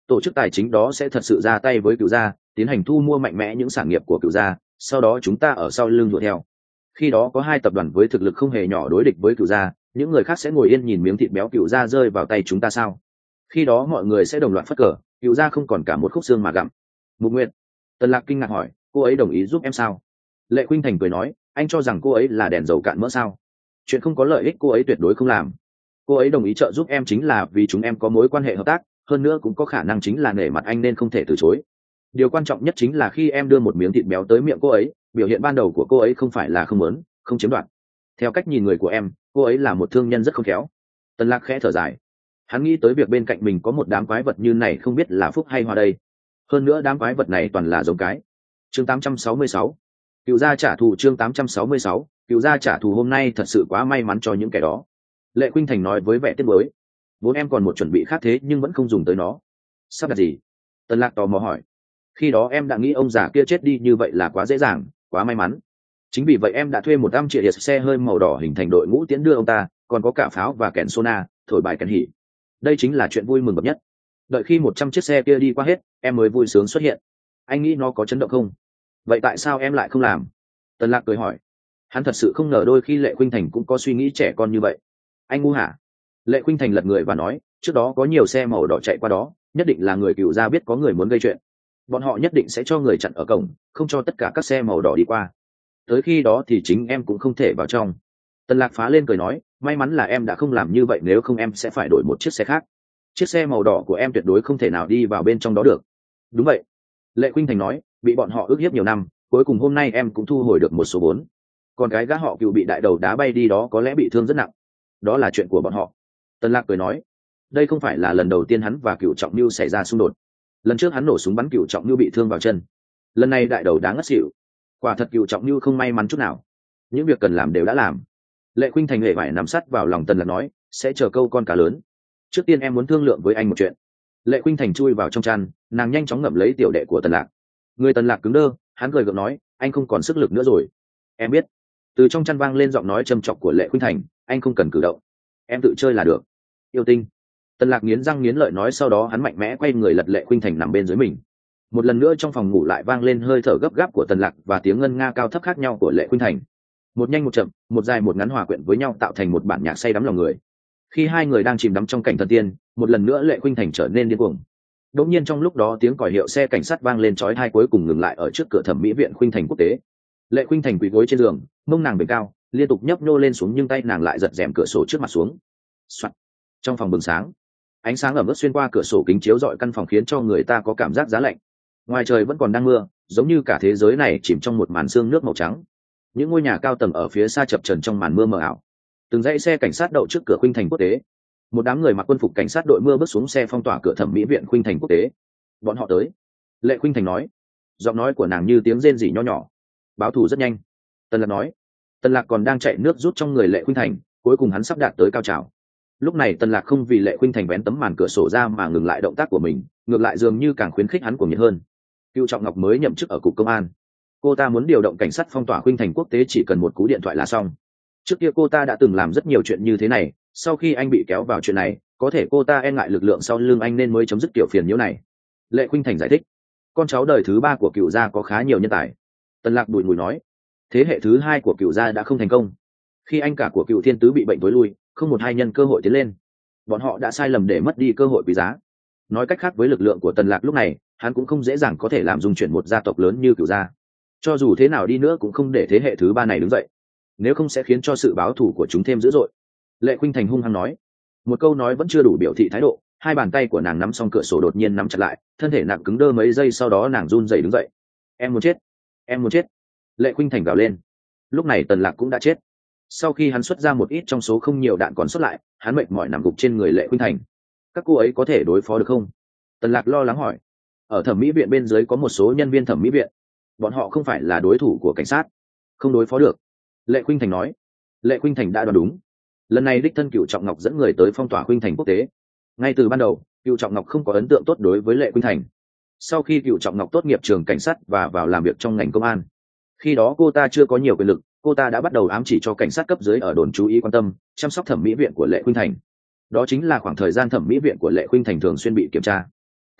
tổ chức tài chính đó sẽ thật sự ra tay với cựu gia, tiến hành thu mua mạnh mẽ những sản nghiệp của cựu gia, sau đó chúng ta ở sau lưng đuổi theo. Khi đó có hai tập đoàn với thực lực không hề nhỏ đối địch với cựu gia, những người khác sẽ ngồi yên nhìn miếng thịt béo cựu gia rơi vào tay chúng ta sao? Khi đó mọi người sẽ đồng loạt phất cờ, cựu gia không còn cả một khúc xương mà gặm. Mục Nguyệt. Tần Lạc kinh ngạc hỏi, cô ấy đồng ý giúp em sao? Lệ Khuynh Thành cười nói, anh cho rằng cô ấy là đèn dầu cạn mỡ sao? Chuyện không có lợi ích cô ấy tuyệt đối không làm. Cô ấy đồng ý trợ giúp em chính là vì chúng em có mối quan hệ hợp tác, hơn nữa cũng có khả năng chính là nể mặt anh nên không thể từ chối. Điều quan trọng nhất chính là khi em đưa một miếng thịt béo tới miệng cô ấy, biểu hiện ban đầu của cô ấy không phải là không muốn, không chiếm đoạt. Theo cách nhìn người của em, cô ấy là một thương nhân rất khôn khéo. Tần Lạc khẽ thở dài. Hắn nghĩ tới việc bên cạnh mình có một đám quái vật như này không biết là phúc hay hoa đây. Hơn nữa đám quái vật này toàn là giống cái. Chương tám trăm sáu mươi sáu. Cựu gia trả thù. Chương tám trăm sáu mươi sáu. Cựu gia trả thù. Hôm nay thật sự quá may mắn cho những kẻ đó. Lệ Khuynh Thành nói với vẻ tiếc nuối. Vốn em còn một chuẩn bị khác thế nhưng vẫn không dùng tới nó. Sắp đặt gì? Tần Lạc tò mò hỏi. Khi đó em đã nghĩ ông già kia chết đi như vậy là quá dễ dàng, quá may mắn. Chính vì vậy em đã thuê một am triệu hiệp xe hơi màu đỏ hình thành đội ngũ tiễn đưa ông ta, còn có cả pháo và kèn sona, thổi bài kèn hỉ. Đây chính là chuyện vui mừng bậc nhất. Đợi khi một trăm chiếc xe kia đi qua hết, em mới vui sướng xuất hiện. Anh nghĩ nó có chấn động không? Vậy tại sao em lại không làm? Tần Lạc cười hỏi. Hắn thật sự không ngờ đôi khi Lệ Khuynh Thành cũng có suy nghĩ trẻ con như vậy. Anh ngu hả? Lệ Khuynh Thành lật người và nói, trước đó có nhiều xe màu đỏ chạy qua đó, nhất định là người cựu gia biết có người muốn gây chuyện. Bọn họ nhất định sẽ cho người chặn ở cổng, không cho tất cả các xe màu đỏ đi qua. Tới khi đó thì chính em cũng không thể vào trong. Tần Lạc phá lên cười nói, may mắn là em đã không làm như vậy, nếu không em sẽ phải đổi một chiếc xe khác. Chiếc xe màu đỏ của em tuyệt đối không thể nào đi vào bên trong đó được. Đúng vậy. Lệ Khuynh Thành nói, bị bọn họ ức hiếp nhiều năm, cuối cùng hôm nay em cũng thu hồi được một số vốn. Còn cái gã họ Cựu bị đại đầu đá bay đi đó có lẽ bị thương rất nặng. Đó là chuyện của bọn họ. Tần Lạc cười nói, đây không phải là lần đầu tiên hắn và Cựu Trọng Nưu xảy ra xung đột. Lần trước hắn nổ súng bắn Cựu Trọng Nưu bị thương vào chân, lần này đại đầu đá ngất xỉu. Quả thật Cựu Trọng Nưu không may mắn chút nào. Những việc cần làm đều đã làm. Lệ Khuynh Thành hề phải nằm sát vào lòng Tần Lạc nói, sẽ chờ câu con cá lớn. Trước tiên em muốn thương lượng với anh một chuyện. Lệ Khuynh Thành chui vào trong chăn, nàng nhanh chóng ngậm lấy tiểu đệ của Tần Lạc. Người Tần Lạc cứng đơ, hắn cười gượng nói, anh không còn sức lực nữa rồi. Em biết. Từ trong chăn vang lên giọng nói châm chọc của Lệ Khuynh Thành, anh không cần cử động, em tự chơi là được. Yêu tinh. Tần Lạc nghiến răng nghiến lợi nói, sau đó hắn mạnh mẽ quay người lật Lệ Khuynh Thành nằm bên dưới mình. Một lần nữa trong phòng ngủ lại vang lên hơi thở gấp gáp của Tần Lạc và tiếng ngân nga cao thấp khác nhau của Lệ Khuynh Thành. Một nhanh một chậm, một dài một ngắn hòa quyện với nhau tạo thành một bản nhạc say đắm lòng người. Khi hai người đang chìm đắm trong cảnh thần tiên, một lần nữa Lệ Khuynh Thành trở nên điên cuồng. Đột nhiên trong lúc đó tiếng còi hiệu xe cảnh sát vang lên chói tai, cuối cùng ngừng lại ở trước cửa thẩm mỹ viện Khuynh Thành quốc tế. Lệ Khuynh Thành quỳ gối trên giường, mông nàng bề cao, liên tục nhấp nhô lên xuống, nhưng tay nàng lại giật rèm cửa sổ trước mặt xuống. Soạt. Trong phòng bừng sáng, ánh sáng ẩm ướt xuyên qua cửa sổ kính chiếu rọi căn phòng khiến cho người ta có cảm giác giá lạnh. Ngoài trời vẫn còn đang mưa, giống như cả thế giới này chìm trong một màn sương nước màu trắng. Những ngôi nhà cao tầng ở phía xa chập chờn trong màn mưa mờ ảo. Từng dãy xe cảnh sát đậu trước cửa Khuynh Thành quốc tế. Một đám người mặc quân phục cảnh sát đội mưa bước xuống xe phong tỏa cửa thẩm mỹ viện Khuynh Thành quốc tế. Bọn họ tới. Lệ Khuynh Thành nói. Giọng nói của nàng như tiếng rên rỉ nho nhỏ. Báo thù rất nhanh. Tần Lạc nói. Tần Lạc còn đang chạy nước rút trong người Lệ Khuynh Thành, cuối cùng hắn sắp đạt tới cao trào. Lúc này Tần Lạc không vì Lệ Khuynh Thành vén tấm màn cửa sổ ra mà ngừng lại động tác của mình, ngược lại dường như càng khuyến khích hắn cuồng nhiệt hơn. Cựu Trọng Ngọc mới nhậm chức ở cục công an, cô ta muốn điều động cảnh sát phong tỏa Khuynh Thành quốc tế chỉ cần một cú điện thoại là xong. Trước kia cô ta đã từng làm rất nhiều chuyện như thế này, sau khi anh bị kéo vào chuyện này, có thể cô ta e ngại lực lượng sau lưng anh nên mới chấm dứt kiểu phiền nhiễu này. Lệ Khuynh Thành giải thích, con cháu đời thứ ba của Cựu gia có khá nhiều nhân tài. Tần Lạc bùi ngùi nói, thế hệ thứ hai của Cựu gia đã không thành công. Khi anh cả của Cựu Thiên Tứ bị bệnh tối lui, không một hai nhân cơ hội tiến lên. Bọn họ đã sai lầm để mất đi cơ hội quý giá. Nói cách khác, với lực lượng của Tần Lạc lúc này, hắn cũng không dễ dàng có thể làm dung chuyển một gia tộc lớn như Cựu gia. Cho dù thế nào đi nữa cũng không để thế hệ thứ ba này đứng dậy, nếu không sẽ khiến cho sự báo thù của chúng thêm dữ dội. Lệ Khuynh Thành hung hăng nói. Một câu nói vẫn chưa đủ biểu thị thái độ, hai bàn tay của nàng nắm xong cửa sổ đột nhiên nắm chặt lại, thân thể nặng cứng đơ mấy giây, sau đó nàng run rẩy đứng dậy. Em muốn chết, em muốn chết. Lệ Khuynh Thành gào lên. Lúc này Tần Lạc cũng đã chết. Sau khi hắn xuất ra một ít trong số không nhiều đạn còn sót lại, hắn mệt mỏi nằm gục trên người Lệ Khuynh Thành. Các cô ấy có thể đối phó được không? Tần Lạc lo lắng hỏi. Ở thẩm mỹ viện bên dưới có một số nhân viên thẩm mỹ viện, bọn họ không phải là đối thủ của cảnh sát, không đối phó được. Lệ Khuynh Thành nói. Lệ Khuynh Thành đã đoán đúng. Lần này đích thân Cựu Trọng Ngọc dẫn người tới phong tỏa Khuynh Thành quốc tế. Ngay từ ban đầu, Cựu Trọng Ngọc không có ấn tượng tốt đối với Lệ Khuynh Thành. Sau khi Cựu Trọng Ngọc tốt nghiệp trường cảnh sát và vào làm việc trong ngành công an, khi đó cô ta chưa có nhiều quyền lực, cô ta đã bắt đầu ám chỉ cho cảnh sát cấp dưới ở đồn chú ý quan tâm chăm sóc thẩm mỹ viện của Lệ Khuynh Thành. Đó chính là khoảng thời gian thẩm mỹ viện của Lệ Khuynh Thành thường xuyên bị kiểm tra.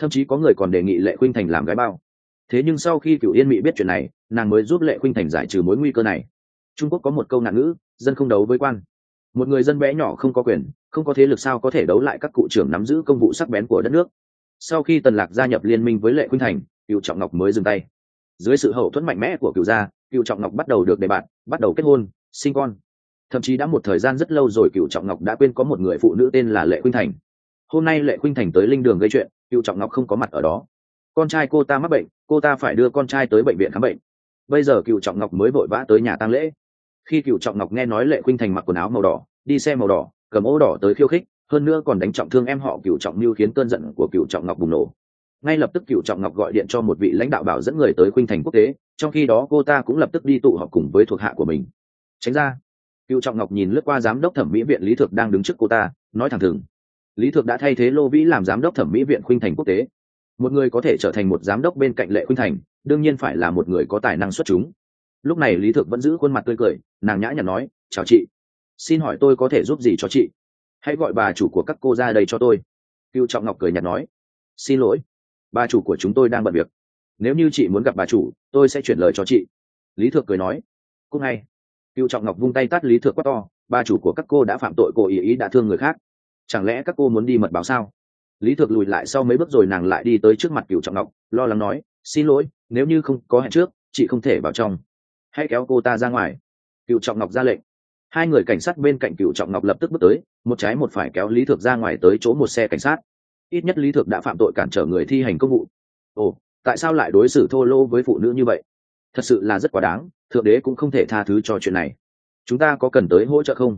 thậm chí có người còn đề nghị Lệ Khuynh Thành làm gái bao. Thế nhưng sau khi Cửu Yên Mị biết chuyện này, nàng mới giúp Lệ Khuynh Thành giải trừ mối nguy cơ này. Trung Quốc có một câu nạn ngữ, dân không đấu với quan. Một người dân bé nhỏ không có quyền, không có thế lực sao có thể đấu lại các cụ trưởng nắm giữ công vụ sắc bén của đất nước. Sau khi Tần Lạc gia nhập liên minh với Lệ Khuynh Thành, Cửu Trọng Ngọc mới dừng tay. Dưới sự hậu thuẫn mạnh mẽ của Cửu gia, Cửu Trọng Ngọc bắt đầu được đề bạt, bắt đầu kết hôn, sinh con. Thậm chí đã một thời gian rất lâu rồi Cửu Trọng Ngọc đã quên có một người phụ nữ tên là Lệ Khuynh Thành. Hôm nay Lệ Khuynh Thành tới linh đường gây chuyện, Cửu Trọng Ngọc không có mặt ở đó. Con trai cô ta mắc bệnh, cô ta phải đưa con trai tới bệnh viện khám bệnh. Bây giờ Cửu Trọng Ngọc mới vội vã tới nhà tang lễ. Khi Cửu Trọng Ngọc nghe nói Lệ Khuynh Thành mặc quần áo màu đỏ, đi xe màu đỏ, cầm ô đỏ tới khiêu khích, hơn nữa còn đánh trọng thương em họ Cửu Trọng Lưu, khiến cơn giận của Cửu Trọng Ngọc bùng nổ. Ngay lập tức Cửu Trọng Ngọc gọi điện cho một vị lãnh đạo bảo dẫn người tới Khuynh Thành quốc tế, trong khi đó cô ta cũng lập tức đi tụ họp cùng với thuộc hạ của mình. Tránh ra. Cửu Trọng Ngọc nhìn lướt qua giám đốc thẩm mỹ viện Lý Thược đang đứng trước cô ta, nói thẳng thừng. Lý Thược đã thay thế Lô Vĩ làm giám đốc thẩm mỹ viện Khuynh Thành quốc tế. Một người có thể trở thành một giám đốc bên cạnh Lệ Khuynh Thành, đương nhiên phải là một người có tài năng xuất chúng. Lúc này Lý Thược vẫn giữ khuôn mặt tươi cười, nàng nhã nhặn nói, chào chị, xin hỏi tôi có thể giúp gì cho chị? Hãy gọi bà chủ của các cô ra đây cho tôi. Cửu Trọng Ngọc cười nhạt nói, xin lỗi, bà chủ của chúng tôi đang bận việc, nếu như chị muốn gặp bà chủ tôi sẽ chuyển lời cho chị. Lý Thược cười nói, cúc ngay. Cửu Trọng Ngọc vung tay tát Lý Thược quát to, bà chủ của các cô đã phạm tội cố ý ý đã thương người khác, chẳng lẽ các cô muốn đi mật báo sao? Lý Thược lùi lại sau mấy bước rồi nàng lại đi tới trước mặt Cửu Trọng Ngọc, lo lắng nói, xin lỗi, nếu như không có hẹn trước chị không thể vào trong, hãy kéo cô ta ra ngoài. Cửu Trọng Ngọc ra lệnh. Hai người cảnh sát bên cạnh Cửu Trọng Ngọc lập tức bước tới, một trái một phải kéo Lý Thược ra ngoài tới chỗ một xe cảnh sát. Ít nhất Lý Thược đã phạm tội cản trở người thi hành công vụ. Ồ, tại sao lại đối xử thô lỗ với phụ nữ như vậy? Thật sự là rất quá đáng, thượng đế cũng không thể tha thứ cho chuyện này. Chúng ta có cần tới hỗ trợ không?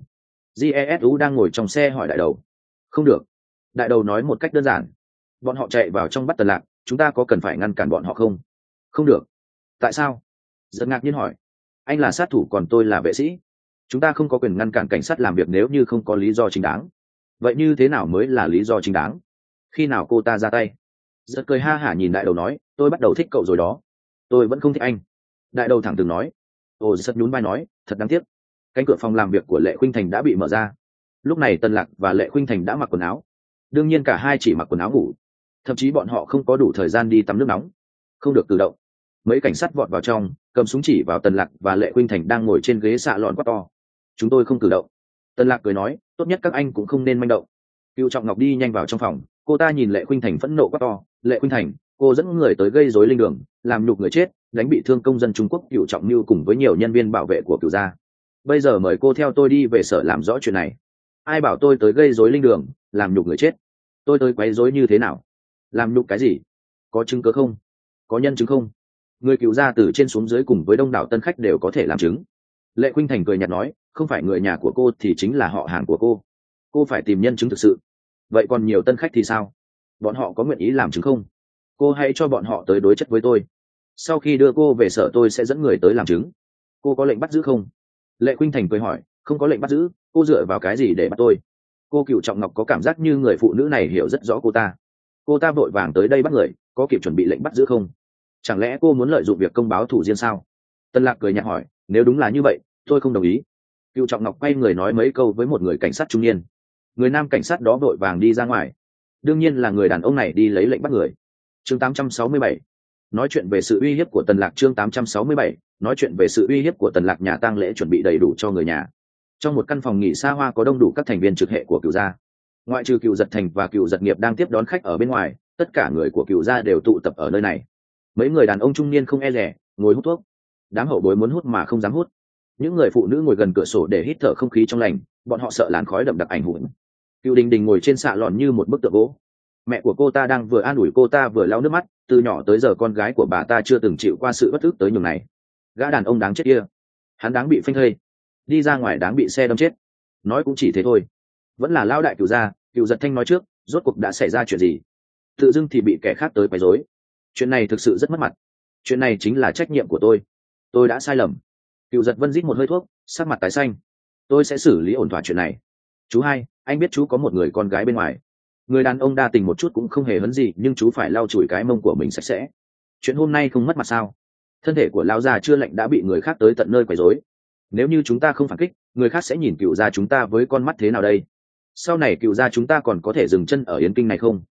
jesu đang ngồi trong xe hỏi đại đầu. Không được. Đại đầu nói một cách đơn giản. Bọn họ chạy vào trong bắt Tần Lạc, chúng ta có cần phải ngăn cản bọn họ không? Không được. Tại sao? Giật ngạc nhiên hỏi. Anh là sát thủ còn tôi là vệ sĩ, chúng ta không có quyền ngăn cản cảnh sát làm việc nếu như không có lý do chính đáng. Vậy như thế nào mới là lý do chính đáng? Khi nào cô ta ra tay? Giật cười ha hả nhìn đại đầu nói, tôi bắt đầu thích cậu rồi đó. Tôi vẫn không thích anh. Đại đầu thẳng thừng nói. Ồ, giật nhún vai nói, thật đáng tiếc. Cánh cửa phòng làm việc của Lệ Khuynh Thành đã bị mở ra. Lúc này Tần Lạc và Lệ Khuynh Thành đã mặc quần áo. Đương nhiên cả hai chỉ mặc quần áo ngủ, thậm chí bọn họ không có đủ thời gian đi tắm nước nóng. Không được cử động. Mấy cảnh sát vọt vào trong, cầm súng chỉ vào Tần Lạc và Lệ Khuynh Thành đang ngồi trên ghế xạ lọn quát to. Chúng tôi không cử động. Tần Lạc cười nói, tốt nhất các anh cũng không nên manh động. Cửu Trọng Ngọc đi nhanh vào trong phòng, cô ta nhìn Lệ Khuynh Thành phẫn nộ quát to, Lệ Khuynh Thành, cô dẫn người tới gây rối linh đường, làm nhục người chết, đánh bị thương công dân Trung Quốc Cửu Trọng Như cùng với nhiều nhân viên bảo vệ của Cửu gia. Bây giờ mời cô theo tôi đi về sở làm rõ chuyện này. Ai bảo tôi tới gây rối linh đường, làm nhục người chết? Tôi tới quấy rối như thế nào? Làm nhục cái gì? Có chứng cứ không? Có nhân chứng không? Người Cửu gia từ trên xuống dưới cùng với đông đảo tân khách đều có thể làm chứng. Lệ Khuynh Thành cười nhạt nói, không phải người nhà của cô thì chính là họ hàng của cô. Cô phải tìm nhân chứng thực sự. Vậy còn nhiều tân khách thì sao? Bọn họ có nguyện ý làm chứng không? Cô hãy cho bọn họ tới đối chất với tôi. Sau khi đưa cô về sở tôi sẽ dẫn người tới làm chứng. Cô có lệnh bắt giữ không? Lệ Khuynh Thành cười hỏi, không có lệnh bắt giữ, cô dựa vào cái gì để bắt tôi? Cô Cửu Trọng Ngọc có cảm giác như người phụ nữ này hiểu rất rõ cô ta. Cô ta vội vàng tới đây bắt người, có kịp chuẩn bị lệnh bắt giữ không? Chẳng lẽ cô muốn lợi dụng việc công báo thủ riêng sao? Tân Lạc cười nhạt hỏi, nếu đúng là như vậy, tôi không đồng ý. Cửu Trọng Ngọc quay người nói mấy câu với một người cảnh sát trung niên. Người nam cảnh sát đó vội vàng đi ra ngoài. Đương nhiên là người đàn ông này đi lấy lệnh bắt người. Chương tám trăm sáu mươi bảy, nói chuyện về sự uy hiếp của Tần Lạc. Chương tám trăm sáu mươi bảy, nói chuyện về sự uy hiếp của Tần Lạc. Nhà tang lễ chuẩn bị đầy đủ cho người nhà. Trong một căn phòng nghỉ xa hoa có đông đủ các thành viên trực hệ của Cửu gia. Ngoại trừ Cửu Giật Thành và Cửu Giật Nghiệp đang tiếp đón khách ở bên ngoài, tất cả người của Cửu gia đều tụ tập ở nơi này. Mấy người đàn ông trung niên không e dè, ngồi hút thuốc. Đám hậu bối muốn hút mà không dám hút. Những người phụ nữ ngồi gần cửa sổ để hít thở không khí trong lành, bọn họ sợ làn khói đậm đặc ảnh hưởng. Cửu Đình Đình ngồi trên xạ lòn như một bức tượng gỗ. Mẹ của cô ta đang vừa an ủi cô ta vừa lau nước mắt, từ nhỏ tới giờ con gái của bà ta chưa từng chịu qua sự bất ức tới nhường này. Gã đàn ông đáng chết kia, hắn đáng bị phanh thây, đi ra ngoài đáng bị xe đâm chết. Nói cũng chỉ thế thôi. Vẫn là lao đại Cửu gia. Cửu Giật Thanh nói trước, rốt cuộc đã xảy ra chuyện gì? Tự dưng thì bị kẻ khác tới quấy rối. Chuyện này thực sự rất mất mặt. Chuyện này chính là trách nhiệm của tôi. Tôi đã sai lầm. Cửu Giật Vân rít một hơi thuốc, sắc mặt tái xanh. Tôi sẽ xử lý ổn thỏa chuyện này. Chú hai, anh biết chú có một người con gái bên ngoài. Người đàn ông đa tình một chút cũng không hề hấn gì, nhưng chú phải lau chùi cái mông của mình sạch sẽ. Chuyện hôm nay không mất mặt sao? Thân thể của lão già chưa lạnh đã bị người khác tới tận nơi quấy rối. Nếu như chúng ta không phản kích, người khác sẽ nhìn Cửu gia chúng ta với con mắt thế nào đây? Sau này Cửu gia chúng ta còn có thể dừng chân ở Yến Kinh này không?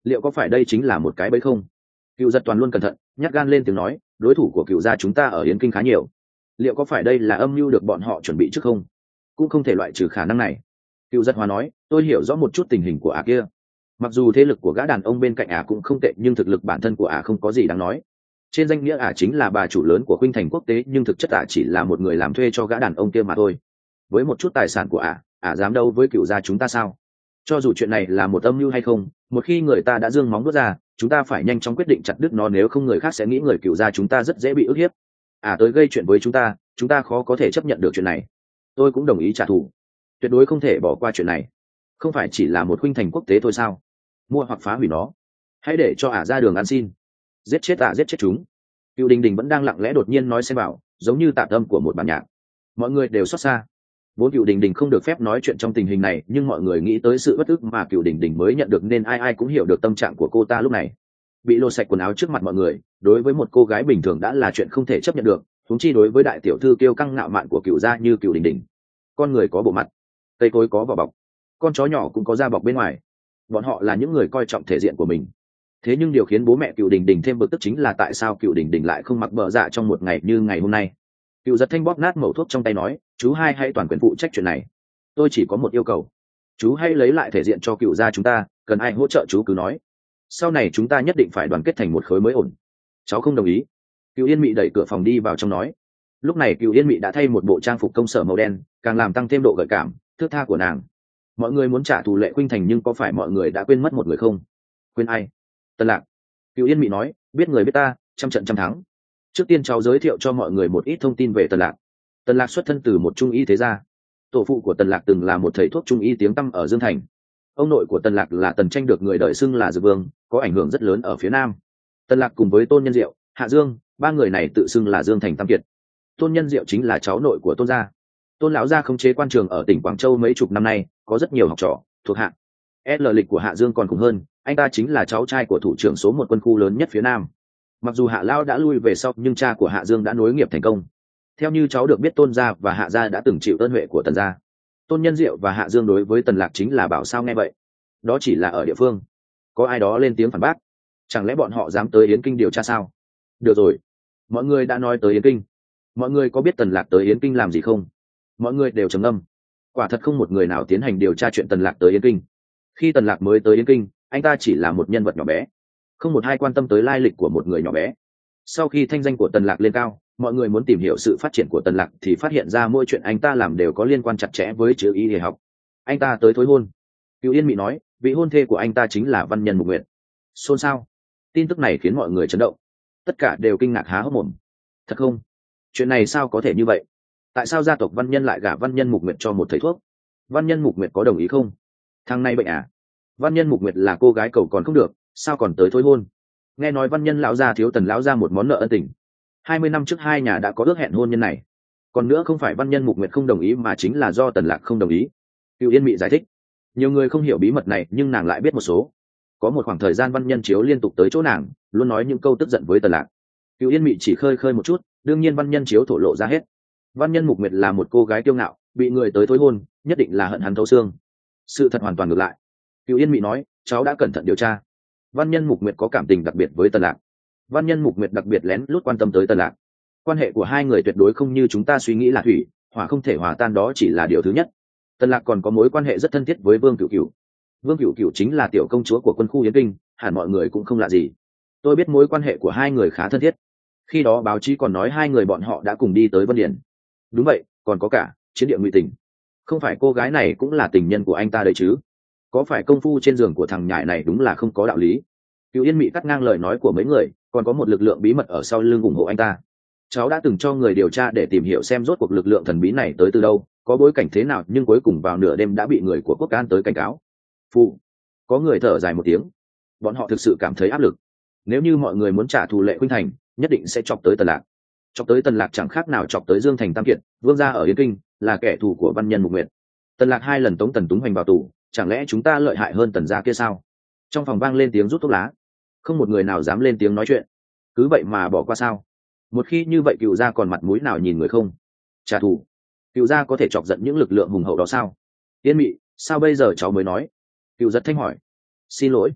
liệu có phải đây chính là một cái bẫy không? Cựu giật toàn luôn cẩn thận nhát gan lên tiếng nói, đối thủ của cựu gia chúng ta ở yến kinh khá nhiều, liệu có phải đây là âm mưu được bọn họ chuẩn bị trước không? Cũng không thể loại trừ khả năng này. Cựu giật hòa nói, tôi hiểu rõ một chút tình hình của ả kia. Mặc dù thế lực của gã đàn ông bên cạnh ả cũng không tệ, nhưng thực lực bản thân của ả không có gì đáng nói. Trên danh nghĩa ả chính là bà chủ lớn của Khuynh Thành Quốc tế, nhưng thực chất ả chỉ là một người làm thuê cho gã đàn ông kia mà thôi. Với một chút tài sản của ả, ả dám đâu với cựu gia chúng ta sao? Cho dù chuyện này là một âm mưu hay không, một khi người ta đã giương móng vuốt ra, chúng ta phải nhanh chóng quyết định chặt đứt nó, nếu không người khác sẽ nghĩ người cựu gia chúng ta rất dễ bị ức hiếp. Ả tới gây chuyện với chúng ta, chúng ta khó có thể chấp nhận được chuyện này. Tôi cũng đồng ý trả thù, tuyệt đối không thể bỏ qua chuyện này. Không phải chỉ là một Khuynh Thành Quốc tế thôi sao? Mua hoặc phá hủy nó, hãy để cho ả ra đường ăn xin. Giết chết ả, giết chết chúng. Cựu Đình Đình vẫn đang lặng lẽ đột nhiên nói xen vào, giống như tạp âm của một bản nhạc. Mọi người đều xót xa. Vốn Cựu Đình Đình không được phép nói chuyện trong tình hình này, nhưng mọi người nghĩ tới sự bất ức mà Cựu Đình Đình mới nhận được, nên ai ai cũng hiểu được tâm trạng của cô ta lúc này. Bị lột sạch quần áo trước mặt mọi người, đối với một cô gái bình thường đã là chuyện không thể chấp nhận được, huống chi đối với đại tiểu thư kiêu căng ngạo mạn của Cựu gia như Cựu Đình Đình. Con người có bộ mặt, cây cối có vỏ bọc, con chó nhỏ cũng có da bọc bên ngoài. Bọn họ là những người coi trọng thể diện của mình. Thế nhưng điều khiến bố mẹ Cựu Đình Đình thêm bực tức chính là tại sao Cựu Đình Đình lại không mặc bờ dạ trong một ngày như ngày hôm nay. Cựu Giật Thanh bóp nát mẩu thuốc trong tay nói, chú hai hãy toàn quyền phụ trách chuyện này. Tôi chỉ có một yêu cầu, chú hãy lấy lại thể diện cho Cựu gia chúng ta, cần ai hỗ trợ chú cứ nói. Sau này chúng ta nhất định phải đoàn kết thành một khối mới ổn. Cháu không đồng ý. Cựu Yên Mị đẩy cửa phòng đi vào trong nói. Lúc này Cựu Yên Mị đã thay một bộ trang phục công sở màu đen, càng làm tăng thêm độ gợi cảm, thước tha của nàng. Mọi người muốn trả thù Lệ Khuynh Thành, nhưng có phải mọi người đã quên mất một người không? Quên ai? Tần Lạc. Cựu Yên Mị nói, biết người biết ta, trăm trận trăm thắng. Trước tiên cháu giới thiệu cho mọi người một ít thông tin về Tần Lạc. Tần Lạc xuất thân từ một trung y thế gia. Tổ phụ của Tần Lạc từng là một thầy thuốc trung y tiếng tăm ở Dương Thành. Ông nội của Tần Lạc là Tần Tranh, được người đời xưng là Dược Vương, có ảnh hưởng rất lớn ở phía Nam. Tần Lạc cùng với Tôn Nhân Diệu, Hạ Dương, ba người này tự xưng là Dương Thành Tam Kiệt. Tôn Nhân Diệu chính là cháu nội của Tôn gia. Tôn lão gia khống chế quan trường ở tỉnh Quảng Châu mấy chục năm nay, có rất nhiều học trò thuộc hạ. L lịch của Hạ Dương còn cùng hơn, anh ta chính là cháu trai của thủ trưởng số một quân khu lớn nhất phía Nam. Mặc dù Hạ Lao đã lui về sau, nhưng cha của Hạ Dương đã nối nghiệp thành công. Theo như cháu được biết, Tôn gia và Hạ gia đã từng chịu ơn huệ của Tần gia. Tôn Nhân Diệu và Hạ Dương đối với Tần Lạc chính là bảo sao nghe vậy. Đó chỉ là ở địa phương. Có ai đó lên tiếng phản bác. Chẳng lẽ bọn họ dám tới Yến Kinh điều tra sao? Được rồi, mọi người đã nói tới Yến Kinh. Mọi người có biết Tần Lạc tới Yến Kinh làm gì không? Mọi người đều trầm ngâm. Quả thật không một người nào tiến hành điều tra chuyện Tần Lạc tới Yến Kinh. Khi Tần Lạc mới tới Yến Kinh, anh ta chỉ là một nhân vật nhỏ bé, không một ai quan tâm tới lai lịch của một người nhỏ bé. Sau khi thanh danh của Tần Lạc lên cao, mọi người muốn tìm hiểu sự phát triển của Tần Lạc thì phát hiện ra mỗi chuyện anh ta làm đều có liên quan chặt chẽ với chữ y y học. Anh ta tới thối hôn. Cựu Yên Mị nói, vị hôn thê của anh ta chính là Văn Nhân Mục Nguyệt. Xôn xao. Tin tức này khiến mọi người chấn động, tất cả đều kinh ngạc há hốc mồm. Thật không? Chuyện này sao có thể như vậy? Tại sao gia tộc Văn Nhân lại gả Văn Nhân Mục Nguyệt cho một thầy thuốc? Văn Nhân Mục Nguyệt có đồng ý không? Thằng này bệnh à? Văn Nhân Mục Nguyệt là cô gái cầu còn không được, sao còn tới thối hôn? Nghe nói Văn Nhân lão gia thiếu Tần lão gia một món nợ ân tình. Hai mươi năm trước hai nhà đã có ước hẹn hôn nhân này. Còn nữa, không phải Văn Nhân Mục Nguyệt không đồng ý, mà chính là do Tần Lạc không đồng ý. Cựu Yên Mị giải thích. Nhiều người không hiểu bí mật này, nhưng nàng lại biết một số. Có một khoảng thời gian Văn Nhân Chiếu liên tục tới chỗ nàng, luôn nói những câu tức giận với Tần Lạc. Cựu Yên Mị chỉ khơi khơi một chút, đương nhiên Văn Nhân Chiếu thổ lộ ra hết. Văn Nhân Mục Nguyệt là một cô gái kiêu ngạo, bị người tới thối hôn, nhất định là hận hắn thấu xương. Sự thật hoàn toàn ngược lại. Cựu Yên Mị nói, cháu đã cẩn thận điều tra. Văn Nhân Mục Nguyệt có cảm tình đặc biệt với Tần Lạc. Văn Nhân Mục Nguyệt đặc biệt lén lút quan tâm tới Tần Lạc. Quan hệ của hai người tuyệt đối không như chúng ta suy nghĩ là thủy hỏa không thể hòa tan, đó chỉ là điều thứ nhất. Tần Lạc còn có mối quan hệ rất thân thiết với Vương Cửu Cửu. Vương Cửu Cửu chính là tiểu công chúa của quân khu Yến Kinh, hẳn mọi người cũng không lạ gì. Tôi biết mối quan hệ của hai người khá thân thiết. Khi đó báo chí còn nói hai người bọn họ đã cùng đi tới Vân Điển. Đúng vậy, còn có cả chiến địa ngụy tình. Không phải cô gái này cũng là tình nhân của anh ta đấy chứ? Có phải công phu trên giường của thằng nhãi này đúng là không có đạo lý. Cựu Yên Mị cắt ngang lời nói của mấy người, còn có một lực lượng bí mật ở sau lưng ủng hộ anh ta. Cháu đã từng cho người điều tra để tìm hiểu xem rốt cuộc lực lượng thần bí này tới từ đâu, có bối cảnh thế nào, nhưng cuối cùng vào nửa đêm đã bị người của Quốc An tới cảnh cáo. Phụ, có người thở dài một tiếng. Bọn họ thực sự cảm thấy áp lực. Nếu như mọi người muốn trả thù Lệ Khuynh Thành, nhất định sẽ chọc tới Tần Lạc. Chọc tới Tần Lạc chẳng khác nào chọc tới Dương Thành Tam Kiệt, Vương gia ở Yến Kinh, là kẻ thù của Văn Nhân Mục Nguyệt. Tần Lạc hai lần tống Tần Túng Hoành vào tù, chẳng lẽ chúng ta lợi hại hơn Tần gia kia sao? Trong phòng vang lên tiếng rút thuốc lá. Không một người nào dám lên tiếng nói chuyện. Cứ vậy mà bỏ qua sao? Một khi như vậy, Cựu gia còn mặt mũi nào nhìn người không? Trả thù. Cựu gia có thể chọc giận những lực lượng hùng hậu đó sao? Yên Mị, sao bây giờ cháu mới nói? Cựu Giật Thanh hỏi. Xin lỗi.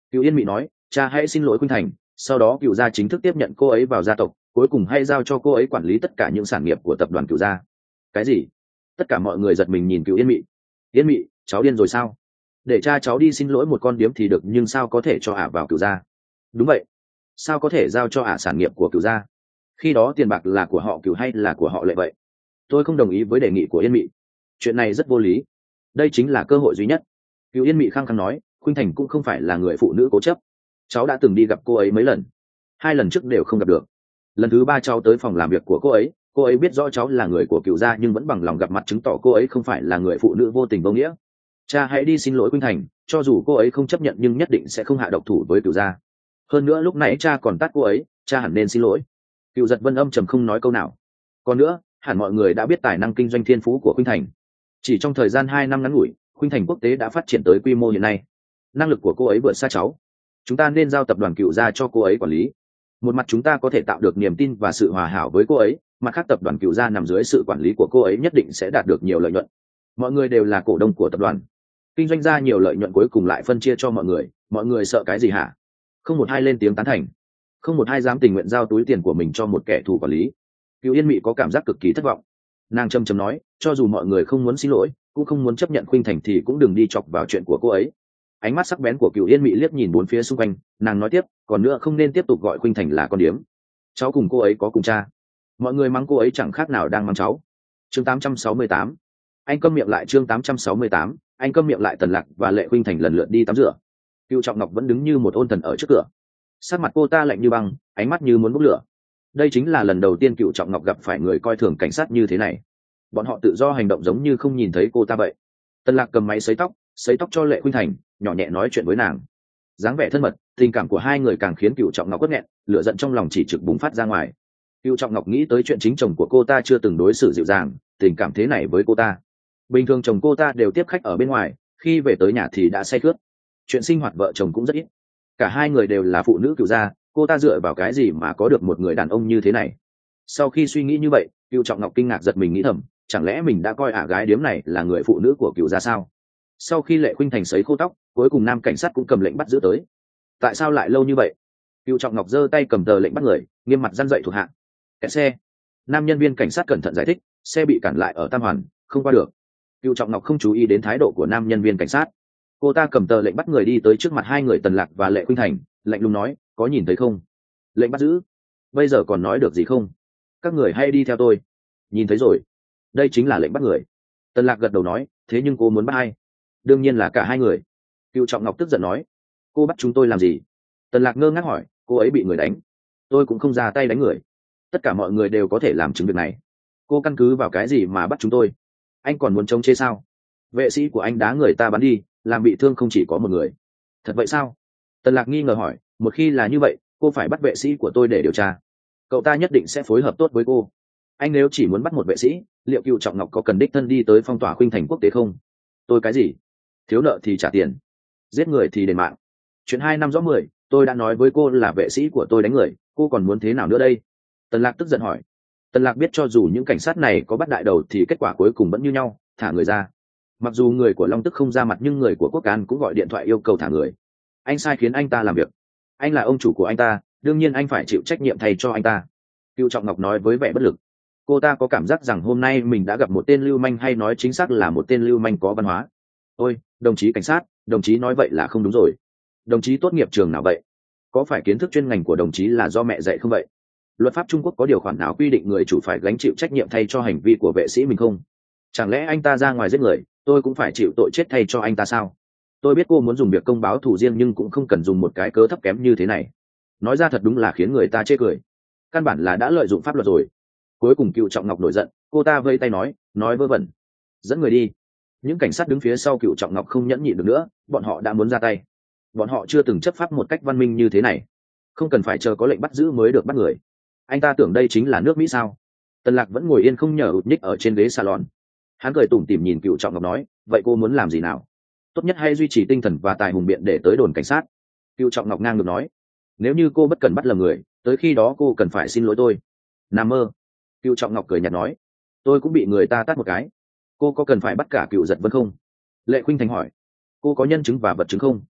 Cựu Yên Mị nói, cha hãy xin lỗi Khuynh Thành, sau đó Cựu gia chính thức tiếp nhận cô ấy vào gia tộc, cuối cùng hãy giao cho cô ấy quản lý tất cả những sản nghiệp của tập đoàn Cựu gia. Cái gì? Tất cả mọi người giật mình nhìn Cựu Yên Mị. Yên Mị, cháu điên rồi sao? Để cha cháu đi xin lỗi một con điếm thì được, nhưng sao có thể cho ả vào Cựu gia? Đúng vậy, sao có thể giao cho ả sản nghiệp của Cựu gia? Khi đó tiền bạc là của họ Cựu hay là của họ Lệ vậy? Tôi không đồng ý với đề nghị của Yên Mị. Chuyện này rất vô lý. Đây chính là cơ hội duy nhất. Cựu Yên Mị khăng khăng nói, Khuynh Thành cũng không phải là người phụ nữ cố chấp. Cháu đã từng đi gặp cô ấy mấy lần, hai lần trước đều không gặp được. Lần thứ ba cháu tới phòng làm việc của cô ấy, cô ấy biết rõ cháu là người của Cựu gia nhưng vẫn bằng lòng gặp mặt, chứng tỏ cô ấy không phải là người phụ nữ vô tình vô nghĩa. Cha hãy đi xin lỗi Khuynh Thành, cho dù cô ấy không chấp nhận nhưng nhất định sẽ không hạ độc thủ với Cựu gia. Hơn nữa lúc nãy cha còn tát cô ấy, cha hẳn nên xin lỗi. Cựu Giật Vân âm trầm không nói câu nào. Còn nữa, hẳn mọi người đã biết tài năng kinh doanh thiên phú của Khuynh Thành. Chỉ trong thời gian hai năm ngắn ngủi, Khuynh Thành quốc tế đã phát triển tới quy mô hiện nay. Năng lực của cô ấy vượt xa cháu. Chúng ta nên giao tập đoàn Cựu gia cho cô ấy quản lý. Một mặt chúng ta có thể tạo được niềm tin và sự hòa hảo với cô ấy, mặt khác tập đoàn Cựu gia nằm dưới sự quản lý của cô ấy nhất định sẽ đạt được nhiều lợi nhuận. Mọi người đều là cổ đông của tập đoàn, kinh doanh ra nhiều lợi nhuận cuối cùng lại phân chia cho mọi người, mọi người sợ cái gì hả? Không một ai lên tiếng tán thành, không một ai dám tình nguyện giao túi tiền của mình cho một kẻ thù quản lý. Cựu Yên Mị có cảm giác cực kỳ thất vọng. Nàng châm châm nói, cho dù mọi người không muốn xin lỗi, cũng không muốn chấp nhận Khuynh Thành thì cũng đừng đi chọc vào chuyện của cô ấy. Ánh mắt sắc bén của Cựu Yên Mị liếc nhìn bốn phía xung quanh, nàng nói tiếp, còn nữa không nên tiếp tục gọi Khuynh Thành là con điếm. Cháu cùng cô ấy có cùng cha. Mọi người mắng cô ấy chẳng khác nào đang mắng cháu. Chương tám trăm sáu mươi tám. Anh câm miệng lại. Chương tám trăm sáu mươi tám. Anh câm miệng lại. Tần Lạc và Lệ Khuynh Thành lần lượt đi tắm rửa. Cựu Trọng Ngọc vẫn đứng như một ôn thần ở trước cửa. Sắc mặt cô ta lạnh như băng, ánh mắt như muốn bốc lửa. Đây chính là lần đầu tiên Cựu Trọng Ngọc gặp phải người coi thường cảnh sát như thế này. Bọn họ tự do hành động giống như không nhìn thấy cô ta vậy. Tần Lạc cầm máy sấy tóc, sấy tóc cho Lệ Khuynh Thành, nhỏ nhẹ nói chuyện với nàng. Dáng vẻ thân mật, tình cảm của hai người càng khiến Cựu Trọng Ngọc uất nghẹn, lửa giận trong lòng chỉ trực bùng phát ra ngoài. Cựu Trọng Ngọc nghĩ tới chuyện chính chồng của cô ta chưa từng đối xử dịu dàng, tình cảm thế này với cô ta. Bình thường chồng cô ta đều tiếp khách ở bên ngoài, khi về tới nhà thì đã say khướt. Chuyện sinh hoạt vợ chồng cũng rất ít. Cả hai người đều là phụ nữ Cựu gia, cô ta dựa vào cái gì mà có được một người đàn ông như thế này? Sau khi suy nghĩ như vậy, Cựu Trọng Ngọc kinh ngạc giật mình, nghĩ thầm, chẳng lẽ mình đã coi ả gái điếm này là người phụ nữ của Cựu gia sao? Sau khi Lệ Khuynh Thành sấy khô tóc, cuối cùng nam cảnh sát cũng cầm lệnh bắt giữ tới. Tại sao lại lâu như vậy? Cựu Trọng Ngọc giơ tay cầm tờ lệnh bắt người, nghiêm mặt răn dậy thuộc hạ. Kẹt xe. Nam nhân viên cảnh sát cẩn thận giải thích, xe bị cản lại ở Tam Hoàn, không qua được. Cựu Trọng Ngọc không chú ý đến thái độ của nam nhân viên cảnh sát. Cô ta cầm tờ lệnh bắt người đi tới trước mặt hai người Tần Lạc và Lệ Khuynh Thành, lạnh lùng nói, có nhìn thấy không? Lệnh bắt giữ. Bây giờ còn nói được gì không? Các người hãy đi theo tôi. Nhìn thấy rồi. Đây chính là lệnh bắt người. Tần Lạc gật đầu nói, thế nhưng cô muốn bắt ai? Đương nhiên là cả hai người. Cựu Trọng Ngọc tức giận nói, cô bắt chúng tôi làm gì? Tần Lạc ngơ ngác hỏi, cô ấy bị người đánh. Tôi cũng không ra tay đánh người. Tất cả mọi người đều có thể làm chứng việc này. Cô căn cứ vào cái gì mà bắt chúng tôi? Anh còn muốn chống chế sao? Vệ sĩ của anh đá người ta bắn đi, làm bị thương không chỉ có một người. Thật vậy sao? Tần Lạc nghi ngờ hỏi, một khi là như vậy, cô phải bắt vệ sĩ của tôi để điều tra. Cậu ta nhất định sẽ phối hợp tốt với cô. Anh nếu chỉ muốn bắt một vệ sĩ, liệu Cựu Trọng Ngọc có cần đích thân đi tới phong tỏa Khuynh Thành quốc tế không? Tôi cái gì? Thiếu nợ thì trả tiền, giết người thì đền mạng. Chuyện hai năm rõ mười, tôi đã nói với cô là vệ sĩ của tôi đánh người, cô còn muốn thế nào nữa đây? Tần Lạc tức giận hỏi. Tần Lạc biết cho dù những cảnh sát này có bắt đại đầu thì kết quả cuối cùng vẫn như nhau, thả người ra. Mặc dù người của Long Tức không ra mặt nhưng người của Quốc Can cũng gọi điện thoại yêu cầu thả người. Anh sai khiến anh ta làm việc, anh là ông chủ của anh ta, đương nhiên anh phải chịu trách nhiệm thay cho anh ta. Cựu Trọng Ngọc nói với vẻ bất lực. Cô ta có cảm giác rằng hôm nay mình đã gặp một tên lưu manh, hay nói chính xác là một tên lưu manh có văn hóa. Ôi, đồng chí cảnh sát, đồng chí nói vậy là không đúng rồi. Đồng chí tốt nghiệp trường nào vậy? Có phải kiến thức chuyên ngành của đồng chí là do mẹ dạy không vậy? Luật pháp Trung Quốc có điều khoản nào quy định người chủ phải gánh chịu trách nhiệm thay cho hành vi của vệ sĩ mình không? Chẳng lẽ anh ta ra ngoài giết người, tôi cũng phải chịu tội chết thay cho anh ta sao? Tôi biết cô muốn dùng việc công báo thù riêng nhưng cũng không cần dùng một cái cớ thấp kém như thế này. Nói ra thật đúng là khiến người ta chê cười. Căn bản là đã lợi dụng pháp luật rồi. Cuối cùng Cựu Trọng Ngọc nổi giận, cô ta vây tay nói, nói vớ vẩn. Dẫn người đi. Những cảnh sát đứng phía sau Cựu Trọng Ngọc không nhẫn nhịn được nữa, bọn họ đã muốn ra tay. Bọn họ chưa từng chấp pháp một cách văn minh như thế này. Không cần phải chờ có lệnh bắt giữ mới được bắt người. Anh ta tưởng đây chính là nước Mỹ sao? Tần Lạc vẫn ngồi yên không nhờ ụt nhích ở trên ghế salon. Hắn cười tủm tỉm nhìn Cựu Trọng Ngọc nói, vậy cô muốn làm gì nào? Tốt nhất hay duy trì tinh thần và tài hùng biện để tới đồn cảnh sát. Cựu Trọng Ngọc ngang ngược nói, nếu như cô bất cần bắt lầm người, tới khi đó cô cần phải xin lỗi tôi. Nằm mơ. Cựu Trọng Ngọc cười nhạt nói, tôi cũng bị người ta tát một cái. Cô có cần phải bắt cả Cựu Giật Vân không? Lệ Khuynh Thành hỏi, cô có nhân chứng và vật chứng không?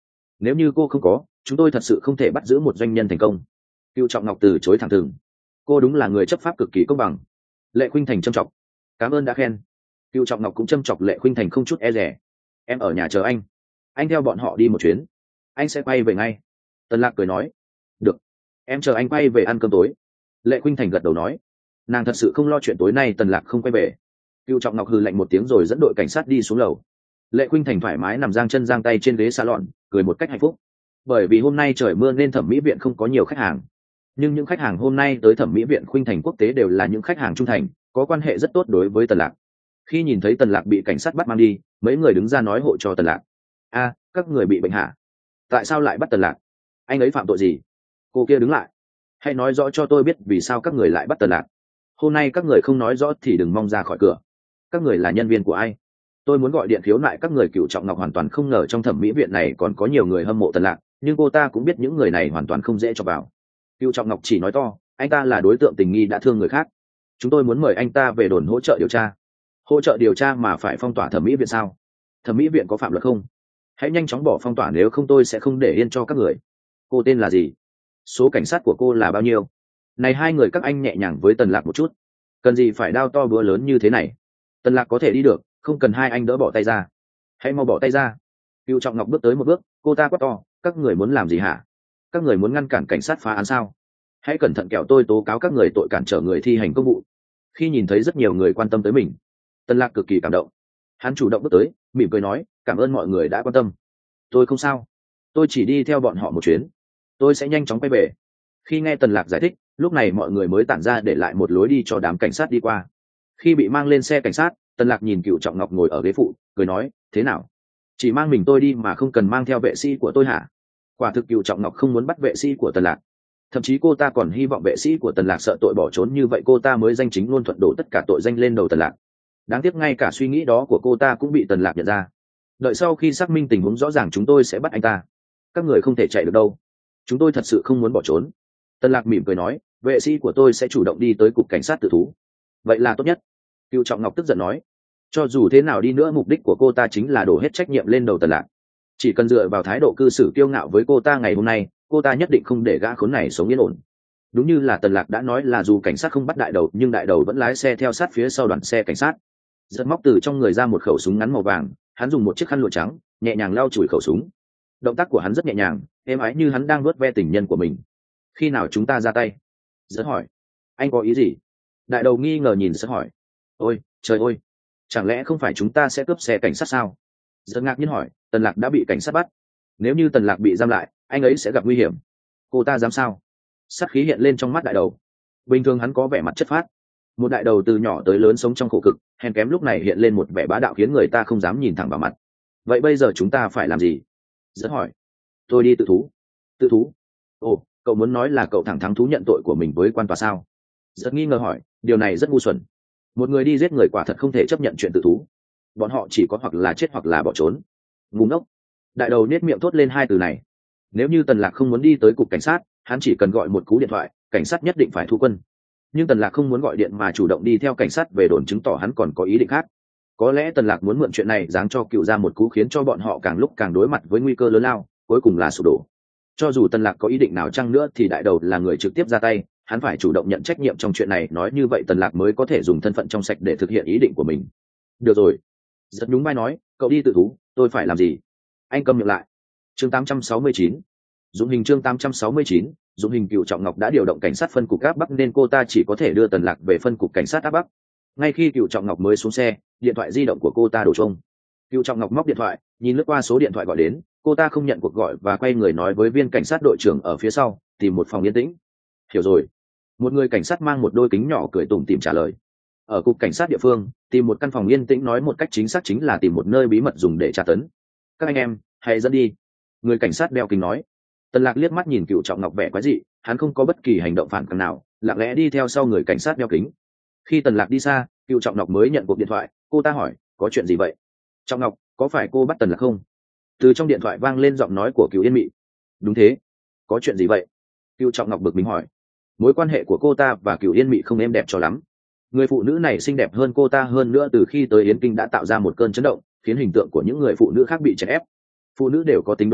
nếu như cô không có chúng tôi thật sự không thể bắt giữ một doanh nhân thành công. Cựu Trọng Ngọc từ chối thẳng thừng. Cô đúng là người chấp pháp cực kỳ công bằng. Lệ Khuynh Thành châm chọc. Cảm ơn đã khen. Cựu Trọng Ngọc cũng châm chọc Lệ Khuynh Thành không chút e dè. Em ở nhà chờ anh anh theo bọn họ đi một chuyến, anh sẽ quay về ngay. Tần Lạc cười nói. Được, em chờ anh quay về ăn cơm tối. Lệ Khuynh Thành gật đầu nói. Nàng thật sự không lo chuyện tối nay Tần Lạc không quay về. Cựu Trọng Ngọc hừ lạnh một tiếng rồi dẫn đội cảnh sát đi xuống lầu. Lệ Khuynh Thành thoải mái nằm giang chân giang tay trên ghế salon, cười một cách hạnh phúc. Bởi vì hôm nay trời mưa nên thẩm mỹ viện không có nhiều khách hàng, nhưng những khách hàng hôm nay tới thẩm mỹ viện Khuynh Thành quốc tế đều là những khách hàng trung thành, có quan hệ rất tốt đối với Tần Lạc. Khi nhìn thấy Tần Lạc bị cảnh sát bắt mang đi, mấy người đứng ra nói hộ cho Tần Lạc. A, các người bị bệnh hả? Tại sao lại bắt Tần Lạc? Anh ấy phạm tội gì? Cô kia đứng lại. Hãy nói rõ cho tôi biết vì sao các người lại bắt Tần Lạc. Hôm nay các người không nói rõ thì đừng mong ra khỏi cửa. Các người là nhân viên của ai? Tôi muốn gọi điện khiếu nại các người. Cựu Trọng Ngọc hoàn toàn không ngờ trong thẩm mỹ viện này còn có nhiều người hâm mộ Tần Lạc, nhưng cô ta cũng biết những người này hoàn toàn không dễ cho vào. Cựu Trọng Ngọc chỉ nói to, anh ta là đối tượng tình nghi đã thương người khác. Chúng tôi muốn mời anh ta về đồn hỗ trợ điều tra. Hỗ trợ điều tra mà phải phong tỏa thẩm mỹ viện sao? Thẩm mỹ viện có phạm luật không? Hãy nhanh chóng bỏ phong tỏa, nếu không tôi sẽ không để yên cho các người. Cô tên là gì? Số cảnh sát của cô là bao nhiêu? Này hai người các anh nhẹ nhàng với Tần Lạc một chút. Cần gì phải đao to búa lớn như thế này? Tần Lạc có thể đi được, không cần hai anh đỡ bỏ tay ra. Hãy mau bỏ tay ra. Cựu Trọng Ngọc bước tới một bước, cô ta quát to, các người muốn làm gì hả? Các người muốn ngăn cản cảnh sát phá án sao? Hãy cẩn thận kẻo tôi tố cáo các người tội cản trở người thi hành công vụ. Khi nhìn thấy rất nhiều người quan tâm tới mình, Tần Lạc cực kỳ cảm động. Hắn chủ động bước tới, mỉm cười nói, cảm ơn mọi người đã quan tâm. Tôi không sao, tôi chỉ đi theo bọn họ một chuyến, tôi sẽ nhanh chóng quay về. Khi nghe Tần Lạc giải thích, lúc này mọi người mới tản ra để lại một lối đi cho đám cảnh sát đi qua. Khi bị mang lên xe cảnh sát, Tần Lạc nhìn Cựu Trọng Ngọc ngồi ở ghế phụ, cười nói, thế nào? Chỉ mang mình tôi đi mà không cần mang theo vệ sĩ của tôi hả? Quả thực Cựu Trọng Ngọc không muốn bắt vệ sĩ của Tần Lạc. Thậm chí cô ta còn hy vọng vệ sĩ của Tần Lạc sợ tội bỏ trốn, như vậy cô ta mới danh chính luôn thuận đổ tất cả tội danh lên đầu Tần Lạc. Đáng tiếc ngay cả suy nghĩ đó của cô ta cũng bị Tần Lạc nhận ra. Đợi sau khi xác minh tình huống rõ ràng chúng tôi sẽ bắt anh ta. Các người không thể chạy được đâu, chúng tôi thật sự không muốn bỏ trốn. Tần Lạc mỉm cười nói, vệ sĩ của tôi sẽ chủ động đi tới cục cảnh sát tự thú. Vậy là tốt nhất. Cựu Trọng Ngọc tức giận nói, cho dù thế nào đi nữa mục đích của cô ta chính là đổ hết trách nhiệm lên đầu Tần Lạc. Chỉ cần dựa vào thái độ cư xử kiêu ngạo với cô ta ngày hôm nay, cô ta nhất định không để gã khốn này sống yên ổn. Đúng như là Tần Lạc đã nói, là dù cảnh sát không bắt đại đầu nhưng đại đầu vẫn lái xe theo sát phía sau đoàn xe cảnh sát. Giật móc từ trong người ra một khẩu súng ngắn màu vàng, hắn dùng một chiếc khăn lụa trắng nhẹ nhàng lau chùi khẩu súng. Động tác của hắn rất nhẹ nhàng, êm ái như hắn đang vuốt ve tình nhân của mình. Khi nào chúng ta ra tay? Giật hỏi. Anh có ý gì? Đại đầu nghi ngờ nhìn Giật hỏi. Ôi trời ơi, chẳng lẽ không phải chúng ta sẽ cướp xe cảnh sát sao? Giật ngạc nhiên hỏi. Tần Lạc đã bị cảnh sát bắt, nếu như Tần Lạc bị giam lại anh ấy sẽ gặp nguy hiểm. Cô ta dám sao? Sát khí hiện lên trong mắt đại đầu. Bình thường hắn có vẻ mặt chất phác, một đại đầu từ nhỏ tới lớn sống trong khổ cực, hèn kém lúc này hiện lên một vẻ bá đạo khiến người ta không dám nhìn thẳng vào mặt. Vậy bây giờ chúng ta phải làm gì? Rất hỏi. Tôi đi tự thú. Tự thú? Ồ, cậu muốn nói là cậu thẳng thắn thú nhận tội của mình với quan tòa sao? Rất nghi ngờ hỏi. Điều này rất ngu xuẩn, một người đi giết người quả thật không thể chấp nhận chuyện tự thú. Bọn họ chỉ có hoặc là chết hoặc là bỏ trốn. Ngu ngốc. Đại đầu nết miệng thốt lên hai từ này. Nếu như Tần Lạc không muốn đi tới cục cảnh sát, hắn chỉ cần gọi một cú điện thoại, cảnh sát nhất định phải thu quân. Nhưng Tần Lạc không muốn gọi điện mà chủ động đi theo cảnh sát về đồn, chứng tỏ hắn còn có ý định khác. Có lẽ Tần Lạc muốn mượn chuyện này giáng cho Cựu ra một cú, khiến cho bọn họ càng lúc càng đối mặt với nguy cơ lớn lao, cuối cùng là sụp đổ. Cho dù Tần Lạc có ý định nào chăng nữa thì đại đầu là người trực tiếp ra tay, hắn phải chủ động nhận trách nhiệm trong chuyện này, nói như vậy Tần Lạc mới có thể dùng thân phận trong sạch để thực hiện ý định của mình. Được rồi. Rất nhún vai nói, cậu đi tự thú, tôi phải làm gì? Anh câm miệng lại. Chương tám trăm sáu mươi chín. Dụng hình. Chương tám trăm sáu mươi chín. Dụng hình. Cựu Trọng Ngọc đã điều động cảnh sát phân cục áp Bắc nên cô ta chỉ có thể đưa Tần Lạc về phân cục cảnh sát áp Bắc. Ngay khi Cựu Trọng Ngọc mới xuống xe, điện thoại di động của cô ta đổ chuông. Cựu Trọng Ngọc móc điện thoại, nhìn lướt qua số điện thoại gọi đến, cô ta không nhận cuộc gọi và quay người nói với viên cảnh sát đội trưởng ở phía sau, tìm một phòng yên tĩnh. Hiểu rồi. Một người cảnh sát mang một đôi kính nhỏ cười tủm tỉm trả lời. Ở cục cảnh sát địa phương, tìm một căn phòng yên tĩnh nói một cách chính xác chính là tìm một nơi bí mật dùng để tra tấn. Các anh em, hãy dẫn đi. Người cảnh sát đeo kính nói. Tần Lạc liếc mắt nhìn Cựu Trọng Ngọc vẻ quái dị, hắn không có bất kỳ hành động phản kháng nào, lặng lẽ đi theo sau người cảnh sát đeo kính. Khi Tần Lạc đi xa, Cựu Trọng Ngọc mới nhận cuộc điện thoại, cô ta hỏi, có chuyện gì vậy? Trọng Ngọc, có phải cô bắt Tần Lạc không? Từ trong điện thoại vang lên giọng nói của Cựu Yên Mị. Đúng thế. Có chuyện gì vậy? Cựu Trọng Ngọc bực mình hỏi. Mối quan hệ của cô ta và Cựu Yên Mị không êm đẹp cho lắm. Người phụ nữ này xinh đẹp hơn cô ta, hơn nữa từ khi tới Yến Kinh đã tạo ra một cơn chấn động, khiến hình tượng của những người phụ nữ khác bị chèn ép. Phụ nữ đều có tính đố kỵ,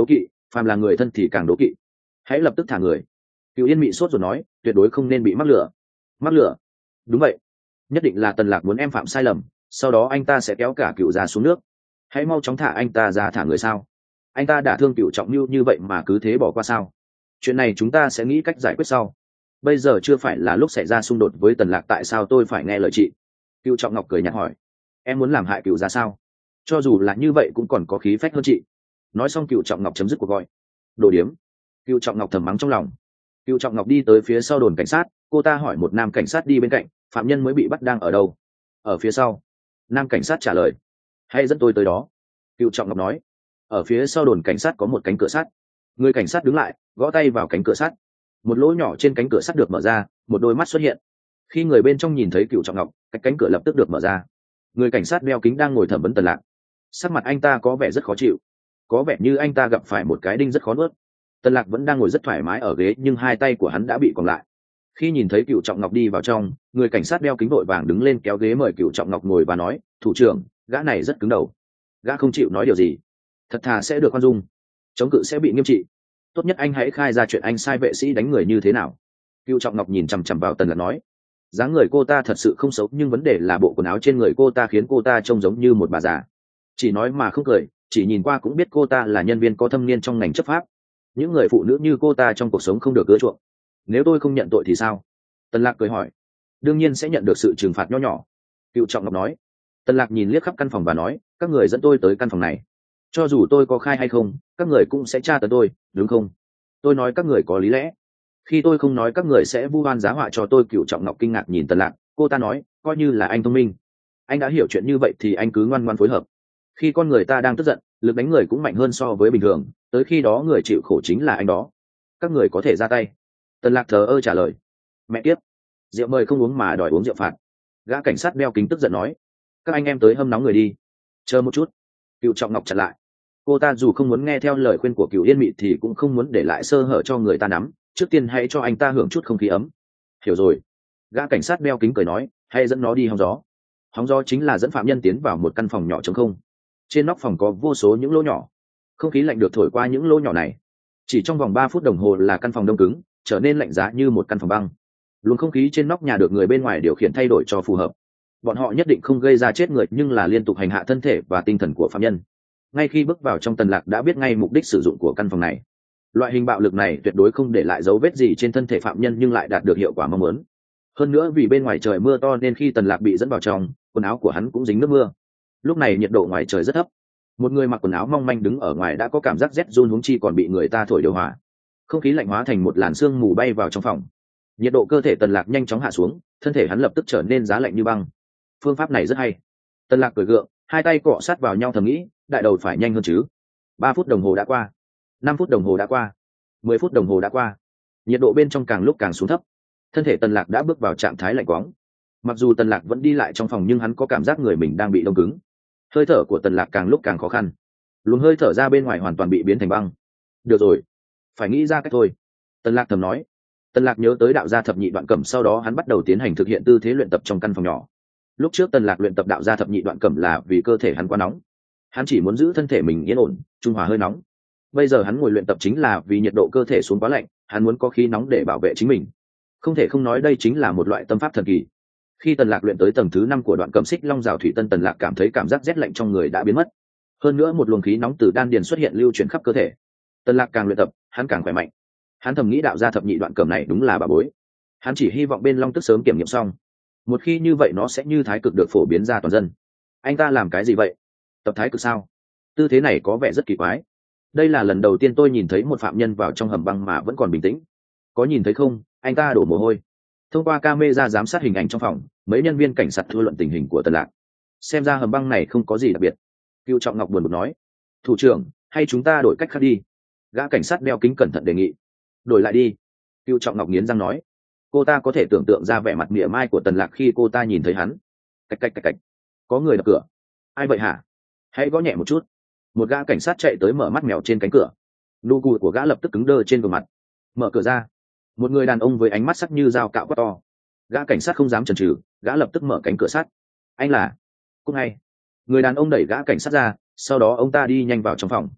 phàm là người thân thì càng đố kỵ. Hãy lập tức thả người. Cựu Yên Mị sốt rồi nói, tuyệt đối không nên bị mắc lửa. Mắc lửa? Đúng vậy, nhất định là Tần Lạc muốn em phạm sai lầm, sau đó anh ta sẽ kéo cả Cựu gia xuống nước. Hãy mau chóng thả anh ta ra. Thả người sao? Anh ta đã thương Cựu Trọng Nưu như vậy mà cứ thế bỏ qua sao? Chuyện này chúng ta sẽ nghĩ cách giải quyết sau. Bây giờ chưa phải là lúc xảy ra xung đột với Tần Lạc, tại sao tôi phải nghe lời chị? Cựu Trọng Ngọc cười nhạt hỏi, em muốn làm hại Cựu gia sao? Cho dù là như vậy cũng còn có khí phách hơn chị. Nói xong Cựu Trọng Ngọc chấm dứt cuộc gọi. Đồ điếm. Cựu Trọng Ngọc thầm mắng trong lòng. Cựu Trọng Ngọc đi tới phía sau đồn cảnh sát, cô ta hỏi một nam cảnh sát đi bên cạnh, phạm nhân mới bị bắt đang ở đâu? Ở phía sau. Nam cảnh sát trả lời. Hãy dẫn tôi tới đó. Cựu Trọng Ngọc nói. Ở phía sau đồn cảnh sát có một cánh cửa sắt. Người cảnh sát đứng lại, gõ tay vào cánh cửa sắt. Một lỗ nhỏ trên cánh cửa sắt được mở ra, một đôi mắt xuất hiện. Khi người bên trong nhìn thấy Cựu Trọng Ngọc, cách cánh cửa lập tức được mở ra. Người cảnh sát đeo kính đang ngồi thẩm vấn Tần Lạc. Sắc mặt anh ta có vẻ rất khó chịu, có vẻ như anh ta gặp phải một cái đinh rất khó nuốt. Tần Lạc vẫn đang ngồi rất thoải mái ở ghế, nhưng hai tay của hắn đã bị còng lại. Khi nhìn thấy Cựu Trọng Ngọc đi vào trong, người cảnh sát đeo kính vội vàng đứng lên kéo ghế mời Cựu Trọng Ngọc ngồi và nói, thủ trưởng, gã này rất cứng đầu. Gã không chịu nói điều gì, thật thà sẽ được khoan dung, chống cự sẽ bị nghiêm trị. Tốt nhất anh hãy khai ra chuyện anh sai vệ sĩ đánh người như thế nào. Cựu Trọng Ngọc nhìn chằm chằm vào Tần Lạc nói. Dáng người cô ta thật sự không xấu, nhưng vấn đề là bộ quần áo trên người cô ta khiến cô ta trông giống như một bà già. Chỉ nói mà không cười, chỉ nhìn qua cũng biết cô ta là nhân viên có thâm niên trong ngành chấp pháp. Những người phụ nữ như cô ta trong cuộc sống không được ưa chuộng. Nếu tôi không nhận tội thì sao? Tần Lạc cười hỏi. Đương nhiên sẽ nhận được sự trừng phạt nho nhỏ. Cựu Trọng Ngọc nói. Tần Lạc nhìn liếc khắp căn phòng và nói, các người dẫn tôi tới căn phòng này, cho dù tôi có khai hay không, các người cũng sẽ tra tấn tôi, đúng không? Tôi nói các người có lý lẽ. Khi tôi không nói các người sẽ vu oan giá họa cho tôi. Cựu Trọng Ngọc kinh ngạc nhìn Tần Lạc, cô ta nói, coi như là anh thông minh. Anh đã hiểu chuyện như vậy thì anh cứ ngoan ngoãn phối hợp. Khi con người ta đang tức giận, lực đánh người cũng mạnh hơn so với bình thường, tới khi đó người chịu khổ chính là anh đó. Các người có thể ra tay. Tần Lạc thờ ơ trả lời. Mẹ kiếp, rượu mời không uống mà đòi uống rượu phạt. Gã cảnh sát đeo kính tức giận nói. Các anh em tới hâm nóng người đi. Chờ một chút. Cựu Trọng Ngọc chặn lại. Cô ta dù không muốn nghe theo lời khuyên của Cựu Yên Mị thì cũng không muốn để lại sơ hở cho người ta nắm. Trước tiên hãy cho anh ta hưởng chút không khí ấm. Hiểu rồi. Gã cảnh sát đeo kính cười nói, hãy dẫn nó đi hóng gió. Hóng gió chính là dẫn phạm nhân tiến vào một căn phòng nhỏ trống không. Trên nóc phòng có vô số những lỗ nhỏ, không khí lạnh được thổi qua những lỗ nhỏ này. Chỉ trong vòng ba phút đồng hồ là căn phòng đông cứng, trở nên lạnh giá như một căn phòng băng. Luồng không khí trên nóc nhà được người bên ngoài điều khiển thay đổi cho phù hợp. Bọn họ nhất định không gây ra chết người, nhưng là liên tục hành hạ thân thể và tinh thần của phạm nhân. Ngay khi bước vào trong, Tần Lạc đã biết ngay mục đích sử dụng của căn phòng này. Loại hình bạo lực này tuyệt đối không để lại dấu vết gì trên thân thể phạm nhân, nhưng lại đạt được hiệu quả mong muốn. Hơn nữa vì bên ngoài trời mưa to nên khi Tần Lạc bị dẫn vào trong, quần áo của hắn cũng dính nước mưa. Lúc này nhiệt độ ngoài trời rất thấp. Một người mặc quần áo mong manh đứng ở ngoài đã có cảm giác rét run, huống chi còn bị người ta thổi điều hòa. Không khí lạnh hóa thành một làn sương mù bay vào trong phòng. Nhiệt độ cơ thể Tần Lạc nhanh chóng hạ xuống, thân thể hắn lập tức trở nên giá lạnh như băng. Phương pháp này rất hay. Tần Lạc cười gượng, hai tay cọ sát vào nhau thầm nghĩ, đại đầu phải nhanh hơn chứ. Ba phút đồng hồ đã qua, năm phút đồng hồ đã qua, mười phút đồng hồ đã qua. Nhiệt độ bên trong càng lúc càng xuống thấp. Thân thể Tần Lạc đã bước vào trạng thái lạnh quóng. Mặc dù Tần Lạc vẫn đi lại trong phòng, nhưng hắn có cảm giác người mình đang bị đông cứng. Hơi thở của Tần Lạc càng lúc càng khó khăn. Luồng hơi thở ra bên ngoài hoàn toàn bị biến thành băng. Được rồi, phải nghĩ ra cách thôi. Tần Lạc thầm nói. Tần Lạc nhớ tới đạo gia thập nhị đoạn cẩm, sau đó hắn bắt đầu tiến hành thực hiện tư thế luyện tập trong căn phòng nhỏ. Lúc trước Tần Lạc luyện tập đạo gia thập nhị đoạn cẩm là vì cơ thể hắn quá nóng, hắn chỉ muốn giữ thân thể mình yên ổn, trung hòa hơi nóng. Bây giờ hắn ngồi luyện tập chính là vì nhiệt độ cơ thể xuống quá lạnh, hắn muốn có khí nóng để bảo vệ chính mình. Không thể không nói đây chính là một loại tâm pháp thần kỳ. Khi Tần Lạc luyện tới tầng thứ năm của đoạn cẩm xích long rào thủy tân, Tần Lạc cảm thấy cảm giác rét lạnh trong người đã biến mất. Hơn nữa một luồng khí nóng từ đan điền xuất hiện lưu chuyển khắp cơ thể. Tần Lạc càng luyện tập, hắn càng khỏe mạnh. Hắn thầm nghĩ đạo gia thập nhị đoạn cẩm này đúng là bà bối. Hắn chỉ hy vọng bên Long Tức sớm kiểm nghiệm xong. Một khi như vậy nó sẽ như thái cực được phổ biến ra toàn dân. Anh ta làm cái gì vậy? Tập thái cực sao? Tư thế này có vẻ rất kỳ quái. Đây là lần đầu tiên tôi nhìn thấy một phạm nhân vào trong hầm băng mà vẫn còn bình tĩnh. Có nhìn thấy không, anh ta đổ mồ hôi. Thông qua camera giám sát hình ảnh trong phòng, mấy nhân viên cảnh sát thưa luận tình hình của Tần Lạc. Xem ra hầm băng này không có gì đặc biệt. Cựu Trọng Ngọc buồn bực nói, thủ trưởng, hay chúng ta đổi cách khác đi. Gã cảnh sát đeo kính cẩn thận đề nghị. Đổi lại đi. Cựu Trọng Ngọc nghiến răng nói. Cô ta có thể tưởng tượng ra vẻ mặt mỉa mai của Tần Lạc khi cô ta nhìn thấy hắn. Cạch cạch cạch cạch. Có người đập cửa. Ai vậy hả? Hãy gõ nhẹ một chút. Một gã cảnh sát chạy tới mở mắt mèo trên cánh cửa. Nụ cười của gã lập tức cứng đơ trên gương mặt. Mở cửa ra. Một người đàn ông với ánh mắt sắc như dao cạo quát to. Gã cảnh sát không dám chần chừ, gã lập tức mở cánh cửa sắt. Anh là? Cũng hay. Người đàn ông đẩy gã cảnh sát ra, sau đó ông ta đi nhanh vào trong phòng.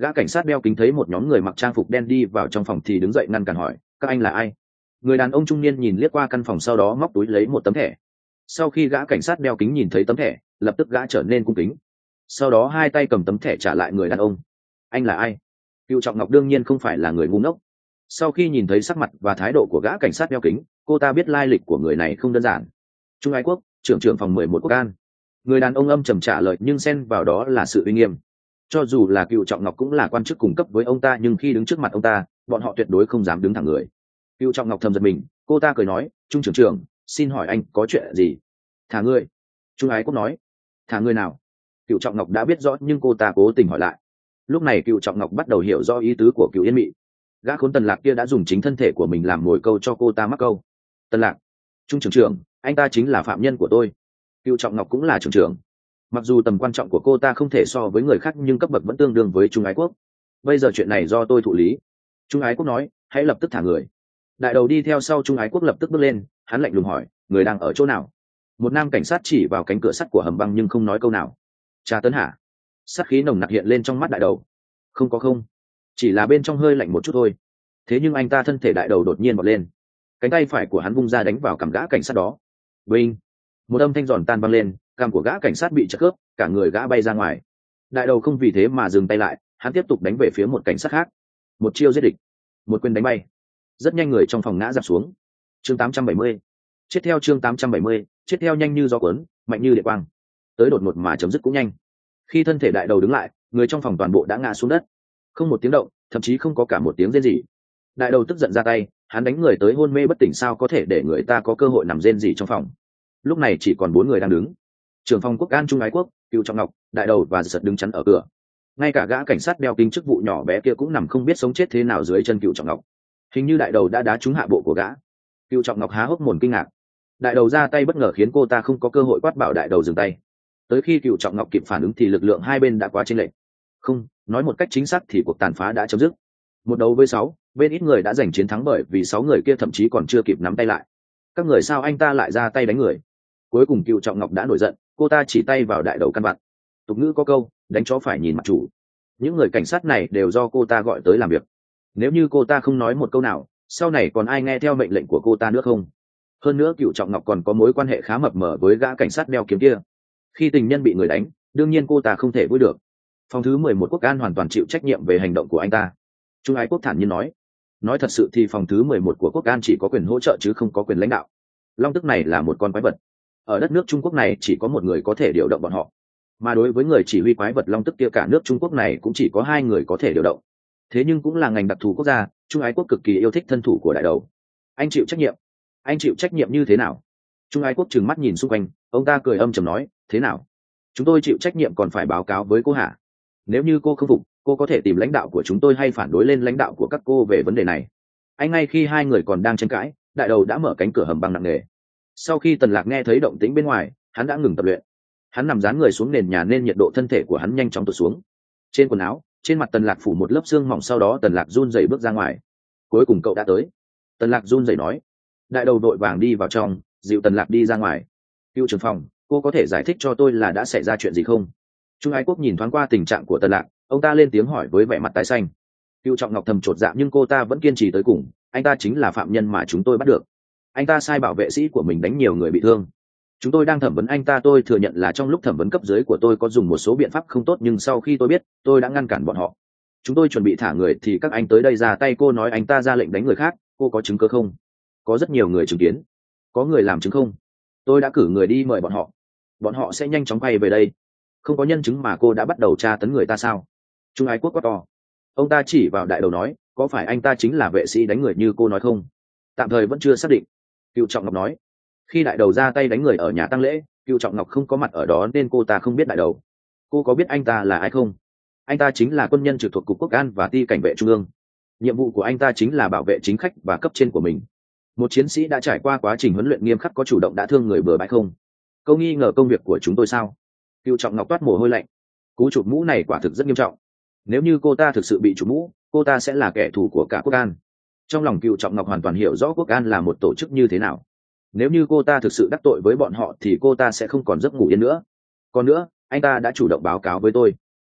Gã cảnh sát đeo kính thấy một nhóm người mặc trang phục đen đi vào trong phòng thì đứng dậy ngăn cản hỏi, các anh là ai? Người đàn ông trung niên nhìn liếc qua căn phòng, sau đó móc túi lấy một tấm thẻ. Sau khi gã cảnh sát đeo kính nhìn thấy tấm thẻ, lập tức gã trở nên cung kính, sau đó hai tay cầm tấm thẻ trả lại người đàn ông. Anh là ai? Cựu Trọng Ngọc đương nhiên không phải là người ngu ngốc. Sau khi nhìn thấy sắc mặt và thái độ của gã cảnh sát đeo kính, cô ta biết lai lịch của người này không đơn giản. Trung Ái Quốc, trưởng trưởng phòng mười một Quốc An. Người đàn ông âm trầm trả lời, nhưng xen vào đó là sự uy nghiêm. Cho dù là Cựu Trọng Ngọc cũng là quan chức cùng cấp với ông ta, nhưng khi đứng trước mặt ông ta, bọn họ tuyệt đối không dám đứng thẳng người. Cựu Trọng Ngọc thầm giật mình, cô ta cười nói, Trung trưởng trưởng, xin hỏi anh có chuyện gì? Thả ngươi. Trung Ái Quốc nói. Thả ngươi nào? Cựu Trọng Ngọc đã biết rõ nhưng cô ta cố tình hỏi lại. Lúc này Cựu Trọng Ngọc bắt đầu hiểu rõ ý tứ của Cựu Yên Mị. Gã khốn Tần Lạc kia đã dùng chính thân thể của mình làm mồi câu cho cô ta mắc câu. Tần Lạc, Trung trưởng trưởng, anh ta chính là phạm nhân của tôi. Cựu Trọng Ngọc cũng là trưởng trưởng. Mặc dù tầm quan trọng của cô ta không thể so với người khác, nhưng cấp bậc vẫn tương đương với Trung Ái Quốc. Bây giờ chuyện này do tôi thụ lý. Trung Ái Quốc nói, hãy lập tức thả người. Đại đầu đi theo sau Trung Ái Quốc lập tức bước lên, hắn lạnh lùng hỏi, người đang ở chỗ nào? Một nam cảnh sát chỉ vào cánh cửa sắt của hầm băng nhưng không nói câu nào. Tra tấn hả? Sát khí nồng nặc hiện lên trong mắt đại đầu. Không có không, chỉ là bên trong hơi lạnh một chút thôi. Thế nhưng anh ta thân thể đại đầu đột nhiên bật lên, cánh tay phải của hắn vung ra đánh vào cằm gã cảnh sát đó. Binh! Một âm thanh giòn tan vang lên, cằm của gã cảnh sát bị chặt cướp, cả người gã bay ra ngoài. Đại đầu không vì thế mà dừng tay lại, hắn tiếp tục đánh về phía một cảnh sát khác. Một chiêu giết địch, một quyền đánh bay. Rất nhanh người trong phòng ngã dạp xuống. Chương tám trăm bảy mươi. Chết theo chương tám trăm bảy mươi, chết theo nhanh như gió cuốn, mạnh như điện quang. Tới đột ngột mà chấm dứt cũng nhanh. Khi thân thể đại đầu đứng lại, người trong phòng toàn bộ đã ngã xuống đất. Không một tiếng động, thậm chí không có cả một tiếng rên rỉ. Đại đầu tức giận ra tay, hắn đánh người tới hôn mê bất tỉnh, sao có thể để người ta có cơ hội nằm rên rỉ trong phòng. Lúc này chỉ còn bốn người đang đứng. Trưởng phòng Quốc An Trung Ái Quốc, Cựu Trọng Ngọc, đại đầu và giật đứng chắn ở cửa. Ngay cả gã cảnh sát đeo kính chức vụ nhỏ bé kia cũng nằm không biết sống chết thế nào dưới chân Cựu Trọng Ngọc. Hình như đại đầu đã đá trúng hạ bộ của gã. Cựu Trọng Ngọc há hốc mồm kinh ngạc. Đại đầu ra tay bất ngờ khiến cô ta không có cơ hội quát bảo đại đầu dừng tay. Tới khi Cựu Trọng Ngọc kịp phản ứng thì lực lượng hai bên đã quá chênh lệch. Không, nói một cách chính xác thì cuộc tàn phá đã chấm dứt. Một đấu với sáu, bên ít người đã giành chiến thắng, bởi vì sáu người kia thậm chí còn chưa kịp nắm tay lại. Các người sao anh ta lại ra tay đánh người? Cuối cùng Cựu Trọng Ngọc đã nổi giận, cô ta chỉ tay vào đại đầu căn vặn. Tục ngữ có câu, đánh chó phải nhìn mặt chủ. Những người cảnh sát này đều do cô ta gọi tới làm việc. Nếu như cô ta không nói một câu nào, sau này còn ai nghe theo mệnh lệnh của cô ta nữa không? Hơn nữa Cựu Trọng Ngọc còn có mối quan hệ khá mập mờ với gã cảnh sát đeo kiếm kia. Khi tình nhân bị người đánh, đương nhiên cô ta không thể vui được. Phòng thứ mười một Quốc An hoàn toàn chịu trách nhiệm về hành động của anh ta. Trung Ái Quốc thản nhiên nói. Nói thật sự thì phòng thứ mười một của Quốc An chỉ có quyền hỗ trợ chứ không có quyền lãnh đạo. Long tức này là một con quái vật. Ở đất nước Trung Quốc này chỉ có một người có thể điều động bọn họ. Mà đối với người chỉ huy quái vật Long tức kia, cả nước Trung Quốc này cũng chỉ có hai người có thể điều động. Thế nhưng cũng là ngành đặc thù quốc gia, Trung Ái Quốc cực kỳ yêu thích thân thủ của đại đầu. Anh chịu trách nhiệm. Anh chịu trách nhiệm như thế nào? Trung Ái Quốc trừng mắt nhìn xung quanh, ông ta cười âm trầm nói, thế nào? Chúng tôi chịu trách nhiệm còn phải báo cáo với cô hả? Nếu như cô không phục, cô có thể tìm lãnh đạo của chúng tôi hay phản đối lên lãnh đạo của các cô về vấn đề này. Anh ngay khi hai người còn đang tranh cãi, đại đầu đã mở cánh cửa hầm băng nặng nề. Sau khi Tần Lạc nghe thấy động tĩnh bên ngoài, hắn đã ngừng tập luyện. Hắn nằm dán người xuống nền nhà nên nhiệt độ thân thể của hắn nhanh chóng tụt xuống. Trên quần áo, trên mặt Tần Lạc phủ một lớp xương mỏng, sau đó Tần Lạc run rẩy bước ra ngoài. Cuối cùng cậu đã tới. Tần Lạc run rẩy nói. Đại đầu đội vàng đi vào trong, dịu Tần Lạc đi ra ngoài. Cựu trưởng phòng, cô có thể giải thích cho tôi là đã xảy ra chuyện gì không? Trung Ái Quốc nhìn thoáng qua tình trạng của Tần Lạc, ông ta lên tiếng hỏi với vẻ mặt tái xanh. Cựu Trọng Ngọc thầm chột dạ nhưng cô ta vẫn kiên trì tới cùng. Anh ta chính là phạm nhân mà chúng tôi bắt được. Anh ta sai bảo vệ sĩ của mình đánh nhiều người bị thương. Chúng tôi đang thẩm vấn anh ta. Tôi thừa nhận là trong lúc thẩm vấn cấp dưới của tôi có dùng một số biện pháp không tốt, nhưng sau khi tôi biết, tôi đã ngăn cản bọn họ. Chúng tôi chuẩn bị thả người thì các anh tới đây ra tay. Cô nói anh ta ra lệnh đánh người khác, cô có chứng cứ không? Có rất nhiều người chứng kiến. Có người làm chứng không? Tôi đã cử người đi mời bọn họ. Bọn họ sẽ nhanh chóng quay về đây. Không có nhân chứng mà cô đã bắt đầu tra tấn người ta sao? Trung Ái Quốc quát to. Ông ta chỉ vào đại đầu nói, có phải anh ta chính là vệ sĩ đánh người như cô nói không? Tạm thời vẫn chưa xác định. Cựu Trọng Ngọc nói. Khi đại đầu ra tay đánh người ở nhà tang lễ, Cựu Trọng Ngọc không có mặt ở đó nên cô ta không biết đại đầu. Cô có biết anh ta là ai không? Anh ta chính là quân nhân trực thuộc Cục Quốc An và Ty cảnh vệ Trung ương. Nhiệm vụ của anh ta chính là bảo vệ chính khách và cấp trên của mình. Một chiến sĩ đã trải qua quá trình huấn luyện nghiêm khắc có chủ động đã thương người bừa bãi không? Câu nghi ngờ công việc của chúng tôi sao? Cựu Trọng Ngọc toát mồ hôi lạnh. Cú chụp mũ này quả thực rất nghiêm trọng. Nếu như cô ta thực sự bị chụp mũ, cô ta sẽ là kẻ thù của cả Quốc An. Trong lòng Cựu Trọng Ngọc hoàn toàn hiểu rõ Quốc An là một tổ chức như thế nào. Nếu như cô ta thực sự đắc tội với bọn họ thì cô ta sẽ không còn giấc ngủ yên nữa. Còn nữa, anh ta đã chủ động báo cáo với tôi.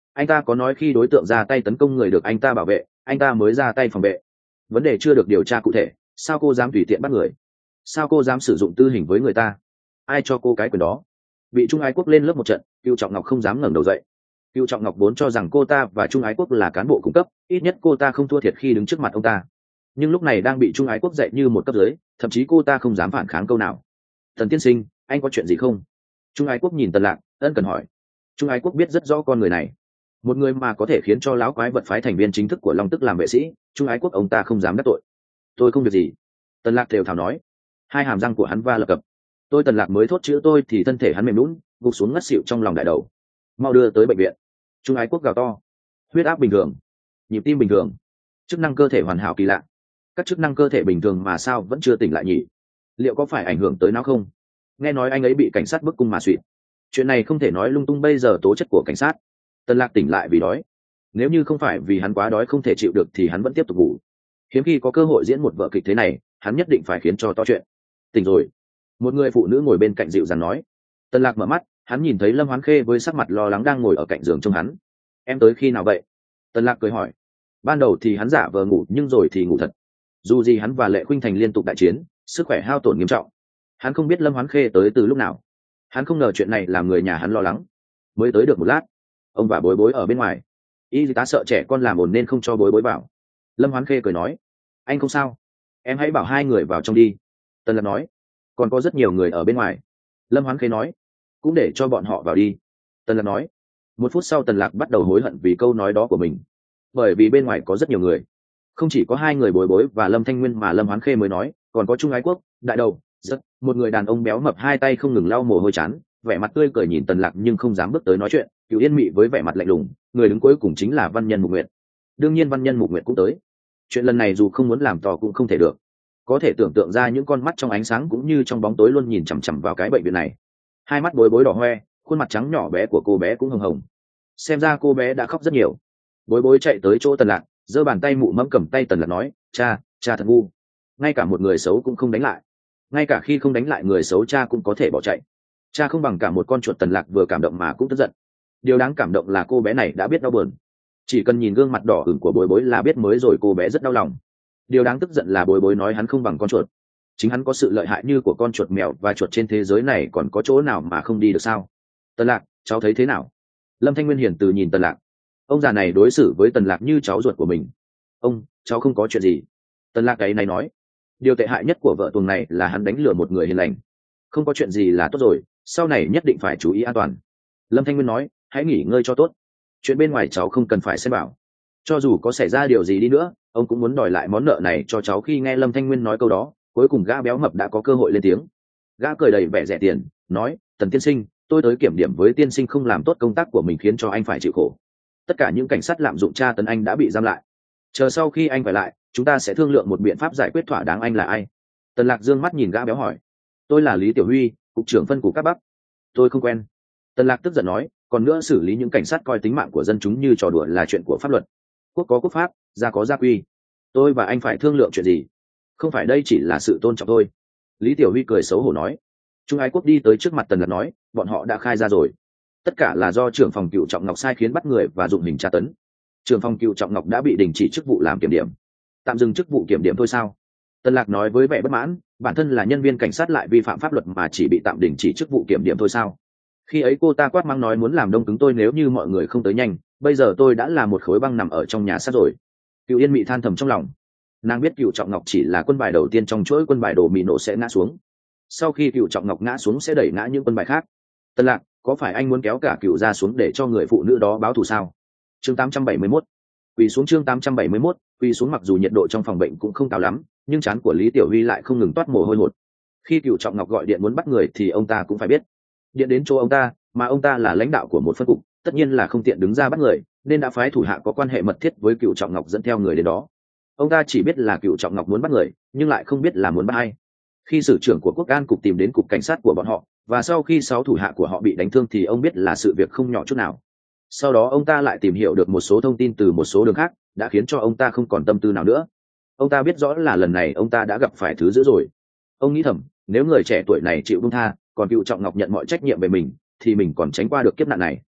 Anh ta có nói khi đối tượng ra tay tấn công người được anh ta bảo vệ, anh ta mới ra tay phòng vệ. Vấn đề chưa được điều tra cụ thể, sao cô dám tùy tiện bắt người? Sao cô dám sử dụng tư hình với người ta? Ai cho cô cái quyền đó? Bị Trung Ái Quốc lên lớp một trận, Cựu Trọng Ngọc không dám ngẩng đầu dậy. Cựu Trọng Ngọc vốn cho rằng cô ta và Trung Ái Quốc là cán bộ cung cấp, ít nhất cô ta không thua thiệt khi đứng trước mặt ông ta. Nhưng lúc này đang bị Trung Ái Quốc dạy như một cấp dưới, thậm chí cô ta không dám phản kháng câu nào. Tần tiên sinh, anh có chuyện gì không? Trung Ái Quốc nhìn Tần Lạc, ân cần hỏi. Trung Ái Quốc biết rất rõ con người này, một người mà có thể khiến cho lão quái vật phái thành viên chính thức của Long Tức làm vệ sĩ, Trung Ái Quốc ông ta không dám đắc tội. Tôi không việc gì. Tần Lạc thều thào nói. Hai hàm răng của hắn va lập cập. Tôi Tần Lạc mới thốt chữ tôi thì thân thể hắn mềm nhũn, gục xuống ngất xỉu trong lòng đại đầu. Mau đưa tới bệnh viện. Trung Ái Quốc gào to. Huyết áp bình thường, nhịp tim bình thường, chức năng cơ thể hoàn hảo kỳ lạ. Các chức năng cơ thể bình thường mà sao vẫn chưa tỉnh lại nhỉ? Liệu có phải ảnh hưởng tới não không? Nghe nói anh ấy bị cảnh sát bức cung mà suýt. Chuyện này không thể nói lung tung, bây giờ tố chất của cảnh sát. Tần Lạc tỉnh lại vì đói. Nếu như không phải vì hắn quá đói không thể chịu được thì hắn vẫn tiếp tục ngủ. Hiếm khi có cơ hội diễn một vở kịch thế này, hắn nhất định phải khiến cho to chuyện. Tỉnh rồi. Một người phụ nữ ngồi bên cạnh dịu dàng nói. Tần Lạc mở mắt, hắn nhìn thấy Lâm Hoán Khê với sắc mặt lo lắng đang ngồi ở cạnh giường trông hắn. Em tới khi nào vậy? Tần Lạc cười hỏi. Ban đầu thì hắn giả vờ ngủ nhưng rồi thì ngủ thật. Dù gì hắn và Lệ Khuynh Thành liên tục đại chiến, sức khỏe hao tổn nghiêm trọng. Hắn không biết Lâm Hoán Khê tới từ lúc nào. Hắn không ngờ chuyện này làm người nhà hắn lo lắng. Mới tới được một lát, ông và Bối Bối ở bên ngoài. Y tá sợ trẻ con làm ồn nên không cho Bối Bối vào. Lâm Hoán Khê cười nói. Anh không sao, em hãy bảo hai người vào trong đi. Tần Lạc nói. Còn có rất nhiều người ở bên ngoài. Lâm Hoán Khê nói. Cũng để cho bọn họ vào đi. Tần Lạc nói. Một phút sau Tần Lạc bắt đầu hối hận vì câu nói đó của mình. Bởi vì bên ngoài có rất nhiều người, không chỉ có hai người Bối Bối và Lâm Thanh Nguyên mà Lâm Hoán Khê mới nói, còn có Trung Ái Quốc, đại đầu, rất một người đàn ông béo mập hai tay không ngừng lau mồ hôi chán, vẻ mặt tươi cười nhìn Tần Lạc nhưng không dám bước tới nói chuyện. Cửu Yên Mị với vẻ mặt lạnh lùng, người đứng cuối cùng chính là Văn Nhân Mục Nguyệt. Đương nhiên Văn Nhân Mục Nguyệt cũng tới. Chuyện lần này dù không muốn làm to cũng không thể được. Có thể tưởng tượng ra những con mắt trong ánh sáng cũng như trong bóng tối luôn nhìn chằm chằm vào cái bệnh viện này. Hai mắt Bối Bối đỏ hoe, khuôn mặt trắng nhỏ bé của cô bé cũng hồng hồng. Xem ra cô bé đã khóc rất nhiều. Bối Bối chạy tới chỗ Tần Lạc, giơ bàn tay mụ mẫm cầm tay Tần Lạc nói, cha, cha thật ngu. Ngay cả một người xấu cũng không đánh lại. Ngay cả khi không đánh lại người xấu cha cũng có thể bỏ chạy. Cha không bằng cả một con chuột. Tần Lạc vừa cảm động mà cũng tức giận. Điều đáng cảm động là cô bé này đã biết đau buồn. Chỉ cần nhìn gương mặt đỏ ửng của Bối Bối là biết mới rồi cô bé rất đau lòng. Điều đáng tức giận là Bối Bối nói hắn không bằng con chuột. Chính hắn có sự lợi hại như của con chuột mèo và chuột trên thế giới này còn có chỗ nào mà không đi được sao? Tần Lạc, cháu thấy thế nào? Lâm Thanh Nguyên hiền từ nhìn Tần Lạc. Ông già này đối xử với Tần Lạc như cháu ruột của mình. Ông, cháu không có chuyện gì. Tần Lạc cái này nói. Điều tệ hại nhất của vợ tuồng này là hắn đánh lừa một người hiền lành. Không có chuyện gì là tốt rồi, sau này nhất định phải chú ý an toàn. Lâm Thanh Nguyên nói, hãy nghỉ ngơi cho tốt. Chuyện bên ngoài cháu không cần phải xem bảo. Cho dù có xảy ra điều gì đi nữa, ông cũng muốn đòi lại món nợ này cho cháu. Khi nghe Lâm Thanh Nguyên nói câu đó, cuối cùng gã béo mập đã có cơ hội lên tiếng. Gã cười đầy vẻ rẻ tiền, nói, Tần tiên sinh, tôi tới kiểm điểm với tiên sinh không làm tốt công tác của mình khiến cho anh phải chịu khổ. Tất cả những cảnh sát lạm dụng tra tấn anh đã bị giam lại. Chờ sau khi anh phải lại, chúng ta sẽ thương lượng một biện pháp giải quyết thỏa đáng. Anh là ai? Tần Lạc dương mắt nhìn gã béo hỏi. Tôi là Lý Tiểu Huy, cục trưởng phân cục các Bắc. Tôi không quen. Tần Lạc tức giận nói, còn nữa xử lý những cảnh sát coi tính mạng của dân chúng như trò đùa là chuyện của pháp luật. Quốc có quốc pháp, gia có gia quy. Tôi và anh phải thương lượng chuyện gì? Không phải đây chỉ là sự tôn trọng thôi. Lý Tiểu Huy cười xấu hổ nói. Trung Ái Quốc đi tới trước mặt Tần Lạc nói, bọn họ đã khai ra rồi. Tất cả là do trưởng phòng Cựu Trọng Ngọc sai khiến bắt người và dụng hình tra tấn. Trưởng phòng Cựu Trọng Ngọc đã bị đình chỉ chức vụ làm kiểm điểm. Tạm dừng chức vụ kiểm điểm thôi sao? Tần Lạc nói với vẻ bất mãn, bản thân là nhân viên cảnh sát lại vi phạm pháp luật mà chỉ bị tạm đình chỉ chức vụ kiểm điểm thôi sao? Khi ấy cô ta quát mắng nói muốn làm đông cứng tôi nếu như mọi người không tới nhanh, bây giờ tôi đã là một khối băng nằm ở trong nhà xác rồi. Cựu Yên Mị than thầm trong lòng. Nàng biết Cựu Trọng Ngọc chỉ là quân bài đầu tiên trong chuỗi quân bài đồ mì nổ sẽ ngã xuống. Sau khi Cựu Trọng Ngọc ngã xuống sẽ đẩy ngã những quân bài khác. Tần Lạc, có phải anh muốn kéo cả Cựu ra xuống để cho người phụ nữ đó báo thù sao? Chương tám trăm bảy mươi mốt. Quỳ xuống. Chương tám trăm bảy mươi mốt. Quỳ xuống. Mặc dù nhiệt độ trong phòng bệnh cũng không cao lắm, nhưng trán của Lý Tiểu Huy lại không ngừng toát mồ hôi hột. Khi Cựu Trọng Ngọc gọi điện muốn bắt người thì ông ta cũng phải biết. Điện đến chỗ ông ta, mà ông ta là lãnh đạo của một phân cục, tất nhiên là không tiện đứng ra bắt người, nên đã phái thủ hạ có quan hệ mật thiết với Cựu Trọng Ngọc dẫn theo người đến đó. Ông ta chỉ biết là Cựu Trọng Ngọc muốn bắt người, nhưng lại không biết là muốn bắt ai. Khi sử trưởng của Quốc An cục tìm đến cục cảnh sát của bọn họ, và sau khi sáu thủ hạ của họ bị đánh thương thì ông biết là sự việc không nhỏ chút nào. Sau đó ông ta lại tìm hiểu được một số thông tin từ một số đường khác, đã khiến cho ông ta không còn tâm tư nào nữa. Ông ta biết rõ là lần này ông ta đã gặp phải thứ dữ rồi. Ông nghĩ thầm, nếu người trẻ tuổi này chịu buông tha, còn Cựu Trọng Ngọc nhận mọi trách nhiệm về mình, thì mình còn tránh qua được kiếp nạn này.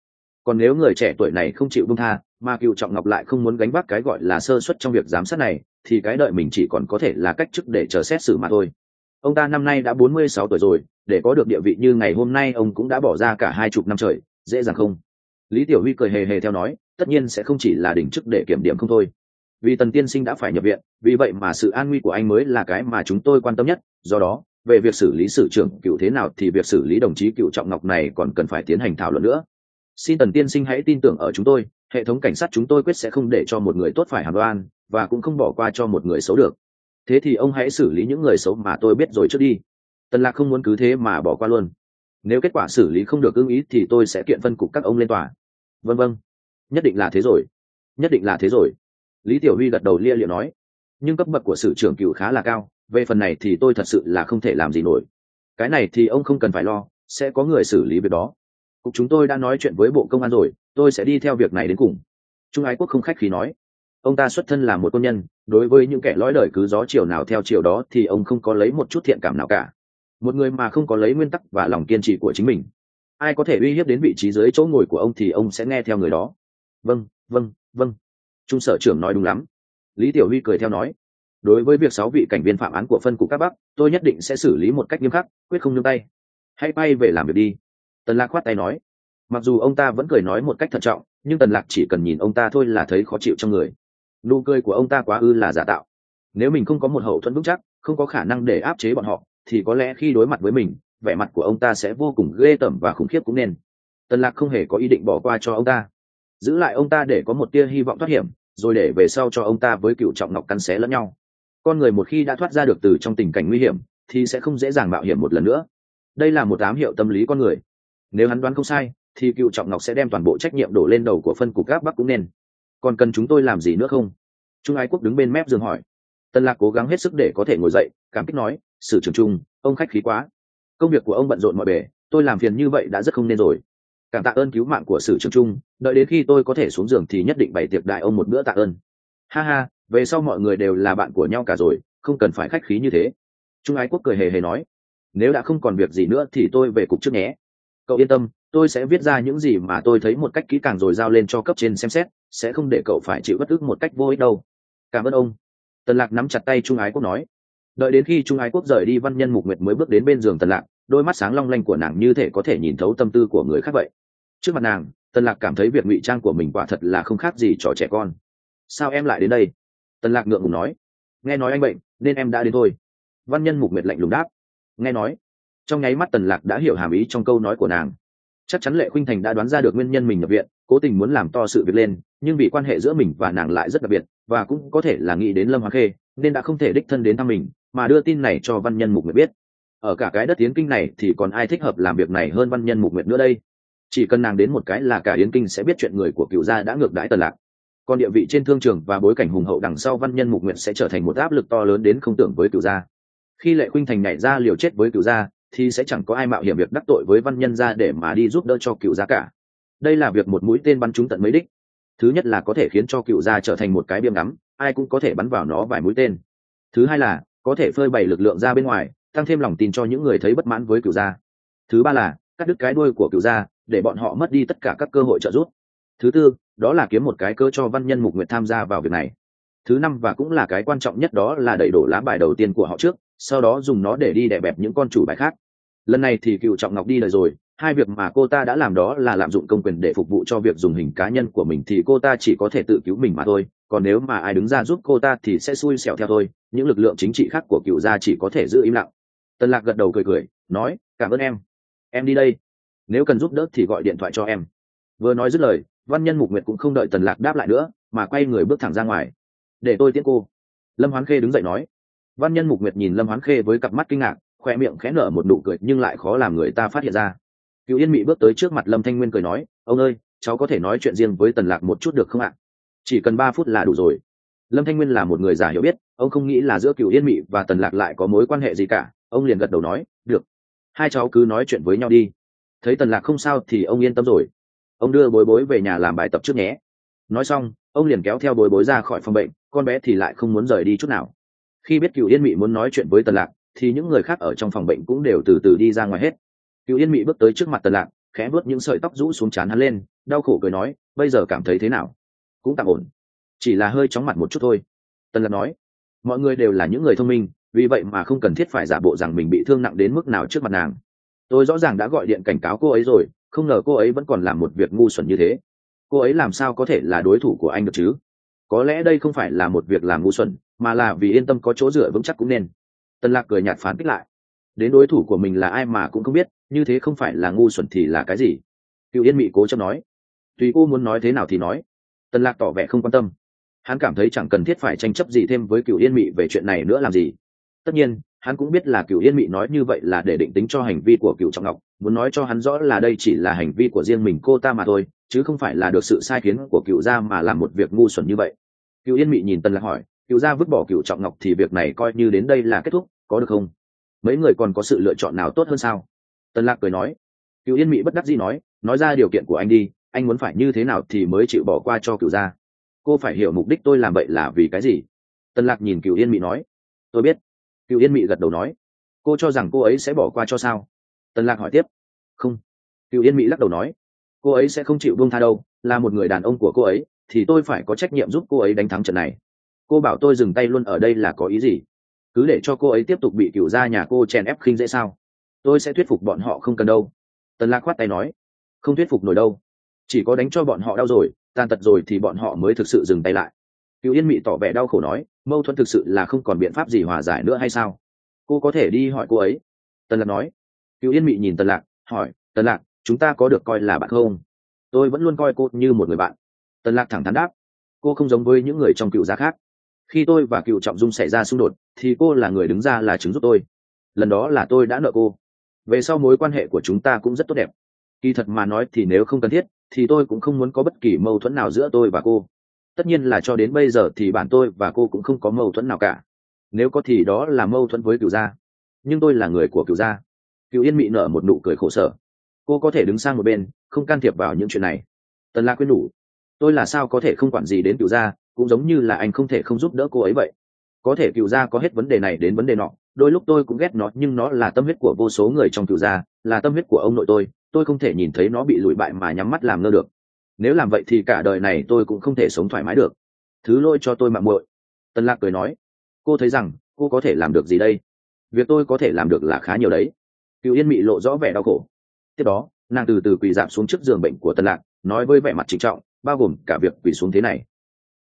còn nếu người trẻ tuổi này không chịu buông tha mà cựu trọng ngọc lại không muốn gánh vác cái gọi là sơ suất trong việc giám sát này thì cái đợi mình chỉ còn có thể là cách chức để chờ xét xử mà thôi. Ông ta năm nay đã bốn mươi sáu tuổi rồi, để có được địa vị như ngày hôm nay ông cũng đã bỏ ra cả hai chục năm trời, dễ dàng không? Lý Tiểu Huy cười hề hề theo nói, tất nhiên sẽ không chỉ là đỉnh chức để kiểm điểm không thôi. Vì Tần tiên sinh đã phải nhập viện, vì vậy mà sự an nguy của anh mới là cái mà chúng tôi quan tâm nhất. Do đó, về việc xử lý sử trưởng cựu thế nào thì việc xử lý đồng chí Cựu Trọng Ngọc này còn cần phải tiến hành thảo luận nữa. Xin Tần tiên sinh hãy tin tưởng ở chúng tôi, hệ thống cảnh sát chúng tôi quyết sẽ không để cho một người tốt phải hàm đoan, và cũng không bỏ qua cho một người xấu được. Thế thì ông hãy xử lý những người xấu mà tôi biết rồi trước đi. Tần Lạc không muốn cứ thế mà bỏ qua luôn. Nếu kết quả xử lý không được ưng ý thì tôi sẽ kiện phân cục các ông lên tòa. Vâng vâng, nhất định là thế rồi, nhất định là thế rồi. Lý Tiểu Huy gật đầu lia lịa nói. Nhưng cấp bậc của sử trưởng cựu khá là cao, về phần này thì tôi thật sự là không thể làm gì nổi. Cái này thì ông không cần phải lo, sẽ có người xử lý việc đó. Cục chúng tôi đã nói chuyện với bộ công an rồi, tôi sẽ đi theo việc này đến cùng. Trung Ái Quốc không khách khí nói. Ông ta xuất thân là một quân nhân, đối với những kẻ lõi đời cứ gió chiều nào theo chiều đó thì ông không có lấy một chút thiện cảm nào cả. Một người mà không có lấy nguyên tắc và lòng kiên trì của chính mình, ai có thể uy hiếp đến vị trí dưới chỗ ngồi của ông thì ông sẽ nghe theo người đó. Vâng vâng vâng, Trung sở trưởng nói đúng lắm. Lý Tiểu Huy cười theo nói. Đối với việc sáu vị cảnh viên phạm án của phân cục các bắc, tôi nhất định sẽ xử lý một cách nghiêm khắc, quyết không nương tay. Hãy bay về làm việc đi. Tần Lạc khoát tay nói. Mặc dù ông ta vẫn cười nói một cách thận trọng, nhưng Tần Lạc chỉ cần nhìn ông ta thôi là thấy khó chịu trong người. Nụ cười của ông ta quá ư là giả tạo. Nếu mình không có một hậu thuẫn vững chắc, không có khả năng để áp chế bọn họ, thì có lẽ khi đối mặt với mình, vẻ mặt của ông ta sẽ vô cùng ghê tởm và khủng khiếp cũng nên. Tần Lạc không hề có ý định bỏ qua cho ông ta, giữ lại ông ta để có một tia hy vọng thoát hiểm, rồi để về sau cho ông ta với Cựu Trọng Ngọc cắn xé lẫn nhau. Con người một khi đã thoát ra được từ trong tình cảnh nguy hiểm thì sẽ không dễ dàng mạo hiểm một lần nữa. Đây là một ám hiệu tâm lý con người. Nếu hắn đoán không sai thì Cựu Trọng Ngọc sẽ đem toàn bộ trách nhiệm đổ lên đầu của phân cục gác bắc cũng nên. Còn cần chúng tôi làm gì nữa không? Trung Ái Quốc đứng bên mép giường hỏi. Tần Lạc cố gắng hết sức để có thể ngồi dậy, cảm kích nói, sử trưởng Trung, ông khách khí quá. Công việc của ông bận rộn mọi bề, tôi làm phiền như vậy đã rất không nên rồi. Cảm tạ ơn cứu mạng của sử trưởng Trung, đợi đến khi tôi có thể xuống giường thì nhất định bày tiệc đại ông một bữa tạ ơn. Ha ha, về sau mọi người đều là bạn của nhau cả rồi, không cần phải khách khí như thế. Trung Ái Quốc cười hề hề nói. Nếu đã không còn việc gì nữa thì tôi về cục trước nhé. Cậu yên tâm, tôi sẽ viết ra những gì mà tôi thấy một cách kỹ càng rồi giao lên cho cấp trên xem xét, sẽ không để cậu phải chịu bất ức một cách vô ích đâu. Cảm ơn ông. Tần Lạc nắm chặt tay Trung Ái Quốc nói. Đợi đến khi Trung Ái Quốc rời đi, Văn Nhân Mục Nguyệt mới bước đến bên giường Tần Lạc, đôi mắt sáng long lanh của nàng như thể có thể nhìn thấu tâm tư của người khác vậy. Trước mặt nàng, Tần Lạc cảm thấy việc ngụy trang của mình quả thật là không khác gì trò trẻ con. Sao em lại đến đây? Tần Lạc ngượng ngùng nói. Nghe nói anh bệnh nên em đã đến thôi. Văn Nhân Mục Nguyệt lạnh lùng đáp. Nghe nói. Trong nháy mắt Tần Lạc đã hiểu hàm ý trong câu nói của nàng. Chắc chắn Lệ Khuynh Thành đã đoán ra được nguyên nhân mình nhập viện, cố tình muốn làm to sự việc lên, nhưng vì quan hệ giữa mình và nàng lại rất đặc biệt, và cũng có thể là nghĩ đến Lâm Hoa Khê, nên đã không thể đích thân đến thăm mình, mà đưa tin này cho Văn Nhân Mục Nguyệt biết. Ở cả cái đất Yến Kinh này thì còn ai thích hợp làm việc này hơn Văn Nhân Mục Nguyệt nữa đây? Chỉ cần nàng đến một cái là cả Yến Kinh sẽ biết chuyện người của Cựu gia đã ngược đãi Tần Lạc. Còn địa vị trên thương trường và bối cảnh hùng hậu đằng sau Văn Nhân Mục Nguyệt sẽ trở thành một áp lực to lớn đến không tưởng với Cựu gia. Khi Lệ Khuynh Thành nhảy ra liều chết với Cựu gia, thì sẽ chẳng có ai mạo hiểm việc đắc tội với Văn Nhân gia để mà đi giúp đỡ cho Cựu gia cả. Đây là việc một mũi tên bắn trúng tận mấy đích. Thứ nhất là có thể khiến cho Cựu gia trở thành một cái biếng ngắm, ai cũng có thể bắn vào nó vài mũi tên. Thứ hai là có thể phơi bày lực lượng ra bên ngoài, tăng thêm lòng tin cho những người thấy bất mãn với Cựu gia. Thứ ba là cắt đứt cái đuôi của Cựu gia, để bọn họ mất đi tất cả các cơ hội trợ giúp. Thứ tư, đó là kiếm một cái cơ cho Văn Nhân Mục Nguyệt tham gia vào việc này. Thứ năm và cũng là cái quan trọng nhất, đó là đẩy đổ lá bài đầu tiên của họ trước, sau đó dùng nó để đi đè bẹp những con chủ bài khác. Lần này thì Cựu Trọng Ngọc đi đời rồi, hai việc mà cô ta đã làm đó là lạm dụng công quyền để phục vụ cho việc dùng hình cá nhân của mình, thì cô ta chỉ có thể tự cứu mình mà thôi, còn nếu mà ai đứng ra giúp cô ta thì sẽ xui xẻo theo thôi. Những lực lượng chính trị khác của Cựu gia chỉ có thể giữ im lặng. Tần Lạc gật đầu cười cười, nói, cảm ơn em. Em đi đây. Nếu cần giúp đỡ thì gọi điện thoại cho em. Vừa nói dứt lời, Văn Nhân Mục Nguyệt cũng không đợi Tần Lạc đáp lại nữa, mà quay người bước thẳng ra ngoài. Để tôi tiễn cô. Lâm Hoán Khê đứng dậy nói. Văn Nhân Mục Nguyệt nhìn Lâm Hoán Khê với cặp mắt kinh ngạc, khoe miệng khẽ nở một nụ cười nhưng lại khó làm người ta phát hiện ra. Cựu Yên Mị bước tới trước mặt Lâm Thanh Nguyên cười nói, ông ơi, cháu có thể nói chuyện riêng với Tần Lạc một chút được không ạ? Chỉ cần ba phút là đủ rồi. Lâm Thanh Nguyên là một người già hiểu biết, ông không nghĩ là giữa Cựu Yên Mị và Tần Lạc lại có mối quan hệ gì cả, ông liền gật đầu nói, được, hai cháu cứ nói chuyện với nhau đi. Thấy Tần Lạc không sao thì ông yên tâm rồi. Ông đưa Bối Bối về nhà làm bài tập trước nhé. Nói xong, ông liền kéo theo Bối Bối ra khỏi phòng bệnh, con bé thì lại không muốn rời đi chút nào. Khi biết Cựu Yên Mị muốn nói chuyện với Tần Lạc thì những người khác ở trong phòng bệnh cũng đều từ từ đi ra ngoài hết. Cựu Yên Mị bước tới trước mặt Tần Lạc, khẽ vuốt những sợi tóc rũ xuống trán hắn lên, đau khổ cười nói, bây giờ cảm thấy thế nào? Cũng tạm ổn, chỉ là hơi chóng mặt một chút thôi. Tần Lạc nói, mọi người đều là những người thông minh, vì vậy mà không cần thiết phải giả bộ rằng mình bị thương nặng đến mức nào trước mặt nàng. Tôi rõ ràng đã gọi điện cảnh cáo cô ấy rồi, không ngờ cô ấy vẫn còn làm một việc ngu xuẩn như thế. Cô ấy làm sao có thể là đối thủ của anh được chứ? Có lẽ đây không phải là một việc làm ngu xuẩn, mà là vì yên tâm có chỗ dựa vững chắc cũng nên. Tần Lạc cười nhạt phán kích lại, đến đối thủ của mình là ai mà cũng không biết, như thế không phải là ngu xuẩn thì là cái gì? Cửu Yên Mị cố chấp nói, tùy cô muốn nói thế nào thì nói. Tần Lạc tỏ vẻ không quan tâm, hắn cảm thấy chẳng cần thiết phải tranh chấp gì thêm với Cửu Yên Mị về chuyện này nữa làm gì. Tất nhiên hắn cũng biết là Cửu Yên Mị nói như vậy là để định tính cho hành vi của Cửu Trọng Ngọc, muốn nói cho hắn rõ là đây chỉ là hành vi của riêng mình cô ta mà thôi, chứ không phải là được sự sai khiến của Cửu gia mà làm một việc ngu xuẩn như vậy. Cửu Yên Mị nhìn Tần Lạc hỏi, Cửu gia vứt bỏ Cửu Trọng Ngọc thì việc này coi như đến đây là kết thúc, có được không? Mấy người còn có sự lựa chọn nào tốt hơn sao? Tần Lạc cười nói. Cửu Yên Mị bất đắc dĩ nói, nói ra điều kiện của anh đi, anh muốn phải như thế nào thì mới chịu bỏ qua cho Cửu gia? Cô phải hiểu mục đích tôi làm vậy là vì cái gì. Tần Lạc nhìn Cửu Yên Mị nói, tôi biết. Cửu Yên Mị gật đầu nói, cô cho rằng cô ấy sẽ bỏ qua cho sao? Tần Lạc hỏi tiếp. Không. Cửu Yên Mị lắc đầu nói, cô ấy sẽ không chịu buông tha đâu, là một người đàn ông của cô ấy thì tôi phải có trách nhiệm giúp cô ấy đánh thắng trận này. Cô bảo tôi dừng tay luôn ở đây là có ý gì? Cứ để cho cô ấy tiếp tục bị Cửu gia nhà cô chèn ép khinh dễ sao? Tôi sẽ thuyết phục bọn họ không cần đâu. Tần Lạc khoát tay nói, không thuyết phục nổi đâu, chỉ có đánh cho bọn họ đau rồi, tàn tật rồi thì bọn họ mới thực sự dừng tay lại. Cửu Yên Mị tỏ vẻ đau khổ nói, mâu thuẫn thực sự là không còn biện pháp gì hòa giải nữa hay sao? Cô có thể đi hỏi cô ấy. Tần Lạc nói. Cửu Yên Mị nhìn Tần Lạc hỏi, Tần Lạc, chúng ta có được coi là bạn không? Tôi vẫn luôn coi cô như một người bạn. Tần Lạc thẳng thắn đáp, cô không giống với những người trong Cửu gia khác. Khi tôi và Cửu Trọng Dung xảy ra xung đột thì cô là người đứng ra là chứng giúp tôi, lần đó là tôi đã nợ cô. Về sau mối quan hệ của chúng ta cũng rất tốt đẹp. Kỳ thật mà nói thì nếu không cần thiết thì tôi cũng không muốn có bất kỳ mâu thuẫn nào giữa tôi và cô. Tất nhiên là cho đến bây giờ thì bản tôi và cô cũng không có mâu thuẫn nào cả. Nếu có thì đó là mâu thuẫn với Cửu gia, nhưng tôi là người của Cửu gia. Cửu Yên Mị nở một nụ cười khổ sở, cô có thể đứng sang một bên, không can thiệp vào những chuyện này. Tần Lạc khuyên nhủ, tôi là sao có thể không quản gì đến Cửu gia, cũng giống như là anh không thể không giúp đỡ cô ấy vậy. Có thể Cửu gia có hết vấn đề này đến vấn đề nọ, đôi lúc tôi cũng ghét nó, nhưng nó là tâm huyết của vô số người trong Cửu gia, là tâm huyết của ông nội tôi, tôi không thể nhìn thấy nó bị lụi bại mà nhắm mắt làm ngơ được. Nếu làm vậy thì cả đời này tôi cũng không thể sống thoải mái được. Thứ lỗi cho tôi mạng muội. Tần Lạc cười nói, cô thấy rằng cô có thể làm được gì đây? Việc tôi có thể làm được là khá nhiều đấy. Cửu Yên Mị lộ rõ vẻ đau khổ. Tiếp đó nàng từ từ quỳ rạp xuống trước giường bệnh của Tần Lạc, nói với vẻ mặt trịnh trọng, bao gồm cả việc quỳ xuống thế này.